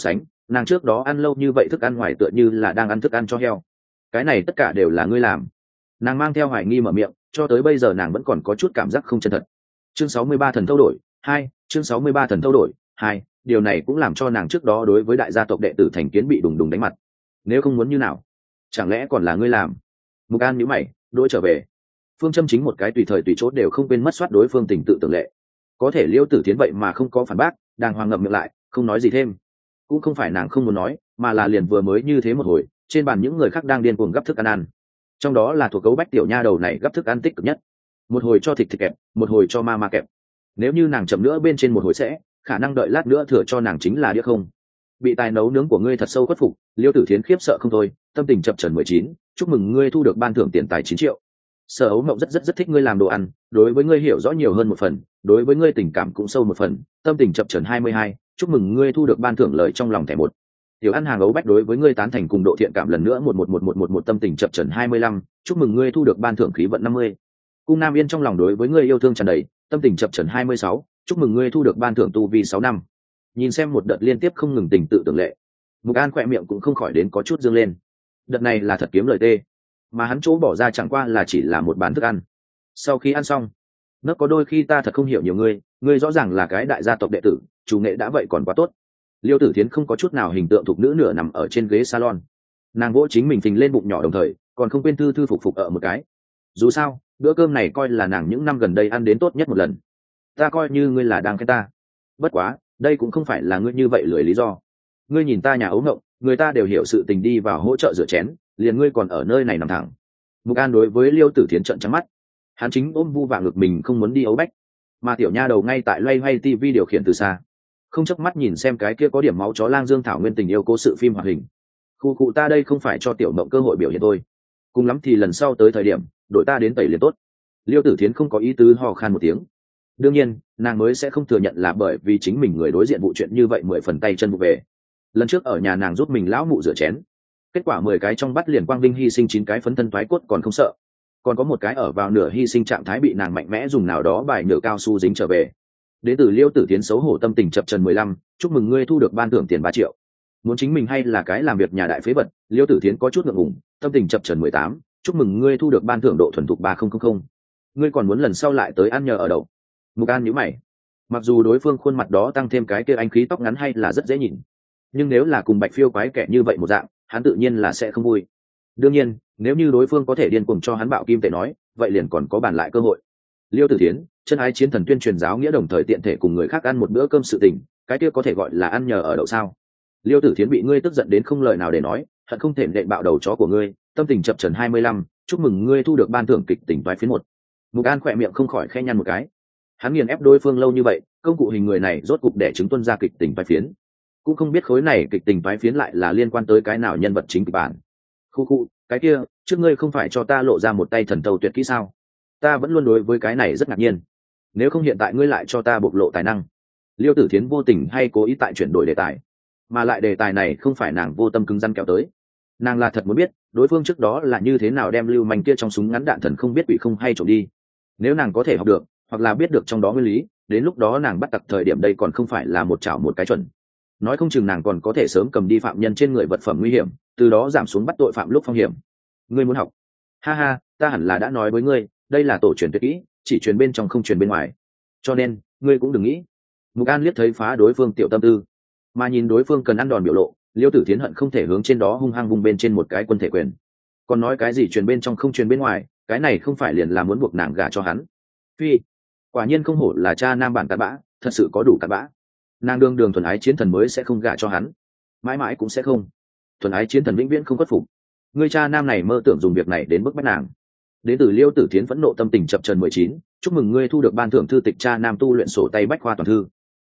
nàng trước đó ăn lâu như vậy thức ăn ngoài tựa như là đang ăn thức ăn cho heo. Cái này tất cả đều là ngươi làm. Nàng mang theo hoài nghi mở miệng, cho tới bây giờ nàng vẫn còn có chút cảm giác không chân thật. Chương 63 thần thâu đổi 2, chương 63 thần thâu đổi 2, điều này cũng làm cho nàng trước đó đối với đại gia tộc đệ tử thành kiến bị đùng đùng đánh mặt. Nếu không muốn như nào, chẳng lẽ còn là ngươi làm? Mục An nhíu mày, đỗi trở về. Phương châm chính một cái tùy thời tùy chỗ đều không quên mất soát đối phương tình tự tưởng lệ. Có thể Liêu Tử Thiến vậy mà không có phản bác, đàng hoàng ngậm miệng lại, không nói gì thêm. Cũng không phải nàng không muốn nói, mà là liền vừa mới như thế một hồi, trên bàn những người khác đang điên cuồng gấp thức ăn. Trong đó là thuộc cấu bách tiểu nha đầu này gấp thức ăn tích cực nhất. Một hồi cho thịt kẹp, một hồi cho ma kẹp. Nếu như nàng chậm nữa bên trên một hồi sẽ, khả năng đợi lát nữa thừa cho nàng chính là đĩa không. Bị tài nấu nướng của ngươi thật sâu khuất phục, Liêu Tử Thiến khiếp sợ không thôi, tâm tình chập chờn 19, chúc mừng ngươi thu được ban thưởng tiền tài 9 triệu. Sở Ấu Ngộng rất thích ngươi làm đồ ăn, đối với ngươi hiểu rõ nhiều hơn một phần, đối với ngươi tình cảm cũng sâu một phần, tâm tình chập chờn 22, chúc mừng ngươi thu được ban thưởng lời trong lòng thẻ một. Tiểu Ăn Hàng Ấu Bách đối với ngươi tán thành cùng độ thiện cảm lần nữa 111111 tâm tình chập chờn 25, chúc mừng ngươi thu được ban thưởng khí vận 50. Cung Nam Yên trong lòng đối với ngươi yêu thương tràn đầy, tâm tình chập chờn 26, chúc mừng ngươi thu được ban thưởng tu vi 6 năm. Nhìn xem một đợt liên tiếp không ngừng tình tự tưởng lệ, Mục An khỏe miệng cũng không khỏi đến có chút dương lên. Đợt này là thật kiếm lời tê, mà hắn chỗ bỏ ra chẳng qua là chỉ là một bán thức ăn. Sau khi ăn xong, nó có đôi khi ta thật không hiểu nhiều ngươi rõ ràng là cái đại gia tộc đệ tử, chủ nghệ đã vậy còn quá tốt. Liêu Tử Thiến không có chút nào hình tượng thục nữ nửa nằm ở trên ghế salon, nàng vỗ chính mình phình lên bụng nhỏ đồng thời còn không quên thư thư phục ở một cái. Dù sao bữa cơm này coi là nàng những năm gần đây ăn đến tốt nhất một lần, ta coi như ngươi là đang khen ta. Bất quá đây cũng không phải là ngươi như vậy lười lý do. Ngươi nhìn ta nhà Ấu Ngộng, người ta đều hiểu sự tình đi vào hỗ trợ rửa chén, liền ngươi còn ở nơi này nằm thẳng. Mục An đối với Liêu Tử Thiến trợn trắng mắt, hắn chính ôm vu vạ ngực mình không muốn đi Ấu Bách, mà tiểu nha đầu ngay tại loay hoay tivi điều khiển từ xa, không chớp mắt nhìn xem cái kia có điểm máu chó lang dương thảo nguyên tình yêu cố sự phim hoạt hình. Khu cụ ta đây không phải cho tiểu mộng cơ hội biểu hiện thôi, cùng lắm thì lần sau tới thời điểm đội ta đến tẩy liền tốt. Liêu Tử Thiến không có ý tứ hò khan một tiếng. Đương nhiên nàng mới sẽ không thừa nhận là bởi vì chính mình người đối diện vụ chuyện như vậy 10 phần tay chân vụ về. Lần trước ở nhà nàng giúp mình lão mụ rửa chén, kết quả 10 cái trong bắt liền quang vinh hy sinh 9 cái phấn thân thoái cốt còn không sợ, còn có một cái ở vào nửa hy sinh trạng thái bị nàng mạnh mẽ dùng nào đó bài nhựa cao su dính trở về. Đến từ Liêu Tử Thiến xấu hổ tâm tình chập chờn 15, chúc mừng ngươi thu được ban thưởng tiền 3 triệu. Muốn chính mình hay là cái làm việc nhà đại phế vật, Liêu Tử Thiến có chút ngượng ngùng, tâm tình chập chờn 18, chúc mừng ngươi thu được ban thưởng độ thuần thục 3000. Ngươi còn muốn lần sau lại tới ăn nhờ ở đậu. Mục An nhíu mày. Mặc dù đối phương khuôn mặt đó tăng thêm cái kia anh khí tóc ngắn hay là rất dễ nhìn, nhưng nếu là cùng Bạch Phiêu quái kẻ như vậy một dạng, hắn tự nhiên là sẽ không vui. Đương nhiên nếu như đối phương có thể điên cuồng cho hắn bạo kim tệ nói, vậy liền còn có bàn lại cơ hội. Liêu Tử Thiến, chân ái chiến thần tuyên truyền giáo nghĩa đồng thời tiện thể cùng người khác ăn một bữa cơm sự tình, cái kia có thể gọi là ăn nhờ ở đậu sao? Liêu Tử Thiến bị ngươi tức giận đến không lời nào để nói, hận không thể nện bạo đầu chó của ngươi, tâm tình chập chờn 25, chúc mừng ngươi thu được ban thưởng kịch tỉnh toái phiến 1. Mục An khỏe miệng không khỏi khẽ nhăn một cái. Hắn nghiền ép đối phương lâu như vậy, công cụ hình người này rốt cục để chứng tuân ra kịch tình toái phiến, cũng không biết khối này kịch tình toái phiến lại là liên quan tới cái nào nhân vật chính kịch bản. Khu cái kia trước ngươi không phải cho ta lộ ra một tay thần tâu tuyệt kỹ sao? Ta vẫn luôn đối với cái này rất ngạc nhiên, nếu không hiện tại ngươi lại cho ta bộc lộ tài năng. Liêu Tử Thiến vô tình hay cố ý tại chuyển đổi đề tài, mà lại đề tài này không phải nàng vô tâm cứng rắn kéo tới, nàng là thật muốn biết đối phương trước đó là như thế nào đem lưu manh kia trong súng ngắn đạn thần không biết bị không hay trộm đi. Nếu nàng có thể học được hoặc là biết được trong đó nguyên lý, đến lúc đó nàng bắt tặc thời điểm đây còn không phải là một chảo một cái chuẩn. Nói không chừng nàng còn có thể sớm cầm đi phạm nhân trên người vật phẩm nguy hiểm, từ đó giảm xuống bắt tội phạm lúc phong hiểm. Ngươi muốn học? Ha ha, ta hẳn là đã nói với ngươi, đây là tổ truyền tuyệt kỹ, chỉ truyền bên trong không truyền bên ngoài, cho nên ngươi cũng đừng nghĩ. Mục An liếc thấy phá đối phương tiểu tâm tư, mà nhìn đối phương cần ăn đòn biểu lộ, Liêu Tử Thiến hận không thể hướng trên đó hung hăng vung bên trên một cái quân thể quyền. Còn nói cái gì truyền bên trong không truyền bên ngoài, cái này không phải liền là muốn buộc nàng gả cho hắn? Phi, quả nhiên không hổ là cha nam bản cặn bã, thật sự có đủ cặn bã. Nàng đương đường thuần ái chiến thần mới sẽ không gả cho hắn, mãi mãi cũng sẽ không. Thuần ái chiến thần vĩnh viễn không khuất phục. Ngươi cha nam này mơ tưởng dùng việc này đến bức bách nàng. Đến từ Liêu Tử Thiến phẫn nộ tâm tình chập chờn 19, chúc mừng ngươi thu được ban thưởng thư tịch cha nam tu luyện sổ tay bách khoa toàn thư.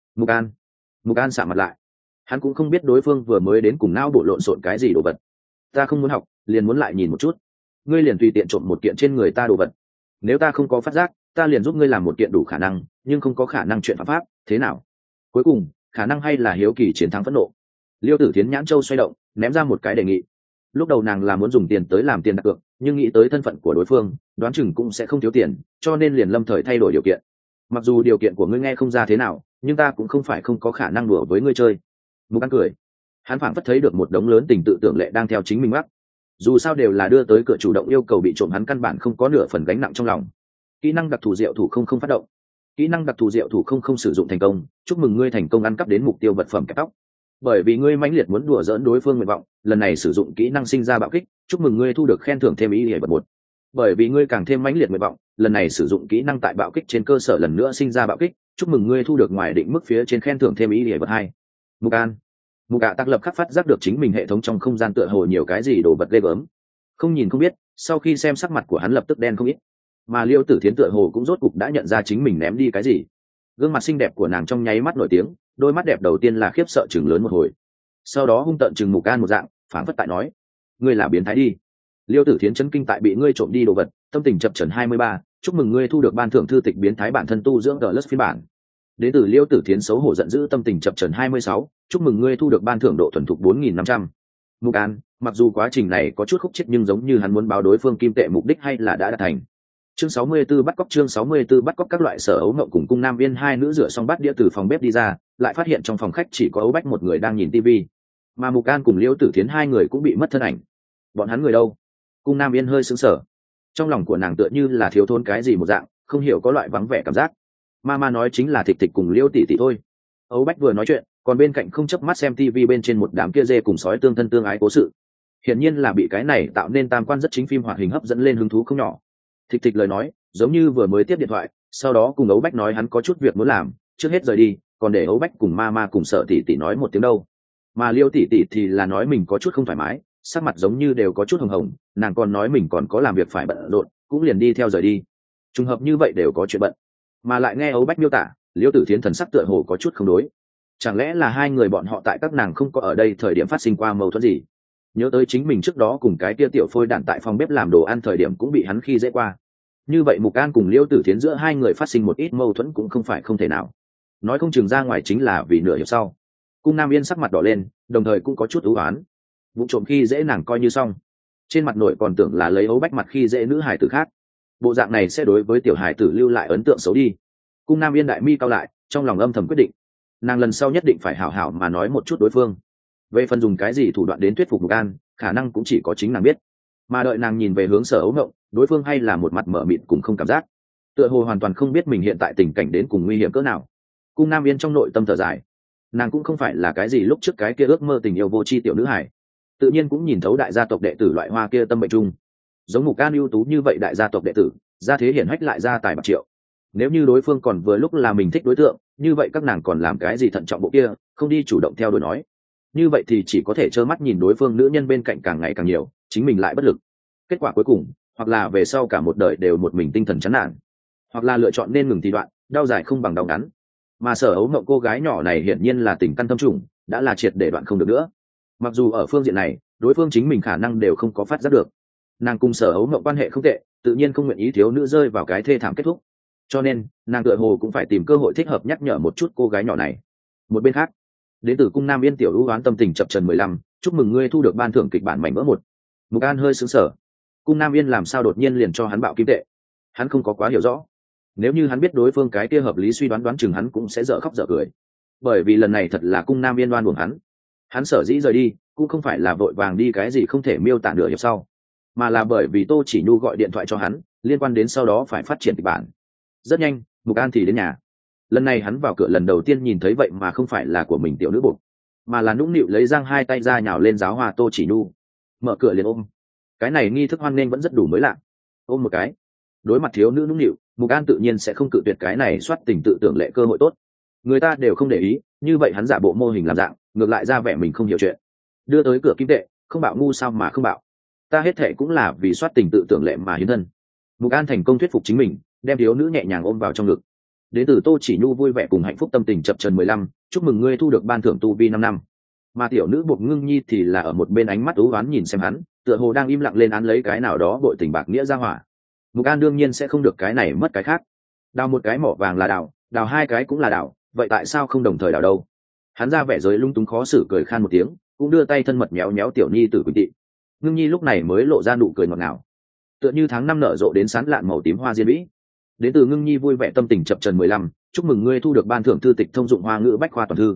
Mục An sạm mặt lại, hắn cũng không biết đối phương vừa mới đến cùng não bộ lộn xộn cái gì đồ vật. Ta không muốn học, liền muốn lại nhìn một chút. Ngươi liền tùy tiện trộm một kiện trên người ta đồ vật, nếu ta không có phát giác, ta liền giúp ngươi làm một kiện đủ khả năng nhưng không có khả năng chuyện phạm pháp, thế nào? Cuối cùng khả năng hay là hiếu kỳ chiến thắng phẫn nộ. Liêu Tử Thiến nhãn châu xoay động, ném ra một cái đề nghị. Lúc đầu nàng là muốn dùng tiền tới làm tiền đặt cược, nhưng nghĩ tới thân phận của đối phương, đoán chừng cũng sẽ không thiếu tiền, cho nên liền lâm thời thay đổi điều kiện. Mặc dù điều kiện của ngươi nghe không ra thế nào, nhưng ta cũng không phải không có khả năng đùa với ngươi chơi. Mục An cười, Hắn phảng phất thấy được một đống lớn tình tự tưởng lệ đang theo chính mình mắc. Dù sao đều là đưa tới cửa chủ động yêu cầu bị trộm, hắn căn bản không có nửa phần gánh nặng trong lòng. Kỹ năng đặc thù diệu thủ không phát động. Kỹ năng đặc thù diệu thủ không sử dụng thành công, chúc mừng ngươi thành công ăn cắp đến mục tiêu vật phẩm kẹp tóc. Bởi vì ngươi mãnh liệt muốn đùa giỡn đối phương nguyện vọng, lần này sử dụng kỹ năng sinh ra bạo kích, chúc mừng ngươi thu được khen thưởng thêm ý hệ bật một. Bởi vì ngươi càng thêm mãnh liệt nguyện vọng, lần này sử dụng kỹ năng tại bạo kích trên cơ sở lần nữa sinh ra bạo kích, chúc mừng ngươi thu được ngoài định mức phía trên khen thưởng thêm ý hệ bật hai. Mục ạ tác lập khắc phát giác được chính mình hệ thống trong không gian tựa hồ nhiều cái gì đồ vật ghê gớm. Không nhìn không biết, sau khi xem sắc mặt của hắn lập tức đen không ít. Mà Liêu Tử Thiến tựa hồ cũng rốt cục đã nhận ra chính mình ném đi cái gì. Gương mặt xinh đẹp của nàng trong nháy mắt nổi tiếng, đôi mắt đẹp đầu tiên là khiếp sợ chừng lớn một hồi, sau đó hung tợn chừng Mục An một dạng, phảng phất tại nói: ngươi là biến thái đi. Liêu Tử Thiến chấn kinh tại bị ngươi trộm đi đồ vật, tâm tình chập chờn 23, chúc mừng ngươi thu được ban thưởng thư tịch biến thái bản thân tu dưỡng Plus phiên bản. Đến từ Liêu Tử Thiến xấu hổ giận dữ, tâm tình chập chờn 26, chúc mừng ngươi thu được ban thưởng độ thuần thục 4500. Mục An, mặc dù quá trình này có chút khúc chết nhưng giống như hắn muốn báo đối phương kim tệ mục đích hay là đã đạt thành. Chương 64 bắt cóc. Chương 64 bắt cóc. Các loại Sở Ấu Ngộng cùng Cung Nam Viên hai nữ rửa xong bát đĩa từ phòng bếp đi ra, lại phát hiện trong phòng khách chỉ có Ấu Bách một người đang nhìn tivi, mà Mục An cùng Liêu Tử Thiến hai người cũng bị mất thân ảnh. Bọn hắn người đâu? Cung Nam Viên hơi sững sờ, trong lòng của nàng tựa như là thiếu thốn cái gì một dạng, không hiểu có loại vắng vẻ cảm giác. Mama nói chính là Thịch Thịch cùng Liêu tỷ tỷ thôi. Ấu Bách vừa nói chuyện, còn bên cạnh không chớp mắt xem tivi bên trên một đám kia dê cùng sói tương thân tương ái cố sự. Hiển nhiên là bị cái này tạo nên tam quan rất chính phim hoạt hình hấp dẫn lên hứng thú không nhỏ. Thịch Thịch lời nói giống như vừa mới tiếp điện thoại, sau đó cùng Ấu Bách nói hắn có chút việc muốn làm, trước hết rời đi, còn để Ấu Bách cùng Mama cùng Sở tỷ tỷ nói một tiếng đâu. Mà Liêu tỷ tỷ thì là nói mình có chút không thoải mái, sắc mặt giống như đều có chút hồng hồng, nàng còn nói mình còn có làm việc phải bận rộn, cũng liền đi theo rời đi. Trùng hợp như vậy đều có chuyện bận, mà lại nghe Ấu Bách miêu tả, Liêu Tử Thiến thần sắc tựa hồ có chút không đối. Chẳng lẽ là hai người bọn họ tại các nàng không có ở đây thời điểm phát sinh qua mâu thuẫn gì? Nhớ tới chính mình trước đó cùng cái kia tiểu phôi đản tại phòng bếp làm đồ ăn thời điểm cũng bị hắn khi dễ qua. Như vậy Mục An cùng Liêu Tử Thiến giữa hai người phát sinh một ít mâu thuẫn cũng không phải không thể nào. Nói không chừng ra ngoài chính là vì nửa hiệp sau. Cung Nam Yên sắc mặt đỏ lên, đồng thời cũng có chút ưu oán. Vụ trộm khi dễ nàng coi như xong, trên mặt nội còn tưởng là lấy Ấu Bách mặt khi dễ nữ hải tử khác. Bộ dạng này sẽ đối với tiểu hải tử lưu lại ấn tượng xấu đi. Cung Nam Yên đại mi cao lại, trong lòng âm thầm quyết định, nàng lần sau nhất định phải hảo hảo mà nói một chút đối phương. Về phần dùng cái gì thủ đoạn đến thuyết phục Mục An, khả năng cũng chỉ có chính nàng biết. Mà đợi nàng nhìn về hướng Sở Ấu Ngộng, đối phương hay là một mặt mở mịt cùng không cảm giác, tựa hồ hoàn toàn không biết mình hiện tại tình cảnh đến cùng nguy hiểm cỡ nào. Cung Nam Yên trong nội tâm thở dài, nàng cũng không phải là cái gì lúc trước cái kia ước mơ tình yêu vô tri tiểu nữ hải, tự nhiên cũng nhìn thấu đại gia tộc đệ tử loại hoa kia tâm bệnh chung. Giống Mục An ưu tú như vậy đại gia tộc đệ tử, gia thế hiển hách lại gia tài bạc triệu, nếu như đối phương còn vừa lúc là mình thích đối tượng, như vậy các nàng còn làm cái gì thận trọng bộ kia, không đi chủ động theo đuổi nói. Như vậy thì chỉ có thể trơ mắt nhìn đối phương nữ nhân bên cạnh càng ngày càng nhiều, chính mình lại bất lực. Kết quả cuối cùng, hoặc là về sau cả một đời đều một mình tinh thần chán nản, hoặc là lựa chọn nên ngừng thì đoạn, đau dài không bằng đau ngắn. Mà Sở Ấu Ngộng cô gái nhỏ này hiển nhiên là tình căn tâm trùng, đã là triệt để đoạn không được nữa. Mặc dù ở phương diện này, đối phương chính mình khả năng đều không có phát giác được. Nàng cùng Sở Ấu Ngộng quan hệ không tệ, tự nhiên không nguyện ý thiếu nữ rơi vào cái thê thảm kết thúc. Cho nên, nàng tựa hồ cũng phải tìm cơ hội thích hợp nhắc nhở một chút cô gái nhỏ này. Một bên khác, đến từ Cung Nam Yên tiểu ưu oán tâm tình chập chờn 15, chúc mừng ngươi thu được ban thưởng kịch bản mảnh vỡ một. Mục An hơi sững sờ, Cung Nam Yên làm sao đột nhiên liền cho hắn bạo kim tệ? Hắn không có quá hiểu rõ. Nếu như hắn biết đối phương cái kia hợp lý suy đoán chừng hắn cũng sẽ dở khóc dở cười. Bởi vì lần này thật là Cung Nam Yên đoan uổng hắn. Hắn sở dĩ rời đi, cũng không phải là vội vàng đi cái gì không thể miêu tả nửa hiệp sau, mà là bởi vì Tô Chỉ Nhu gọi điện thoại cho hắn, liên quan đến sau đó phải phát triển kịch bản. Rất nhanh, Mục An thì đến nhà. Lần này hắn vào cửa lần đầu tiên nhìn thấy vậy mà không phải là của mình tiểu nữ bột, mà là nũng nịu lấy giang hai tay ra nhào lên giáo hoa Tô Chỉ Nhu, mở cửa liền ôm. Cái này nghi thức hoan nghênh vẫn rất đủ mới lạ. Ôm một cái, đối mặt thiếu nữ nũng nịu, Mục An tự nhiên sẽ không cự tuyệt cái này soát tình tự tưởng lệ cơ hội tốt. Người ta đều không để ý, như vậy hắn giả bộ mô hình làm dạng, ngược lại ra vẻ mình không hiểu chuyện. Đưa tới cửa kim tệ, không bạo ngu sao mà không bạo. Ta hết thệ cũng là vì soát tình tự tưởng lệ mà hiến thân. Mục An thành công thuyết phục chính mình, đem thiếu nữ nhẹ nhàng ôm vào trong ngực. Đến từ Tô Chỉ Nhu vui vẻ cùng hạnh phúc tâm tình chập chờn 15, chúc mừng ngươi thu được ban thưởng tu vi 5 năm. Mà tiểu nữ Bộc Ngưng Nhi thì là ở một bên ánh mắt ú oán nhìn xem hắn, tựa hồ đang im lặng lên án lấy cái nào đó bội tình bạc nghĩa ra hỏa. Mục An đương nhiên sẽ không được cái này mất cái khác. Đào một cái mỏ vàng là đào hai cái cũng là đào, vậy tại sao không đồng thời đào đâu? Hắn ra vẻ giới lung túng khó xử cười khan một tiếng, cũng đưa tay thân mật méo méo tiểu nhi tử Quỳnh Tị. Ngưng Nhi lúc này mới lộ ra nụ cười ngọt ngào, tựa như tháng năm nở rộ đến sán lạn màu tím hoa diên vĩ. Đến từ Ngưng Nhi vui vẻ tâm tình chập chờn 15, chúc mừng ngươi thu được ban thưởng thư tịch thông dụng hoa ngữ bách khoa toàn thư.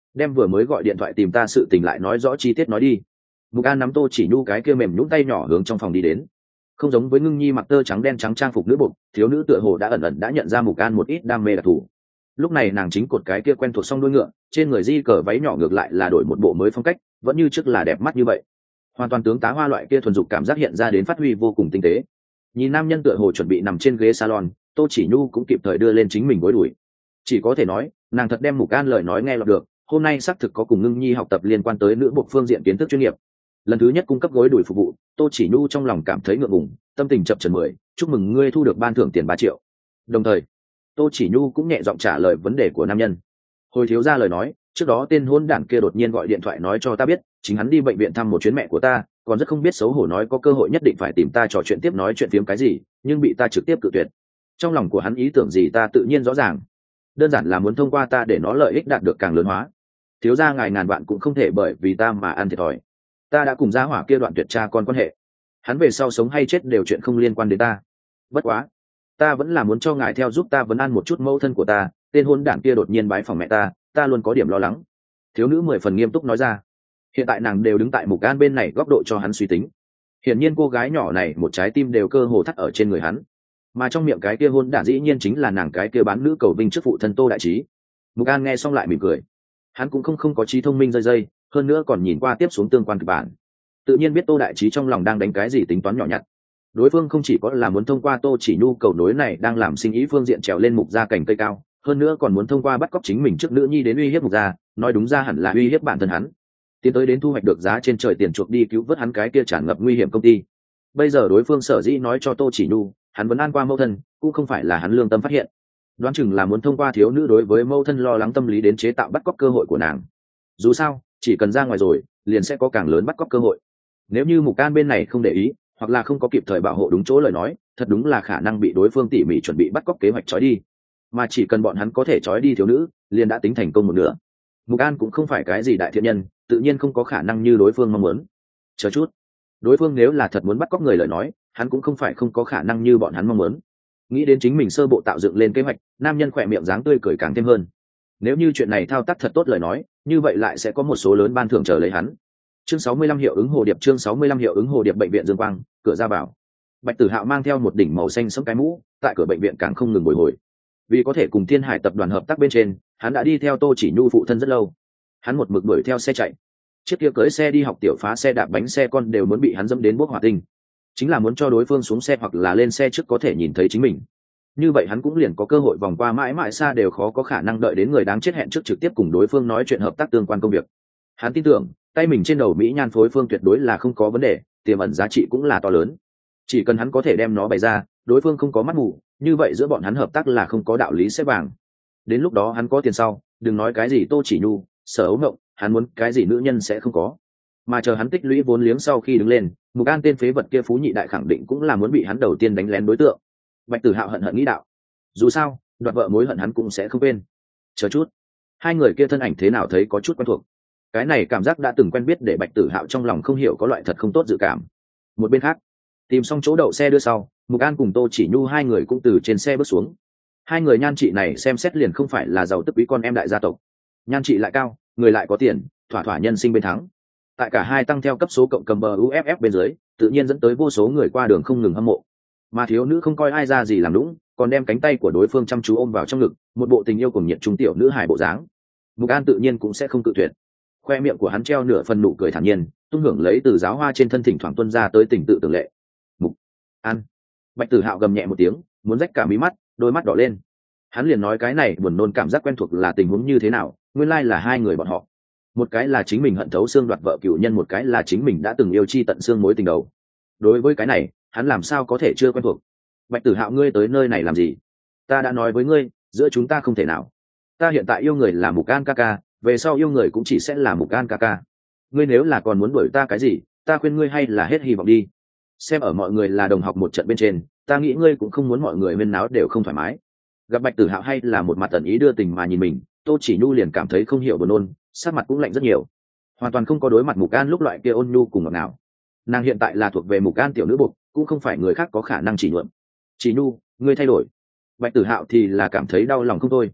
đem vừa mới gọi điện thoại tìm ta sự tình lại nói rõ chi tiết nói đi. Mục An nắm Tô Chỉ Nhu cái kia mềm nhũn tay nhỏ hướng trong phòng đi đến. Không giống với Ngưng Nhi mặc tơ trắng đen trắng trang phục nữ buộc, thiếu nữ tựa hồ đã ẩn ẩn đã nhận ra Mục An một ít đam mê đặc thù. Lúc này nàng chính cột cái kia quen thuộc song đuôi ngựa, trên người di cờ váy nhỏ ngược lại là đổi một bộ mới phong cách, vẫn như trước là đẹp mắt như vậy. Hoàn toàn tướng tá hoa loại kia thuần dục cảm giác hiện ra đến phát huy vô cùng tinh tế. Nhìn nam nhân tựa hồ chuẩn bị nằm trên ghế salon, Tô Chỉ Nhu cũng kịp thời đưa lên chính mình gối đùi. Chỉ có thể nói, nàng thật đem Mục An lời nói nghe lọt được, hôm nay xác thực có cùng Ngưng Nhi học tập liên quan tới nữ buộc phương diện kiến thức chuyên nghiệp. Lần thứ nhất cung cấp gối đùi phục vụ, Tô Chỉ Nhu trong lòng cảm thấy ngượng ngùng, tâm tình chập chờn 10, chúc mừng ngươi thu được ban thưởng tiền 3 triệu. Đồng thời, Tô Chỉ Nhu cũng nhẹ giọng trả lời vấn đề của nam nhân. Hồi thiếu gia lời nói, trước đó tên hôn đản kia đột nhiên gọi điện thoại nói cho ta biết, chính hắn đi bệnh viện thăm một chuyến mẹ của ta, còn rất không biết xấu hổ nói có cơ hội nhất định phải tìm ta trò chuyện tiếp nói chuyện phiếm cái gì, nhưng bị ta trực tiếp cự tuyệt. Trong lòng của hắn ý tưởng gì ta tự nhiên rõ ràng, đơn giản là muốn thông qua ta để nó lợi ích đạt được càng lớn hóa. Thiếu gia ngài ngàn vạn cũng không thể bởi vì ta mà ăn thiệt thòi. Ta đã cùng gia hỏa kia đoạn tuyệt cha con quan hệ, hắn về sau sống hay chết đều chuyện không liên quan đến ta. Bất quá, ta vẫn là muốn cho ngài theo giúp ta vấn an một chút mẫu thân của ta, tên hôn đản kia đột nhiên bái phòng mẹ ta luôn có điểm lo lắng. Thiếu nữ 10 phần nghiêm túc nói ra. Hiện tại nàng đều đứng tại Mục An bên này góc độ cho hắn suy tính. Hiển nhiên cô gái nhỏ này một trái tim đều cơ hồ thắt ở trên người hắn, mà trong miệng cái kia hôn đản dĩ nhiên chính là nàng cái kia bán nữ cầu vinh trước phụ thân Tô Đại Trí. Mục An nghe xong lại mỉm cười, hắn cũng không có trí thông minh dây dây, hơn nữa còn nhìn qua tiếp xuống tương quan kịch bản, tự nhiên biết Tô Đại Trí trong lòng đang đánh cái gì tính toán nhỏ nhặt. Đối phương không chỉ có là muốn thông qua Tô Chỉ Nhu cầu nối này đang làm sinh ý phương diện trèo lên Mục gia cành cây cao, hơn nữa còn muốn thông qua bắt cóc chính mình trước nữ nhi đến uy hiếp Mục gia, nói đúng ra hẳn là uy hiếp bản thân hắn, tiến tới đến thu hoạch được giá trên trời tiền chuộc đi cứu vớt hắn cái kia tràn ngập nguy hiểm công ty. Bây giờ đối phương sở dĩ nói cho Tô Chỉ Nhu hắn vẫn an qua mẫu thân, cũng không phải là hắn lương tâm phát hiện, đoán chừng là muốn thông qua thiếu nữ đối với mẫu thân lo lắng tâm lý đến chế tạo bắt cóc cơ hội của nàng. Dù sao chỉ cần ra ngoài rồi liền sẽ có càng lớn bắt cóc cơ hội. Nếu như Mục An bên này không để ý hoặc là không có kịp thời bảo hộ đúng chỗ lời nói, thật đúng là khả năng bị đối phương tỉ mỉ chuẩn bị bắt cóc kế hoạch trói đi. Mà chỉ cần bọn hắn có thể trói đi thiếu nữ liền đã tính thành công một nửa. Mục An cũng không phải cái gì đại thiện nhân, tự nhiên không có khả năng như đối phương mong muốn. Chờ chút, đối phương nếu là thật muốn bắt cóc người lời nói, hắn cũng không phải không có khả năng như bọn hắn mong muốn. Nghĩ đến chính mình sơ bộ tạo dựng lên kế hoạch, nam nhân khỏe miệng dáng tươi cười càng thêm hơn. Nếu như chuyện này thao tác thật tốt lời nói, như vậy lại sẽ có một số lớn ban thưởng chờ lấy hắn. Chương 65 hiệu ứng hồ điệp, chương 65 hiệu ứng hồ điệp. Bệnh viện Dương Quang, cửa ra vào. Bạch Tử Hạo mang theo một đỉnh màu xanh sẫm cái mũ, tại cửa bệnh viện càng không ngừng bồi hồi. Vì có thể cùng Thiên Hải tập đoàn hợp tác bên trên, hắn đã đi theo Tô Chỉ Nhu phụ thân rất lâu. Hắn một mực đuổi theo xe chạy. Chiếc kia cưỡi xe đi học tiểu phá xe đạp bánh xe con đều muốn bị hắn dẫm đến bốc hỏa tinh. Chính là muốn cho đối phương xuống xe hoặc là lên xe trước có thể nhìn thấy chính mình. Như vậy hắn cũng liền có cơ hội vòng qua mãi mãi xa đều khó có khả năng đợi đến người đáng chết hẹn trước trực tiếp cùng đối phương nói chuyện hợp tác tương quan công việc. Hắn tin tưởng tay mình trên đầu mỹ nhan phối phương tuyệt đối là không có vấn đề, tiềm ẩn giá trị cũng là to lớn. Chỉ cần hắn có thể đem nó bày ra, đối phương không có mắt mù, như vậy giữa bọn hắn hợp tác là không có đạo lý xếp vàng. Đến lúc đó hắn có tiền sau, đừng nói cái gì Tô Chỉ Nhu, Sở Ấu Ngộng, hắn muốn cái gì nữ nhân sẽ không có. Mà chờ hắn tích lũy vốn liếng sau khi đứng lên, Mục An tên phế vật kia phú nhị đại khẳng định cũng là muốn bị hắn đầu tiên đánh lén đối tượng. Bạch Tử Hạo hận hận nghĩ đạo, dù sao đoạt vợ mối hận hắn cũng sẽ không quên. Chờ chút, hai người kia thân ảnh thế nào thấy có chút quen thuộc. Cái này cảm giác đã từng quen biết để Bạch Tử Hạo trong lòng không hiểu có loại thật không tốt dự cảm. Một bên khác, tìm xong chỗ đậu xe đưa sau, Mục An cùng Tô Chỉ Nhu hai người cũng từ trên xe bước xuống. Hai người nhan trị này xem xét liền không phải là giàu tức quý con em đại gia tộc, nhan trị lại cao, người lại có tiền, thỏa thỏa nhân sinh bên thắng. Tại cả hai tăng theo cấp số cộng cầm bờ UFF bên dưới, tự nhiên dẫn tới vô số người qua đường không ngừng hâm mộ. Mà thiếu nữ không coi ai ra gì làm lũng, còn đem cánh tay của đối phương chăm chú ôm vào trong ngực, một bộ tình yêu cùng nhiệt trung tiểu nữ hài bộ dáng. Mục An tự nhiên cũng sẽ không cự tuyệt. Khoe miệng của hắn treo nửa phần nụ cười thản nhiên, tung hưởng lấy từ giáo hoa trên thân thỉnh thoảng tuôn ra tới tình tự tưởng lệ. Mục An. Bạch Tử Hạo gầm nhẹ một tiếng, muốn rách cả mí mắt, đôi mắt đỏ lên. Hắn liền nói cái này buồn nôn cảm giác quen thuộc là tình huống như thế nào, nguyên lai là hai người bọn họ. Một cái là chính mình hận thấu xương đoạt vợ cựu nhân, một cái là chính mình đã từng yêu chi tận xương mối tình đầu. Đối với cái này, hắn làm sao có thể chưa quen thuộc. Bạch Tử Hạo, ngươi tới nơi này làm gì? Ta đã nói với ngươi, giữa chúng ta không thể nào. Ta hiện tại yêu người là Mục An ca ca, về sau yêu người cũng chỉ sẽ là Mục An ca ca. Ngươi nếu là còn muốn đuổi ta cái gì, ta khuyên ngươi hay là hết hy vọng đi. Xem ở mọi người là đồng học một trận bên trên, ta nghĩ ngươi cũng không muốn mọi người huyên náo đều không thoải mái. Gặp Bạch Tử Hạo hay là một mặt tần ý đưa tình mà nhìn mình, Tô Chỉ Nhu liền cảm thấy không hiểu buồn nôn, sát mặt cũng lạnh rất nhiều, hoàn toàn không có đối mặt Mục An lúc loại kia ôn nhu cùng ngọt ngào. Nàng hiện tại là thuộc về Mục An tiểu nữ buộc, cũng không phải người khác có khả năng chỉ nhuộm. Chỉ Nhu, ngươi thay đổi. Bạch Tử Hạo thì là cảm thấy đau lòng không thôi.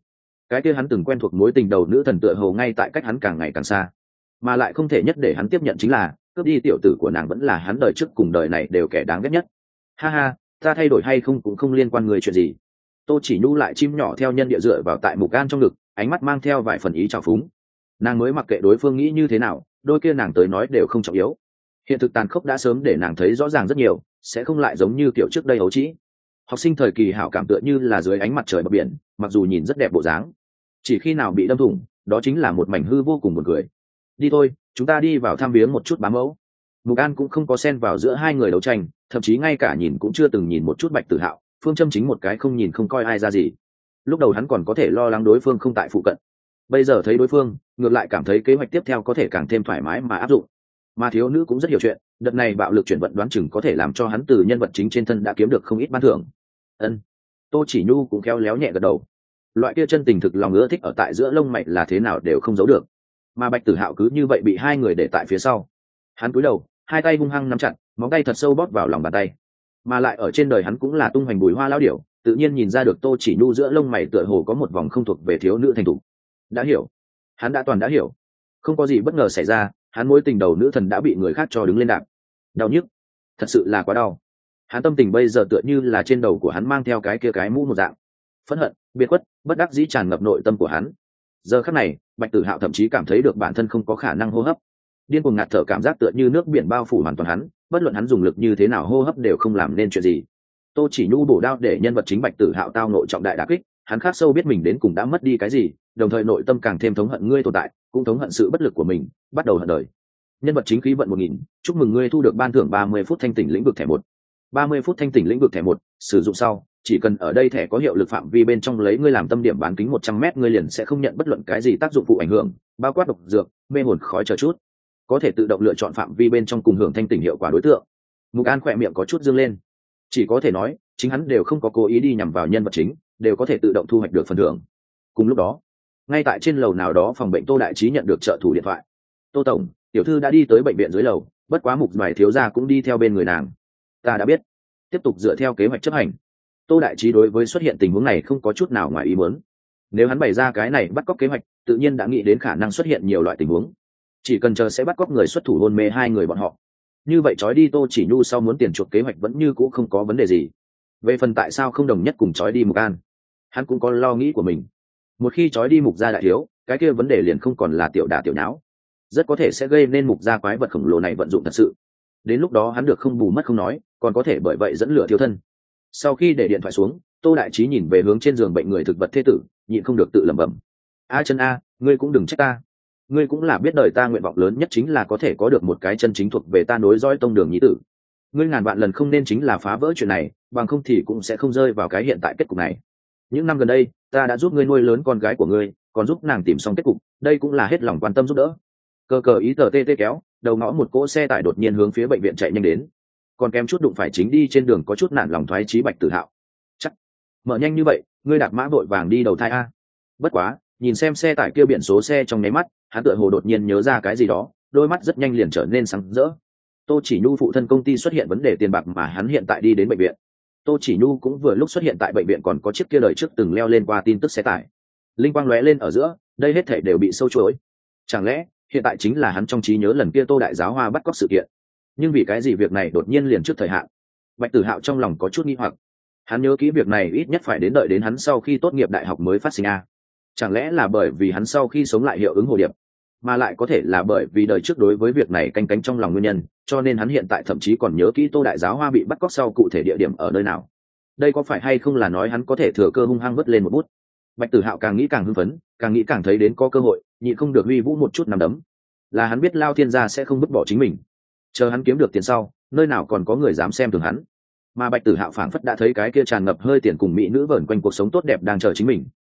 cái kia hắn từng quen thuộc mối tình đầu nữ thần tựa hồ ngay tại cách hắn càng ngày càng xa, mà lại không thể nhất để hắn tiếp nhận chính là cướp đi tiểu tử của nàng vẫn là hắn đời trước cùng đời này đều kẻ đáng ghét nhất. Ha ha, ta thay đổi hay không cũng không liên quan người chuyện gì. Tô Chỉ Nhu lại chim nhỏ theo nhân địa dựa vào tại Mục An trong ngực, ánh mắt mang theo vài phần ý trào phúng. Nàng mới mặc kệ đối phương nghĩ như thế nào, đôi kia nàng tới nói đều không trọng yếu. Hiện thực tàn khốc đã sớm để nàng thấy rõ ràng rất nhiều, sẽ không lại giống như kiểu trước đây ấu trĩ. Học sinh thời kỳ hảo cảm tựa như là dưới ánh mặt trời bờ biển, mặc dù nhìn rất đẹp bộ dáng, chỉ khi nào bị đâm thủng, đó chính là một mảnh hư vô cùng buồn cười. Đi thôi, chúng ta đi vào thăm viếng một chút bá mẫu. Mục An cũng không có xen vào giữa hai người đấu tranh, thậm chí ngay cả nhìn cũng chưa từng nhìn một chút Bạch Tử Hạo, phương châm chính một cái không nhìn không coi ai ra gì. Lúc đầu hắn còn có thể lo lắng đối phương không tại phụ cận, bây giờ thấy đối phương, ngược lại cảm thấy kế hoạch tiếp theo có thể càng thêm thoải mái mà áp dụng. Mà thiếu nữ cũng rất hiểu chuyện, đợt này bạo lực chuyển vận đoán chừng có thể làm cho hắn từ nhân vật chính trên thân đã kiếm được không ít ban thưởng. Ân. Tô Chỉ Nhu cũng khéo léo nhẹ gật đầu. Loại kia chân tình thực lòng ưa thích ở tại giữa lông mày là thế nào đều không giấu được. Mà Bạch Tử Hạo cứ như vậy bị hai người để tại phía sau. Hắn cúi đầu, hai tay hung hăng nắm chặt, móng tay thật sâu bóp vào lòng bàn tay. Mà lại ở trên đời hắn cũng là tung hoành bùi hoa lão điểu, tự nhiên nhìn ra được Tô Chỉ Nhu giữa lông mày tựa hồ có một vòng không thuộc về thiếu nữ thành thục. Đã hiểu. Hắn đã toàn đã hiểu. Không có gì bất ngờ xảy ra, hắn mối tình đầu nữ thần đã bị người khác cho đứng lên đạp. Đau nhức, thật sự là quá đau. Hắn tâm tình bây giờ tựa như là trên đầu của hắn mang theo cái kia cái mũ một dạng. Phẫn hận, biệt khuất, bất đắc dĩ tràn ngập nội tâm của hắn. Giờ khắc này, Bạch Tử Hạo thậm chí cảm thấy được bản thân không có khả năng hô hấp. Điên cuồng ngạt thở cảm giác tựa như nước biển bao phủ hoàn toàn hắn, bất luận hắn dùng lực như thế nào hô hấp đều không làm nên chuyện gì. Tô Chỉ Nhu bổ đao để nhân vật chính Bạch Tử Hạo tao nội trọng đại đả kích, hắn khắc sâu biết mình đến cùng đã mất đi cái gì, đồng thời nội tâm càng thêm thống hận ngươi tồn tại, cũng thống hận sự bất lực của mình, bắt đầu hận đời. Nhân vật chính khí vận 1000, chúc mừng ngươi thu được ban thưởng 30 phút thanh tỉnh lĩnh vực thẻ 1. 30 phút thanh tỉnh lĩnh vực thẻ 1, sử dụng sau, chỉ cần ở đây thẻ có hiệu lực phạm vi bên trong lấy ngươi làm tâm điểm bán kính 100m, ngươi liền sẽ không nhận bất luận cái gì tác dụng phụ ảnh hưởng, bao quát độc dược, mê hồn khói chờ chút. Có thể tự động lựa chọn phạm vi bên trong cùng hưởng thanh tỉnh hiệu quả đối tượng. Mục An khỏe miệng có chút dương lên. Chỉ có thể nói, chính hắn đều không có cố ý đi nhằm vào nhân vật chính, đều có thể tự động thu hoạch được phần thưởng. Cùng lúc đó, ngay tại trên lầu nào đó phòng bệnh Tô Đại Trí nhận được trợ thủ điện thoại. Tô tổng, tiểu thư đã đi tới bệnh viện dưới lầu, bất quá Mục Bài thiếu gia cũng đi theo bên người nàng. Ta đã biết, tiếp tục dựa theo kế hoạch chấp hành. Tô Đại Trí đối với xuất hiện tình huống này không có chút nào ngoài ý muốn. Nếu hắn bày ra cái này bắt cóc kế hoạch, tự nhiên đã nghĩ đến khả năng xuất hiện nhiều loại tình huống. Chỉ cần chờ sẽ bắt cóc người xuất thủ hôn mê hai người bọn họ. Như vậy trói đi Tô Chỉ Nhu sau muốn tiền chuộc kế hoạch vẫn như cũ không có vấn đề gì. Về phần tại sao không đồng nhất cùng trói đi Mục An, hắn cũng có lo nghĩ của mình. Một khi trói đi Mục gia đại thiếu, cái kia vấn đề liền không còn là tiểu đả tiểu nháo, rất có thể sẽ gây nên Mục gia quái vật khổng lồ này vận dụng thật sự. Đến lúc đó hắn được không bù mất không nói, còn có thể bởi vậy dẫn lửa thiếu thân. Sau khi để điện thoại xuống, Tô Đại Trí nhìn về hướng trên giường bệnh người thực vật thê tử, nhịn không được tự lẩm bẩm: a chân a, ngươi cũng đừng trách ta. Ngươi cũng là biết đời ta nguyện vọng lớn nhất chính là có thể có được một cái chân chính thuộc về ta nối dõi tông đường nhí tử. Ngươi ngàn vạn lần không nên chính là phá vỡ chuyện này, bằng không thì cũng sẽ không rơi vào cái hiện tại kết cục này. Những năm gần đây, ta đã giúp ngươi nuôi lớn con gái của ngươi, còn giúp nàng tìm xong kết cục, đây cũng là hết lòng quan tâm giúp đỡ. Cờ cờ ý tờ tê tê kéo, đầu ngõ một cỗ xe tải đột nhiên hướng phía bệnh viện chạy nhanh đến, còn kém chút đụng phải chính đi trên đường có chút nản lòng thoái chí Bạch Tử Hạo. Chắc mở nhanh như vậy, ngươi đạp mã vội vàng đi đầu thai a. Bất quá, nhìn xem xe tải kia biển số xe trong nháy mắt, hắn tựa hồ đột nhiên nhớ ra cái gì đó, đôi mắt rất nhanh liền trở nên sáng rỡ. Tô Chỉ Nhu phụ thân công ty xuất hiện vấn đề tiền bạc mà hắn hiện tại đi đến bệnh viện. Tô Chỉ Nhu cũng vừa lúc xuất hiện tại bệnh viện, còn có chiếc kia đời trước từng leo lên qua tin tức xe tải. Linh quang lóe lên ở giữa, đây hết thảy đều bị sâu chuỗi. Chẳng lẽ hiện tại chính là hắn trong trí nhớ lần kia Tô đại giáo hoa bắt cóc sự kiện? Nhưng vì cái gì việc này đột nhiên liền trước thời hạn? Bạch Tử Hạo trong lòng có chút nghi hoặc. Hắn nhớ kỹ việc này ít nhất phải đến đợi đến hắn sau khi tốt nghiệp đại học mới phát sinh a. Chẳng lẽ là bởi vì hắn sau khi sống lại hiệu ứng hồ điệp, mà lại có thể là bởi vì đời trước đối với việc này canh cánh trong lòng nguyên nhân, cho nên hắn hiện tại thậm chí còn nhớ kỹ Tô đại giáo hoa bị bắt cóc sau cụ thể địa điểm ở nơi nào. Đây có phải hay không là nói hắn có thể thừa cơ hung hăng vứt lên một bút? Bạch Tử Hạo càng nghĩ càng hưng phấn, càng nghĩ càng thấy đến có cơ hội, nhịn không được huy vũ một chút nắm đấm. Là hắn biết Lao Thiên gia sẽ không vứt bỏ chính mình, chờ hắn kiếm được tiền sau, nơi nào còn có người dám xem thường hắn. Mà Bạch Tử Hạo phảng phất đã thấy cái kia tràn ngập hơi tiền cùng mỹ nữ vờn quanh cuộc sống tốt đẹp đang chờ chính mình,